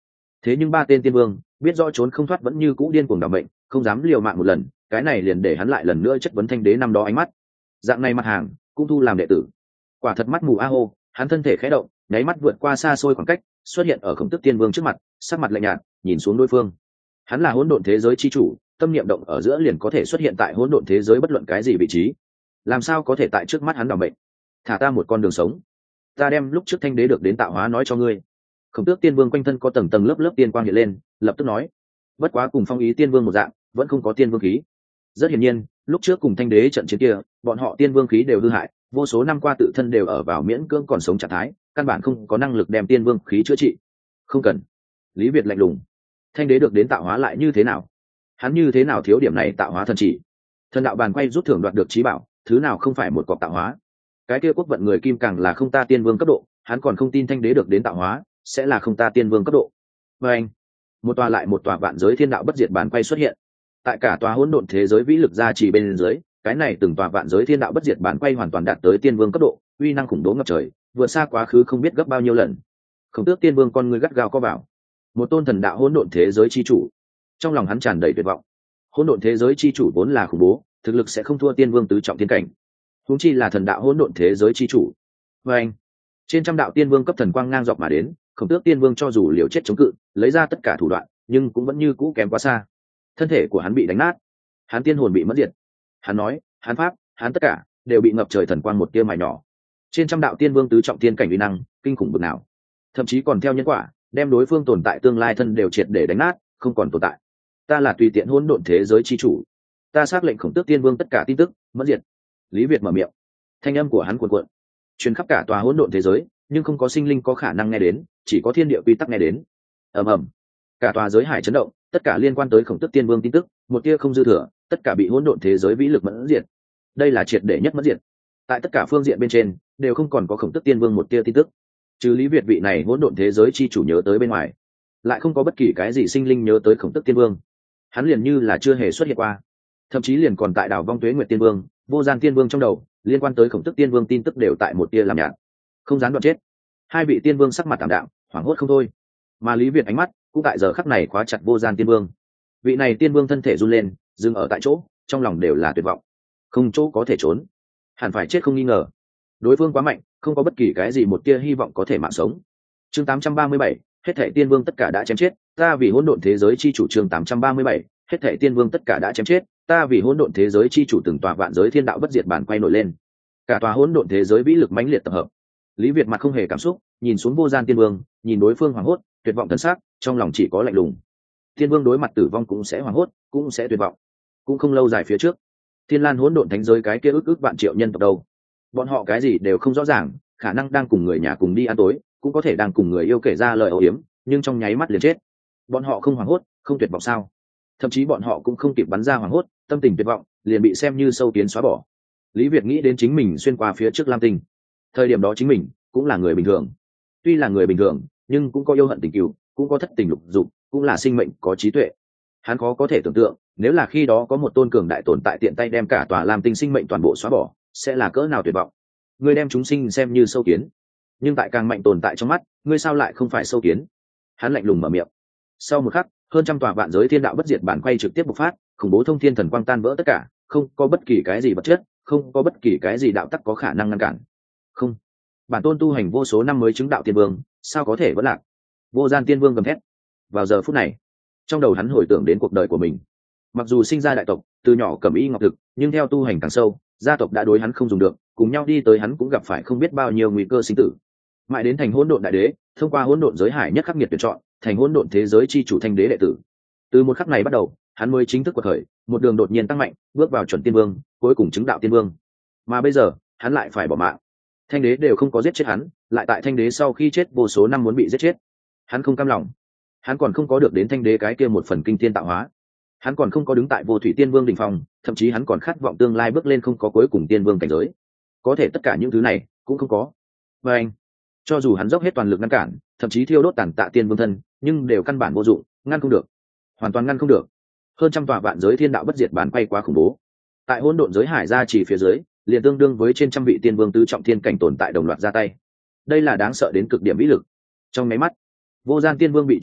Speaker 1: thế nhưng ba tên tiên vương biết rõ trốn không thoát vẫn như cũ điên cuồng đảm bệnh, không dám liều mạng một lần. Cái này liền để hắn lại lần nữa chất vấn thanh đế năm đó ánh mắt. Dạng này mặt hàng cũng thu làm đệ tử, quả thật mắt mù a hô. Hắn thân thể khẽ động, nháy mắt vượt qua xa xôi khoảng cách, xuất hiện ở Khổng Tước Tiên Vương trước mặt, sắc mặt lạnh nhạt nhìn xuống đối phương. Hắn là hỗn độn thế giới chi chủ, tâm niệm động ở giữa liền có thể xuất hiện tại hỗn độn thế giới bất luận cái gì vị trí, làm sao có thể tại trước mắt hắn đảm bệnh? Thả ta một con đường sống, ta đem lúc trước thanh đế được đến tạo hóa nói cho ngươi. Khổng Tước Tiên Vương quanh thân có tầng tầng lớp lớp tiên quang hiện lên, lập tức nói. Bất quá cùng Phong Ý Tiên Vương một dạng, vẫn không có tiên vương khí. Rất hiển nhiên, lúc trước cùng thanh đế trận chiến kia, bọn họ tiên vương khí đều hư hại, vô số năm qua tự thân đều ở vào miễn cưỡng còn sống trạng thái, căn bản không có năng lực đem tiên vương khí chữa trị. Không cần. Lý Việt lạnh lùng. Thanh đế được đến tạo hóa lại như thế nào? Hắn như thế nào thiếu điểm này tạo hóa thần chỉ? Thần đạo bàn quay rút thưởng đoạt được trí bảo, thứ nào không phải một cọc tạo hóa? Cái kia quốc vận người kim càng là không ta tiên vương cấp độ, hắn còn không tin thanh đế được đến tạo hóa sẽ là không ta tiên vương cấp độ. Và anh, một tòa lại một tòa vạn giới thiên đạo bất diệt bàn quay xuất hiện. Tại cả tòa hỗn độn thế giới vĩ lực gia trì bên dưới, cái này từng tòa vạn giới thiên đạo bất diệt bàn quay hoàn toàn đạt tới tiên vương cấp độ, uy năng khủng bố ngập trời, vượt xa quá khứ không biết gấp bao nhiêu lần. Khổng Tước Tiên Vương con người gắt gao có vào, một tôn thần đạo hỗn độn thế giới chi chủ, trong lòng hắn tràn đầy tuyệt vọng. Hỗn độn thế giới chi chủ vốn là khủng bố, thực lực sẽ không thua tiên vương tứ trọng thiên cảnh, huống chi là thần đạo hỗn độn thế giới chi chủ. Và anh, trên trăm đạo tiên vương cấp thần quang ngang dọc mà đến, Khổng Tước Tiên Vương cho dù liều chết chống cự, lấy ra tất cả thủ đoạn, nhưng cũng vẫn như cũ kém quá xa. Thân thể của hắn bị đánh nát, hắn tiên hồn bị mất diệt. Hắn nói, hắn pháp, hắn tất cả đều bị ngập trời thần quang một tia mài nhỏ. Trên trăm đạo tiên vương tứ trọng thiên cảnh uy năng, kinh khủng bực nào, thậm chí còn theo nhân quả, đem đối phương tồn tại tương lai thân đều triệt để đánh nát, không còn tồn tại. Ta là tùy tiện hỗn độn thế giới chi chủ, ta xác lệnh Khổng Tước Tiên Vương tất cả tin tức mất diệt. Lý Việt mở miệng, thanh âm của hắn cuồn cuộn, truyền khắp cả tòa hỗn độn thế giới, nhưng không có sinh linh có khả năng nghe đến, chỉ có thiên địa quy tắc nghe đến. Ầm ầm, cả tòa giới hải chấn động, tất cả liên quan tới Khổng Tước Tiên Vương tin tức, một tia không dư thừa, tất cả bị hỗn độn thế giới vĩ lực mẫn diệt. Đây là triệt để nhất mẫn diệt. Tại tất cả phương diện bên trên, đều không còn có Khổng Tước Tiên Vương một tia tin tức. Trừ Lý Việt vị này hỗn độn thế giới chi chủ nhớ tới bên ngoài, lại không có bất kỳ cái gì sinh linh nhớ tới Khổng Tước Tiên Vương. Hắn liền như là chưa hề xuất hiện qua, thậm chí liền còn tại đảo vong Tuế Nguyệt Tiên Vương, Vô Gian Tiên Vương trong đầu, liên quan tới Khổng Tước Tiên Vương tin tức đều tại một tia làm nhạt, không gián đoạn chết. Hai vị tiên vương sắc mặt tạm đạm, hoảng hốt không thôi, mà Lý Việt ánh mắt cũng tại giờ khắc này khóa chặt Vô Gian Tiên Vương. Vị này tiên vương thân thể run lên, dừng ở tại chỗ, trong lòng đều là tuyệt vọng, không chỗ có thể trốn, hẳn phải chết không nghi ngờ. Đối phương quá mạnh, không có bất kỳ cái gì một tia hy vọng có thể mạng sống. Chương tám trăm ba mươi bảy, hết thảy tiên vương tất cả đã chém chết, ta vì hỗn độn thế giới chi chủ. Chương tám trăm ba mươi bảy, hết thảy tiên vương tất cả đã chém chết, ta vì hỗn độn thế giới chi chủ. Từng tòa vạn giới thiên đạo bất diệt bản quay nổi lên, cả tòa hỗn độn thế giới vĩ lực mãnh liệt tập hợp. Lý Việt mặt không hề cảm xúc, nhìn xuống Vô Gian Tiên Vương, nhìn đối phương hoảng hốt, tuyệt vọng thần sắc, trong lòng chỉ có lạnh lùng. Tiên Vương đối mặt tử vong cũng sẽ hoảng hốt, cũng sẽ tuyệt vọng. Cũng không lâu dài phía trước, Thiên Lan hỗn độn thánh giới cái kia ước ước vạn triệu nhân tộc đâu, bọn họ cái gì đều không rõ ràng, khả năng đang cùng người nhà cùng đi ăn tối, cũng có thể đang cùng người yêu kể ra lời âu yếm, nhưng trong nháy mắt liền chết. Bọn họ không hoảng hốt, không tuyệt vọng sao? Thậm chí bọn họ cũng không kịp bắn ra hoảng hốt, tâm tình tuyệt vọng liền bị xem như sâu kiến xóa bỏ. Lý Việt nghĩ đến chính mình xuyên qua phía trước Lam Tinh, thời điểm đó chính mình cũng là người bình thường, tuy là người bình thường nhưng cũng có yêu hận tình cừu, cũng có thất tình lục dục, cũng là sinh mệnh có trí tuệ. Hắn khó có thể tưởng tượng, nếu là khi đó có một tôn cường đại tồn tại tiện tay đem cả tòa Lam Tinh sinh mệnh toàn bộ xóa bỏ, sẽ là cỡ nào tuyệt vọng. Ngươi đem chúng sinh xem như sâu kiến, nhưng tại càng mạnh tồn tại trong mắt ngươi sao lại không phải sâu kiến? Hắn lạnh lùng mở miệng. Sau một khắc, hơn trăm tòa vạn giới thiên đạo bất diệt bản quay trực tiếp bộc phát, khủng bố thông thiên thần quang tan vỡ tất cả, không có bất kỳ cái gì vật chất, không có bất kỳ cái gì đạo tắc có khả năng ngăn cản. Không, bản tôn tu hành vô số năm mới chứng đạo tiên vương, sao có thể vẫn lạc? Vô Gian Tiên Vương gầm thét. Vào giờ phút này, trong đầu hắn hồi tưởng đến cuộc đời của mình. Mặc dù sinh ra đại tộc, từ nhỏ cầm y ngọc thực, nhưng theo tu hành càng sâu, gia tộc đã đối hắn không dùng được, cùng nhau đi tới hắn cũng gặp phải không biết bao nhiêu nguy cơ sinh tử. Mãi đến thành hỗn độn đại đế, thông qua hỗn độn giới hải nhất khắc nghiệt tuyển chọn, thành hỗn độn thế giới chi chủ thanh đế đệ tử. Từ một khắc này bắt đầu, hắn mới chính thức quật khởi, một đường đột nhiên tăng mạnh, bước vào chuẩn tiên vương, cuối cùng chứng đạo tiên vương. Mà bây giờ, hắn lại phải bỏ mạng. Thanh đế đều không có giết chết hắn, lại tại thanh đế sau khi chết vô số năm muốn bị giết chết. Hắn không cam lòng, hắn còn không có được đến thanh đế cái kia một phần kinh thiên tạo hóa, hắn còn không có đứng tại vô thủy tiên vương đỉnh phong, thậm chí hắn còn khát vọng tương lai bước lên không có cuối cùng tiên vương cảnh giới. Có thể tất cả những thứ này cũng không có. Và anh, cho dù hắn dốc hết toàn lực ngăn cản, thậm chí thiêu đốt tàn tạ tiên vương thân, nhưng đều căn bản vô dụng, ngăn không được, hoàn toàn ngăn không được. Hơn trăm tòa vạn giới thiên đạo bất diệt bán quay quá khủng bố, tại hỗn độn giới hải ra chỉ phía dưới, liền tương đương với trên trăm vị tiên vương tứ trọng thiên cảnh tồn tại đồng loạt ra tay. Đây là đáng sợ đến cực điểm vĩ lực. Trong máy mắt, Vô Gian Tiên Vương bị chôn bụi,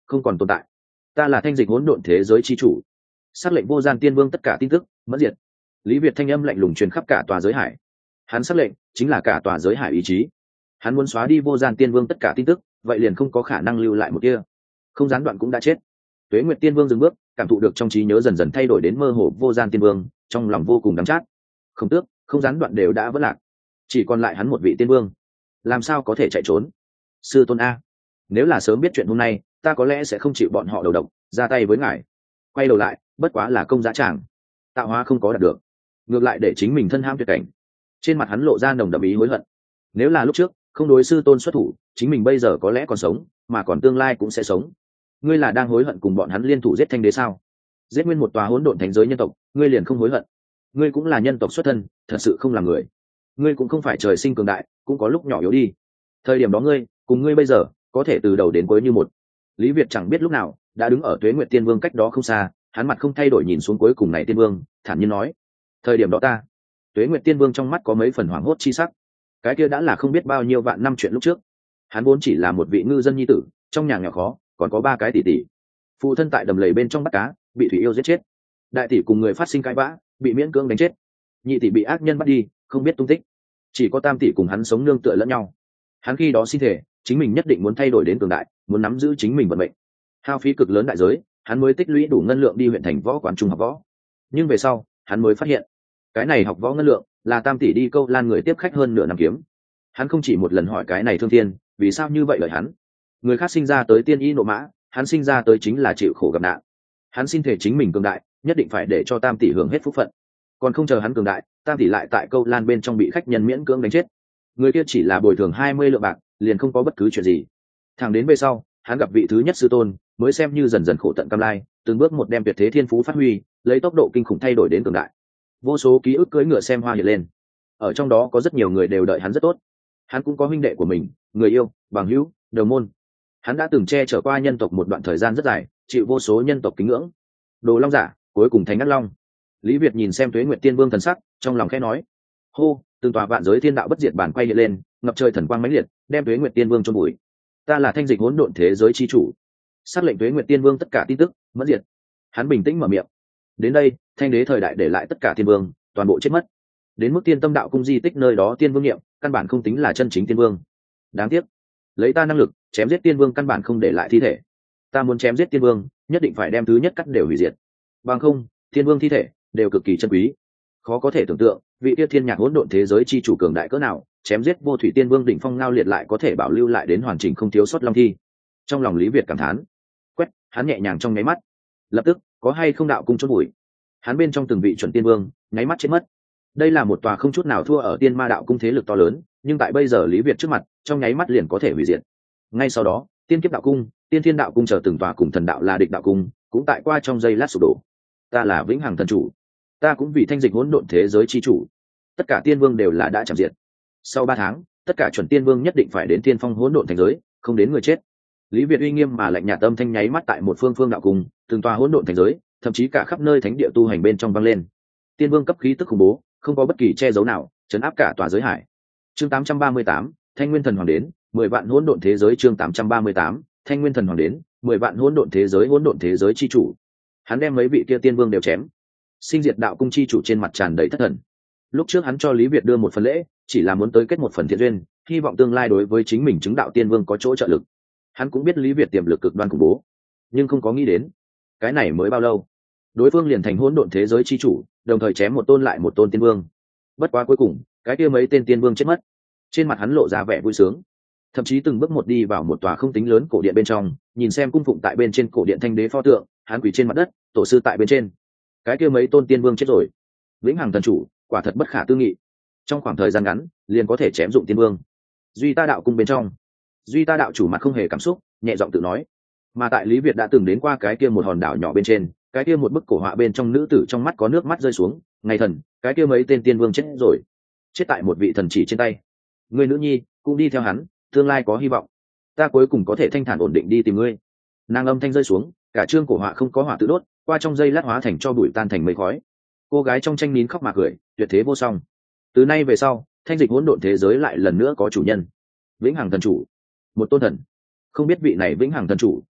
Speaker 1: không còn tồn tại. Ta là thanh dịch hỗn độn thế giới chi chủ, sắc lệnh vô gian tiên vương tất cả tin tức mẫn diệt. Lý Việt thanh âm lạnh lùng truyền khắp cả tòa giới hải. Hắn sắc lệnh chính là cả tòa giới hải ý chí. Hắn muốn xóa đi vô gian tiên vương tất cả tin tức, vậy liền không có khả năng lưu lại một kia. Không gián đoạn cũng đã chết. Tuế Nguyệt Tiên Vương dừng bước, cảm thụ được trong trí nhớ dần dần thay đổi đến mơ hồ vô gian tiên vương, trong lòng vô cùng đắng chát. Không tước, không gián đoạn đều đã vỡ lạc, chỉ còn lại hắn một vị tiên vương, làm sao có thể chạy trốn? Sư tôn a, nếu là sớm biết chuyện hôm nay, ta có lẽ sẽ không chịu bọn họ đầu độc, ra tay với ngài. Quay đầu lại, bất quá là công giá tràng, tạo hóa không có đạt được, ngược lại để chính mình thân ham tuyệt cảnh. Trên mặt hắn lộ ra nồng đậm ý hối hận. Nếu là lúc trước không đối sư tôn xuất thủ, chính mình bây giờ có lẽ còn sống, mà còn tương lai cũng sẽ sống. Ngươi là đang hối hận cùng bọn hắn liên thủ giết thanh đế sao? Giết nguyên một tòa hỗn độn thánh giới nhân tộc, ngươi liền không hối hận? Ngươi cũng là nhân tộc xuất thân, thật sự không là người. Ngươi cũng không phải trời sinh cường đại, cũng có lúc nhỏ yếu đi. Thời điểm đó ngươi cùng ngươi bây giờ có thể từ đầu đến cuối như một. Lý Việt chẳng biết lúc nào đã đứng ở Tuế Nguyệt Tiên Vương cách đó không xa, hắn mặt không thay đổi nhìn xuống cuối cùng này tiên vương, thản nhiên nói: thời điểm đó ta. Tuế Nguyệt Tiên Vương trong mắt có mấy phần hoảng hốt chi sắc. Cái kia đã là không biết bao nhiêu vạn năm chuyện lúc trước. Hắn vốn chỉ là một vị ngư dân nhi tử, trong nhà nghèo khó, còn có ba cái tỷ tỷ. Phụ thân tại đầm lầy bên trong bắt cá, bị thủy yêu giết chết. Đại tỷ cùng người phát sinh cãi vã, bị miễn cưỡng đánh chết. Nhị tỷ bị ác nhân bắt đi, không biết tung tích. Chỉ có tam tỷ cùng hắn sống nương tựa lẫn nhau. Hắn khi đó xin thể, chính mình nhất định muốn thay đổi đến cường đại, muốn nắm giữ chính mình vận mệnh. Hao phí cực lớn đại giới, hắn mới tích lũy đủ ngân lượng đi huyện thành võ quán trung học võ. Nhưng về sau, hắn mới phát hiện, cái này học võ ngân lượng là tam tỷ đi câu lan người tiếp khách hơn nửa năm kiếm. Hắn không chỉ một lần hỏi cái này thương thiên, vì sao như vậy lời hắn? Người khác sinh ra tới tiên y nộ mã, hắn sinh ra tới chính là chịu khổ gặp nạn. Hắn xin thể chính mình cường đại, nhất định phải để cho tam tỷ hưởng hết phúc phận. Còn không chờ hắn cường đại, tam tỷ lại tại câu lan bên trong bị khách nhân miễn cưỡng đánh chết. Người kia chỉ là bồi thường hai mươi lượng bạc, liền không có bất cứ chuyện gì. Thẳng đến về sau, hắn gặp vị thứ nhất sư tôn, mới xem như dần dần khổ tận cam lai, từng bước một đem tuyệt thế thiên phú phát huy, lấy tốc độ kinh khủng thay đổi đến cường đại. Vô số ký ức cưỡi ngựa xem hoa hiện lên. Ở trong đó có rất nhiều người đều đợi hắn rất tốt. Hắn cũng có huynh đệ của mình, người yêu, bằng hữu, đồng môn. Hắn đã từng che chở qua nhân tộc một đoạn thời gian rất dài, chịu vô số nhân tộc kính ngưỡng. Đồ Long giả, cuối cùng thành Ngắt Long. Lý Việt nhìn xem Tuế Nguyệt Tiên Vương thần sắc, trong lòng khẽ nói: hô, từng tòa vạn giới thiên đạo bất diệt bản quay hiện lên, ngập trời thần quang mãnh liệt, đem Tuế Nguyệt Tiên Vương chôn bụi. Ta là thanh dịch hỗn độn thế giới chi chủ, sắc lệnh Tuế Nguyệt Tiên Vương tất cả tin tức mẫn diệt. Hắn bình tĩnh mở miệng. Đến đây, thanh đế thời đại để lại tất cả tiên vương, toàn bộ chết mất. Đến mức Tiên Tâm đạo cung di tích nơi đó tiên vương niệm, căn bản không tính là chân chính tiên vương. Đáng tiếc, lấy ta năng lực chém giết tiên vương căn bản không để lại thi thể. Ta muốn chém giết tiên vương, nhất định phải đem thứ nhất cắt đều hủy diệt. Bằng không, tiên vương thi thể đều cực kỳ chân quý. Khó có thể tưởng tượng, vị kia thiên nhạc hỗn độn thế giới chi chủ cường đại cỡ nào, chém giết vô thủy tiên vương đỉnh phong ngao liệt lại có thể bảo lưu lại đến hoàn chỉnh không thiếu sót long thi. Trong lòng Lý Việt cảm thán. Quét, hắn nhẹ nhàng trong nháy mắt. Lập tức, có hay không đạo cung chốt bụi. Hắn bên trong từng vị chuẩn tiên vương, nháy mắt chết mất. Đây là một tòa không chút nào thua ở tiên ma đạo cung thế lực to lớn, nhưng tại bây giờ Lý Việt trước mặt, trong nháy mắt liền có thể hủy diệt. Ngay sau đó, tiên kiếp đạo cung, tiên thiên đạo cung chờ từng tòa cùng thần đạo là địch đạo cung, cũng tại qua trong giây lát sụp đổ. Ta là vĩnh hằng thần chủ, ta cũng vì thanh dịch hỗn độn thế giới chi chủ. Tất cả tiên vương đều là đã chạm diệt. Sau ba tháng, tất cả chuẩn tiên vương nhất định phải đến tiên phong hỗn độn thành giới, không đến người chết. Lý Việt uy nghiêm mà lạnh nhạt âm thanh nháy mắt tại một phương phương đạo cung, từng tòa hỗn độn thành giới, thậm chí cả khắp nơi thánh địa tu hành bên trong vang lên. Tiên vương cấp khí tức khủng bố, không có bất kỳ che giấu nào, chấn áp cả tòa giới hải. Chương tám trăm ba mươi tám, Thanh Nguyên Thần Hoàng đến, mười vạn hỗn độn thế giới. Chương tám trăm ba mươi tám, Thanh Nguyên Thần Hoàng đến, mười vạn hỗn độn thế giới. Hỗn độn thế giới chi chủ, hắn đem mấy vị kia tiên vương đều chém. Sinh diệt đạo cung chi chủ trên mặt tràn đầy thất thần. Lúc trước hắn cho Lý Việt đưa một phần lễ, chỉ là muốn tới kết một phần thiện duyên, hy vọng tương lai đối với chính mình chứng đạo tiên vương có chỗ trợ lực. Hắn cũng biết Lý Việt tiềm lực cực đoan khủng bố, nhưng không có nghĩ đến, cái này mới bao lâu, đối phương liền thành hỗn độn thế giới chi chủ, đồng thời chém một tôn lại một tôn tiên vương. Bất quá cuối cùng, cái kia mấy tên tiên vương chết mất. Trên mặt hắn lộ ra vẻ vui sướng, thậm chí từng bước một đi vào một tòa không tính lớn cổ điện bên trong, nhìn xem cung phụng tại bên trên cổ điện thanh đế pho tượng, hắn quỳ trên mặt đất, tổ sư tại bên trên. Cái kia mấy tôn tiên vương chết rồi, vĩnh hằng thần chủ, quả thật bất khả tư nghị. Trong khoảng thời gian ngắn, liền có thể chém dụng tiên vương. Duy ta đạo cung bên trong, Duy ta đạo chủ mặt không hề cảm xúc, nhẹ giọng tự nói. Mà tại Lý Việt đã từng đến qua cái kia một hòn đảo nhỏ bên trên, cái kia một bức cổ họa bên trong nữ tử trong mắt có nước mắt rơi xuống. Ngày thần, cái kia mấy tên tiên vương chết rồi, chết tại một vị thần chỉ trên tay. Người nữ nhi cũng đi theo hắn, tương lai có hy vọng. Ta cuối cùng có thể thanh thản ổn định đi tìm ngươi. Nàng âm thanh rơi xuống, cả trương cổ họa không có hỏa tự đốt, qua trong giây lát hóa thành cho bụi tan thành mây khói. Cô gái trong tranh nín khóc mà cười, tuyệt thế vô song. Từ nay về sau, thanh dịch hỗn độn thế giới lại lần nữa có chủ nhân, vĩnh hằng thần chủ, một tôn thần. Không biết vị này vĩnh hằng thần chủ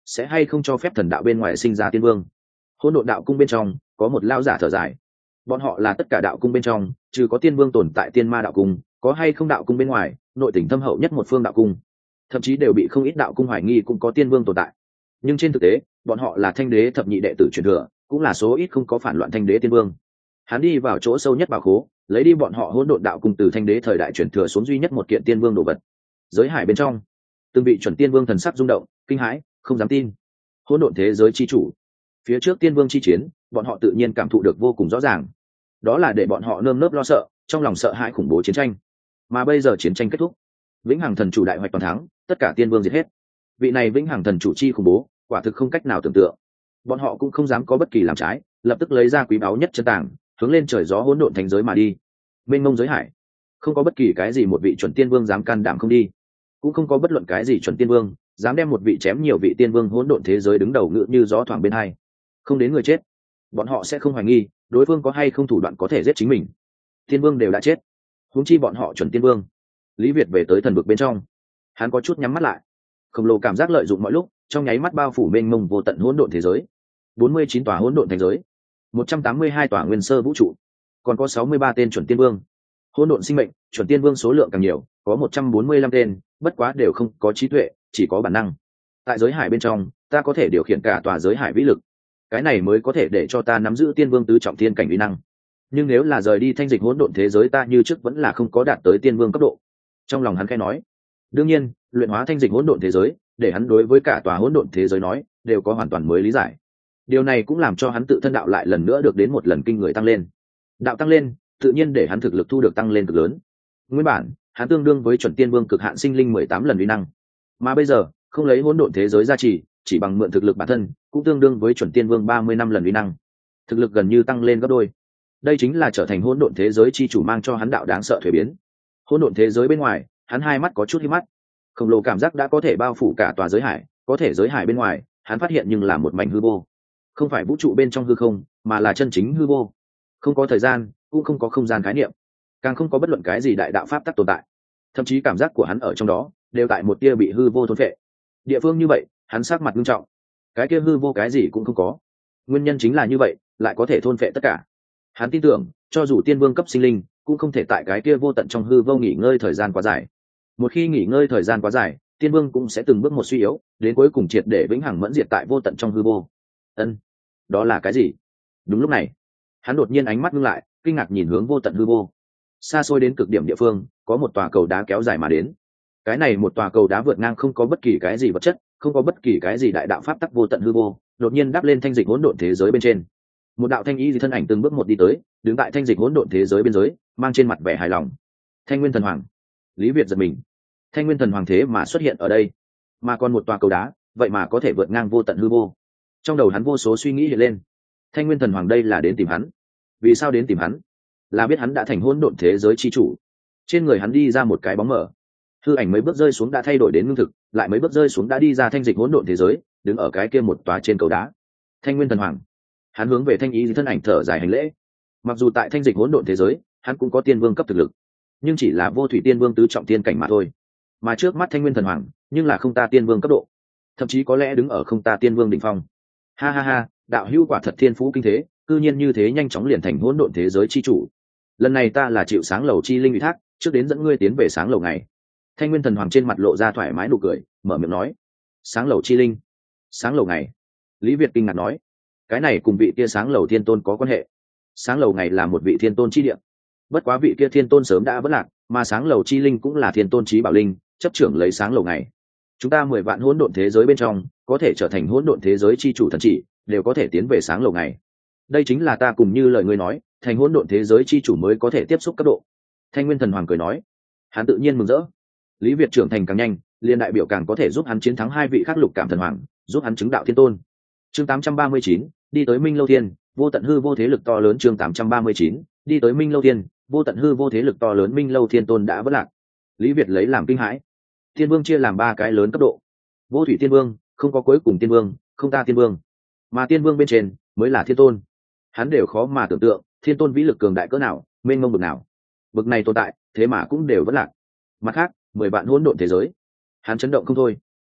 Speaker 1: sẽ hay không cho phép thần đạo bên ngoài sinh ra tiên vương. Hỗn độn đạo cung bên trong có một lao giả thở dài, bọn họ là tất cả đạo cung bên trong trừ có tiên vương tồn tại tiên ma đạo cung, có hay không đạo cung bên ngoài nội tỉnh thâm hậu nhất một phương đạo cung, thậm chí đều bị không ít đạo cung hoài nghi cũng có tiên vương tồn tại. Nhưng trên thực tế bọn họ là thanh đế thập nhị đệ tử truyền thừa, cũng là số ít không có phản loạn thanh đế tiên vương. Hắn đi vào chỗ sâu nhất bảo khố, lấy đi bọn họ hỗn độn đạo cung từ thanh đế thời đại truyền thừa xuống duy nhất một kiện tiên vương đồ vật. Giới hải bên trong từng bị chuẩn tiên vương thần sắc rung động kinh hãi, không dám tin. Hỗn độn thế giới chi chủ, phía trước tiên vương chi chiến bọn họ tự nhiên cảm thụ được vô cùng rõ ràng, đó là để bọn họ nơm nớp lo sợ, trong lòng sợ hãi khủng bố chiến tranh. Mà bây giờ chiến tranh kết thúc, vĩnh hằng thần chủ đại hoạch toàn thắng, tất cả tiên vương diệt hết. Vị này vĩnh hằng thần chủ chi khủng bố quả thực không cách nào tưởng tượng. Bọn họ cũng không dám có bất kỳ làm trái, lập tức lấy ra quý báu nhất chân tàng, hướng lên trời gió hỗn độn thành giới mà đi. Mênh mông giới hải, không có bất kỳ cái gì một vị chuẩn tiên vương dám can đảm không đi, cũng không có bất luận cái gì chuẩn tiên vương dám đem một vị chém nhiều vị tiên vương hỗn độn thế giới đứng đầu ngự như gió thoảng bên hai. Không đến người chết, bọn họ sẽ không hoài nghi đối phương có hay không thủ đoạn có thể giết chính mình. Tiên vương đều đã chết, huống chi bọn họ chuẩn tiên vương. Lý Việt về tới thần vực bên trong, hắn có chút nhắm mắt lại, khổng lồ cảm giác lợi dụng mọi lúc, trong nháy mắt bao phủ mênh mông vô tận hỗn độn thế giới. bốn mươi chín tòa hỗn độn thành giới, một trăm tám mươi hai tòa nguyên sơ vũ trụ, còn có sáu mươi ba tên chuẩn tiên vương. Hỗn độn sinh mệnh, chuẩn tiên vương số lượng càng nhiều, có một trăm bốn mươi lăm tên, bất quá đều không có trí tuệ, chỉ có bản năng. Tại giới hải bên trong, ta có thể điều khiển cả tòa giới hải vĩ lực, cái này mới có thể để cho ta nắm giữ tiên vương tứ trọng thiên cảnh uy năng. Nhưng nếu là rời đi thanh dịch hỗn độn thế giới, ta như trước vẫn là không có đạt tới tiên vương cấp độ. Trong lòng hắn khẽ nói. Đương nhiên, luyện hóa thanh dịch hỗn độn thế giới, để hắn đối với cả tòa hỗn độn thế giới nói, đều có hoàn toàn mới lý giải. Điều này cũng làm cho hắn tự thân đạo lại lần nữa được đến một lần kinh người tăng lên. Đạo tăng lên, tự nhiên để hắn thực lực thu được tăng lên cực lớn. Nguyên bản, hắn tương đương với chuẩn tiên vương cực hạn sinh linh mười tám lần uy năng. Mà bây giờ, không lấy hỗn độn thế giới gia trì, chỉ bằng mượn thực lực bản thân, cũng tương đương với chuẩn tiên vương ba mươi năm lần uy năng. Thực lực gần như tăng lên gấp đôi. Đây chính là trở thành hỗn độn thế giới chi chủ mang cho hắn đạo đáng sợ thuế biến. Hỗn độn thế giới bên ngoài, hắn hai mắt có chút hí mắt. Khổng lồ cảm giác đã có thể bao phủ cả tòa giới hải, có thể giới hải bên ngoài, hắn phát hiện nhưng là một mảnh hư vô. Không phải vũ trụ bên trong hư không, mà là chân chính hư vô. Không có thời gian, cũng không có không gian khái niệm, càng không có bất luận cái gì đại đạo pháp tắc tồn tại. Thậm chí cảm giác của hắn ở trong đó đều tại một tia bị hư vô thôn phệ. Địa phương như vậy, hắn sắc mặt nghiêm trọng. Cái kia hư vô cái gì cũng không có. Nguyên nhân chính là như vậy, lại có thể thôn phệ tất cả. Hắn tin tưởng, cho dù tiên vương cấp sinh linh, cũng không thể tại cái kia vô tận trong hư vô nghỉ ngơi thời gian quá dài. Một khi nghỉ ngơi thời gian quá dài, tiên vương cũng sẽ từng bước một suy yếu, đến cuối cùng triệt để vĩnh hằng mẫn diệt tại vô tận trong hư vô. Ân, đó là cái gì? Đúng lúc này, hắn đột nhiên ánh mắt ngưng lại, kinh ngạc nhìn hướng vô tận hư vô. Xa xôi đến cực điểm địa phương, có một tòa cầu đá kéo dài mà đến. Cái này một tòa cầu đá vượt ngang không có bất kỳ cái gì vật chất, không có bất kỳ cái gì đại đạo pháp tắc vô tận hư vô, đột nhiên đáp lên thanh dịch hỗn độn thế giới bên trên. Một đạo thanh y thì thân ảnh từng bước một đi tới, đứng tại thanh dịch hỗn độn thế giới biên giới, mang trên mặt vẻ hài lòng. Thanh Nguyên Thần Hoàng. Lý Việt giật mình. Thanh Nguyên Thần Hoàng thế mà xuất hiện ở đây, mà còn một tòa cầu đá, vậy mà có thể vượt ngang vô tận hư vô. Trong đầu hắn vô số suy nghĩ hiện lên. Thanh Nguyên Thần Hoàng đây là đến tìm hắn. Vì sao đến tìm hắn? Là biết hắn đã thành hỗn độn thế giới chi chủ. Trên người hắn đi ra một cái bóng mờ, hư ảnh mấy bước rơi xuống đã thay đổi đến ngưng thực, lại mấy bước rơi xuống đã đi ra thanh dịch hỗn độn thế giới, đứng ở cái kia một tòa trên cầu đá. Thanh Nguyên Thần Hoàng. Hắn hướng về thanh ý thân ảnh thở dài hành lễ. Mặc dù tại thanh dịch hỗn độn thế giới, hắn cũng có tiên vương cấp thực lực, nhưng chỉ là vô thủy tiên vương tứ trọng tiên cảnh mà thôi. Mà trước mắt Thanh Nguyên Thần Hoàng, nhưng là không ta tiên vương cấp độ, thậm chí có lẽ đứng ở không ta tiên vương đỉnh phong. Ha ha ha, đạo hữu quả thật thiên phú kinh thế, cư nhiên như thế nhanh chóng liền thành hỗn độn thế giới chi chủ. Lần này ta là chịu sáng lầu chi linh ủy thác, trước đến dẫn ngươi tiến về sáng lầu ngày. Thanh Nguyên Thần Hoàng trên mặt lộ ra thoải mái nụ cười, mở miệng nói: sáng lầu chi linh, sáng lầu ngày. Lý Việt kinh ngạc nói: cái này cùng vị kia sáng lầu thiên tôn có quan hệ? Sáng lầu ngày là một vị thiên tôn chi địa, bất quá vị kia thiên tôn sớm đã vỡ lạc, mà sáng lầu chi linh cũng là thiên tôn chí bảo linh, chấp trưởng lấy sáng lầu ngày. Chúng ta mười vạn hỗn độn thế giới bên trong, có thể trở thành hỗn độn thế giới chi chủ thần chỉ, đều có thể tiến về sáng lầu ngày. Đây chính là ta cùng như lời ngươi nói, thành hỗn độn thế giới chi chủ mới có thể tiếp xúc cấp độ. Thanh Nguyên Thần Hoàng cười nói. Hắn tự nhiên mừng rỡ. Lý Việt trưởng thành càng nhanh, liên đại biểu càng có thể giúp hắn chiến thắng hai vị khác lục cảm thần hoàng, giúp hắn chứng đạo thiên tôn. Chương tám trăm ba mươi chín, đi tới Minh Lâu Thiên, vô tận hư vô thế lực to lớn. Chương tám trăm ba mươi chín, đi tới Minh Lâu Thiên, vô tận hư vô thế lực to lớn. Minh Lâu Thiên tôn đã vỡ lạc. Lý Việt lấy làm kinh hãi. Thiên vương chia làm ba cái lớn cấp độ. Vô thủy tiên vương, không có cuối cùng tiên vương, không ta tiên vương, mà tiên vương bên trên mới là thiên tôn. Hắn đều khó mà tưởng tượng thiên tôn vĩ lực cường đại cỡ nào, mênh mông bực nào. Bực này tồn tại, thế mà cũng đều vỡ lạc. Mặt khác, mười vạn hỗn độn thế giới, hắn chấn động không thôi.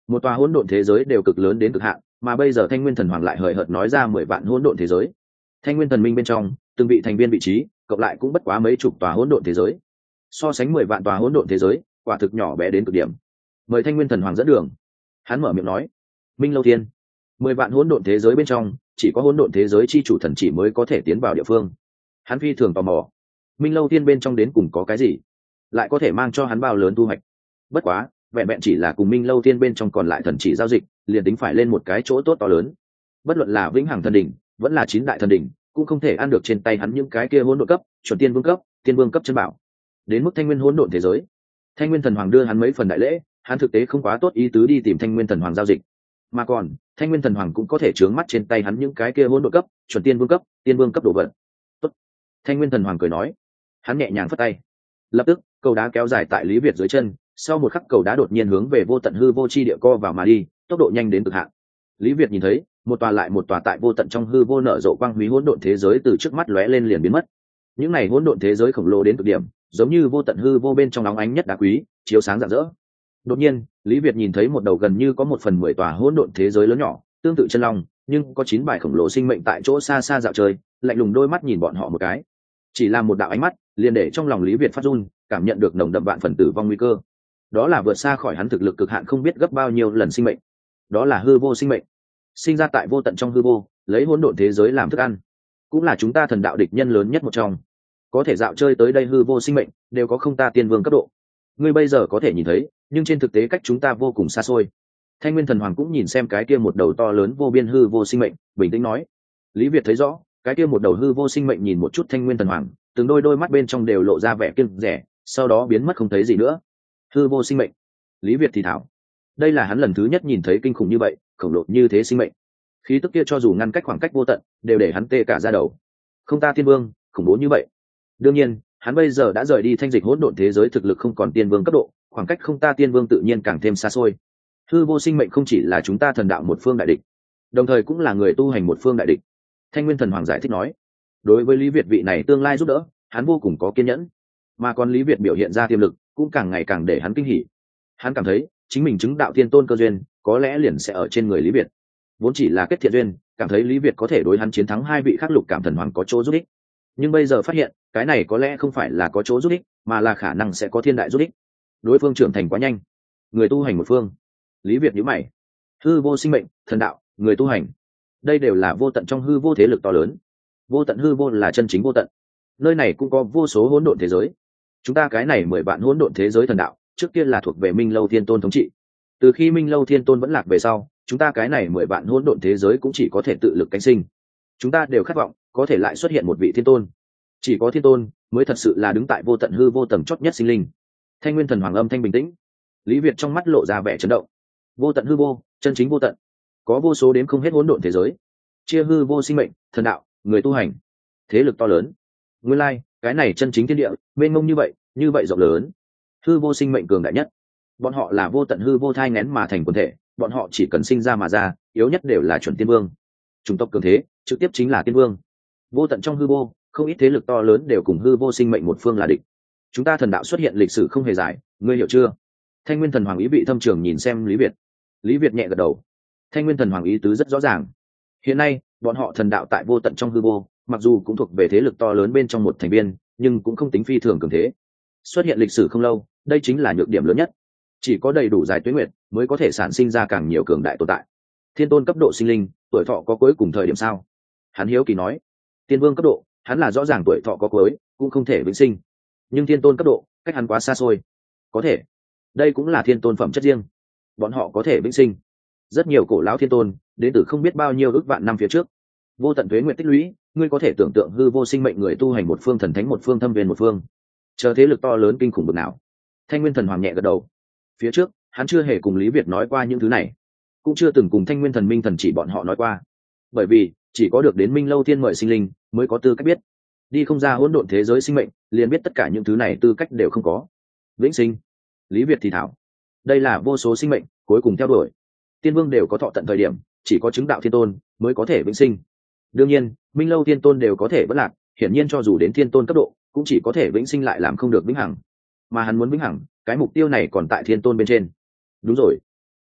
Speaker 1: một tòa hỗn độn thế giới đều cực lớn đến cực hạn, mà bây giờ Thanh Nguyên Thần Hoàng lại hời hợt nói ra mười vạn hỗn độn thế giới. Thanh Nguyên Thần Minh bên trong từng vị thành viên vị trí cộng lại cũng bất quá mấy chục tòa hỗn độn thế giới, so sánh mười vạn tòa hỗn độn thế giới quả thực nhỏ bé đến cực điểm. Mời Thanh Nguyên Thần Hoàng dẫn đường. Hắn mở miệng nói. Minh Lâu Thiên, mười vạn hỗn độn thế giới bên trong chỉ có hỗn độn thế giới chi chủ thần chỉ mới có thể tiến vào địa phương. Hắn phi thường tò mò, Minh Lâu Thiên bên trong đến cùng có cái gì, lại có thể mang cho hắn bao lớn thu hoạch. Bất quá vẹn vẹn chỉ là cùng Minh Lâu Thiên bên trong còn lại thần chỉ giao dịch, liền tính phải lên một cái chỗ tốt to lớn. Bất luận là vĩnh hằng thần đỉnh vẫn là chín đại thần đỉnh cũng không thể ăn được trên tay hắn những cái kia hỗn độn cấp, chuẩn tiên vương cấp, tiên vương cấp chân bảo. Đến mức Thanh Nguyên hỗn độn thế giới, Thanh Nguyên Thần Hoàng đưa hắn mấy phần đại lễ, hắn thực tế không quá tốt ý tứ đi tìm Thanh Nguyên Thần Hoàng giao dịch, mà còn Thanh Nguyên Thần Hoàng cũng có thể trướng mắt trên tay hắn những cái kia hỗn độn cấp, chuẩn tiên vương cấp, tiên vương cấp đồ vật. Tốt. Thanh Nguyên Thần Hoàng cười nói. Hắn nhẹ nhàng phất tay, lập tức cầu đá kéo dài tại Lý Việt dưới chân, sau một khắc cầu đá đột nhiên hướng về vô tận hư vô chi địa co vào mà đi, tốc độ nhanh đến cực hạn. Lý Việt nhìn thấy một tòa lại một tòa tại vô tận trong hư vô nở rộ quang huy hỗn độn thế giới từ trước mắt lóe lên liền biến mất. Những này hỗn độn thế giới khổng lồ đến cực điểm, giống như vô tận hư vô bên trong nóng ánh nhất đá quý, chiếu sáng rạng rỡ. Đột nhiên Lý Việt nhìn thấy một đầu gần như có một phần mười tòa hỗn độn thế giới lớn nhỏ, tương tự chân long, nhưng có chín bài khổng lồ sinh mệnh tại chỗ xa xa dạo chơi, lạnh lùng đôi mắt nhìn bọn họ một cái. Chỉ là một đạo ánh mắt liền để trong lòng Lý Việt phát run, cảm nhận được nồng đậm vạn phần tử vong nguy cơ. Đó là vượt xa khỏi hắn thực lực cực hạn không biết gấp bao nhiêu lần sinh mệnh. Đó là hư vô sinh mệnh, sinh ra tại vô tận trong hư vô, lấy hỗn độn thế giới làm thức ăn, cũng là chúng ta thần đạo địch nhân lớn nhất một trong. Có thể dạo chơi tới đây hư vô sinh mệnh đều có không ta tiên vương cấp độ. Ngươi bây giờ có thể nhìn thấy, nhưng trên thực tế cách chúng ta vô cùng xa xôi. Thanh Nguyên Thần Hoàng cũng nhìn xem cái kia một đầu to lớn vô biên hư vô sinh mệnh, bình tĩnh nói. Lý Việt thấy rõ, cái kia một đầu hư vô sinh mệnh nhìn một chút Thanh Nguyên Thần Hoàng, từng đôi đôi mắt bên trong đều lộ ra vẻ kiêng rẻ, sau đó biến mất không thấy gì nữa. Hư vô sinh mệnh. Lý Việt thì thảo, đây là hắn lần thứ nhất nhìn thấy kinh khủng như vậy, khổng lồ như thế sinh mệnh. Khí tức kia cho dù ngăn cách khoảng cách vô tận, đều để hắn tê cả da đầu. Không ta tiên vương, khủng bố như vậy. Đương nhiên, hắn bây giờ đã rời đi thanh dịch hỗn độn thế giới, thực lực không còn tiên vương cấp độ, khoảng cách không ta tiên vương tự nhiên càng thêm xa xôi. Hư vô sinh mệnh không chỉ là chúng ta thần đạo một phương đại địch, đồng thời cũng là người tu hành một phương đại địch. Thanh Nguyên Thần Hoàng giải thích nói. Đối với Lý Việt vị này tương lai giúp đỡ, hắn vô cùng có kiên nhẫn, mà còn Lý Việt biểu hiện ra tiềm lực cũng càng ngày càng để hắn kinh hỉ. Hắn cảm thấy chính mình chứng đạo tiên tôn cơ duyên có lẽ liền sẽ ở trên người Lý Việt. Vốn chỉ là kết thiện duyên, cảm thấy Lý Việt có thể đối hắn chiến thắng hai vị khắc lục cảm thần hoàng có chỗ giúp ích, nhưng bây giờ phát hiện cái này có lẽ không phải là có chỗ giúp ích, mà là khả năng sẽ có thiên đại giúp ích. Đối phương trưởng thành quá nhanh, người tu hành một phương. Lý Việt nhíu mày. Hư vô sinh mệnh, thần đạo, người tu hành, đây đều là vô tận trong hư vô thế lực to lớn. Vô tận hư vô là chân chính vô tận, nơi này cũng có vô số hỗn độn thế giới. Chúng ta cái này mười vạn hỗn độn thế giới thần đạo trước kia là thuộc về Minh Lâu Thiên Tôn thống trị, từ khi Minh Lâu Thiên Tôn vẫn lạc về sau, chúng ta cái này mười vạn hỗn độn thế giới cũng chỉ có thể tự lực cánh sinh. Chúng ta đều khát vọng có thể lại xuất hiện một vị thiên tôn, chỉ có thiên tôn mới thật sự là đứng tại vô tận hư vô tầng chót nhất sinh linh. Thanh Nguyên Thần Hoàng âm thanh bình tĩnh. Lý Việt trong mắt lộ ra vẻ chấn động. Vô tận hư vô, chân chính vô tận, có vô số đến không hết hỗn độn thế giới, chia hư vô sinh mệnh, thần đạo, người tu hành, thế lực to lớn. Nguyên lai, like, cái này chân chính thiên địa mênh mông như vậy, như vậy rộng lớn. Hư vô sinh mệnh cường đại nhất, bọn họ là vô tận hư vô thai nghén mà thành quần thể, bọn họ chỉ cần sinh ra mà ra, yếu nhất đều là chuẩn tiên vương. Chủng tộc cường thế trực tiếp chính là tiên vương. Vô tận trong hư vô, không ít thế lực to lớn đều cùng hư vô sinh mệnh một phương là địch. Chúng ta thần đạo xuất hiện lịch sử không hề dài, ngươi hiểu chưa? Thanh Nguyên Thần Hoàng ý vị thâm trường nhìn xem Lý Việt. Lý Việt nhẹ gật đầu. Thanh Nguyên Thần Hoàng ý tứ rất rõ ràng. Hiện nay bọn họ thần đạo tại vô tận trong hư vô, mặc dù cũng thuộc về thế lực to lớn bên trong một thành viên, nhưng cũng không tính phi thường cường thế. Xuất hiện lịch sử không lâu, đây chính là nhược điểm lớn nhất. Chỉ có đầy đủ dài tuế nguyệt mới có thể sản sinh ra càng nhiều cường đại tồn tại. Thiên tôn cấp độ sinh linh, tuổi thọ có cuối cùng thời điểm sao? Hắn hiếu kỳ nói. Tiên vương cấp độ, hắn là rõ ràng tuổi thọ có cuối, cũng không thể vĩnh sinh. Nhưng thiên tôn cấp độ, cách hắn quá xa xôi. Có thể, đây cũng là thiên tôn phẩm chất riêng. Bọn họ có thể vĩnh sinh. Rất nhiều cổ lão thiên tôn, đến từ không biết bao nhiêu ước vạn năm phía trước. Vô tận tuế nguyệt tích lũy, ngươi có thể tưởng tượng hư vô sinh mệnh người tu hành một phương thần thánh một phương thâm viên một phương. Chờ thế lực to lớn kinh khủng bực nào. Thanh Nguyên Thần Hoàng nhẹ gật đầu. Phía trước, hắn chưa hề cùng Lý Việt nói qua những thứ này, cũng chưa từng cùng Thanh Nguyên Thần Minh Thần chỉ bọn họ nói qua, bởi vì chỉ có được đến Minh Lâu Thiên mời sinh linh mới có tư cách biết. Đi không ra hỗn độn thế giới sinh mệnh, liền biết tất cả những thứ này tư cách đều không có. Vĩnh sinh, Lý Việt thì thảo, đây là vô số sinh mệnh cuối cùng theo đuổi. Tiên vương đều có thọ tận thời điểm, chỉ có chứng đạo thiên tôn mới có thể vĩnh sinh. Đương nhiên, Minh Lâu Thiên Tôn đều có thể bất lạc, hiển nhiên cho dù đến thiên tôn cấp độ, cũng chỉ có thể vĩnh sinh lại làm không được vĩnh hằng. Mà hắn muốn vĩnh hằng, cái mục tiêu này còn tại thiên tôn bên trên. Đúng rồi,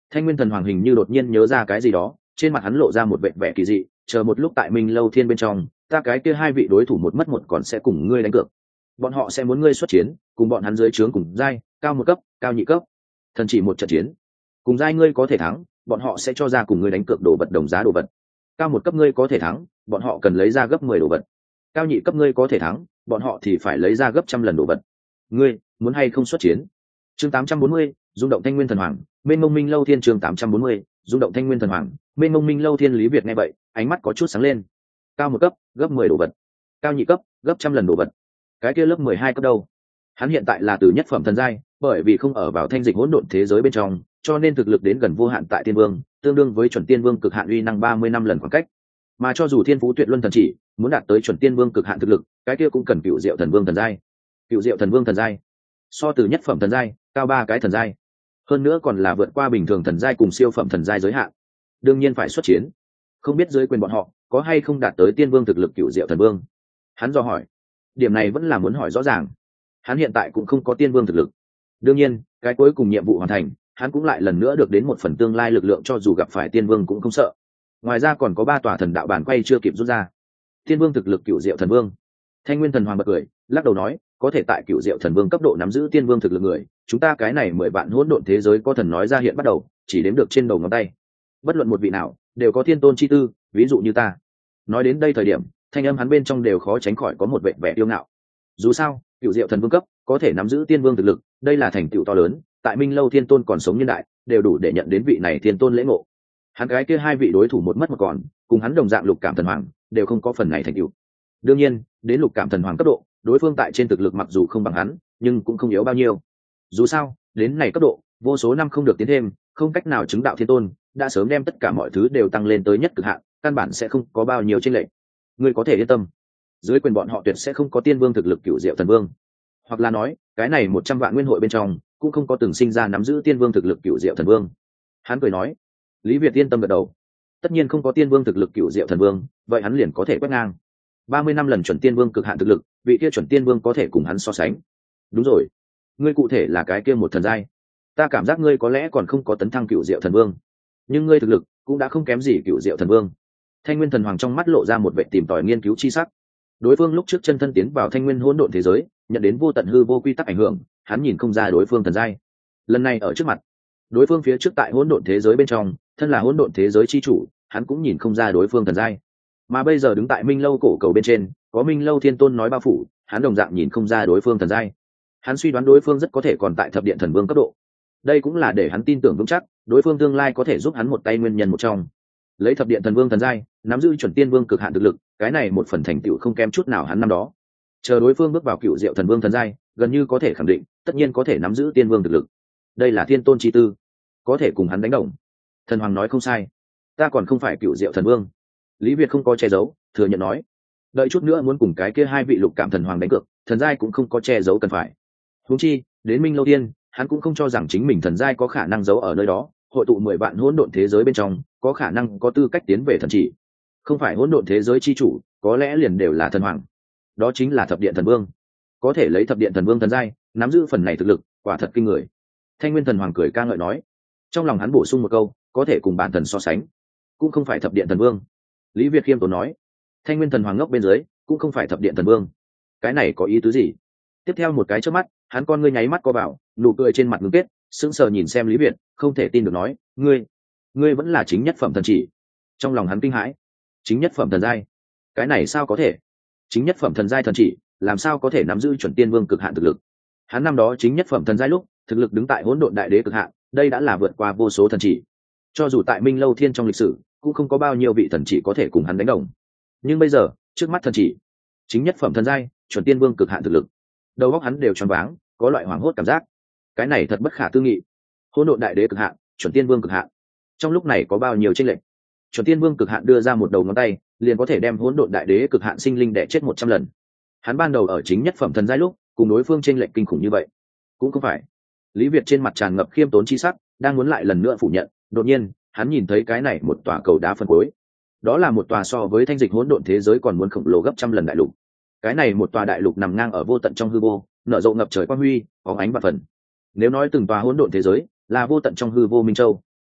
Speaker 1: Thanh Nguyên Thần Hoàng hình như đột nhiên nhớ ra cái gì đó, trên mặt hắn lộ ra một vẻ vẻ kỳ dị, chờ một lúc tại Minh Lâu Thiên bên trong, ta cái kia hai vị đối thủ một mất một còn sẽ cùng ngươi đánh cược. Bọn họ sẽ muốn ngươi xuất chiến, cùng bọn hắn dưới trướng cùng giai, cao một cấp, cao nhị cấp, thần chỉ một trận chiến. Cùng giai ngươi có thể thắng, bọn họ sẽ cho ra cùng ngươi đánh cược đồ vật đồng giá đồ vật. Cao một cấp ngươi có thể thắng, bọn họ cần lấy ra gấp mười đồ vật. Cao nhị cấp ngươi có thể thắng, bọn họ thì phải lấy ra gấp trăm lần đồ vật. Ngươi muốn hay không xuất chiến? Chương tám trăm bốn mươi, rung động Thanh Nguyên Thần Hoàng, Mênh Mông Minh Lâu Thiên. Chương tám trăm bốn mươi, rung động Thanh Nguyên Thần Hoàng, Mênh Mông Minh Lâu Thiên. Lý Việt nghe vậy, ánh mắt có chút sáng lên. Cao một cấp, gấp mười đồ vật. Cao nhị cấp, gấp trăm lần đồ vật. Cái kia lớp mười hai cấp đâu? Hắn hiện tại là từ nhất phẩm thần giai, bởi vì không ở vào thanh dịch hỗn độn thế giới bên trong, cho nên thực lực đến gần vô hạn tại Tiên Vương, tương đương với chuẩn Tiên Vương cực hạn uy năng ba mươi năm lần khoảng cách. Mà cho dù Thiên Phú Tuyệt Luân thần chỉ, muốn đạt tới chuẩn Tiên Vương cực hạn thực lực, cái kia cũng cần Cựu Diệu Thần Vương thần giai. Cựu Diệu Thần Vương thần giai, so từ nhất phẩm thần giai cao ba cái thần giai, hơn nữa còn là vượt qua bình thường thần giai cùng siêu phẩm thần giai giới hạn. Đương nhiên phải xuất chiến. Không biết dưới quyền bọn họ có hay không đạt tới Tiên Vương thực lực Cựu Diệu Thần Vương? Hắn do hỏi. Điểm này vẫn là muốn hỏi rõ ràng. Hắn hiện tại cũng không có Tiên Vương thực lực. Đương nhiên, cái cuối cùng nhiệm vụ hoàn thành, hắn cũng lại lần nữa được đến một phần tương lai lực lượng, cho dù gặp phải Tiên Vương cũng không sợ. Ngoài ra còn có ba tòa thần đạo bản quay chưa kịp rút ra. Tiên Vương thực lực Cựu Diệu Thần Vương. Thanh Nguyên Thần Hoàng bật cười, lắc đầu nói, có thể tại Cựu Diệu Thần Vương cấp độ nắm giữ Tiên Vương thực lực người, chúng ta cái này mười vạn hỗn độn thế giới có thần nói ra hiện bắt đầu, chỉ đếm được trên đầu ngón tay. Bất luận một vị nào, đều có thiên tôn chi tư, ví dụ như ta. Nói đến đây thời điểm, thanh âm hắn bên trong đều khó tránh khỏi có một vẻ vẻ yêu ngạo. Dù sao, Cựu Diệu Thần Vương cấp có thể nắm giữ Tiên Vương thực lực, đây là thành tựu to lớn, tại Minh Lâu Thiên Tôn còn sống nhân đại, đều đủ để nhận đến vị này thiên tôn lễ ngộ. Hắn cái kia hai vị đối thủ một mất một còn, cùng hắn đồng dạng Lục Cảm Thần Hoàng, đều không có phần này thành tựu. Đương nhiên, đến Lục Cảm Thần Hoàng cấp độ, đối phương tại trên thực lực mặc dù không bằng hắn, nhưng cũng không yếu bao nhiêu. Dù sao, đến này cấp độ, vô số năm không được tiến thêm, không cách nào chứng đạo thiên tôn, đã sớm đem tất cả mọi thứ đều tăng lên tới nhất cực hạn, căn bản sẽ không có bao nhiêu chênh lệch. Ngươi có thể yên tâm, dưới quyền bọn họ tuyệt sẽ không có Tiên Vương thực lực Cựu Diệu Thần Vương, hoặc là nói, cái này một trăm vạn nguyên hội bên trong, cũng không có từng sinh ra nắm giữ Tiên Vương thực lực Cựu Diệu Thần Vương. Hắn cười nói. Lý Việt yên tâm gật đầu. Tất nhiên không có Tiên Vương thực lực Cựu Diệu Thần Vương, vậy hắn liền có thể quét ngang. ba mươi năm lần chuẩn Tiên Vương cực hạn thực lực, vị kia chuẩn Tiên Vương có thể cùng hắn so sánh. Đúng rồi, ngươi cụ thể là cái kia một thần giai. Ta cảm giác ngươi có lẽ còn không có tấn thăng Cựu Diệu Thần Vương, nhưng ngươi thực lực cũng đã không kém gì Cựu Diệu Thần Vương. Thanh Nguyên Thần Hoàng trong mắt lộ ra một vẻ tìm tòi nghiên cứu chi sắc. Đối phương lúc trước chân thân tiến vào Thanh Nguyên hỗn độn thế giới, nhận đến vô tận hư vô quy tắc ảnh hưởng, hắn nhìn không ra đối phương thần giai. Lần này ở trước mặt, đối phương phía trước tại hỗn độn thế giới bên trong, thân là hỗn độn thế giới chi chủ, hắn cũng nhìn không ra đối phương thần giai. Mà bây giờ đứng tại Minh Lâu cổ cầu bên trên, có Minh Lâu Thiên Tôn nói bao phủ, hắn đồng dạng nhìn không ra đối phương thần giai. Hắn suy đoán đối phương rất có thể còn tại Thập Điện Thần Vương cấp độ. Đây cũng là để hắn tin tưởng vững chắc, đối phương tương lai có thể giúp hắn một tay nguyên nhân một trong. Lấy Thập Điện Thần Vương thần giai, nắm giữ chuẩn Tiên Vương cực hạn thực lực, cái này một phần thành tựu không kém chút nào hắn năm đó. Chờ đối phương bước vào Cựu Diệu Thần Vương thần giai, gần như có thể khẳng định, tất nhiên có thể nắm giữ Tiên Vương thực lực. Đây là thiên tôn chi tư, có thể cùng hắn đánh đồng. Thần Hoàng nói không sai, ta còn không phải Cựu Diệu Thần Vương. Lý Việt không có che giấu, thừa nhận nói, đợi chút nữa muốn cùng cái kia hai vị Lục Cảm Thần Hoàng đánh cược, thần giai cũng không có che giấu cần phải. Huống chi, đến Minh Lâu Tiên, hắn cũng không cho rằng chính mình thần giai có khả năng giấu ở nơi đó, hội tụ mười vạn hỗn độn thế giới bên trong, có khả năng có tư cách tiến về thần chỉ. Không phải hỗn độn thế giới chi chủ, có lẽ liền đều là thần hoàng. Đó chính là Thập Điện Thần Vương. Có thể lấy Thập Điện Thần Vương thần giai, nắm giữ phần này thực lực, quả thật kinh người. Thanh Nguyên Thần Hoàng cười ca ngợi nói, trong lòng hắn bổ sung một câu, có thể cùng bản thần so sánh, cũng không phải Thập Điện Thần Vương. Lý Việt khiêm tốn nói. Thanh Nguyên Thần Hoàng ngốc bên dưới, cũng không phải Thập Điện Thần Vương. Cái này có ý tứ gì? Tiếp theo một cái chớp mắt, hắn con ngươi nháy mắt co vào, nụ cười trên mặt ngưng kết, sững sờ nhìn xem Lý Việt, không thể tin được nói, ngươi, ngươi vẫn là chính nhất phẩm thần chỉ. Trong lòng hắn kinh hãi, chính nhất phẩm thần giai, cái này sao có thể? Chính nhất phẩm thần giai thần chỉ, làm sao có thể nắm giữ chuẩn Tiên Vương cực hạn thực lực? Hắn năm đó chính nhất phẩm thần giai lúc, thực lực đứng tại hỗn độn đại đế cực hạn, đây đã là vượt qua vô số thần chỉ. Cho dù tại Minh Lâu Thiên trong lịch sử, cũng không có bao nhiêu vị thần chỉ có thể cùng hắn đánh đồng. Nhưng bây giờ, trước mắt thần chỉ, chính nhất phẩm thần giai, chuẩn Tiên Vương cực hạn thực lực. Đầu óc hắn đều choáng váng, có loại hoảng hốt cảm giác. Cái này thật bất khả tư nghị. Hỗn độn đại đế cực hạn, chuẩn Tiên Vương cực hạn. Trong lúc này có bao nhiêu chênh lệch? Chuẩn Tiên Vương cực hạn đưa ra một đầu ngón tay, liền có thể đem hỗn độn đại đế cực hạn sinh linh đẻ chết một trăm lần. Hắn ban đầu ở chính nhất phẩm thần giai lúc, cùng đối phương chênh lệch kinh khủng như vậy, cũng không phải. Lý Việt trên mặt tràn ngập khiêm tốn chi sắc, đang muốn lại lần nữa phủ nhận, đột nhiên, hắn nhìn thấy cái này một tòa cầu đá phân cuối. Đó là một tòa so với thanh dịch hỗn độn thế giới còn muốn khổng lồ gấp trăm lần đại lục. Cái này một tòa đại lục nằm ngang ở vô tận trong hư vô, nở rộng ngập trời quang huy, bóng ánh và phần. Nếu nói từng tòa hỗn độn thế giới là vô tận trong hư vô minh châu,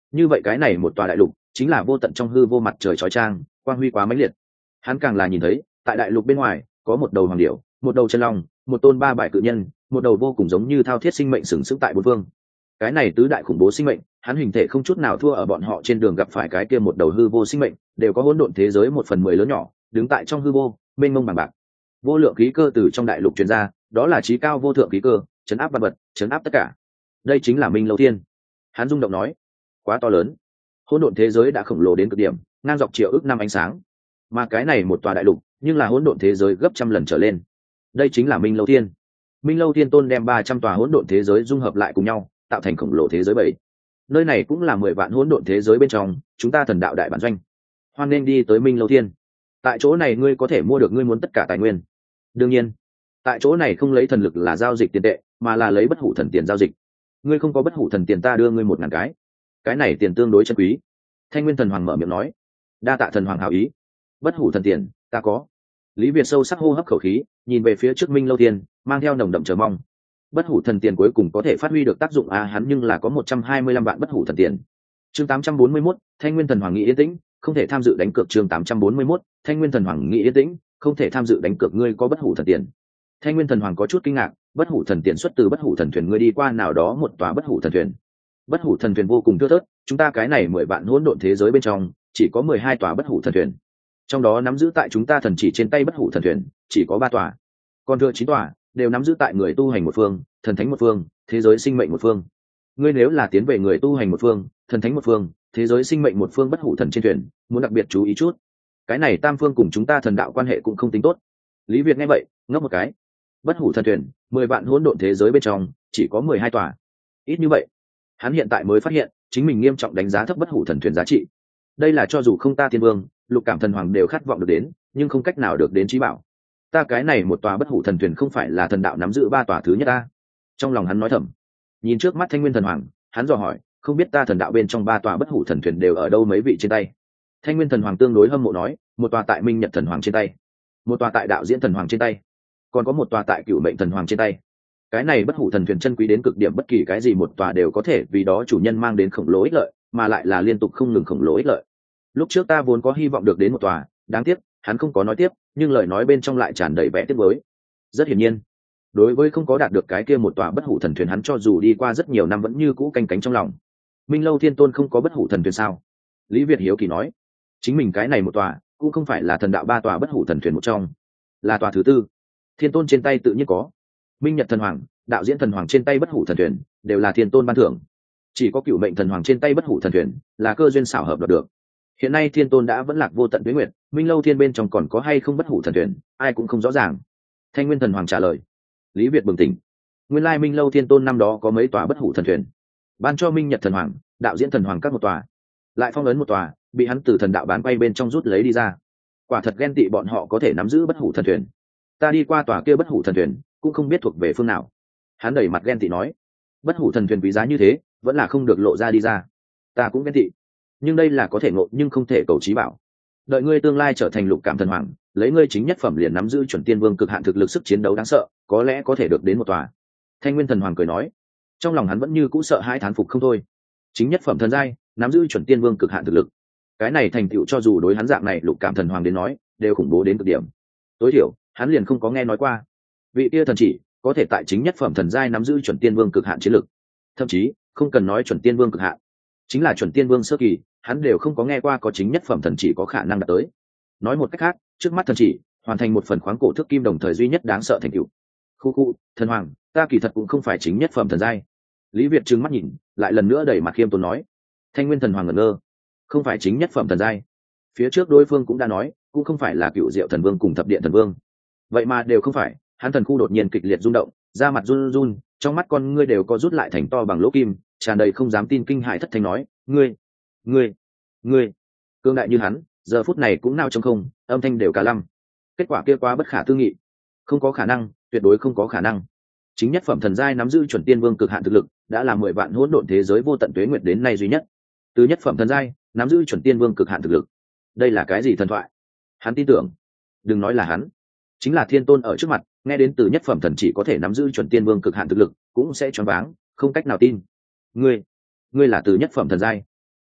Speaker 1: như vậy cái này một tòa đại lục chính là vô tận trong hư vô mặt trời chói chang, quang huy quá mãnh liệt. Hắn càng là nhìn thấy tại đại lục bên ngoài có một đầu hoàng điểu, một đầu chân long, một tôn ba bại cự nhân, một đầu vô cùng giống như thao thiết sinh mệnh sừng sững tại bốn phương. Cái này tứ đại khủng bố sinh mệnh, hắn hình thể không chút nào thua ở bọn họ trên đường gặp phải cái kia một đầu hư vô sinh mệnh, đều có hỗn độn thế giới một phần mười lớn nhỏ, đứng tại trong hư vô, mênh mông bằng bạc. Vô lượng khí cơ từ trong đại lục truyền ra, đó là chí cao vô thượng khí cơ, chấn áp万vật, chấn áp tất cả. Đây chính là Minh Lâu Thiên. Hắn rung động nói, quá to lớn. Hỗn độn thế giới đã khổng lồ đến cực điểm, ngang dọc triệu ước năm ánh sáng. Mà cái này một tòa đại lục, nhưng là hỗn độn thế giới gấp trăm lần trở lên. Đây chính là Minh Lâu Thiên. Minh Lâu Thiên Tôn đem ba trăm tòa hỗn độn thế giới dung hợp lại cùng nhau, tạo thành khổng lồ thế giới bảy. Nơi này cũng là mười vạn hỗn độn thế giới bên trong, chúng ta thần đạo đại bản doanh. Hoan nên đi tới Minh Lâu Thiên. Tại chỗ này ngươi có thể mua được ngươi muốn tất cả tài nguyên. Đương nhiên, tại chỗ này không lấy thần lực là giao dịch tiền tệ, mà là lấy bất hủ thần tiền giao dịch. Ngươi không có bất hủ thần tiền, ta đưa ngươi một ngàn cái. Cái này tiền tương đối chân quý. Thanh Nguyên Thần Hoàng mở miệng nói, đa tạ thần hoàng hảo ý. Bất hủ thần tiền, ta có. Lý Việt sâu sắc hô hấp khẩu khí, nhìn về phía trước Minh Lâu Thiên, mang theo nồng đậm chờ mong. Bất hủ thần tiền cuối cùng có thể phát huy được tác dụng a, hắn nhưng là có một trăm hai mươi lăm vạn bất hủ thần tiền. Chương tám trăm bốn mươi mốt, Thanh Nguyên Thần Hoàng nghĩ yên tĩnh, không thể tham dự đánh cược. Chương tám trăm bốn mươi mốt, Thanh Nguyên Thần Hoàng nghĩ yên tĩnh, không thể tham dự đánh cược. Ngươi có bất hủ thần tiền? Thanh Nguyên Thần Hoàng có chút kinh ngạc, bất hủ thần tiền xuất từ bất hủ thần thuyền, ngươi đi qua nào đó một tòa bất hủ thần thuyền. Bất hủ thần thuyền vô cùng thưa thớt, chúng ta cái này mười vạn hỗn độn thế giới bên trong, chỉ có mười hai tòa bất hủ thần thuyền. Trong đó nắm giữ tại chúng ta thần chỉ trên tay bất hủ thần thuyền, chỉ có ba tòa. Còn thừa chín tòa đều nắm giữ tại người tu hành một phương, thần thánh một phương, thế giới sinh mệnh một phương. Ngươi nếu là tiến về người tu hành một phương, thần thánh một phương, thế giới sinh mệnh một phương bất hủ thần trên thuyền, muốn đặc biệt chú ý chút. Cái này tam phương cùng chúng ta thần đạo quan hệ cũng không tính tốt. Lý Việt nghe vậy, ngấp một cái. Bất hủ thần thuyền, mười vạn hỗn độn thế giới bên trong, chỉ có mười hai tòa. Ít như vậy. Hắn hiện tại mới phát hiện, chính mình nghiêm trọng đánh giá thấp bất hủ thần thuyền giá trị. Đây là cho dù không ta tiên vương, lục cảm thần hoàng đều khát vọng được đến, nhưng không cách nào được đến trí bảo. Ta cái này một tòa bất hủ thần thuyền không phải là thần đạo nắm giữ ba tòa thứ nhất ta. Trong lòng hắn nói thầm. Nhìn trước mắt Thanh Nguyên Thần Hoàng, hắn dò hỏi, không biết ta thần đạo bên trong ba tòa bất hủ thần thuyền đều ở đâu mấy vị trên tay. Thanh Nguyên Thần Hoàng tương đối hâm mộ nói, một tòa tại Minh Nhật Thần Hoàng trên tay, một tòa tại Đạo Diễn Thần Hoàng trên tay, còn có một tòa tại Cửu Mệnh Thần Hoàng trên tay. Cái này bất hủ thần thuyền chân quý đến cực điểm, bất kỳ cái gì một tòa đều có thể vì đó chủ nhân mang đến khổng lồ ích lợi, mà lại là liên tục không ngừng khổng lồ ích lợi. Lúc trước ta vốn có hy vọng được đến một tòa, đáng tiếc hắn không có nói tiếp, nhưng lời nói bên trong lại tràn đầy vẻ tiếc nuối. Rất hiển nhiên, đối với không có đạt được cái kia một tòa bất hủ thần thuyền, hắn cho dù đi qua rất nhiều năm vẫn như cũ canh cánh trong lòng. Minh Lâu Thiên Tôn không có bất hủ thần thuyền sao? Lý Việt hiếu kỳ nói, chính mình cái này một tòa cũng không phải là thần đạo ba tòa bất hủ thần thuyền một trong, là tòa thứ tư. Thiên Tôn trên tay tự nhiên có. Minh Nhật Thần Hoàng, Đạo Diễn Thần Hoàng trên tay bất hủ thần thuyền đều là Thiên Tôn ban thưởng, chỉ có Cửu Mệnh Thần Hoàng trên tay bất hủ thần thuyền là cơ duyên xảo hợp đoạt được. Hiện nay Thiên Tôn đã vẫn lạc vô tận tuế nguyệt, Minh Lâu Thiên bên trong còn có hay không bất hủ thần thuyền, ai cũng không rõ ràng. Thanh Nguyên Thần Hoàng trả lời. Lý Việt bừng tỉnh, nguyên lai Minh Lâu Thiên Tôn năm đó có mấy tòa bất hủ thần thuyền, ban cho Minh Nhật Thần Hoàng, Đạo Diễn Thần Hoàng các một tòa, lại phong ấn một tòa, bị hắn từ thần đạo bán quay bên trong rút lấy đi ra. Quả thật ghen tị bọn họ có thể nắm giữ bất hủ thần thuyền. Ta đi qua tòa kia bất hủ thần thuyền, cũng không biết thuộc về phương nào. Hắn đẩy mặt ghen tị nói, bất hủ thần thuyền quý giá như thế, vẫn là không được lộ ra đi ra. Ta cũng ghen tị, nhưng đây là có thể ngộ nhưng không thể cầu trí bảo. Đợi ngươi tương lai trở thành lục cảm thần hoàng, lấy ngươi chính nhất phẩm liền nắm giữ chuẩn tiên vương cực hạn thực lực, sức chiến đấu đáng sợ, có lẽ có thể được đến một tòa. Thanh Nguyên Thần Hoàng cười nói, trong lòng hắn vẫn như cũ sợ hãi thán phục không thôi. Chính nhất phẩm thần giai, nắm giữ chuẩn tiên vương cực hạn thực lực, cái này thành tựu cho dù đối hắn dạng này lục cảm thần hoàng đến nói, đều khủng bố đến cực điểm. Tối thiểu hắn liền không có nghe nói qua vị kia thần chỉ có thể tại chính nhất phẩm thần giai nắm giữ chuẩn tiên vương cực hạn chiến lực. Thậm chí không cần nói chuẩn tiên vương cực hạn, chính là chuẩn tiên vương sơ kỳ, hắn đều không có nghe qua có chính nhất phẩm thần chỉ có khả năng đạt tới. Nói một cách khác, trước mắt thần chỉ hoàn thành một phần khoáng cổ thước kim, đồng thời duy nhất đáng sợ thành tựu. Khu khu, thần hoàng, ta kỳ thật cũng không phải chính nhất phẩm thần giai. Lý Việt trừng mắt nhìn, lại lần nữa đẩy mặt khiêm tốn nói. Thanh Nguyên Thần Hoàng ngẩn ngơ, không phải chính nhất phẩm thần giai. Phía trước đối phương cũng đã nói, cũng không phải là Cựu Diệu Thần Vương cùng Thập Điện Thần Vương, vậy mà đều không phải. Hắn thần khu đột nhiên kịch liệt rung động, da mặt run run, trong mắt con ngươi đều có rút lại thành to bằng lỗ kim, tràn đầy không dám tin kinh hãi thất thanh nói, ngươi, ngươi, ngươi, cương đại như hắn, giờ phút này cũng nao trong không, âm thanh đều cả lăm. Kết quả kia quá bất khả tư nghị, không có khả năng, tuyệt đối không có khả năng. Chính nhất phẩm thần giai nắm giữ chuẩn tiên vương cực hạn thực lực, đã là mười vạn hỗn độn thế giới vô tận tuế nguyệt đến nay duy nhất. Từ nhất phẩm thần giai nắm giữ chuẩn tiên vương cực hạn thực lực, đây là cái gì thần thoại? Hắn tin tưởng, đừng nói là hắn, chính là Thiên Tôn ở trước mặt, nghe đến từ nhất phẩm thần chỉ có thể nắm giữ chuẩn tiên vương cực hạn thực lực, cũng sẽ choáng váng, không cách nào tin. Ngươi, ngươi là từ nhất phẩm thần giai?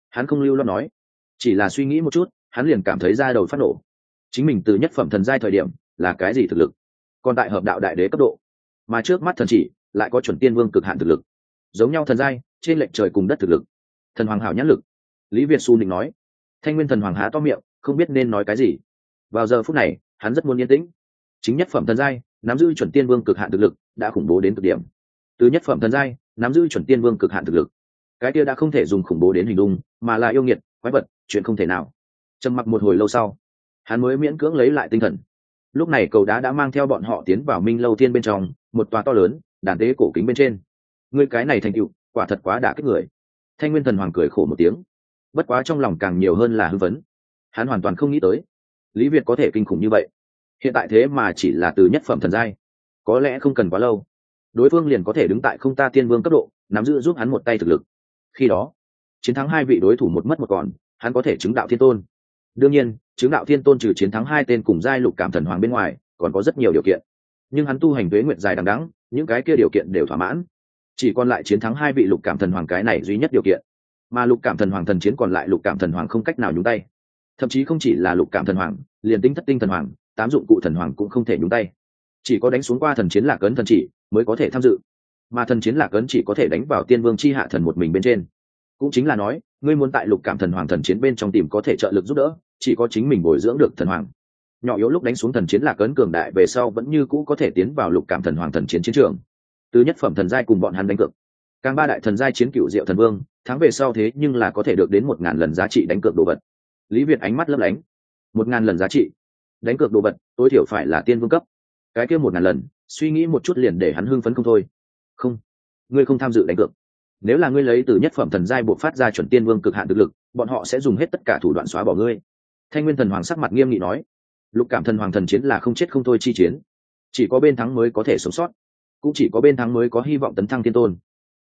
Speaker 1: Hắn không lưu loát nói, chỉ là suy nghĩ một chút hắn liền cảm thấy da đầu phát nổ. Chính mình từ nhất phẩm thần giai thời điểm là cái gì thực lực, còn tại hợp đạo đại đế cấp độ, mà trước mắt thần chỉ lại có chuẩn tiên vương cực hạn thực lực. Giống nhau thần giai trên lệch trời cùng đất thực lực. Thần hoàng hảo nhãn lực, Lý Việt Xu định nói. Thanh Nguyên thần hoàng há to miệng không biết nên nói cái gì. Vào giờ phút này hắn rất muốn yên tĩnh. Chính nhất phẩm thần giai nắm giữ chuẩn tiên vương cực hạn thực lực đã khủng bố đến cực điểm. Từ nhất phẩm thần giai nắm giữ chuẩn tiên vương cực hạn thực lực, cái kia đã không thể dùng khủng bố đến hình dung, mà là yêu nghiệt quái vật, chuyện không thể nào. Trầm mặc một hồi lâu sau hắn mới miễn cưỡng lấy lại tinh thần. Lúc này cầu đá đã mang theo bọn họ tiến vào Minh Lâu Thiên bên trong, một tòa to lớn đàn tế cổ kính bên trên. Ngươi cái này thành tựu quả thật quá đả kích người. Thanh Nguyên thần hoàng cười khổ một tiếng, bất quá trong lòng càng nhiều hơn là hưng phấn. Hắn hoàn toàn không nghĩ tới Lý Việt có thể kinh khủng như vậy. Hiện tại thế mà chỉ là từ nhất phẩm thần giai, có lẽ không cần quá lâu đối phương liền có thể đứng tại không ta tiên vương cấp độ, nắm giữ giúp hắn một tay thực lực. Khi đó chiến thắng hai vị đối thủ một mất một còn, hắn có thể chứng đạo thiên tôn. Đương nhiên chứng đạo thiên tôn trừ chiến thắng hai tên cùng giai lục cảm thần hoàng bên ngoài còn có rất nhiều điều kiện, nhưng hắn tu hành tuế nguyện dài đằng đẵng, những cái kia điều kiện đều thỏa mãn, chỉ còn lại chiến thắng hai vị lục cảm thần hoàng cái này duy nhất điều kiện. Mà lục cảm thần hoàng thần chiến còn lại lục cảm thần hoàng không cách nào nhúng tay, thậm chí không chỉ là lục cảm thần hoàng, liền tính thất tinh thần hoàng, tám dụng cụ thần hoàng cũng không thể nhúng tay. Chỉ có đánh xuống qua thần chiến lạc ấn thần chỉ mới có thể tham dự, mà thần chiến lạc ấn chỉ có thể đánh vào tiên vương chi hạ thần một mình bên trên. Cũng chính là nói ngươi muốn tại lục cảm thần hoàng thần chiến bên trong tìm có thể trợ lực giúp đỡ, chỉ có chính mình bồi dưỡng được thần hoàng nhỏ yếu lúc đánh xuống thần chiến lạc ấn cường đại về sau vẫn như cũ có thể tiến vào lục cảm thần hoàng thần chiến chiến trường. Từ nhất phẩm thần giai cùng bọn hắn đánh cược, càng ba đại thần giai chiến cựu diệu thần vương thắng về sau thế nhưng là có thể được đến một ngàn lần giá trị đánh cược đồ vật. Lý Việt ánh mắt lấp lánh, một ngàn lần giá trị đánh cược đồ vật tối thiểu phải là tiên vương cấp, cái kia một ngàn lần suy nghĩ một chút liền để hắn hưng phấn không thôi. Không, ngươi không tham dự đánh cược. Nếu là ngươi lấy từ nhất phẩm thần giai buộc phát ra chuẩn tiên vương cực hạn thực lực, bọn họ sẽ dùng hết tất cả thủ đoạn xóa bỏ ngươi. Thanh Nguyên thần hoàng sắc mặt nghiêm nghị nói, lục cảm thần hoàng thần chiến là không chết không thôi chi chiến, chỉ có bên thắng mới có thể sống sót, cũng chỉ có bên thắng mới có hy vọng tấn thăng tiên tôn.